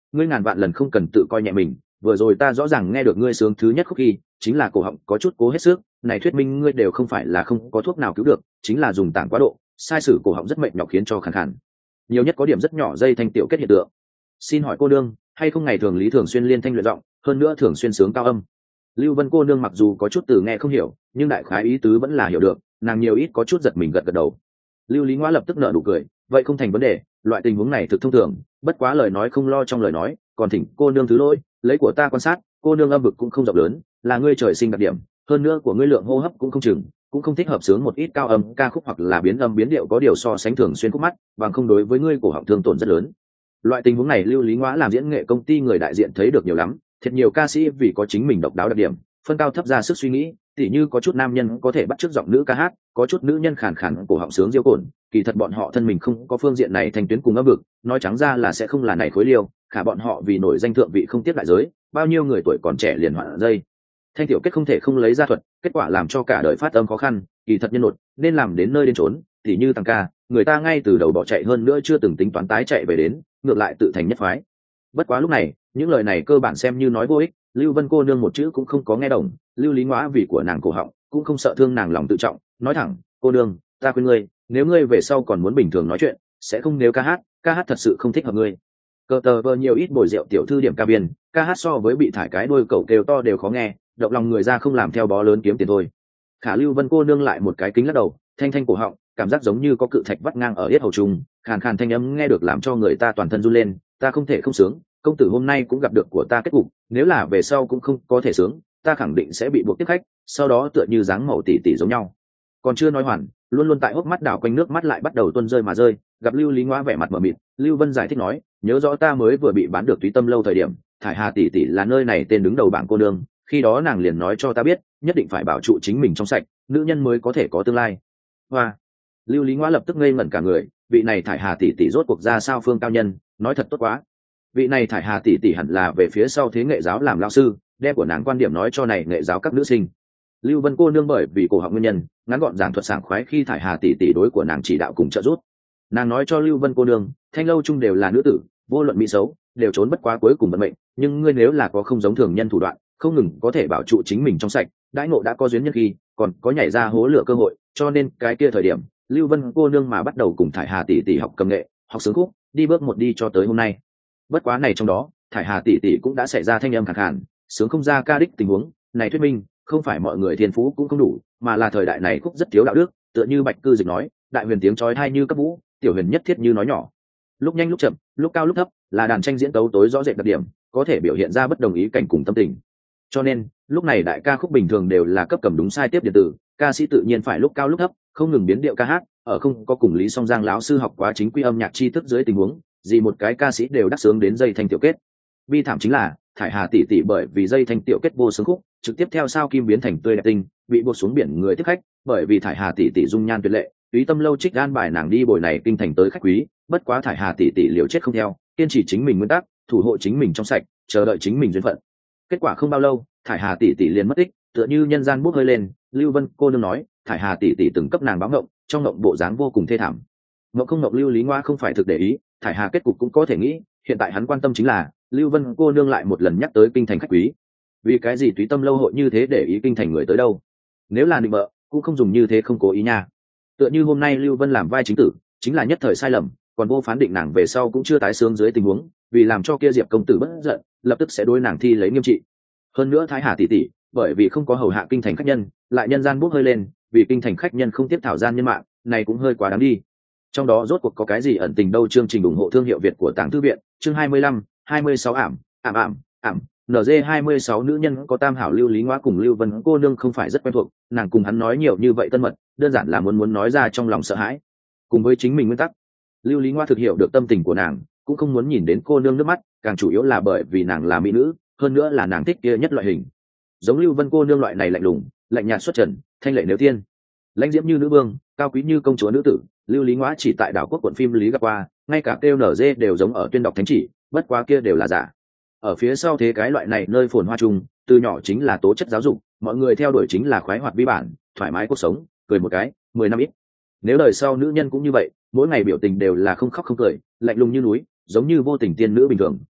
ngươi ngàn vạn lần không cần tự coi nhẹ mình, vừa rồi ta rõ ràng nghe được ngươi sướng thứ nhất khúc khi chính là cổ họng có chút cố hết sức, này thuyết minh ngươi đều không phải là không có thuốc nào cứu được, chính là dùng tảng quá độ, sai sử cổ họng rất mệt nhọc khiến cho khàn khàn, nhiều nhất có điểm rất nhỏ dây thanh tiểu kết hiện tượng. Xin hỏi cô nương hay không ngày thường lý thường xuyên liên thanh luyện giọng, hơn nữa thường xuyên sướng cao âm? Lưu Vân cô nương mặc dù có chút từ nghe không hiểu, nhưng đại khái ý tứ vẫn là hiểu được, nàng nhiều ít có chút giật mình gật gật đầu. Lưu Lý Ngoa lập tức nở nụ cười, vậy không thành vấn đề, loại tình huống này thực thông thường, bất quá lời nói không lo trong lời nói, còn thỉnh cô nương thứ lỗi, lấy của ta quan sát, cô nương âm vực cũng không rộng lớn, là ngươi trời sinh đặc điểm, hơn nữa của ngươi lượng hô hấp cũng không chừng, cũng không thích hợp sướng một ít cao âm ca khúc hoặc là biến âm biến điệu có điều so sánh thường xuyên khúc mắt, bằng không đối với ngươi cổ họng thương tổn rất lớn. Loại tình huống này Lưu Lý Ngoa làm diễn nghệ công ty người đại diện thấy được nhiều lắm, thật nhiều ca sĩ vì có chính mình độc đáo đặc điểm, phân cao thấp ra sức suy nghĩ, tỉ như có chút nam nhân có thể bắt chước giọng nữ ca hát, có chút nữ nhân khàn khàn cổ họng sướng diêu cồn, kỳ thật bọn họ thân mình không có phương diện này thành tuyến cùng âm vực, nói trắng ra là sẽ không là này khối liêu, khả bọn họ vì nổi danh thượng vị không tiếp đại giới, bao nhiêu người tuổi còn trẻ liền hoạn dây thanh tiểu kết không thể không lấy ra thuật, kết quả làm cho cả đời phát âm khó khăn, kỳ thật nhân nột nên làm đến nơi đến trốn, tỉ như tăng ca, người ta ngay từ đầu bỏ chạy hơn nữa chưa từng tính toán tái chạy về đến, ngược lại tự thành nhất phái. Bất quá lúc này những lời này cơ bản xem như nói vô ích, Lưu Vân cô nương một chữ cũng không có nghe đồng, Lưu Lý Ngoã vì của nàng cổ họng cũng không sợ thương nàng lòng tự trọng, nói thẳng, cô nương, ta khuyên ngươi, nếu ngươi về sau còn muốn bình thường nói chuyện, sẽ không nếu ca hát, ca hát thật sự không thích hợp ngươi. Cờ tờ vờ nhiều ít bồi rượu tiểu thư điểm ca biên, ca hát so với bị thải cái đôi cẩu kêu to đều khó nghe, động lòng người ra không làm theo bó lớn kiếm tiền thôi. Khả Lưu Vân cô nương lại một cái kính lắc đầu, thanh thanh cổ họng, cảm giác giống như có cự thạch vắt ngang ở yết hầu trùng, khàn khàn thanh âm nghe được làm cho người ta toàn thân run lên, ta không thể không sướng, công tử hôm nay cũng gặp được của ta kết cục, nếu là về sau cũng không có thể sướng, ta khẳng định sẽ bị buộc tiếp khách, sau đó tựa như dáng màu tỷ tỷ giống nhau. Còn chưa nói hoàn, luôn luôn tại hốc mắt đảo quanh nước mắt lại bắt đầu tuôn rơi mà rơi, gặp Lưu Lý Ngoa vẻ mặt mờ mịt, Lưu Vân giải thích nói, nhớ rõ ta mới vừa bị bán được Túy Tâm lâu thời điểm, thải Hà tỷ tỷ là nơi này tên đứng đầu bảng cô nương, khi đó nàng liền nói cho ta biết, nhất định phải bảo trụ chính mình trong sạch, nữ nhân mới có thể có tương lai. Hoa. Lưu Lý Ngoa lập tức ngây ngẩn cả người, vị này thải Hà tỷ tỷ rốt cuộc ra sao phương cao nhân, nói thật tốt quá. Vị này thải Hà tỷ tỷ hẳn là về phía sau thế nghệ giáo làm lão sư, đem của nàng quan điểm nói cho này nghệ giáo các nữ sinh. Lưu Vân cô nương bởi vì cổ họng nguyên nhân, ngắn gọn giảng thuật sảng khoái khi thải Hà tỷ tỷ đối của nàng chỉ đạo cùng trợ giúp. Nàng nói cho Lưu Vân cô nương, thanh lâu chung đều là nữ tử, vô luận mỹ xấu, đều trốn bất quá cuối cùng vận mệnh, nhưng ngươi nếu là có không giống thường nhân thủ đoạn, không ngừng có thể bảo trụ chính mình trong sạch, đãi ngộ đã có duyên nhân khi, còn có nhảy ra hố lửa cơ hội, cho nên cái kia thời điểm, Lưu Vân cô nương mà bắt đầu cùng thải Hà tỷ tỷ học cầm nghệ, học sướng khúc, đi bước một đi cho tới hôm nay. Bất quá này trong đó, thải Hà tỷ tỷ cũng đã xảy ra thanh âm khàn khàn, sướng không ra ca đích tình huống, này thuyết minh, không phải mọi người thiên phú cũng không đủ, mà là thời đại này khúc rất thiếu đạo đức, tựa như Bạch Cư Dịch nói, đại huyền tiếng chói tai như cấp vũ, tiểu huyền nhất thiết như nói nhỏ. Lúc nhanh lúc chậm, lúc cao lúc thấp, là đàn tranh diễn tấu tối rõ rệt đặc điểm, có thể biểu hiện ra bất đồng ý cảnh cùng tâm tình. Cho nên, lúc này đại ca khúc bình thường đều là cấp cầm đúng sai tiếp điện tử, ca sĩ tự nhiên phải lúc cao lúc thấp, không ngừng biến điệu ca hát, ở không có cùng Lý Song Giang lão sư học quá chính quy âm nhạc tri thức dưới tình huống, gì một cái ca sĩ đều đắc sướng đến dây thanh tiểu kết. Bi thảm chính là, thải Hà tỷ tỷ bởi vì dây thanh tiểu kết vô sướng khúc, trực tiếp theo sao kim biến thành tươi đẹp tinh, bị buộc xuống biển người tiếp khách, bởi vì thải Hà tỷ tỷ dung nhan tuyệt lệ, Túy Tâm lâu trích gan bài nàng đi bồi này kinh thành tới khách quý, bất quá thải Hà tỷ tỷ liều chết không theo, kiên trì chính mình nguyên tắc, thủ hộ chính mình trong sạch, chờ đợi chính mình duyên phận. Kết quả không bao lâu, thải Hà tỷ tỷ liền mất tích, tựa như nhân gian bốc hơi lên. Lưu Vân cô nương nói, thải Hà tỷ tỷ từng cấp nàng báo ngộng, trong ngộng bộ dáng vô cùng thê thảm. Ngộng không ngộng Lưu Lý Ngoa không phải thực để ý, thải Hà kết cục cũng có thể nghĩ, hiện tại hắn quan tâm chính là Lưu Vân cô nương lại một lần nhắc tới kinh thành khách quý. Vì cái gì Túy Tâm lâu hội như thế để ý kinh thành người tới đâu? Nếu là định bợ, cũng không dùng như thế không cố ý nha. Tựa như hôm nay Lưu Vân làm vai chính tử, chính là nhất thời sai lầm, còn vô phán định nàng về sau cũng chưa tái xướng dưới tình huống, vì làm cho kia Diệp công tử bất giận, lập tức sẽ đối nàng thi lấy nghiêm trị. Hơn nữa thái Hà tỷ tỷ, bởi vì không có hầu hạ kinh thành khách nhân, lại nhân gian bốc hơi lên, vì kinh thành khách nhân không tiếp thảo gian nhân mạng, này cũng hơi quá đáng đi. Trong đó rốt cuộc có cái gì ẩn tình đâu? Chương trình ủng hộ thương hiệu Việt của Tàng Thư viện, chương hai mươi lăm, hai mươi sáu ảm, ảm ảm, ảm. en gi hai mươi sáu nữ nhân có tam hảo Lưu Lý Ngoa cùng Lưu Vân cô nương không phải rất quen thuộc, nàng cùng hắn nói nhiều như vậy tân mật, đơn giản là muốn muốn nói ra trong lòng sợ hãi. Cùng với chính mình nguyên tắc, Lưu Lý Ngoa thực hiểu được tâm tình của nàng, cũng không muốn nhìn đến cô nương nước mắt, càng chủ yếu là bởi vì nàng là mỹ nữ, hơn nữa là nàng thích kia nhất loại hình. Giống Lưu Vân cô nương loại này lạnh lùng, lạnh nhạt xuất trần, thanh lệ nếu tiên, lãnh diễm như nữ vương, cao quý như công chúa nữ tử, Lưu Lý Ngoa chỉ tại đảo quốc quận phim Lý gặp qua, ngay cả kêu en gi đều giống ở tuyên đọc thánh chỉ, bất quá kia đều là giả. Ở phía sau thế cái loại này nơi phồn hoa chung, từ nhỏ chính là tố chất giáo dục, mọi người theo đuổi chính là khoái hoạt vi bản, thoải mái cuộc sống, cười một cái, mười năm ít. Nếu đời sau nữ nhân cũng như vậy, mỗi ngày biểu tình đều là không khóc không cười, lạnh lùng như núi, giống như vô tình tiên nữ bình thường,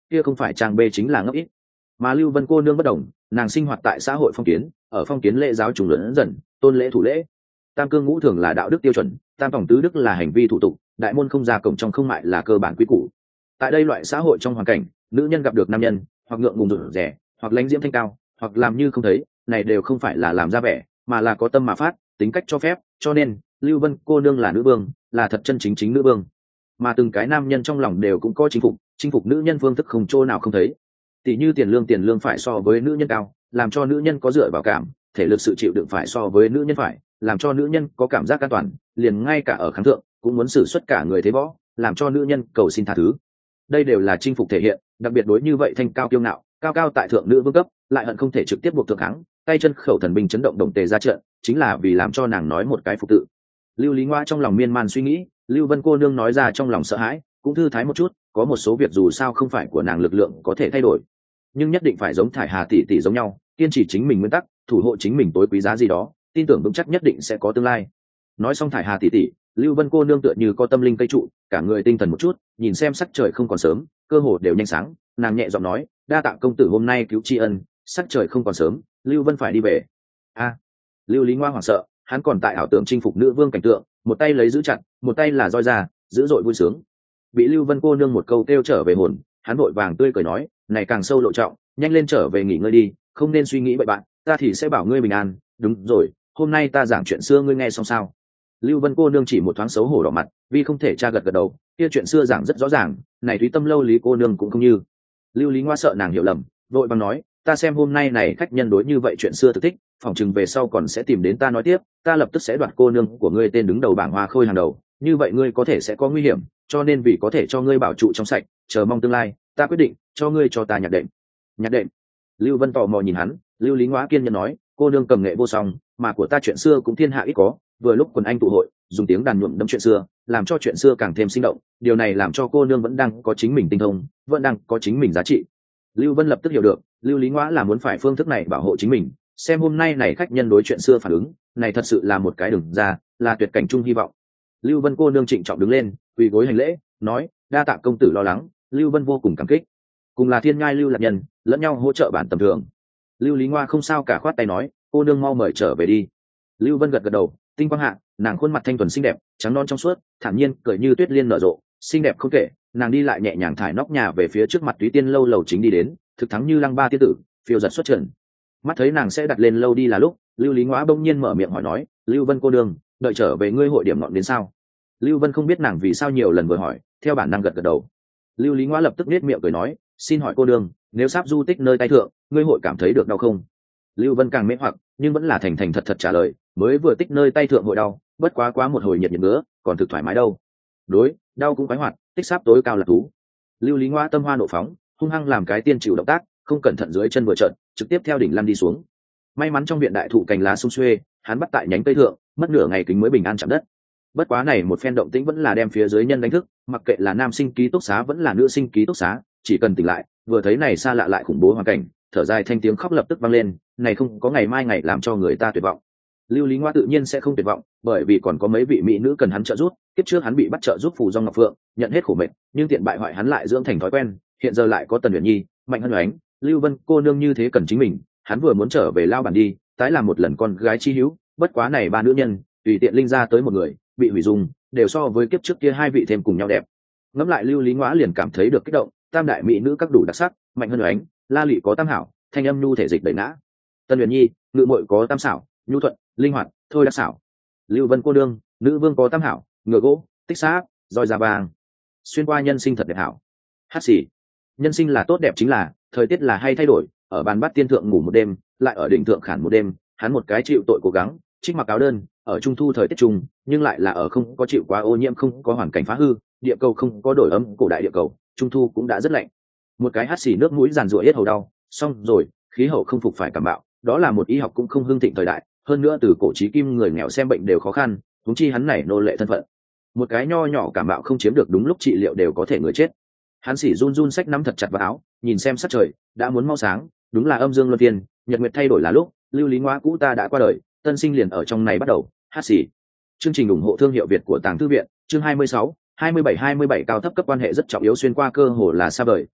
kia không phải trang bê chính là ngốc ít. Mà Lưu Vân cô nương bất đồng, nàng sinh hoạt tại xã hội phong kiến, ở phong kiến lễ giáo trùng lớn dần, tôn lễ thủ lễ. Tam cương ngũ thường là đạo đức tiêu chuẩn, tam tổng tứ đức là hành vi thủ tục, đại môn không ra cổng trong không mại là cơ bản quy củ. Tại đây loại xã hội trong hoàn cảnh, nữ nhân gặp được nam nhân, hoặc ngượng ngùng rụt rẻ, hoặc lánh diễm thanh cao, hoặc làm như không thấy, này đều không phải là làm ra vẻ, mà là có tâm mà phát, tính cách cho phép, cho nên Lưu Vân cô nương là nữ vương, là thật chân chính chính nữ vương. Mà từng cái nam nhân trong lòng đều cũng có chinh phục, chinh phục nữ nhân phương thức không chỗ nào không thấy. Tỷ như tiền lương tiền lương phải so với nữ nhân cao, làm cho nữ nhân có dựa vào cảm, thể lực sự chịu đựng phải so với nữ nhân phải, làm cho nữ nhân có cảm giác an toàn, liền ngay cả ở kháng thượng cũng muốn sử xuất cả người thế võ, làm cho nữ nhân cầu xin tha thứ. Đây đều là chinh phục thể hiện, đặc biệt đối như vậy thanh cao kiêu ngạo, cao cao tại thượng nữ vương cấp, lại hận không thể trực tiếp buộc thượng kháng, tay chân khẩu thần binh chấn động đồng tề ra trận, chính là vì làm cho nàng nói một cái phục tự. Lưu Lý Ngoa trong lòng miên man suy nghĩ, Lưu Vân cô nương nói ra trong lòng sợ hãi, cũng thư thái một chút, có một số việc dù sao không phải của nàng lực lượng có thể thay đổi, nhưng nhất định phải giống Thải Hà tỷ tỷ giống nhau, kiên trì chính mình nguyên tắc, thủ hộ chính mình tối quý giá gì đó, tin tưởng vững chắc nhất định sẽ có tương lai. Nói xong Thải Hà tỷ tỷ, Lưu Vân cô nương tựa như có tâm linh cây trụ, cả người tinh thần một chút, nhìn xem sắc trời không còn sớm, cơ hồ đều nhanh sáng, nàng nhẹ giọng nói, đa tạ công tử hôm nay cứu tri ân, sắc trời không còn sớm, Lưu Vân phải đi về. A, Lưu Lý Ngoa hoảng sợ, hắn còn tại ảo tưởng chinh phục nữ vương cảnh tượng, một tay lấy giữ chặt, một tay là roi ra, dữ dội vui sướng. Bị Lưu Vân cô nương một câu kêu trở về hồn, hắn vội vàng tươi cười nói, này càng sâu lộ trọng, nhanh lên trở về nghỉ ngơi đi, không nên suy nghĩ bậy bạn, ta thì sẽ bảo ngươi bình an. Đúng rồi, hôm nay ta giảng chuyện xưa ngươi nghe xong sao? Lưu Vân cô nương chỉ một thoáng xấu hổ đỏ mặt, vì không thể tra gật gật đầu, kia chuyện xưa giảng rất rõ ràng, này Thúy Tâm lâu Lý cô nương cũng không như. Lưu Lý Ngoa sợ nàng hiểu lầm, vội vàng nói, ta xem hôm nay này khách nhân đối như vậy chuyện xưa thực thích, phỏng chừng về sau còn sẽ tìm đến ta nói tiếp, ta lập tức sẽ đoạt cô nương của ngươi tên đứng đầu bảng hoa khôi hàng đầu, như vậy ngươi có thể sẽ có nguy hiểm, cho nên vì có thể cho ngươi bảo trụ trong sạch, chờ mong tương lai, ta quyết định cho ngươi cho ta nhạc đệm. Nhạc đệm? Lưu Vân tò mò nhìn hắn, Lưu Lý Ngoa kiên nhẫn nói, cô nương cầm nghệ vô song, mà của ta chuyện xưa cũng thiên hạ ít có, vừa lúc quần anh tụ hội, dùng tiếng đàn nhuộm đẫm chuyện xưa, làm cho chuyện xưa càng thêm sinh động, điều này làm cho cô nương vẫn đang có chính mình tinh thông, vẫn đang có chính mình giá trị. Lưu Vân lập tức hiểu được, Lưu Lý Ngoa là muốn phải phương thức này bảo hộ chính mình, xem hôm nay này khách nhân đối chuyện xưa phản ứng, này thật sự là một cái đường ra, là tuyệt cảnh chung hy vọng. Lưu Vân cô nương trịnh trọng đứng lên, quỳ gối hành lễ, nói, đa tạ công tử lo lắng, Lưu Vân vô cùng cảm kích. Cùng là thiên ngai lưu lạc nhân, lẫn nhau hỗ trợ bản tầm thường. Lưu Lý Ngoa không sao cả khoát tay nói, cô nương mau mời trở về đi. Lưu Vân gật gật đầu, tinh quang hạ, nàng khuôn mặt thanh thuần xinh đẹp, trắng non trong suốt, thản nhiên cười như tuyết liên nở rộ, xinh đẹp không kể. Nàng đi lại nhẹ nhàng thải nóc nhà về phía trước mặt Túy Tiên lâu lầu chính đi đến, thực thắng như lăng ba tiên tử, phiêu giật xuất trần. Mắt thấy nàng sẽ đặt lên lâu đi là lúc, Lưu Lý Ngoa bỗng nhiên mở miệng hỏi nói, Lưu Vân cô nương, đợi trở về ngươi hội điểm ngọn đến sao? Lưu Vân không biết nàng vì sao nhiều lần vừa hỏi, theo bản năng gật gật đầu. Lưu Lý Ngoa lập tức nết miệng cười nói, xin hỏi cô nương, nếu sắp du tích nơi tay thượng, ngươi hội cảm thấy được đau không? Lưu Vân càng mê hoặc, nhưng vẫn là thành thành thật thật trả lời, mới vừa tích nơi tay thượng hội đau, bất quá quá một hồi nhiệt nhiệt nữa, còn thực thoải mái đâu. Đối, đau cũng quái hoạt, tích sắp tối cao là thú. Lưu Lý Ngoa tâm hoa nộ phóng, hung hăng làm cái tiên chịu động tác, không cẩn thận dưới chân vừa trợn, trực tiếp theo đỉnh lăn đi xuống. May mắn trong viện đại thụ cành lá sum xuê, hắn bắt tại nhánh cây thượng, mất nửa ngày kính mới bình an chạm đất. Bất quá này một phen động tĩnh vẫn là đem phía dưới nhân đánh thức, mặc kệ là nam sinh ký túc xá vẫn là nữ sinh ký túc xá, chỉ cần tỉnh lại, vừa thấy này xa lạ lại khủng bố hoàn cảnh, thở dài thanh tiếng khóc lập tức vang lên, này không có ngày mai ngày làm cho người ta tuyệt vọng. Lưu Lý Ngoa tự nhiên sẽ không tuyệt vọng, bởi vì còn có mấy vị mỹ nữ cần hắn trợ giúp, kiếp trước hắn bị bắt trợ giúp phù Dung Ngọc Phượng, nhận hết khổ mệt, nhưng tiện bại hoại hắn lại dưỡng thành thói quen, hiện giờ lại có Tần Uyển Nhi, Mạnh Hân Oánh, Lưu Vân cô nương như thế cần chính mình, hắn vừa muốn trở về lao bản đi, tái làm một lần con gái chi hữu, bất quá này ba nữ nhân, tùy tiện linh ra tới một người, bị hủy dung, đều so với kiếp trước kia hai vị thêm cùng nhau đẹp. Ngẫm lại Lưu Lý Ngoa liền cảm thấy được kích động, tam đại mỹ nữ các đủ đặc sắc, Mạnh Hân Oánh, La Lị có tam hảo, thanh âm nhu thể dịch đẩy ngã. Tần Uyển Nhi, ngự muội có tam xảo, nhu thuận, linh hoạt, thôi đặc xảo. Lưu Vân cô nương, nữ vương có tam hảo, ngựa gỗ, tích xác, roi da vàng. Xuyên qua nhân sinh thật đẹp hảo. Hát xì. Nhân sinh là tốt đẹp chính là, thời tiết là hay thay đổi, ở bàn bát tiên thượng ngủ một đêm, lại ở đỉnh thượng khản một đêm, hắn một cái chịu tội cố gắng, trích mặc áo đơn, ở trung thu thời tiết trung, nhưng lại là ở không có chịu quá ô nhiễm, không có hoàn cảnh phá hư, địa cầu không có đổi ấm, cổ đại địa cầu, trung thu cũng đã rất lạnh. Một cái hắt xì nước mũi giàn rủa yết hầu đau, xong rồi, khí hậu không phục phải cảm bạo, đó là một y học cũng không hưng thịnh thời đại, hơn nữa từ cổ chí kim người nghèo xem bệnh đều khó khăn, huống chi hắn này nô lệ thân phận. Một cái nho nhỏ cảm bạo không chiếm được đúng lúc trị liệu đều có thể người chết. Hắn xỉ run run sách nắm thật chặt vào áo, nhìn xem sắc trời, đã muốn mau sáng, đúng là âm dương luân phiên, nhật nguyệt thay đổi là lúc, Lưu Lý Ngoa cũ ta đã qua đời, tân sinh liền ở trong này bắt đầu, hát xỉ. Chương trình ủng hộ thương hiệu Việt của Tàng Thư viện, chương hai mươi sáu, hai mươi bảy hai mươi bảy cao thấp cấp quan hệ rất trọng yếu xuyên qua cơ hồ là xa vời,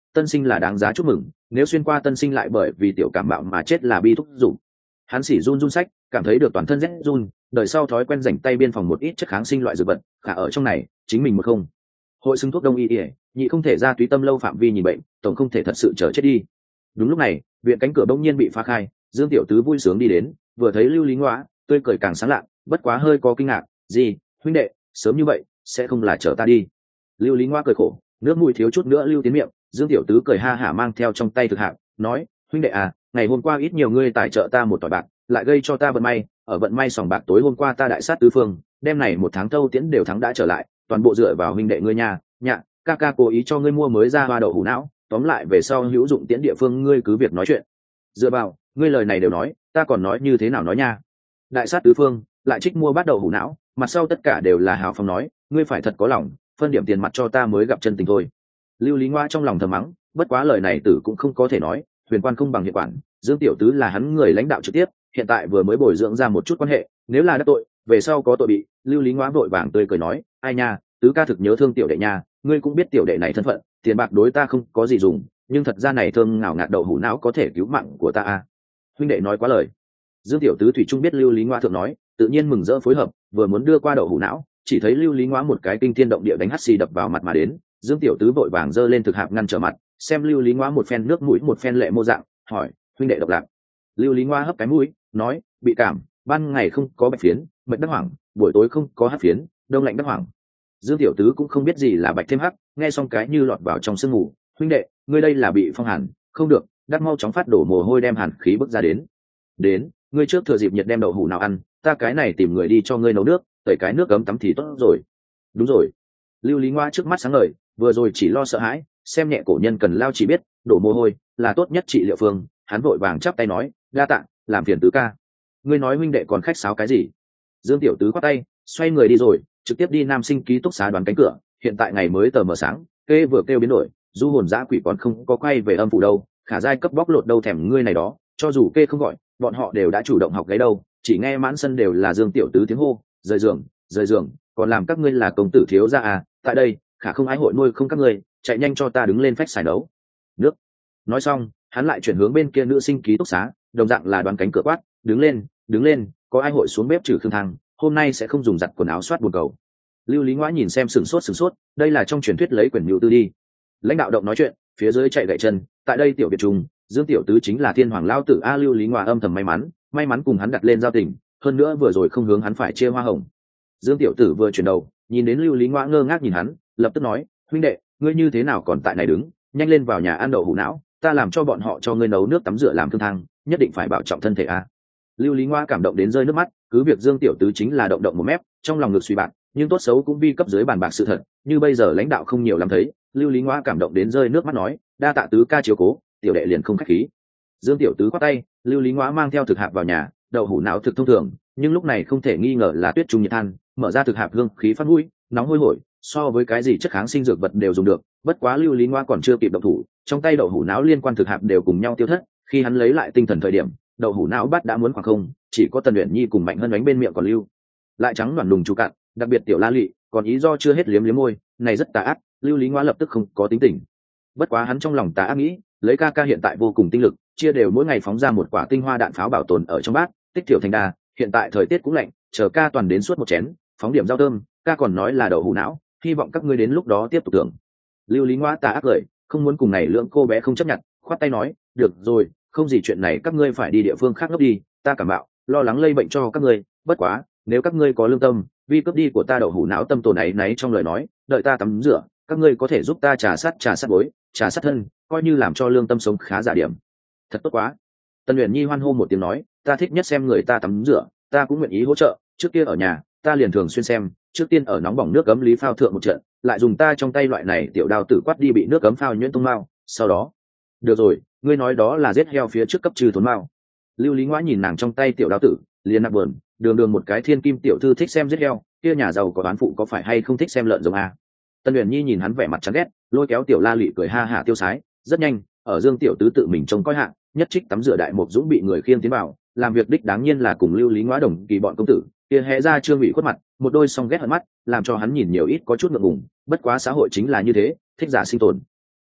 tân sinh là đáng giá chúc mừng, nếu xuyên qua tân sinh lại bởi vì tiểu cảm mạo mà chết là bi thúc dụng. Hắn xỉ run run sách, cảm thấy được toàn thân rét run, đời sau thói quen rảnh tay biên phòng một ít chất kháng sinh loại dược vật, khả ở trong này chính mình một không hội xưng thuốc đông y ỉa, nhị không thể ra túy tâm lâu phạm vi nhìn bệnh, tổng không thể thật sự chờ chết đi. Đúng lúc này viện cánh cửa bỗng nhiên bị phá khai, Dương Tiểu Tứ vui sướng đi đến, vừa thấy Lưu Lý Ngoã, tươi cười càng sáng lạ, bất quá hơi có kinh ngạc. Gì, huynh đệ, sớm như vậy sẽ không là chở ta đi? Lưu Lý Ngoã cười khổ, nước mũi thiếu chút nữa lưu tiến miệng. Dương Tiểu Tứ cười ha hả mang theo trong tay thực hạng, nói, huynh đệ à, ngày hôm qua ít nhiều ngươi tài trợ ta một tỏi bạc, lại gây cho ta vận may, ở vận may sòng bạc tối hôm qua ta đại sát tứ phương, đêm này một tháng thâu tiễn đều thắng đã trở lại, toàn bộ dựa vào huynh đệ ngươi nhà, nhạ, ca ca cố ý cho ngươi mua mới ra hoa đậu hũ não, tóm lại về sau hữu dụng tiễn địa phương ngươi cứ việc nói chuyện. Dựa vào, ngươi lời này đều nói, ta còn nói như thế nào nói nha? Đại sát tứ phương, lại trích mua bắt đậu hũ não, mặt sau tất cả đều là hào phóng nói, ngươi phải thật có lòng, phân điểm tiền mặt cho ta mới gặp chân tình thôi. Lưu Lý Ngoa trong lòng thầm mắng, bất quá lời này tử cũng không có thể nói, huyền quan không bằng hiện quản, Dương Tiểu Tứ là hắn người lãnh đạo trực tiếp, hiện tại vừa mới bồi dưỡng ra một chút quan hệ, nếu là đắc tội, về sau có tội bị. Lưu Lý Ngoa vội vàng tươi cười nói, ai nha, Tứ ca thực nhớ thương tiểu đệ nha, ngươi cũng biết tiểu đệ này thân phận, tiền bạc đối ta không có gì dùng, nhưng thật ra này thơm ngào ngạt đậu hũ não có thể cứu mạng của ta à. Huynh đệ nói quá lời. Dương Tiểu Tứ thủy chung biết Lưu Lý Ngoa thượng nói, tự nhiên mừng rỡ phối hợp, vừa muốn đưa qua đậu hũ não, chỉ thấy Lưu Lý Ngoa một cái kinh thiên động địa đánh hắt xì đập vào mặt mà đến. Dương Tiểu Tứ vội vàng giơ lên thực hạp ngăn trở mặt, xem Lưu Lý Ngoa một phen nước mũi một phen lệ mô dạng, hỏi, huynh đệ độc lạc. Lưu Lý Ngoa hấp cái mũi, nói, bị cảm, ban ngày không có bạch phiến, mệt đắc hoảng, buổi tối không có hắc phiến, đông lạnh đắc hoảng. Dương Tiểu Tứ cũng không biết gì là bạch thêm hắc, nghe xong cái như lọt vào trong sương ngủ, huynh đệ, ngươi đây là bị phong hàn, không được, đắc mau chóng phát đổ mồ hôi đem hàn khí bức ra đến. Đến, ngươi trước thừa dịp nhiệt đem đậu hũ nào ăn, ta cái này tìm người đi cho ngươi nấu nước, tẩy cái nước cấm tắm thì tốt rồi. Đúng rồi. Lưu Lý Ngoa trước mắt sáng ngời, vừa rồi chỉ lo sợ hãi, xem nhẹ cổ nhân cần lao chỉ biết, đổ mồ hôi là tốt nhất trị liệu phương, hắn vội vàng chắp tay nói, đa tạ, làm phiền Tứ ca. Ngươi nói huynh đệ còn khách sáo cái gì? Dương Tiểu Tứ quát tay, xoay người đi rồi, trực tiếp đi nam sinh ký túc xá đoán cánh cửa. Hiện tại ngày mới tờ mờ sáng, kê vừa kêu biến đổi, du hồn dã quỷ còn không có quay về âm phủ đâu, khả giai cấp bóc lột đâu thèm ngươi này đó, cho dù kê không gọi, bọn họ đều đã chủ động học gáy đâu, chỉ nghe mãn sân đều là Dương Tiểu Tứ tiếng hô, rời giường, rời giường, còn làm các ngươi là công tử thiếu gia à? Tại đây, khả không ai hội nuôi không các ngươi, chạy nhanh cho ta đứng lên phách xài đấu nước. Nói xong, hắn lại chuyển hướng bên kia nữ sinh ký túc xá, đồng dạng là đoán cánh cửa quát, đứng lên, đứng lên, có ai hội xuống bếp trừ khương thang, hôm nay sẽ không dùng giặt quần áo soát buồn cầu. Lưu Lý Ngoã nhìn xem sửng sốt sửng sốt, đây là trong truyền thuyết lấy quyền nhu tư đi. Lãnh đạo động nói chuyện, phía dưới chạy gậy chân, tại đây tiểu biệt trùng, Dương Tiểu Tứ chính là thiên hoàng lao tử a. Lưu Lý Ngoã âm thầm may mắn, may mắn cùng hắn đặt lên giao tình, hơn nữa vừa rồi không hướng hắn phải chia hoa hồng. Dương Tiểu Tử vừa chuyển đầu, nhìn đến Lưu Lý Ngoã ngơ ngác nhìn hắn, lập tức nói, huynh đệ, ngươi như thế nào còn tại này đứng, nhanh lên vào nhà ăn đậu hũ não, ta làm cho bọn họ cho ngươi nấu nước tắm rửa làm thương thang, nhất định phải bảo trọng thân thể a. Lưu Lý Ngoa cảm động đến rơi nước mắt, cứ việc Dương Tiểu Tứ chính là động động một mép, trong lòng ngực suy bạc, nhưng tốt xấu cũng vi cấp dưới bàn bạc sự thật, như bây giờ lãnh đạo không nhiều lắm thấy, Lưu Lý Ngoa cảm động đến rơi nước mắt nói, đa tạ Tứ ca chiếu cố, tiểu đệ liền không khách khí. Dương Tiểu Tứ quát tay, Lưu Lý Ngoa mang theo thực hạp vào nhà, đậu hũ não thực thông thường, nhưng lúc này không thể nghi ngờ là tuyết trung nhiệt than, mở ra thực hạp hương khí phát mũi, nóng hôi hổi, so với cái gì chất kháng sinh dược vật đều dùng được. Bất quá Lưu Lý Ngoa còn chưa kịp động thủ, trong tay đậu hũ não liên quan thực hạp đều cùng nhau tiêu thất, khi hắn lấy lại tinh thần thời điểm, đậu hũ não bắt đã muốn khoảng không, chỉ có Tần Uyển Nhi cùng Mạnh Hân đánh bên miệng còn lưu lại trắng loản lùng chú cạn, đặc biệt tiểu La Lị còn ý do chưa hết liếm liếm môi, này rất tà ác. Lưu Lý Ngoa lập tức không có tính tình, bất quá hắn trong lòng tà ác nghĩ, lấy ca ca hiện tại vô cùng tinh lực, chia đều mỗi ngày phóng ra một quả tinh hoa đạn pháo bảo tồn ở trong bát, tích tiểu thành đà. Hiện tại thời tiết cũng lạnh, chờ ca toàn đến suốt một chén, phóng điểm rau thơm, ca còn nói là đậu hũ não, hy vọng các ngươi đến lúc đó tiếp tục tưởng. Lưu Lý Ngoa tà ác cười, không muốn cùng này lưỡng cô bé không chấp nhận, khoát tay nói, được rồi, không gì chuyện này các ngươi phải đi địa phương khác ngốc đi, ta cảm mạo, lo lắng lây bệnh cho các ngươi, bất quá nếu các ngươi có lương tâm, vì cướp đi của ta đậu hũ não tâm tồn ấy náy trong lời nói, đợi ta tắm rửa, các ngươi có thể giúp ta trà sát trà sát bối, trà sát thân, coi như làm cho lương tâm sống khá giả điểm. Thật tốt quá. Tần Uyển Nhi hoan hô một tiếng nói, ta thích nhất xem người ta tắm rửa, ta cũng nguyện ý hỗ trợ, trước kia ở nhà ta liền thường xuyên xem, trước tiên ở nóng bỏng nước cấm lý phao thượng một trận, lại dùng ta trong tay loại này tiểu đao tử quát đi bị nước cấm phao nhuyễn tung mao, sau đó được rồi, ngươi nói đó là giết heo phía trước cấp trừ thốn mao. Lưu Lý Ngoã nhìn nàng trong tay tiểu đao tử, liền nặng buồn, đường đường một cái thiên kim tiểu thư thích xem giết heo, kia nhà giàu có đoán phụ có phải hay không thích xem lợn giống à? Tần Uyển Nhi nhìn hắn vẻ mặt chán ghét, lôi kéo tiểu La Lị cười ha hả tiêu sái, rất nhanh, ở Dương Tiểu Tứ tự mình trông coi hạ, nhất trích tắm rửa đại một dũng bị người khiêng tiến vào, làm việc đích đáng nhiên là cùng Lưu Lý Ngoã đồng kỳ bọn công tử, kia hé ra trương bị khuất mặt, một đôi song ghét hận mắt, làm cho hắn nhìn nhiều ít có chút ngượng ngùng, bất quá xã hội chính là như thế, thích giả sinh tồn.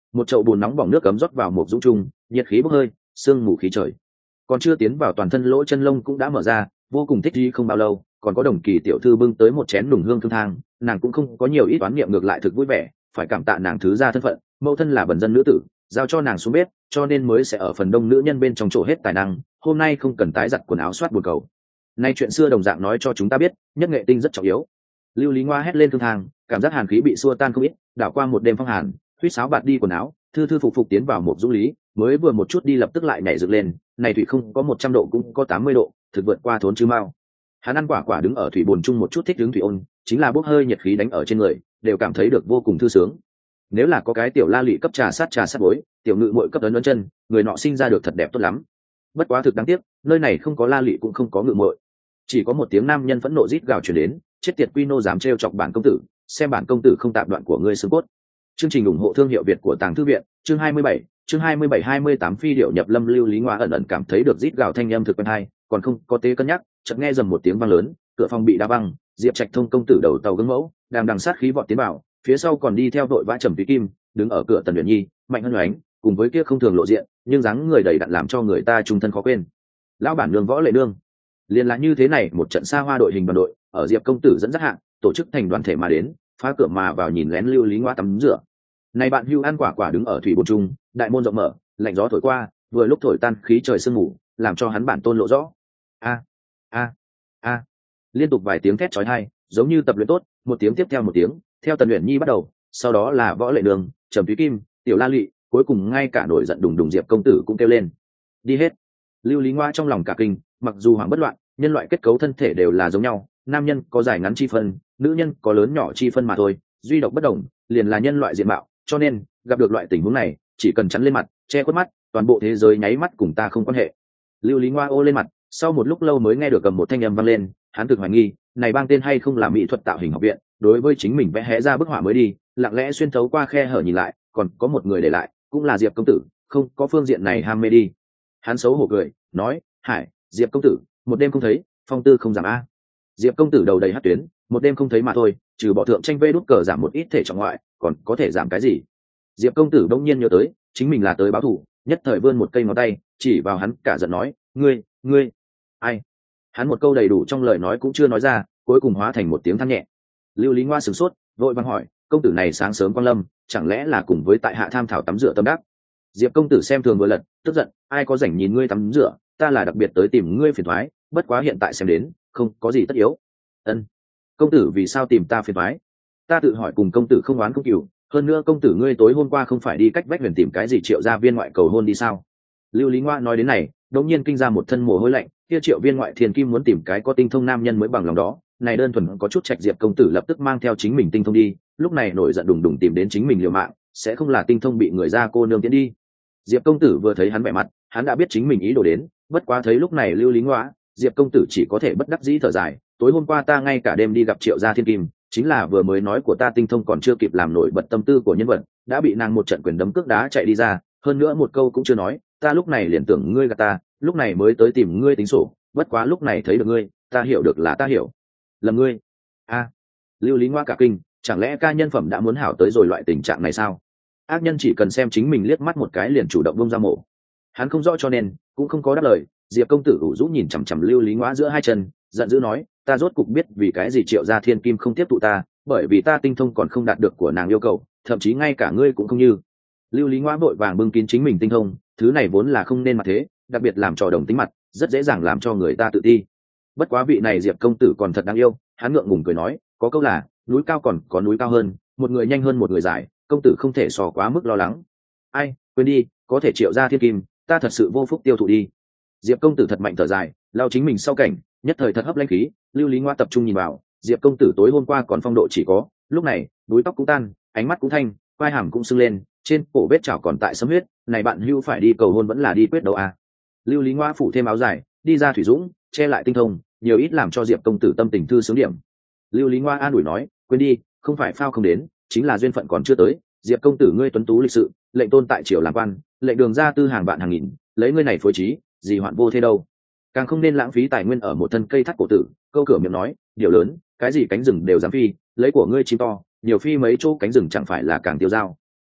một chậu bùn nóng bỏng nước cấm rót vào một dũng trung, nhiệt khí bốc hơi, sương mù khí trời. Còn chưa tiến vào toàn thân lỗ chân lông cũng đã mở ra, vô cùng thích đi không bao lâu, còn có Đồng Kỳ tiểu thư bưng tới một chén nùng hương thương thang, nàng cũng không có nhiều ít toán niệm, ngược lại thực vui vẻ, phải cảm tạ nàng thứ ra thân phận, mẫu thân là bần dân nữ tử, giao cho nàng xuống bếp, cho nên mới sẽ ở phần đông nữ nhân bên trong chỗ hết tài năng, hôm nay không cần tái giặt quần áo soát bồn cầu. Nay chuyện xưa đồng dạng nói cho chúng ta biết, nhất nghệ tinh rất trọng yếu. Lưu Lý Ngoa hét lên thương thang, cảm giác hàn khí bị xua tan không ít, đảo qua một đêm phong hàn, huýt sáo bạt đi quần áo, thư thư phục phục tiến vào một dũng lý, mới vừa một chút đi lập tức lại nhảy dựng lên, này thủy không có một trăm độ cũng có tám mươi độ, thực vượt qua thốn chư mao. Hắn ăn quả quả đứng ở thủy bồn chung một chút thích đứng thủy ôn, chính là bốc hơi nhiệt khí đánh ở trên người, đều cảm thấy được vô cùng thư sướng. Nếu là có cái tiểu la lị cấp trà sát trà sát bối, tiểu ngự muội cấp ấn ấn chân, người nọ sinh ra được thật đẹp tốt lắm. Bất quá thực đáng tiếc, nơi này không có la lị cũng không có ngự muội, chỉ có một tiếng nam nhân phẫn nộ rít gào truyền đến, chết tiệt quy nô dám trêu chọc bản công tử, xem bản công tử không tạm đoạn của ngươi xương cốt. Chương trình ủng hộ thương hiệu Việt của Tàng Thư viện, chương hai mươi bảy, chương hai mươi bảy hai mươi tám phi điệu nhập lâm. Lưu Lý Ngoa ẩn ẩn cảm thấy được rít gào thanh âm thực quen hay, còn không có tế cân nhắc, chợt nghe dầm một tiếng vang lớn, cửa phòng bị đá văng, Diệp Trạch Thông công tử đầu tàu gương mẫu, đang đằng sát khí vọt tiến vào, phía sau còn đi theo đội vã Trầm Thúy Kim, đứng ở cửa Tần Uyển Nhi, Mạnh Hân Oánh, cùng với kia không thường lộ diện, nhưng dáng người đầy đặn làm cho người ta trung thân khó quên. Lão bản nương Võ Lệ Nương, liền là như thế này, một trận xa hoa đội hình đoàn đội, ở Diệp công tử dẫn dắt hạng, tổ chức thành đoàn thể mà đến, phá cửa mà vào nhìn lén Lưu Lý Ngoa tắm rửa. Này bạn Hưu ăn quả quả đứng ở thủy bồn trung, đại môn rộng mở, lạnh gió thổi qua, vừa lúc thổi tan khí trời sương mù, làm cho hắn bản tôn lộ rõ. A a a, liên tục vài tiếng thét chói tai, giống như tập luyện tốt, một tiếng tiếp theo một tiếng, theo Tần Uyển Nhi bắt đầu, sau đó là Võ Lệ Nương, Trầm Thúy Kim, Tiểu La Lị, cuối cùng ngay cả nổi giận đùng đùng Diệp công tử cũng kêu lên. Đi hết. Lưu Lý Ngoa trong lòng cả kinh, mặc dù hoảng bất loạn, nhân loại kết cấu thân thể đều là giống nhau, nam nhân có dài ngắn chi phân, nữ nhân có lớn nhỏ chi phân mà thôi, duy độc bất đồng liền là nhân loại diện mạo, cho nên gặp được loại tình huống này, chỉ cần chắn lên mặt, che khuất mắt, toàn bộ thế giới nháy mắt cùng ta không quan hệ. Lưu Lý Ngoa ô lên mặt, sau một lúc lâu mới nghe được cầm một thanh âm vang lên, hắn thực hoài nghi, này bang tên hay không là mỹ thuật tạo hình học viện, đối với chính mình vẽ hé ra bức họa mới đi, lặng lẽ xuyên thấu qua khe hở nhìn lại, còn có một người để lại, cũng là Diệp công tử, không có phương diện này ham mê đi. Hắn xấu hổ cười, nói, "Hải, Diệp công tử, một đêm không thấy, phong tư không giảm a." Diệp công tử đầu đầy hất tuyến, một đêm không thấy mà thôi, trừ bỏ thượng tranh vê đút cờ giảm một ít thể trọng ngoại, còn có thể giảm cái gì? Diệp công tử đông nhiên nhớ tới, chính mình là tới báo thù, nhất thời vươn một cây ngón tay, chỉ vào hắn cả giận nói, "Ngươi, ngươi, ai?" Hắn một câu đầy đủ trong lời nói cũng chưa nói ra, cuối cùng hóa thành một tiếng than nhẹ. Lưu Lý Ngoa sửng sốt, vội vàng hỏi, "Công tử này sáng sớm quang lâm, chẳng lẽ là cùng với tại hạ tham thảo tắm rửa tâm đắc?" Diệp công tử xem thường vừa lật, tức giận, "Ai có rảnh nhìn ngươi tắm rửa, ta là đặc biệt tới tìm ngươi phiền toái, bất quá hiện tại xem đến, không có gì tất yếu." "Ân, công tử vì sao tìm ta phiền toái?" "Ta tự hỏi cùng công tử không oán không cừu, hơn nữa công tử ngươi tối hôm qua không phải đi cách vách huyền tìm cái gì Triệu gia viên ngoại cầu hôn đi sao?" Lưu Lý Ngoa nói đến này, đột nhiên kinh ra một thân mồ hôi lạnh, kia Triệu viên ngoại Thiên Kim muốn tìm cái có tinh thông nam nhân mới bằng lòng đó, này đơn thuần có chút trạch. Diệp công tử lập tức mang theo chính mình tinh thông đi, lúc này nổi giận đùng đùng tìm đến chính mình liều mạng, sẽ không là tinh thông bị người ra cô nương tiến đi. Diệp công tử vừa thấy hắn vẻ mặt, hắn đã biết chính mình ý đồ đến, bất quá thấy lúc này Lưu Lý Ngoa, Diệp công tử chỉ có thể bất đắc dĩ thở dài, tối hôm qua ta ngay cả đêm đi gặp Triệu gia Thiên Kim, chính là vừa mới nói của ta tinh thông còn chưa kịp làm nổi bật tâm tư của nhân vật, đã bị nàng một trận quyền đấm cước đá chạy đi ra, hơn nữa một câu cũng chưa nói, ta lúc này liền tưởng ngươi gạt ta, lúc này mới tới tìm ngươi tính sổ, bất quá lúc này thấy được ngươi, ta hiểu được là ta hiểu lầm ngươi. A, Lưu Lý Ngoa cả kinh, chẳng lẽ ca nhân phẩm đã muốn hảo tới rồi loại tình trạng này sao? Ác nhân chỉ cần xem chính mình liếc mắt một cái liền chủ động bông ra mổ. Hắn không rõ cho nên cũng không có đáp lời. Diệp công tử ủ rũ nhìn chằm chằm Lưu Lý Ngoa giữa hai chân, giận dữ nói, ta rốt cục biết vì cái gì Triệu gia Thiên Kim không tiếp thụ ta, bởi vì ta tinh thông còn không đạt được của nàng yêu cầu, thậm chí ngay cả ngươi cũng không như. Lưu Lý Ngoa vội vàng bưng kín chính mình tinh thông, thứ này vốn là không nên mà thế, đặc biệt làm trò đồng tính mặt, rất dễ dàng làm cho người ta tự ti. Bất quá vị này Diệp công tử còn thật đáng yêu, hắn ngượng ngùng cười nói, có câu là núi cao còn có núi cao hơn, một người nhanh hơn một người dài, công tử không thể sò quá mức lo lắng. Ai, quên đi, có thể Triệu gia Thiên Kim, ta thật sự vô phúc tiêu thụ đi. Diệp công tử thật mạnh thở dài, lao chính mình sau cảnh, nhất thời thật hấp lãnh khí. Lưu Lý Ngoa tập trung nhìn vào, Diệp công tử tối hôm qua còn phong độ chỉ có, lúc này đuôi tóc cũng tan, ánh mắt cũng thanh, vai hàm cũng sưng lên, trên cổ vết chảo còn tại sấm huyết, này bạn Hưu phải đi cầu hôn vẫn là đi quyết đấu à? Lưu Lý Ngoa phủ thêm áo dài, đi ra thủy dũng, che lại tinh thông, nhiều ít làm cho Diệp công tử tâm tình thư sướng điểm. Lưu Lý Ngoa an ủi nói, quên đi, không phải phao không đến, chính là duyên phận còn chưa tới. Diệp công tử ngươi tuấn tú lịch sự, lệnh tôn tại triều làm quan, lệnh đường ra tư hàng vạn hàng nghìn, lấy ngươi này phối trí, gì hoạn vô thế đâu. Càng không nên lãng phí tài nguyên ở một thân cây thắt cổ tử. Câu cửa miệng nói, điều lớn, cái gì cánh rừng đều dám phi, lấy của ngươi chim to, nhiều phi mấy chỗ cánh rừng chẳng phải là càng tiêu dao.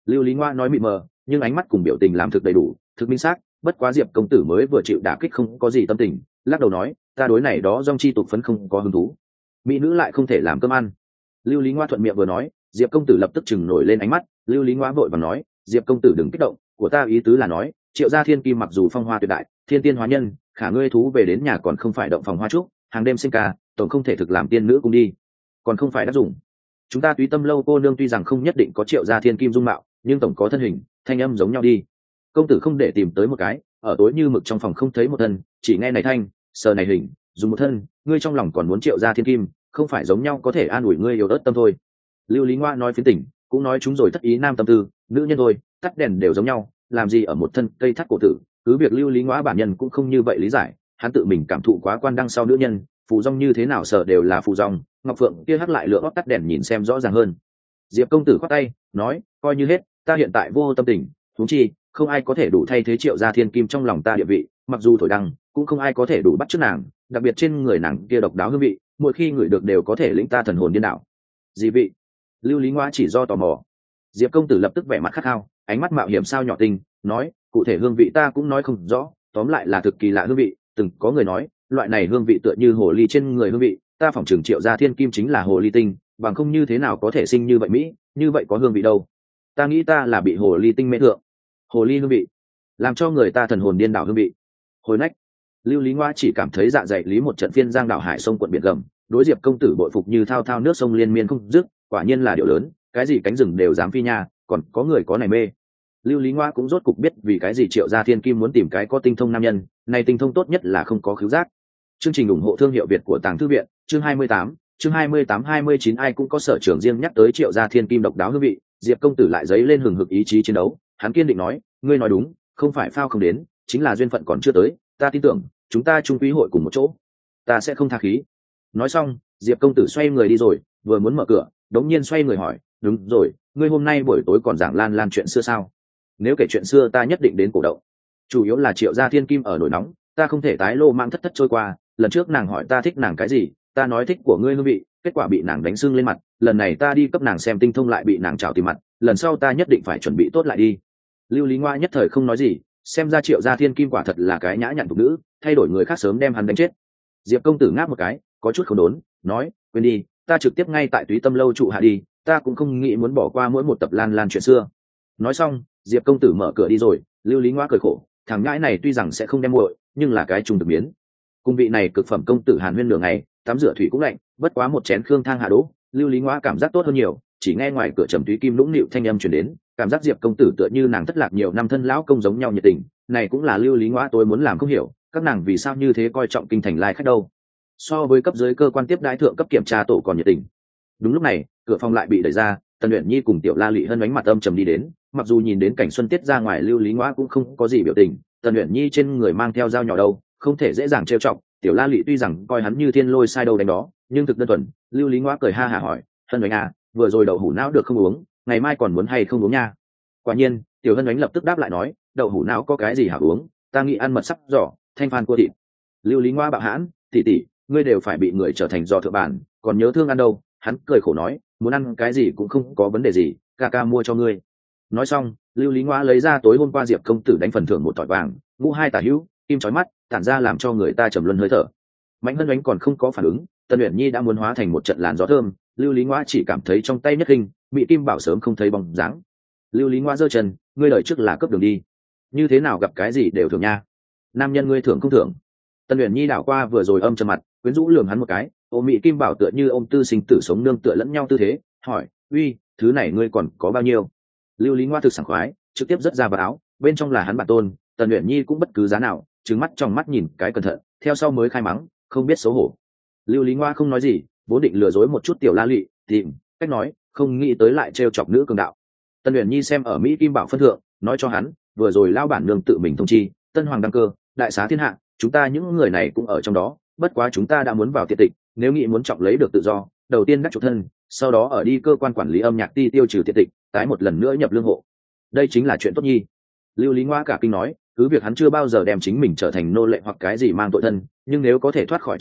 Lưu Lý Ngoa nói mịt mờ, nhưng ánh mắt cùng biểu tình làm thực đầy đủ, thực minh xác. Bất quá Diệp công tử mới vừa chịu đả kích không có gì tâm tình, lắc đầu nói, ta đối này đó dòng chi tục phấn không có hứng thú. Mỹ nữ lại không thể làm cơm ăn. Lưu Lý Ngoa thuận miệng vừa nói, Diệp công tử lập tức chừng nổi lên ánh mắt. Lưu Lý Ngoa vội vàng nói, Diệp công tử đừng kích động, của ta ý tứ là nói, Triệu gia thiên kim mặc dù phong hoa tuyệt đại, thiên tiên hóa nhân, khả ngươi thú về đến nhà còn không phải động phòng hoa trúc, hàng đêm sinh ca, tổng không thể thực làm tiên nữ cùng đi, còn không phải đắc dụng. Chúng ta Túy Tâm lâu cô nương tuy rằng không nhất định có Triệu gia thiên kim dung mạo, nhưng tổng có thân hình, thanh âm giống nhau đi. Công tử không để tìm tới một cái, ở tối như mực trong phòng không thấy một thân, chỉ nghe này thanh, sờ này hình, dùng một thân, ngươi trong lòng còn muốn Triệu gia thiên kim, không phải giống nhau có thể an ủi ngươi yếu ớt tâm thôi. Lưu Lý Ngoa nói phiến tỉnh, cũng nói chúng rồi thất ý nam tâm tư, nữ nhân thôi, tắt đèn đều giống nhau, làm gì ở một thân cây thắt cổ tử. Cứ việc Lưu Lý Ngoa bản nhân cũng không như vậy lý giải, hắn tự mình cảm thụ quá quan đăng sau nữ nhân, phù dong như thế nào sợ đều là phù dong. Ngọc Phượng kia hắt lại lượng óc tắt đèn nhìn xem rõ ràng hơn. Diệp công tử khoát tay nói, coi như hết, ta hiện tại vô tâm tình, huống chi không ai có thể đủ thay thế Triệu gia thiên kim trong lòng ta địa vị, mặc dù thổi đăng cũng không ai có thể đủ bắt chước nàng, đặc biệt trên người nàng kia độc đáo hương vị, mỗi khi ngửi được đều có thể lĩnh ta thần hồn điên đảo. Gì vị? Lưu Lý Ngoa chỉ do tò mò. Diệp công tử lập tức vẻ mặt khát khao, ánh mắt mạo hiểm sao nhỏ tinh, nói, cụ thể hương vị ta cũng nói không rõ, tóm lại là thực kỳ lạ hương vị. Từng có người nói, loại này hương vị tựa như hồ ly trên người hương vị, ta phỏng chừng Triệu gia thiên kim chính là hồ ly tinh, bằng không như thế nào có thể sinh như vậy mỹ, như vậy có hương vị đâu. Ta nghĩ ta là bị hồ ly tinh mê thượng. Hồ ly hương vị, làm cho người ta thần hồn điên đảo hương vị. Hồi nách. Lưu Lý Ngoa chỉ cảm thấy dạ dày lý một trận phiên giang đảo hải sông quận biển gầm, đối Diệp công tử bội phục như thao thao nước sông liên miên không dứt, quả nhiên là điều lớn, cái gì cánh rừng đều dám phi nha, còn có người có này mê. Lưu Lý Ngoa cũng rốt cục biết vì cái gì Triệu gia thiên kim muốn tìm cái có tinh thông nam nhân, này tinh thông tốt nhất là không có khứu giác. Chương trình ủng hộ thương hiệu Việt của Tàng Thư viện, chương hai mươi tám, chương hai mươi tám hai mươi chín ai cũng có sở trường riêng nhắc tới Triệu gia thiên kim độc đáo hương vị, Diệp công tử lại giấy lên hừng hực ý chí chiến đấu, hắn kiên định nói, ngươi nói đúng, không phải phao không đến, chính là duyên phận còn chưa tới, ta tin tưởng, chúng ta chung quý hội cùng một chỗ, ta sẽ không tha khí. Nói xong, Diệp công tử xoay người đi rồi, vừa muốn mở cửa, đống nhiên xoay người hỏi, đúng rồi, ngươi hôm nay buổi tối còn giảng lan lan chuyện xưa sao? Nếu kể chuyện xưa ta nhất định đến cổ động. Chủ yếu là Triệu gia thiên kim ở nổi nóng, ta không thể tái lô mang thất thất trôi qua. Lần trước nàng hỏi ta thích nàng cái gì, ta nói thích của ngươi hương vị, kết quả bị nàng đánh sưng lên mặt. Lần này ta đi cấp nàng xem tinh thông lại bị nàng trào tìm mặt, lần sau ta nhất định phải chuẩn bị tốt lại đi. Lưu Lý Ngoa nhất thời không nói gì, xem ra Triệu gia thiên kim quả thật là cái nhã nhặn thục nữ, thay đổi người khác sớm đem hắn đánh chết. Diệp công tử ngáp một cái, có chút không đốn, nói, quên đi, ta trực tiếp ngay tại Túy Tâm lâu trụ hạ đi, ta cũng không nghĩ muốn bỏ qua mỗi một tập lan lan chuyện xưa. Nói xong, Diệp công tử mở cửa đi rồi. Lưu Lý Ngoa cười khổ, thằng nhãi này tuy rằng sẽ không đem muội, nhưng là cái trùng thực biến. Cung vị này cực phẩm công tử hàn huyên nửa ngày, tắm rửa thủy cũng lạnh, bất quá một chén khương thang hạ đỗ, Lưu Lý Ngoa cảm giác tốt hơn nhiều. Chỉ nghe ngoài cửa trầm túy kim lũng nịu thanh âm truyền đến, cảm giác Diệp công tử tựa như nàng thất lạc nhiều năm thân lão công giống nhau nhiệt tình. Này cũng là Lưu Lý Ngoa tôi muốn làm không hiểu, các nàng vì sao như thế coi trọng kinh thành lai khách đâu. So với cấp dưới cơ quan tiếp đái thượng cấp kiểm tra tổ còn nhiệt tình. Đúng lúc này, cửa phòng lại bị đẩy ra, Tần Uyển Nhi cùng Tiểu La Lị hân ánh mặt âm trầm đi đến. Mặc dù nhìn đến cảnh xuân tiết ra ngoài, Lưu Lý Ngoa cũng không có gì biểu tình. Tần Uyển Nhi trên người mang theo dao nhỏ đâu, không thể dễ dàng trêu chọc. Tiểu La Lị tuy rằng coi hắn như thiên lôi sai đâu đánh đó, nhưng thực đơn thuần. Lưu Lý Ngoa cười ha hả hỏi, hân ánh à, vừa rồi đậu hũ não được không uống, ngày mai còn muốn hay không uống nha? Quả nhiên, Tiểu Hân ánh lập tức đáp lại nói, đậu hũ não có cái gì hả uống, ta nghĩ ăn mật sắc giỏ, thanh phan cua thịt. Lưu Lý Ngoa bạo hãn, tỷ tỷ, ngươi đều phải bị người trở thành giò thượng bản, còn nhớ thương ăn đâu? Hắn cười khổ nói, muốn ăn cái gì cũng không có vấn đề gì, ca ca mua cho ngươi. Nói xong, Lưu Lý Ngoa lấy ra tối hôm qua Diệp công tử đánh phần thưởng một tỏi vàng, ngũ hai tả hữu, kim chói mắt, tản ra làm cho người ta trầm luân hơi thở. Mạnh Hân ánh còn không có phản ứng, Tần Uyển Nhi đã muốn hóa thành một trận làn gió thơm. Lưu Lý Ngoa chỉ cảm thấy trong tay nhất hình, bị kim bảo sớm không thấy bóng dáng. Lưu Lý Ngoa giơ chân, ngươi lời trước là cấp đường đi, như thế nào gặp cái gì đều thưởng nha. Nam nhân ngươi thưởng không thưởng? Tần Uyển Nhi đảo qua vừa rồi âm trầm mặt, quyến rũ lườm hắn một cái, ôm Mỹ Kim Bảo tựa như ôm tư sinh tử sống nương tựa lẫn nhau tư thế, hỏi, uy, thứ này ngươi còn có bao nhiêu? Lưu Lý Ngoa thực sảng khoái, trực tiếp rất ra vào áo, bên trong là hắn bản tôn. Tần Uyển Nhi cũng bất cứ giá nào, trừng mắt trong mắt nhìn cái cẩn thận, theo sau mới khai mắng, không biết xấu hổ. Lưu Lý Ngoa không nói gì, vốn định lừa dối một chút Tiểu La Lị, tìm cách nói, không nghĩ tới lại trêu chọc nữ cường đạo. Tần Uyển Nhi xem ở Mỹ Kim Bảo phân thượng, nói cho hắn, vừa rồi lao bản nương tự mình thông chi, tân hoàng đăng cơ, đại xá thiên hạ, chúng ta những người này cũng ở trong đó, bất quá chúng ta đã muốn vào tiện tịch, nếu nghĩ muốn trọng lấy được tự do, đầu tiên đắc chủ thân, sau đó ở đi cơ quan quản lý âm nhạc ti tiêu trừ tiện tịch, tái một lần nữa nhập lương hộ. Đây chính là chuyện tốt nhi. Lưu Lý Ngoa cả kinh nói, cứ việc hắn chưa bao giờ đem chính mình trở thành nô lệ hoặc cái gì mang tội thân, nhưng nếu có thể thoát khỏi trói buộc,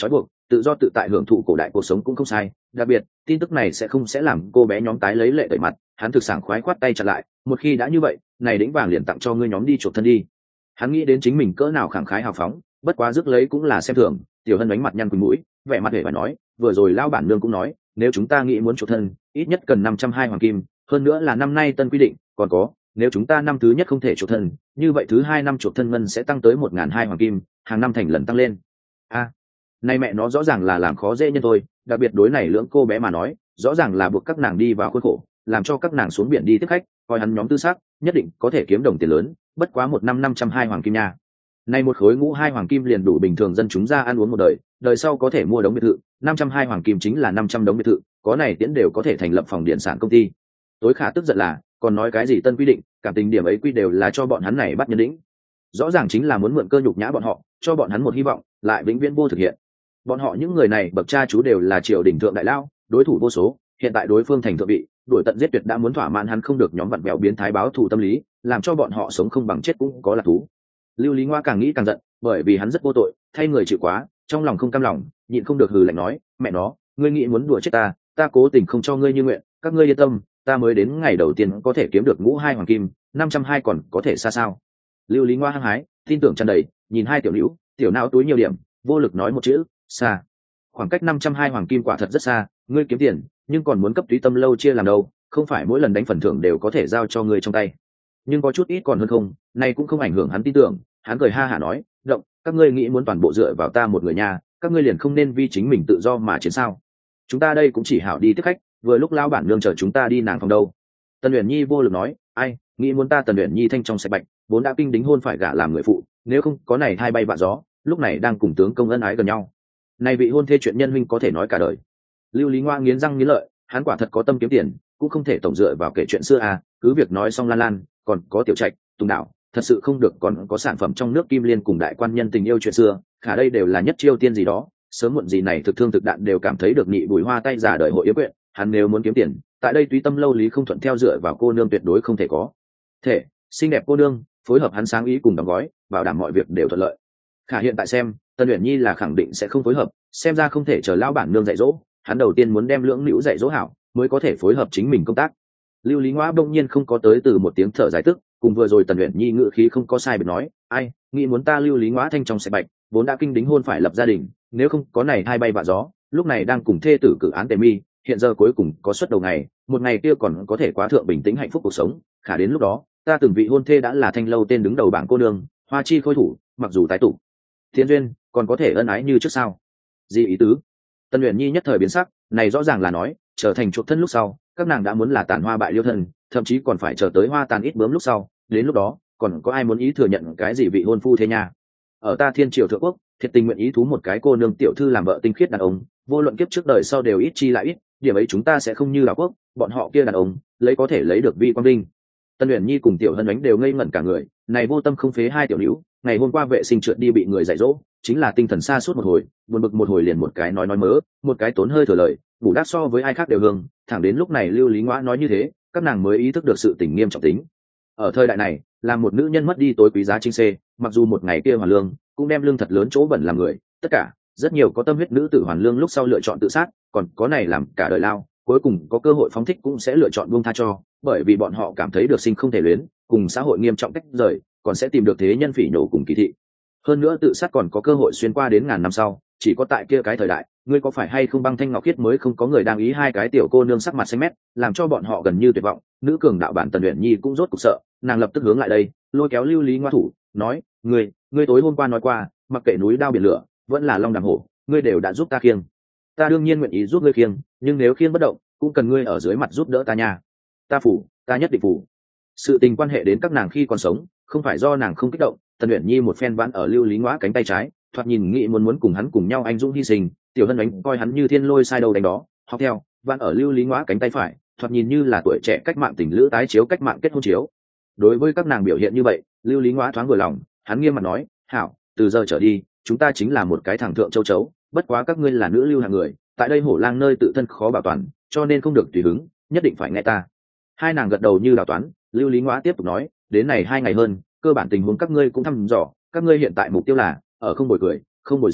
tự do tự tại hưởng thụ cổ đại cuộc sống cũng không sai. Đặc biệt tin tức này sẽ không sẽ làm cô bé nhóm tái lấy lệ tẩy mặt. Hắn thực sảng khoái khoát tay chặn lại, một khi đã như vậy, này đĩnh vàng liền tặng cho ngươi nhóm đi chuộc thân đi. Hắn nghĩ đến chính mình cỡ nào khẳng khái hào phóng, bất quá rước lấy cũng là xem thường. Tiểu Hân đánh mặt nhăn quỳnh mũi, vẻ mặt hề phải nói, vừa rồi lao bản nương cũng nói, nếu chúng ta nghĩ muốn chuộc thân, ít nhất cần năm trăm hai hoàng kim, hơn nữa là năm nay tân quy định, còn có, nếu chúng ta năm thứ nhất không thể chuộc thân, như vậy thứ hai năm chuộc thân ngân sẽ tăng tới một ngàn hai hoàng kim, hàng năm thành lần tăng lên. A, à, nay mẹ nó rõ ràng là làm khó dễ nhân thôi, đặc biệt đối này lưỡng cô bé mà nói, rõ ràng là buộc các nàng đi vào khuôn khổ, làm cho các nàng xuống biển đi tiếp khách, coi hắn nhóm tư xác, nhất định có thể kiếm đồng tiền lớn, bất quá một năm năm trăm hai hoàng kim nha. Nay một khối ngũ hai hoàng kim liền đủ bình thường dân chúng ra ăn uống một đời, đời sau có thể mua đống biệt thự, năm trăm hai hoàng kim chính là năm trăm đống biệt thự, có này tiễn đều có thể thành lập phòng điện sản công ty. Tối khả tức giận là, còn nói cái gì tân quy định, cảm tình điểm ấy quy đều là cho bọn hắn này bắt nhân đĩnh. Rõ ràng chính là muốn mượn cơ nhục nhã bọn họ, cho bọn hắn một hy vọng, lại vĩnh viễn vô thực hiện. Bọn họ những người này bậc cha chú đều là triều đình thượng đại lao, đối thủ vô số, hiện tại đối phương thành thượng vị, đuổi tận giết tuyệt đã muốn thỏa mãn hắn không được nhóm vặn vẹo biến thái báo thù tâm lý, làm cho bọn họ sống không bằng chết cũng có là thú. Lưu Lý Ngoa càng nghĩ càng giận, bởi vì hắn rất vô tội, thay người chịu quá, trong lòng không cam lòng, nhịn không được hừ lạnh nói, mẹ nó, ngươi nghĩ muốn đùa chết ta, ta cố tình không cho ngươi như nguyện, các ngươi yên tâm, ta mới đến ngày đầu tiên có thể kiếm được ngũ hai hoàng kim, năm trăm hai còn có thể xa sao? Lưu Lý Ngoa hăng hái, tin tưởng tràn đầy, nhìn hai tiểu nữ, tiểu não túi nhiều điểm, vô lực nói một chữ, xa. Khoảng cách năm trăm hai hoàng kim quả thật rất xa, ngươi kiếm tiền, nhưng còn muốn cấp túy tâm lâu chia làm đâu, không phải mỗi lần đánh phần thưởng đều có thể giao cho ngươi trong tay. Nhưng có chút ít còn hơn không, này cũng không ảnh hưởng hắn tin tưởng, hắn cười ha hả nói, động, các ngươi nghĩ muốn toàn bộ dựa vào ta một người nhà, các ngươi liền không nên vì chính mình tự do mà chiến sao? Chúng ta đây cũng chỉ hảo đi tiếp khách, vừa lúc lão bản nương chờ chúng ta đi nàng phòng đâu. Tần Uyển Nhi vô lực nói, ai, nghĩ muốn ta Tần Uyển Nhi thanh trong sạch bạch, vốn đã kinh đính hôn phải gả làm người phụ, nếu không có này hai bay vạ gió, lúc này đang cùng tướng công ân ái gần nhau. Này vị hôn thê chuyện nhân huynh có thể nói cả đời. Lưu Lý Ngoa nghiến răng nghiến lợi, hắn quả thật có tâm kiếm tiền, cũng không thể tổng dựa vào kể chuyện xưa à, cứ việc nói xong lan lan, còn có tiểu trạch, tùng đạo, thật sự không được còn có sản phẩm trong nước kim liên cùng đại quan nhân tình yêu chuyện xưa, khả đây đều là nhất chiêu tiên gì đó, sớm muộn gì này thực thương thực đạn đều cảm thấy được nhị bùi hoa tay giả đời hội yếm quyện, hắn nếu muốn kiếm tiền, tại đây túy tâm lâu lý không thuận theo dựa vào cô nương tuyệt đối không thể có. Thể, xinh đẹp cô nương, phối hợp hắn sáng ý cùng đóng gói, bảo đảm mọi việc đều thuận lợi. Khả hiện tại xem, Tần Uyển Nhi là khẳng định sẽ không phối hợp, xem ra không thể chờ lão bản nương dạy dỗ, hắn đầu tiên muốn đem lưỡng nữ dạy dỗ hảo, mới có thể phối hợp chính mình công tác. Lưu Lý Ngoa đông nhiên không có tới từ một tiếng thở dài tức, cùng vừa rồi Tần Uyển Nhi ngữ khí không có sai biệt nói, ai, nghĩ muốn ta Lưu Lý Ngoa thanh trong sạch bạch, vốn đã kinh đính hôn phải lập gia đình, nếu không có này hai bay vạ gió, lúc này đang cùng thê tử cử án tề mi, hiện giờ cuối cùng có suất đầu ngày, một ngày kia còn có thể quá thượng bình tĩnh hạnh phúc cuộc sống, khả đến lúc đó, ta từng vị hôn thê đã là thanh lâu tên đứng đầu bảng cô nương, hoa chi khôi thủ, mặc dù tái tụ thiên duyên, còn có thể ân ái như trước sao? Gì ý tứ? Tần Uyển Nhi nhất thời biến sắc, này rõ ràng là nói, trở thành chuộc thân lúc sau, các nàng đã muốn là tàn hoa bại liêu thân, thậm chí còn phải chờ tới hoa tàn ít bướm lúc sau, đến lúc đó, còn có ai muốn ý thừa nhận cái gì vị hôn phu thế nha? Ở ta Thiên Triều thượng quốc, thiệt tình nguyện ý thú một cái cô nương tiểu thư làm vợ tinh khiết đàn ông, vô luận kiếp trước đời sau đều ít chi lại ít, điểm ấy chúng ta sẽ không như đảo quốc, bọn họ kia đàn ông, lấy có thể lấy được vi quang đinh. Tần Uyển Nhi cùng Tiểu Hân Ánh đều ngây ngẩn cả người, này vô tâm không phế hai tiểu nữ, ngày hôm qua vệ sinh trượt đi bị người dạy dỗ, chính là tinh thần xa suốt một hồi, buồn bực một hồi liền một cái nói nói mớ, một cái tốn hơi thừa lời, ngủ đát so với ai khác đều hương, thẳng đến lúc này Lưu Lý Ngoa nói như thế, các nàng mới ý thức được sự tình nghiêm trọng tính. Ở thời đại này, làm một nữ nhân mất đi tối quý giá chính xê, mặc dù một ngày kia hoàn lương, cũng đem lương thật lớn chỗ bẩn làm người, tất cả, rất nhiều có tâm huyết nữ tử hoàn lương lúc sau lựa chọn tự sát, còn có này làm cả đời lao, cuối cùng có cơ hội phóng thích cũng sẽ lựa chọn buông tha cho, bởi vì bọn họ cảm thấy được sinh không thể luyến, cùng xã hội nghiêm trọng tách rời, còn sẽ tìm được thế nhân phỉ nhổ cùng kỳ thị. Hơn nữa tự sát còn có cơ hội xuyên qua đến ngàn năm sau, chỉ có tại kia cái thời đại, ngươi có phải hay không băng thanh ngọc khiết mới không có người đang ý hai cái tiểu cô nương sắc mặt xanh mét, làm cho bọn họ gần như tuyệt vọng. Nữ cường đạo bản Tần Uyển Nhi cũng rốt cục sợ, nàng lập tức hướng lại đây, lôi kéo Lưu Lý Ngoa thủ, nói, ngươi, ngươi tối hôm qua nói qua, mặc kệ núi đao biển lửa, vẫn là long đằng hổ, ngươi đều đã giúp ta khiêng, ta đương nhiên nguyện ý giúp ngươi khiêng, nhưng nếu khiêng bất động, cũng cần ngươi ở dưới mặt giúp đỡ ta nha. Ta phủ, ta nhất định phủ. Sự tình quan hệ đến các nàng khi còn sống, không phải do nàng không kích động. Tần Uyển Nhi một phen vãn ở Lưu Lý Ngoa cánh tay trái, thoạt nhìn nghĩ muốn muốn cùng hắn cùng nhau anh dũng hy sinh. Tiểu Hân Ánh coi hắn như thiên lôi sai đầu đánh đó, học theo, vãn ở Lưu Lý Ngoa cánh tay phải, thoạt nhìn như là tuổi trẻ cách mạng tình lữ tái chiếu cách mạng kết hôn chiếu. Đối với các nàng biểu hiện như vậy, Lưu Lý Ngoa thoáng vừa lòng, hắn nghiêm mặt nói, hảo, từ giờ trở đi, chúng ta chính là một cái thằng thượng châu chấu, bất quá các ngươi là nữ lưu hạng người, tại đây hổ lang nơi tự thân khó bảo toàn, cho nên không được tùy hứng, nhất định phải nghe ta. Hai nàng gật đầu như đào toán. Lưu Lý Ngoa tiếp tục nói, đến này hai ngày hơn, cơ bản tình huống các ngươi cũng thăm dò, các ngươi hiện tại mục tiêu là ở không bồi cười, không bồi rượu,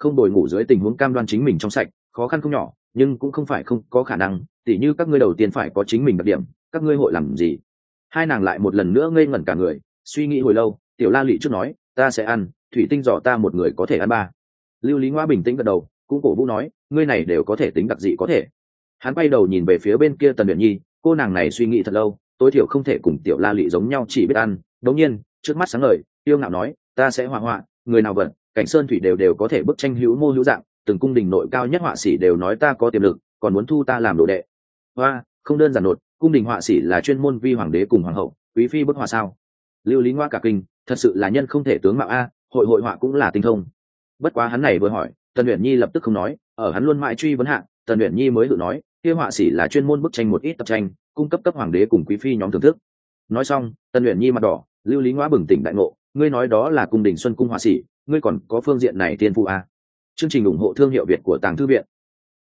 không bồi ngủ dưới tình huống cam đoan chính mình trong sạch khó khăn không nhỏ, nhưng cũng không phải không có khả năng. Tỉ như các ngươi đầu tiên phải có chính mình đặc điểm, các ngươi hội làm gì? Hai nàng lại một lần nữa ngây ngẩn cả người, suy nghĩ hồi lâu. Tiểu La Lị trước nói, ta sẽ ăn thủy tinh giỏ, ta một người có thể ăn ba. Lưu Lý Ngoa bình tĩnh gật đầu, cũng cổ vũ nói, ngươi này đều có thể tính đặc dị có thể. Hắn quay đầu nhìn về phía bên kia Tần Uyển Nhi, cô nàng này suy nghĩ thật lâu, tối thiểu không thể cùng Tiểu La Lị giống nhau chỉ biết ăn. Đống nhiên trước mắt sáng ngời, yêu ngạo nói, ta sẽ họa họa, người nào vận cảnh sơn thủy đều đều có thể bức tranh hữu mô hữu dạng, từng cung đình nội cao nhất họa sĩ đều nói ta có tiềm lực, còn muốn thu ta làm đồ đệ. Hoa, không đơn giản nột, cung đình họa sĩ là chuyên môn vi hoàng đế cùng hoàng hậu, quý phi bức họa sao? Lưu Lý Ngoa cả kinh, thật sự là nhân không thể tướng mạo a, hội hội họa cũng là tinh thông. Bất quá hắn này vừa hỏi, Tần Uyển Nhi lập tức không nói, ở hắn luôn mãi truy vấn hạ, Tần Uyển Nhi mới tự nói, kia họa sĩ là chuyên môn bức tranh một ít tập tranh, cung cấp cấp hoàng đế cùng quý phi nhóm thưởng thức. Nói xong, Tần Uyển Nhi mặt đỏ, Lưu Lý Ngoa bừng tỉnh đại ngộ, ngươi nói đó là cung đình xuân cung họa sĩ, ngươi còn có phương diện này tiên phụ a. Chương trình ủng hộ thương hiệu Việt của Tàng Thư viện.